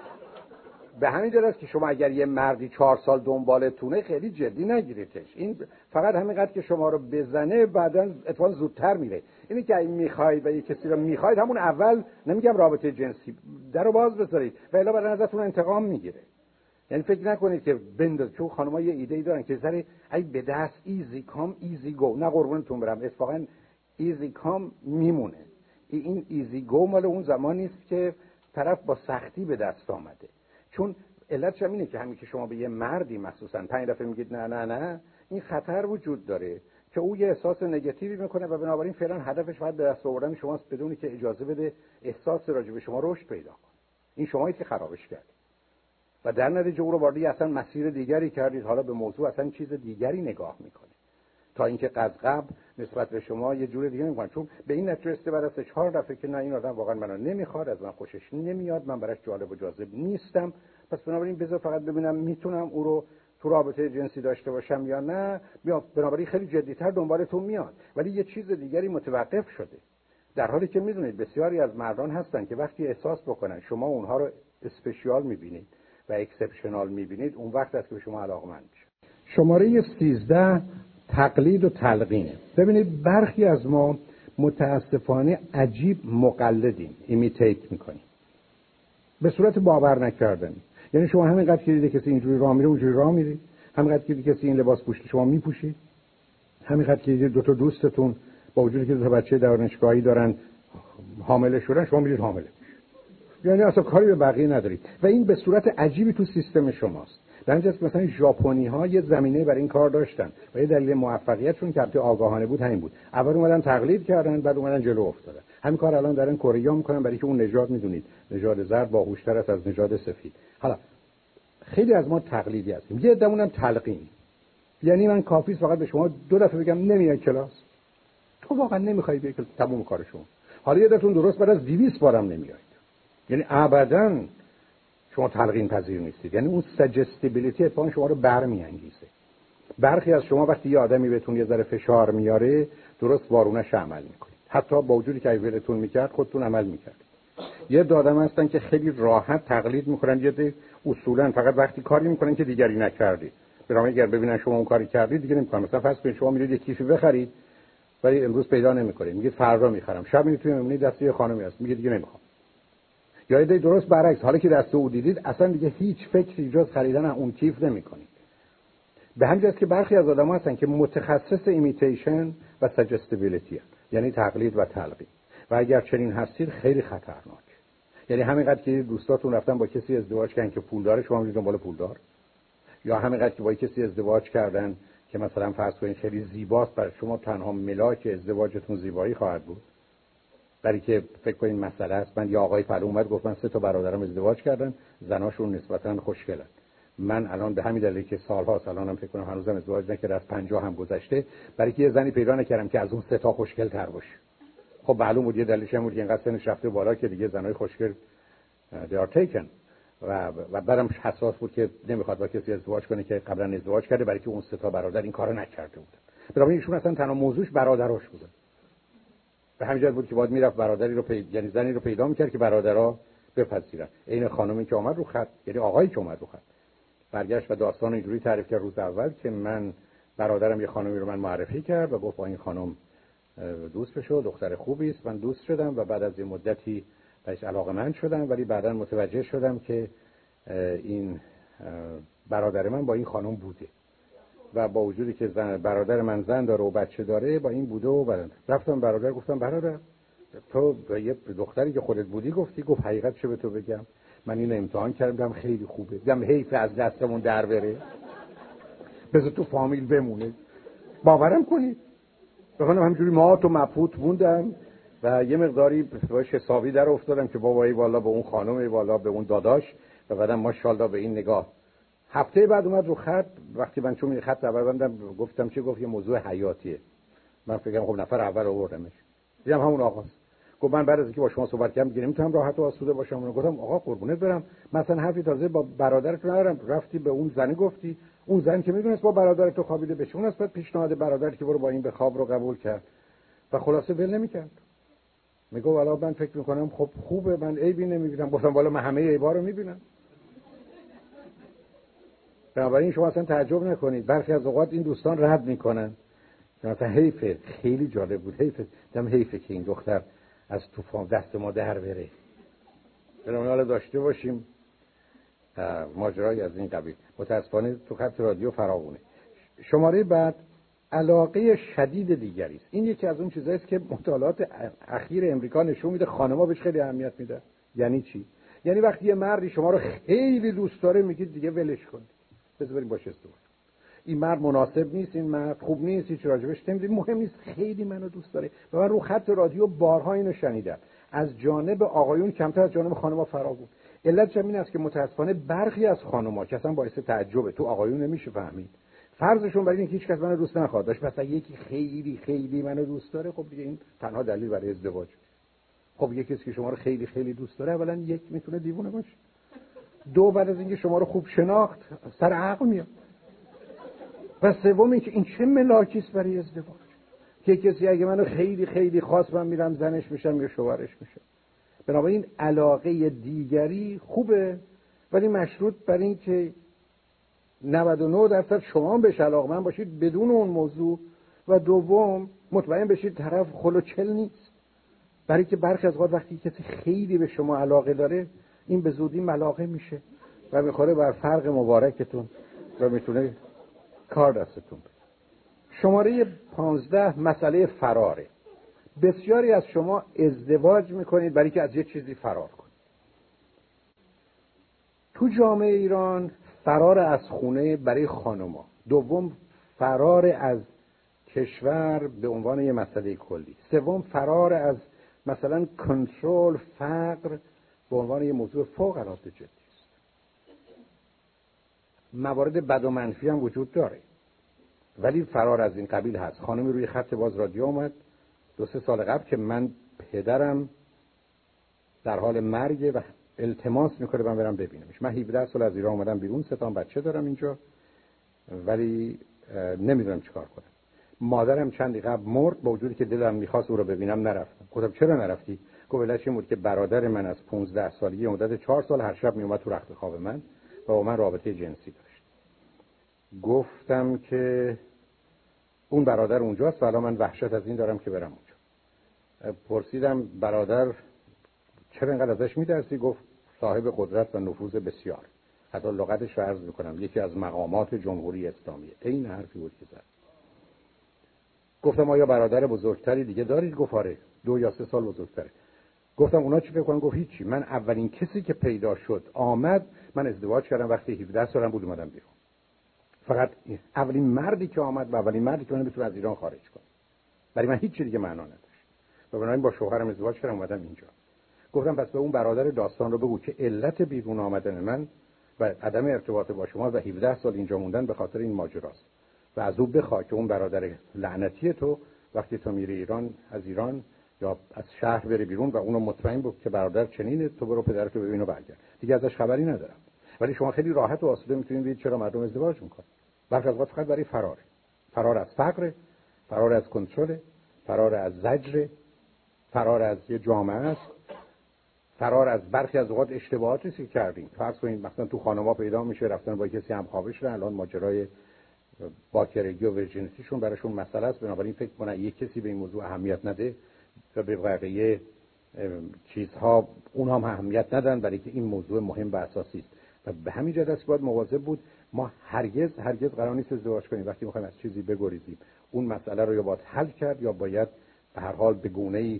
به همین جهت است که شما اگر یه مردی 4 سال دنبالتونه خیلی جدی نگیریدش. این فقط همینقدر که شما رو بزنه بعداً اتفاقا زودتر میره. اینی که اگه میخواید و یه کسی رو میخواید همون اول، نمیگم رابطه جنسی، درو باز بذارید و الا بعداً ازتون انتقام میگیره. یعنی فکر نکنید که بنداز. چون خانم‌ها یه ایده‌ای دارن که سری ای به دست ایزی کام ایزی گو. نه قربونتون برم، اتفاقاً ایزی کام میمونه. این ایزی گو مال اون زمانی است که طرف با سختی به دست آمده. چون علتش اینه که همین که شما به یه مردی مخصوصاً 5 دفعه میگید نه نه نه، این خطر وجود داره که او یه احساس نگاتیوی میکنه و بنابراین فعلا هدفش فقط به دست آوردن شماست بدون که اجازه بده احساس راجع به شما رشد پیدا کنه. این شمایید که خرابش کردید و در نتیجه او رو وارد اصلا مسیر دیگری کردید. حالا به موضوع اصلا چیز دیگری نگاه میکنه تا اینکه قبل نسبت به شما یه جور دیگه میکنه. چون به این نتیجه رسیده بعد از 4 دفعه که نه این آدم واقعا منو نمیخواد، از من خوشش نمیاد، من براش جالب و جاذب نیستم، پس بنابراین بذار فقط ببینم میتونم او رو تو رابطه جنسی داشته باشم یا نه. بنابراین خیلی جدی‌تر دنبالتون میاد، ولی یه چیز دیگری متوقف شده. در حالی که میدونید بسیاری از مردان هستن که وقتی احساس بکنن شما اونها رو اسپشیال میبینید و اکسپشنال میبینید، اون وقت است که به شما علاقمند میشه. شماره 13 تقلید و تلقینه. ببینید برخی از ما متاسفانه عجیب مقلدیم، ایمیتیت میکنیم به صورت باور نکردن. یعنی شما همینقدر که دیده کسی اینجوری راه میره اونجوری راه میری، همینقدر که دیده کسی این لباس پوشیده شما میپوشید، همینقدر که دیده 2 تا دوستتون با وجودی که 2 تا بچه دانشگاهی دارن حامله شدن شما میرید حامله. یعنی اصلا کاری به بقیه ندارید و این به صورت عجیبی تو سیستم شماست. در اینجاست که مثلا ژاپنی‌ها یه زمینه برای این کار داشتن و یه دلیل موفقیتشون که البته آگاهانه بود همین بود. اول اومدن تقلید کردن، بعد اومدن جلو افتادن. همین کار الان دارن کره میکنن، برای که اون نژاد میدونید نژاد زرد باهوش‌تر است از نژاد سفید. حالا خیلی از ما تقلیدی هستیم، یه عده‌مون تلقین. یعنی من کافیست فقط به شما 2 دفعه بگم نمیای کلاس، تو واقعا نمیخوای بیای کلاس، تموم کار شما. حالا یه دفعه درست بعد از 200 بارم نمیایید، یعنی ابداً شما تلقین پذیر نیستید. یعنی اون سجستیبیلیتی اتفاقا شما رو برمیانگیزه. برخی از شما وقتی یه آدمی بهتون یه ذره فشار میاره درست وارونش عمل میکنید، حتی با وجودی که ولتون میکرد خودتون عمل میکردید. یه آدم هستن که خیلی راحت تقلید میکنن، یه اصولا فقط وقتی کاری میکنن که دیگری نکردی. برای اگر ببینن شما اون کاری کردید دیگه نمیکنن. مثلا فرض کنید شما میرید یه کیفی بخرید ولی امروز پیدا نمیکنید، میگید فردا میخرم، شب میرید توی مهمونی دست یه خانمی هست میگید دیگه نمیخوام. یا ایده درست برعکس، حالا که دست او دیدید اصلا دیگه هیچ فکری جز خریدن اون کیف نمیکنید. به همین جاست که برخی از آدم‌ها هستن که متخصص ایمیتیشن و سجستیبیلیتی، یعنی تقلید و تلقین، و اگر چنین هستید خیلی خطرناک. یعنی همینقدر که دوستاتون رفتن با کسی ازدواج کردن که پولداره، شما میرید دنبال پولدار، یا همینقدر که با کسی ازدواج کردن که مثلا فرض کنید خیلی زیباست، برای شما تنها ملاک ازدواجتون زیبایی خواهد بود. برای که فکر کنین مسئله است، من یا آقای فلان اومد گفت من 3 تا برادرم ازدواج کردن، زناشون نسبتاً خوشگلن. من الان به همین دلیل که سال‌هاست الانم فکر کنم هنوزم ازدواج نکردم، از 50 هم گذشته، برای که یه زنی پیدا نکردم که از اون 3 تا خوشگل‌تر باشه. خب معلوم بود یه دلیلش این بود که اینقدر سنش رفته بالا که دیگه زنای خوشگل they are taken و بعدم حساس بود که نمیخواد با کسی ازدواج کنه که قبلا ازدواج کرده، برای که اون 3 تا برادر این کارو نکرده بودن. برای ایشون اصلا تنها موضوعش برادراش بودن. به همین جهت بود که باید میرفت برادری رو یعنی زنی رو پیدا میکرد که برادرها بپذیرن. این خانمی که اومد رو خط، یعنی آقایی که اومد رو خط، برگشت و داستان اینجوری تعریف کرد روز اول که من برادرم یه خانمی رو من معرفی کرد و گفت با این خانم دوست بشو، دختر خوبی است. من دوست شدم و بعد از یه مدتی بهش علاقه‌مند شدم، ولی بعداً متوجه شدم که این برادر من با این خانم بوده و با وجودی که برادر من زن داره و بچه داره با این بوده و بعد رفتم برادر گفتم برادر تو به یه دختری که خودت بودی گفتی؟ گفت حقیقت چه به تو بگم، من اینو امتحان کردم خیلی خوبه، دیدم حیف از دستمون در بره، بذار تو فامیل بمونه. باورم کنید بخونم همجوری ما تو مبهوت موندم و یه مقداری باش حسابی در افتادم که بابایی والا به اون خانم والا به اون داداش و بعدم ماشاءالله به این نگاه. هفته بعد اومد رو خط، وقتی من چون خط اول بندم گفتم چه، گفت یه موضوع حیاتیه. من فکر کردم خب نفر اول آوردمش، دیدم همون آقاست. گفت من بعد از اینکه با شما صحبت کردم دیگه نمیتونم راحت و آسوده باشم. اون گفتم آقا قربونت برم، مثلا حرفی تازه با برادرت ندارم، رفتی به اون زنی گفتی، اون زن که میدونست با برادرت تو خوابیده بشه، اون اصلا پیشنهاد برادرت که برو با این به خواب رو قبول کرد و خلاصه ول نمیکرد. میگه والا من فکر میکنم خب خوبه، من عیبی نمیبینم. گفتم والا من همه عیبا رو میبینم. بنابراین شما اصلا تعجب نکنید برخی از اوقات این دوستان رد میکنن مثلا حیفه، خیلی جالب بود، حیفه که این دختر از طوفان دست ما در بره. بنابراین حالا داشته باشیم ماجرای از این قبیل. متاسفانه تو خط رادیو فراوونه. شماره بعد علاقه شدید دیگری است. این یکی از اون چیزایی است که مطالعات اخیر امریکا نشون میده خانم‌ها بهش خیلی اهمیت میدن. یعنی چی؟ یعنی وقتی یه مردی شما رو خیلی دوست داره میگید دیگه ولش کن، بذار بریم باش ازدواج. این مرد مناسب نیست، این مرد خوب نیست، هیچ راجبش نمیدونی، مهم نیست، خیلی منو دوست داره. و من رو خط رادیو بارها اینو شنیدم از جانب آقایون کمتر از جانب خانم‌ها فراوون. علت این است که متاسفانه برخی از خانم‌ها که اصلا باعث تعجبه تو آقایون نمیشه فهمید، فرضشون برای اینکه هیچ کس منو دوست نخواد داشت، مثلا یکی خیلی خیلی منو دوست داره، خب دیگه این تنها دلیل برای ازدواج. خب یکی کسی که شما رو خیلی خیلی دوست داره اولا یک میتونه دیوونه باشه، دو بعد از اینکه شما رو خوب شناخت سر عقل میاد، و سوم اینکه این چه ملاکی است برای ازدواج که کسی اگه منو خیلی خیلی خواست من میرم زنش میشم یا شوهرش میشم. بنابراین علاقه دیگری خوبه ولی مشروط بر این که 99% شما بهش علاقه‌مند باشید بدون اون موضوع، و دوم مطمئن بشید طرف خلوچل نیست. برای که برخی از اوقات وقتی کسی خیلی به شما علاقه داره این به زودی ملاقه میشه و میخوره بر فرق مبارکتون و میتونه کار دستتون بده. شماره 15 مسئله فراره. بسیاری از شما ازدواج میکنید برای که از یه چیزی فرار کنید. تو جامعه ایران فرار از خونه برای خانوما، دوم فرار از کشور به عنوان یه مسئله کلی، سوم فرار از مثلا کنترل فقر به عنوان یه موضوع فوق العاده جدی است. موارد بد و منفی هم وجود داره ولی فرار از این قبیل هست. خانمی روی خط باز رادیو اومد 2-3 سال قبل که من پدرم در حال مرگ و التماس میکنه من برم ببینمش. من 17 سال از ایران اومدم بیرون، 3 تا بچه دارم اینجا ولی نمیدونم چیکار کنم. مادرم چندی قبل مرد، با وجودی که دلم میخواست او رو ببینم نرفتم. گفتم چرا نرفتی؟ گفت علتش این بود که برادر من از 15 سالگی مدت 4 سال هر شب میومد تو رخت خواب من و با من رابطه جنسی داشت. گفتم که اون برادر اونجاست و الان من وحشت از این دارم که برم اونجا. پرسیدم برادر چرا اینقدر ازش میترسی؟ گفت صاحب قدرت و نفوذ بسیار. حتی لغتش رو عرض میکنم یکی از مقامات جمهوری اسلامیه. این حرفی بود که زد. گفتم آیا برادر بزرگتری دیگه دارید؟ گفت آره 2 یا 3 سال بزرگتره. گفتم اونا چی فکر کنن؟ گفت هیچی، من اولین کسی که پیدا شد آمد، من ازدواج کردم وقتی 17 سالم بود اومدم بیرون. فقط اولین مردی که آمد و اولین مردی که منو بتونه از ایران خارج کنه. برای من هیچ چیز دیگه معنا نداشت. و بنابراین با شوهرم ازدواج کردم اومدم اینجا. گفتم پس به اون برادر داستان رو بگو که علت بیرون آمدن من و عدم ارتباط با شما و 17 سال اینجا موندن به خاطر این ماجراست. و از او بخواه که اون برادر لعنتی تو وقتی تو میری ایران از ایران یا از شهر بری بیرون و اونو مطمئن بود که برادر چنینه، تو برو پدرتو ببین و برگرد. دیگه ازش خبری ندارم. ولی شما خیلی راحت و آسوده میتونید ببینید چرا مردم ازدواج میکنن. برخی از وقت فقط برای فرار. فرار از فقر، فرار از کنترل، فرار از زجر، فرار از یه جامعه است، فرار از برخی از اوقات اشتباهاتی که کردیم. فرض کنید مثلا تو خانم‌ها پیدا میشه رفتن با کسی هم خوابه شدن، الان ماجرای باکرگی و ورجینیتیشون براشون مسئله است. بنابراین فکر کنن یک کسی به این موضوع اهمیت نده و به بقیه چیزها اونها هم اهمیت ندن، برای که این موضوع مهم و اساسی است. و به همین جهت است باید مواظب بود. ما هرگز قرار نیست ازدواج کنیم وقتی میخوایم از چیزی بگریزیم. اون مسئله رو یا باید حل کرد یا باید به هر حال به گونه‌ای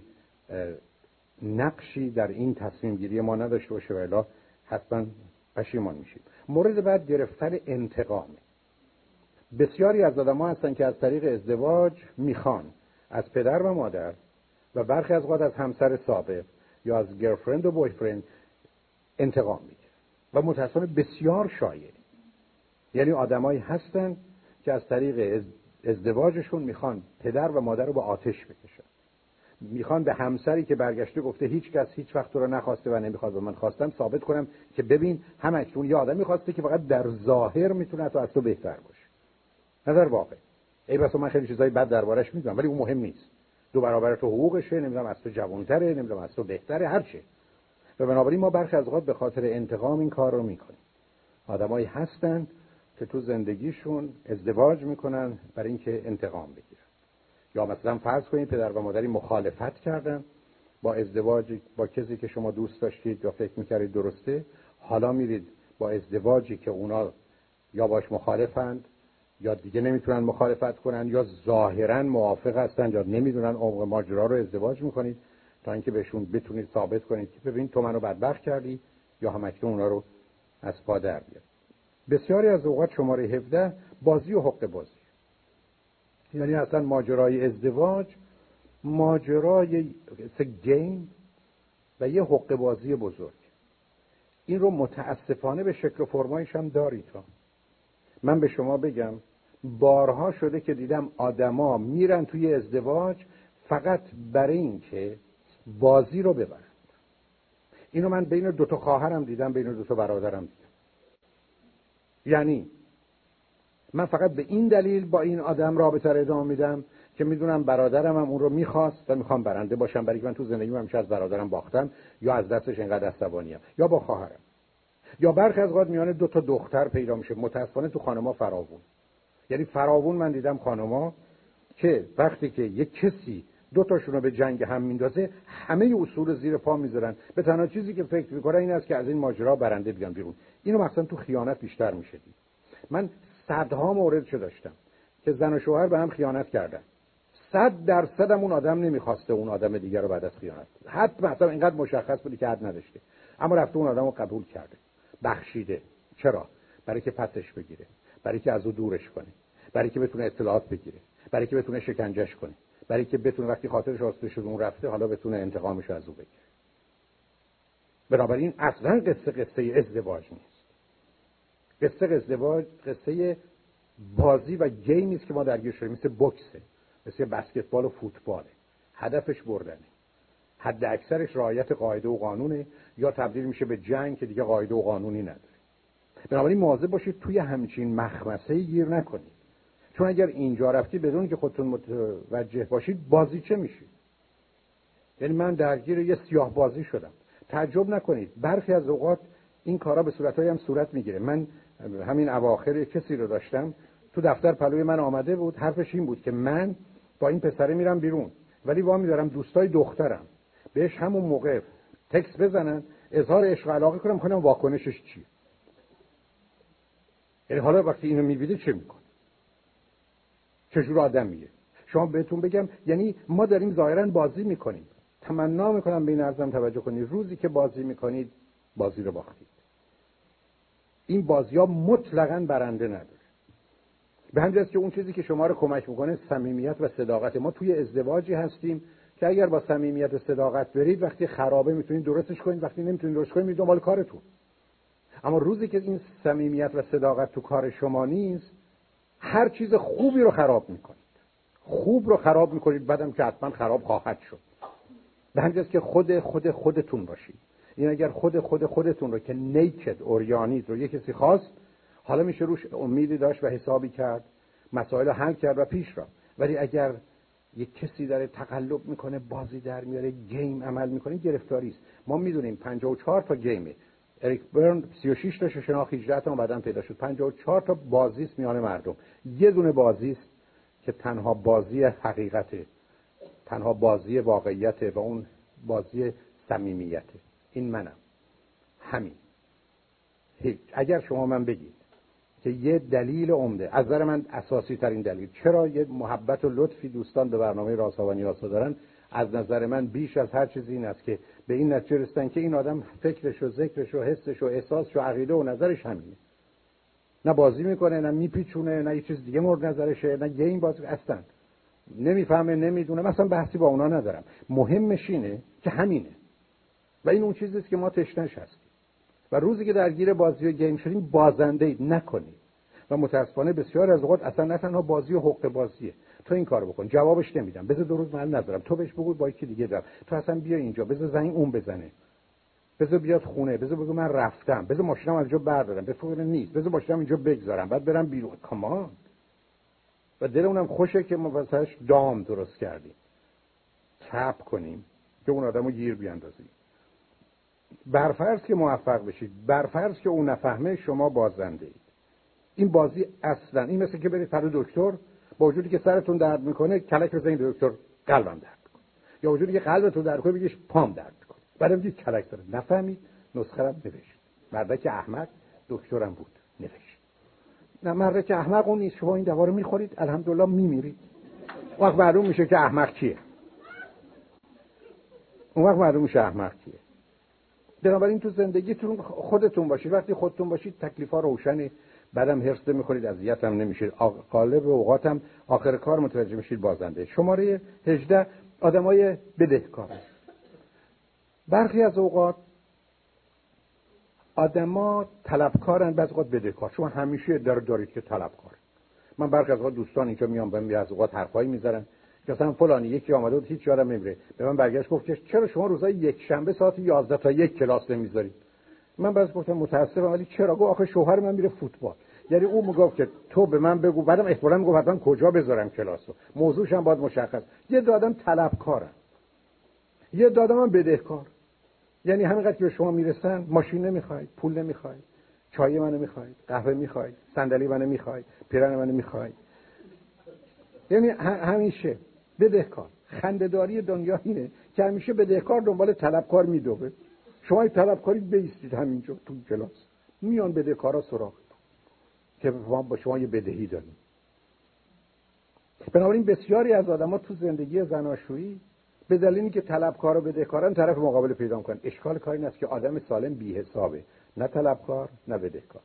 نقشی در این تصمیم گیری ما نداشته باشه و الا حتما پشیمان میشیم. مورد بعد گرفتن انتقام. بسیاری از آدم‌ها هستن که از طریق ازدواج میخوان از پدر و مادر و برخی از اوقات از همسر سابق یا از گرلفرند و بویفرند انتقام میگیرن و متأسفانه بسیار شایع. یعنی آدمایی هستن که از طریق ازدواجشون میخوان پدر و مادر رو به آتش بکشن. میخوان به همسری که برگشته گفته هیچ کس هیچ وقت تو رو نخواسته و نمیخواد و من خواستم ثابت کنم که ببین هم اکنون یه آدمی خواسته که فقط در ظاهر میتونه تو از تو بهتر باشه، نه در واقع. ای بسا من خیلی چیزای بد دربارش میدونم ولی اون مهم نیست. 2 برابر تو حقوقشه، نمیدونم از تو جوان‌تره، نمیدونم از تو بهتره، هر چی. و بنابراین ما برخی از اوقات به خاطر انتقام این کار رو میکنیم. آدمایی هستن که تو زندگیشون ازدواج میکنن برای اینکه انتقام بگیرن. یا مثلا فرض کنید پدر و مادری مخالفت کردن با ازدواج با کسی که شما دوست داشتید یا فکر میکردید درسته، حالا میرید با ازدواجی که اونا یا باش مخالفند یا دیگه نمیتونن مخالفت کنن یا ظاهرا موافق هستن یا نمیدونن عمق ماجرا رو ازدواج میکنید تا اینکه بهشون بتونید ثابت کنید که ببین تو منو بدبخت کردی یا همکنون اونا رو از پا در بیار. بسیاری از اوقات شماره 17 بازی و حق بازی. یعنی اصلا ماجرای ازدواج ماجرای گیم و یه حق بازی بزرگ. این رو متاسفانه به شکل و فرمایش هم دارید. من به شما بگم بارها شده که دیدم آدما میرن توی ازدواج فقط برای این که بازی رو ببرند. اینو من بین 2 تا خواهرم دیدم، بین 2 تا برادرم دیدم. یعنی من فقط به این دلیل با این آدم رابطه رو ادامه میدم که میدونم برادرم هم اون رو میخواست و میخوام برنده باشم، برای که من تو زندگیم همیشه از برادرم باختم یا از دستش اینقدر عصبانیم، یا با خواهرم. یا برخی از اوقات میان 2 تا دختر پیدا میشه. متاسفانه تو خانم‌ها فراوون. یعنی فراوون من دیدم خانم‌ها که وقتی که یک کسی 2 تاشون رو به جنگ هم میندازه همه اصول زیر پا میذارن. به تنها چیزی که فکر میکنن این است که از این ماجرا برنده بیان بیرون. اینو مثلا تو خیانت بیشتر میشه دید. من صدها موردشو داشتم که زن و شوهر به هم خیانت کردن. 100% اون آدم نمیخواسته اون آدم دیگر رو بعد از خیانت. حتی مثلا اینقدر مشخص بودی که حد نداشته، اما رفته اون آدمو قبول کرده، بخشیده. چرا؟ برای که پسش بگیره، برای که از او دورش کنه، برای که بتونه اطلاعات بگیره، برای که بتونه شکنجهش کنه، برای که بتونه وقتی خاطرش آسوده شد اون رفته حالا بتونه انتقامش از او بگیره. بنابراین اصلا قصه ازدواج نیست. قصه ازدواج قصه بازی و گیمی است که ما درگیر شدیم، مثل بوکسه، مثل بسکتبال و فوتباله. هدفش بردنه، حد اکثرش رعایت قاعده و قانونه، یا تبدیل میشه به جنگ که دیگه قاعده و قانونی نداره. بنابراین مواظب باشید توی همچین مخمسه‌ای گیر نکنید، چون اگر اینجا رفتی بدون که خودتون متوجه باشید بازی چه میشید. یعنی من درگیر یه سیاه بازی شدم. تعجب نکنید برخی از اوقات این کارا به صورتایی هم صورت میگیره. من همین اواخر کسی رو داشتم تو دفتر پلوی من آمده بود، حرفش این بود که من با این پسره میرم بیرون ولی وامی دارم دوستای دخترم بهش همون موقع تکست بزنن اظهار عشق و علاقه کنم، میخوام واکنشش چیه. یعنی حالا وقتی اینو میبینید چه میکنه؟ چجور آدمیه؟ شما بهتون بگم، یعنی ما داریم ظاهرا بازی میکنیم. تمنا میکنم به این عرضم توجه کنید، روزی که بازی میکنید بازی رو باختید. این بازی‌ها مطلقاً برنده نداره. به همین جهت که اون چیزی که شما رو کمک میکنه صمیمیت و صداقت. ما توی ازدواجی هستیم که اگر با صمیمیت و صداقت برید وقتی خرابه میتونید درستش کنید، وقتی نمیتونید درست کنید میرید دنبال کارتون. اما روزی که این صمیمیت و صداقت تو کار شما نیست، هر چیز خوبی رو خراب میکنید. خوب رو خراب میکنید، بعدم که حتما خراب خواهد شد. به همین جهت که خودتون باشید. این اگر خودتون رو که نیکد اوریانید رو یک کسی خواست، حالا میشه روش امیدی داشت و حسابی کرد، مسائل حل کرد و پیش را. ولی اگر یک کسی داره تقلب میکنه، بازی در میاره، گیم عمل میکنه، گرفتاری است. ما میدونیم 54 تا گیمه. اریک برن 36 تا شناخت 18 تا بعداً پیدا شد. 54 تا بازی است میان مردم. یه دونه بازی است که تنها بازی حقیقته، تنها بازی واقعیته و اون بازی صمیمیته. این منم. همین. اگر شما من بگید که یه دلیل عمده، از نظر من اساسی ترین دلیل چرا یه محبت و لطفی دوستان به برنامه رازها و نیازها دارن، از نظر من بیش از هر چیزی این است که به این نتیجه رسیدن که این آدم فکرش و ذکرش و حسش و احساسش و عقیده و نظرش همینه. نه بازی میکنه، نه میپیچونه، نه یه چیز دیگه مورد نظرشه، نه گیم بازی اصلا نمیفهمه، نمیدونه. مثلا بحثی با اونا ندارم. مهمش اینه که همینه و این اون چیزی است که ما تشنه‌اش هستیم. و روزی که درگیر بازی و گیم شدیم بازنده اید، نکنید. و متاسفانه بسیار از اوقات اصلا نه تنها بازی و حق بازیه. تو این کارو بکن، جوابش نمیدم، بذار 2 روز من نذارم، تو بهش بگو با یکی دیگه دارم، تو اصلا بیا اینجا، بذار زنگ اون بزنه، بذار بیاد خونه، بذار بگو من رفتم، بذار ماشینم از جا بردارم، بفهمه نیست، بذار ماشینم اینجا بگذارم، بعد برم بیرون. کامان. و دل اونم خوشه که ما واسش دام درست کردیم. چپ کنیم که اون آدمو گیر بیاندازیم. برفرض که موفق بشید، برفرض که اون نفهمه، شما بازنده اید. این بازی اصلا این مثل که برید پلو دکتر، با وجودی که سرتون درد میکنه کلک بزنید دکتر قلبم درد میکنه، یا وجودی که قلبتون درد کنه بگیش پام درد میکنه، بعد میگید کلک داره. نفهمید، نسخه رو نوشت. مردک احمق دکترم بود نوشت. نه، مردک احمق اون نیست. شما این دوا رو میخورید الحمدلله میمیرید. وقت معلوم میشه که احمق کیه. اون وقت معلوم میشه احمق کیه. بنابراین تو زندگیتون خودتون باشید. وقتی خودتون باشید تکلیفا روشنه، بعدم حرص نمی‌خورید، اذیت هم نمیشید. غالب اوقاتم آخر کار متوجه میشید بازنده. شماره 18 آدمای بدهکار. برخی از اوقات آدما طلبکارن، بعضی اوقات بدهکار. شما همیشه دارید که طلبکار. من برخی از اوقات دوستان اینجا میام بهم از اوقات حرفایی میذارن که مثلا فلانی یکی اومده بود هیچ یادم نمیره، به من برگشت گفت که چرا شما روزای یک شنبه ساعت 11 تا 1 کلاس نمیذارید؟ من باز گفتم متاسفم ولی چرا؟ گفت آخه شوهر من میره فوتبال. یعنی اون میگفت که تو به من بگو، بعدم احتمالاً میگفت حتما کجا بذارم کلاسو، موضوعش هم باید مشخص. یه دادم طلبکارن، یه دادم هم بدهکار. یعنی همینقدر که به شما میرسن، ماشین نمیخواید، پول نمیخواید، چای منو میخواید، قهوه میخواید، صندلی منو میخواید، پیرن منو میخواید. یعنی همیشه بدهکار. خنده‌داری دنیا اینه که همیشه بدهکار دنبال طلبکار میدوه. شما طلبکاری بیستید همینجا تو کلاس، میان بدهکارا سراغ که ما با شما یه بدهی داریم. بنابراین بسیاری از آدم‌ها تو زندگی زناشویی به دلیل اینکه طلبکار و بدهکارن طرف مقابل پیدا می‌کنن. اشکال کار این است که آدم سالم بی‌حسابه، نه طلبکار نه بدهکار.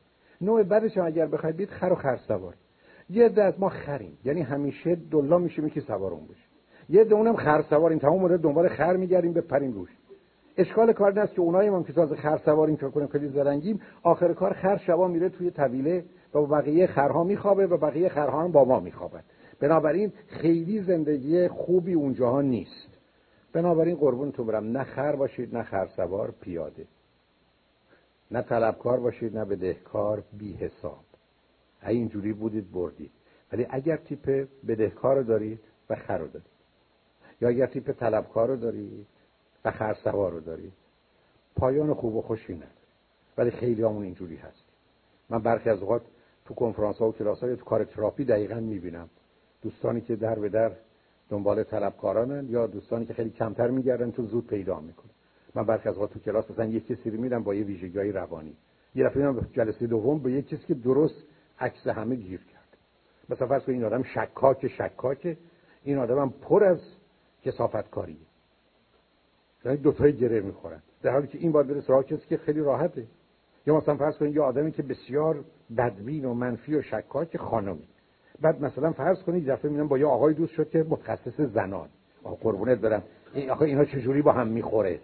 نوع بعدش هم اگر بخواید بید خر و خرسوار. یه عده از ما خریم، یعنی همیشه دلا میشیم که سوار اون بشه. یه عده اونم خرسواریم، تمام مدت دنبال خر میگردیم بپریم روش. اشکال کار این است که اونایی هم که تازه خرسواریم که کنیم خیلی زرنگیم، آخر کار خر شبا میره توی طویله و با بقیه خرها میخوابه و بقیه خرها هم با ما میخوابن. بنابراین خیلی زندگی خوبی اونجاها نیست. بنابراین قربونتون برم، نه خر باشید نه خرسوار پیاده، نه طلبکار باشید نه بدهکار بی حساب. اینجوری بودید بردید. ولی اگر تیپ بدهکار رو دارید و خر رو دارید، یا اگر تیپ طلبکار رو دارید و خرسوار رو دارید، پایان خوب و خوشی نداره. ولی خیلی همون اینجوری هست. من برخی از اوقات تو کنفرانس ها و کلاس های تو کار تراپی دقیقاً میبینم دوستانی که در به در دنبال طلبکارانن یا دوستانی که خیلی کمتر میگردن تو زود پیدا میکنه. من برخی از اوقات تو کلاس مثلا یک کسی رو میدم با یه ویژگی‌های روانی، یه دفعه میام جلسه دوم به یک کسی که درست عکس همه گیر کرد. مثلا فرض کنید این آدم شکاکه، این آدمم پر از کثافتکاریه، یعنی دو تای گره میخورن، در حالی که این باید بره سراغ کسی که خیلی راحته. یا مثلا فرض کنید یه آدمی که بسیار بدبین و منفی و شکاک خانمی، بعد مثلا فرض کنید دفعه میرم با یه آقای دوست شد که متخصص زنان. قربونت برم، این آخه اینا چجوری با هم میخوره؟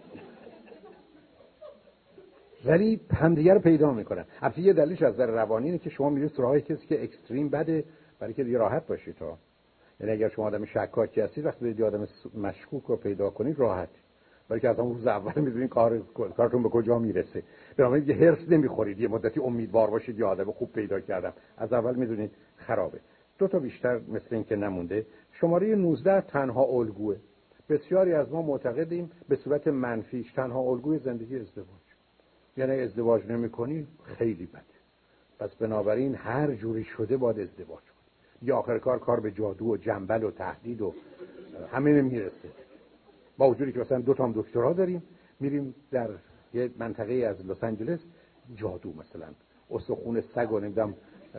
ولی همدیگه رو پیدا میکنن. البته یه دلیلش از نظر روانی اینه که شما میرید سراغ کسی که اکستریم بده برای که دیگه راحت باشید ها. یعنی اگر شما آدم شکاکی هستید، وقتی برید آدم مشکوک رو پیدا کنید راحت، برای که از اون روز اول میدونید کارتون به کجا میرسه. بنابراین یه هرس نمیخورید، یه مدتی امیدوار باشید یه آدم خوب پیدا کردم، از اول میدونید خرابه. دو تا بیشتر مثل این که نمونده. شماره 19 تنها الگوه. بسیاری از ما معتقدیم به صورت منفیش تنها الگوی زندگی ازدواج. یعنی ازدواج نمی‌کنی خیلی بده، پس بنابراین هر جوری شده باید ازدواج کنی. یا آخر کار به جادو و جنبل و تهدید و همین میرسه. با وجودی که مثلا 2 تا دکترا داریم، میریم در یه منطقه از لس آنجلس جادو، مثلا استخون سگ و نمیدونم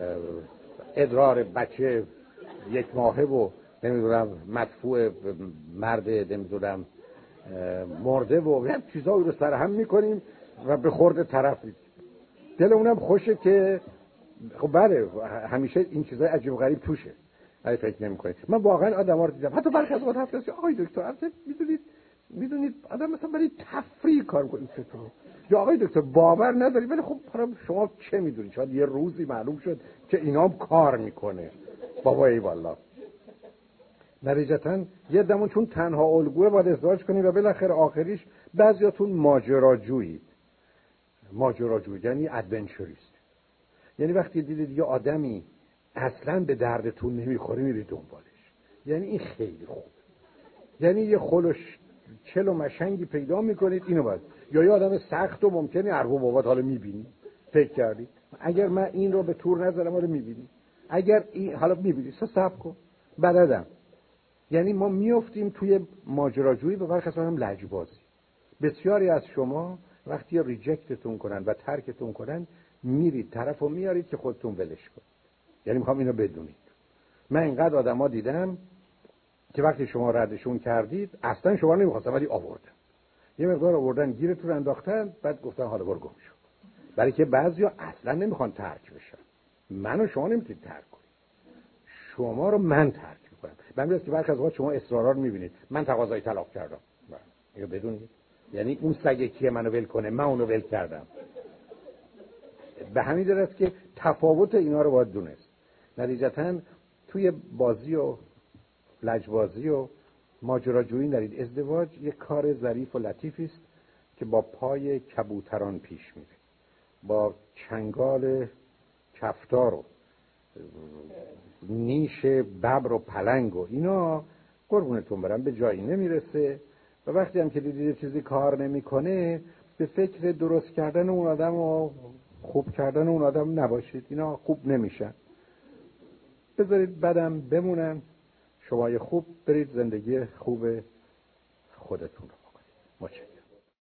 ادرار بچه 1 ماهه و نمیدونم مدفوع مرد نمیدونم مرده و یه چیزایی رو سر هم میکنیم و به خورد طرف میدیم. دل اونم خوشه که خب بله همیشه این چیزای عجیب غریب توشه، ولی فکر نمی‌کنید. من واقعا آدم‌ها رو دیدم، حتی برخی از وقت هست که آقای دکتر البته میدونید آدم مثلا برای تفریح کار می‌کنه چطور، یا آقای دکتر باور نداری، ولی خب شما چه میدونید، شاید یه روزی معلوم شد که اینا هم کار میکنه. بابا ای والله نتیجتاً یه دمون چون تنها الگوه باید ازدواج کنی و بالاخره آخریش بعضیاتون ماجراجویی یعنی ادونچریست. یعنی وقتی دیدید یه آدمی اصلاً به دردتون نمیخوره میرید دنبالش، یعنی این خیلی خوب، یعنی یه خلوش چل و مشنگی پیدا میکنید اینو باید. یا یه آدم سخت و ممکنه اربو بابات حالا میبینی فکر کردی اگر من این رو به تور نذارم حالا میبینی، اگر این حالا میبینی صبر کن بلدم. یعنی ما میافتیم توی ماجراجویی و برخلاف هم لجبازی. بسیاری از شما وقتی ریجکتتون کنن و ترکتون کنن میرید طرفو میارید که خودتون ولش کنید. یعنی میخوام اینو بدونید، من اینقدر آدما دیدم که وقتی شما ردشون کردید اصلا شما نمیخواستن ولی آوردن، یه مقدار آوردن گیرتون انداختن، بعد گفتن حالا برو گم شو. برای که بعضیا اصلا نمیخوان ترک بشن. منو شما نمیتونید ترک کنید، شما رو من ترک میکنم. من میگم که برخی از وقت شما اصرارا رو میبینید من تقاضای طلاق کردم، اینو بدونید، یعنی اون سگ کیه منو ول کنه، من اونو ول کردم. به همین دلیل است که تفاوت اینا رو باید دونست. نتیجتاً توی بازی و لجبازی و ماجراجویی نرید. ازدواج یک کار ظریف و لطیفی است که با پای کبوتران پیش میره، با چنگال کفتار و نیش ببر و پلنگ و اینا قربونتون برم به جایی نمیرسه. و وقتی هم که دیدید چیزی کار نمیکنه به فکر درست کردن اون آدم و خوب کردن اون آدم نباشید، اینا خوب نمیشن. بذارید بعدم بمونن، شما خوب برید زندگی خوب خودتون رو بکنید. متشکرم.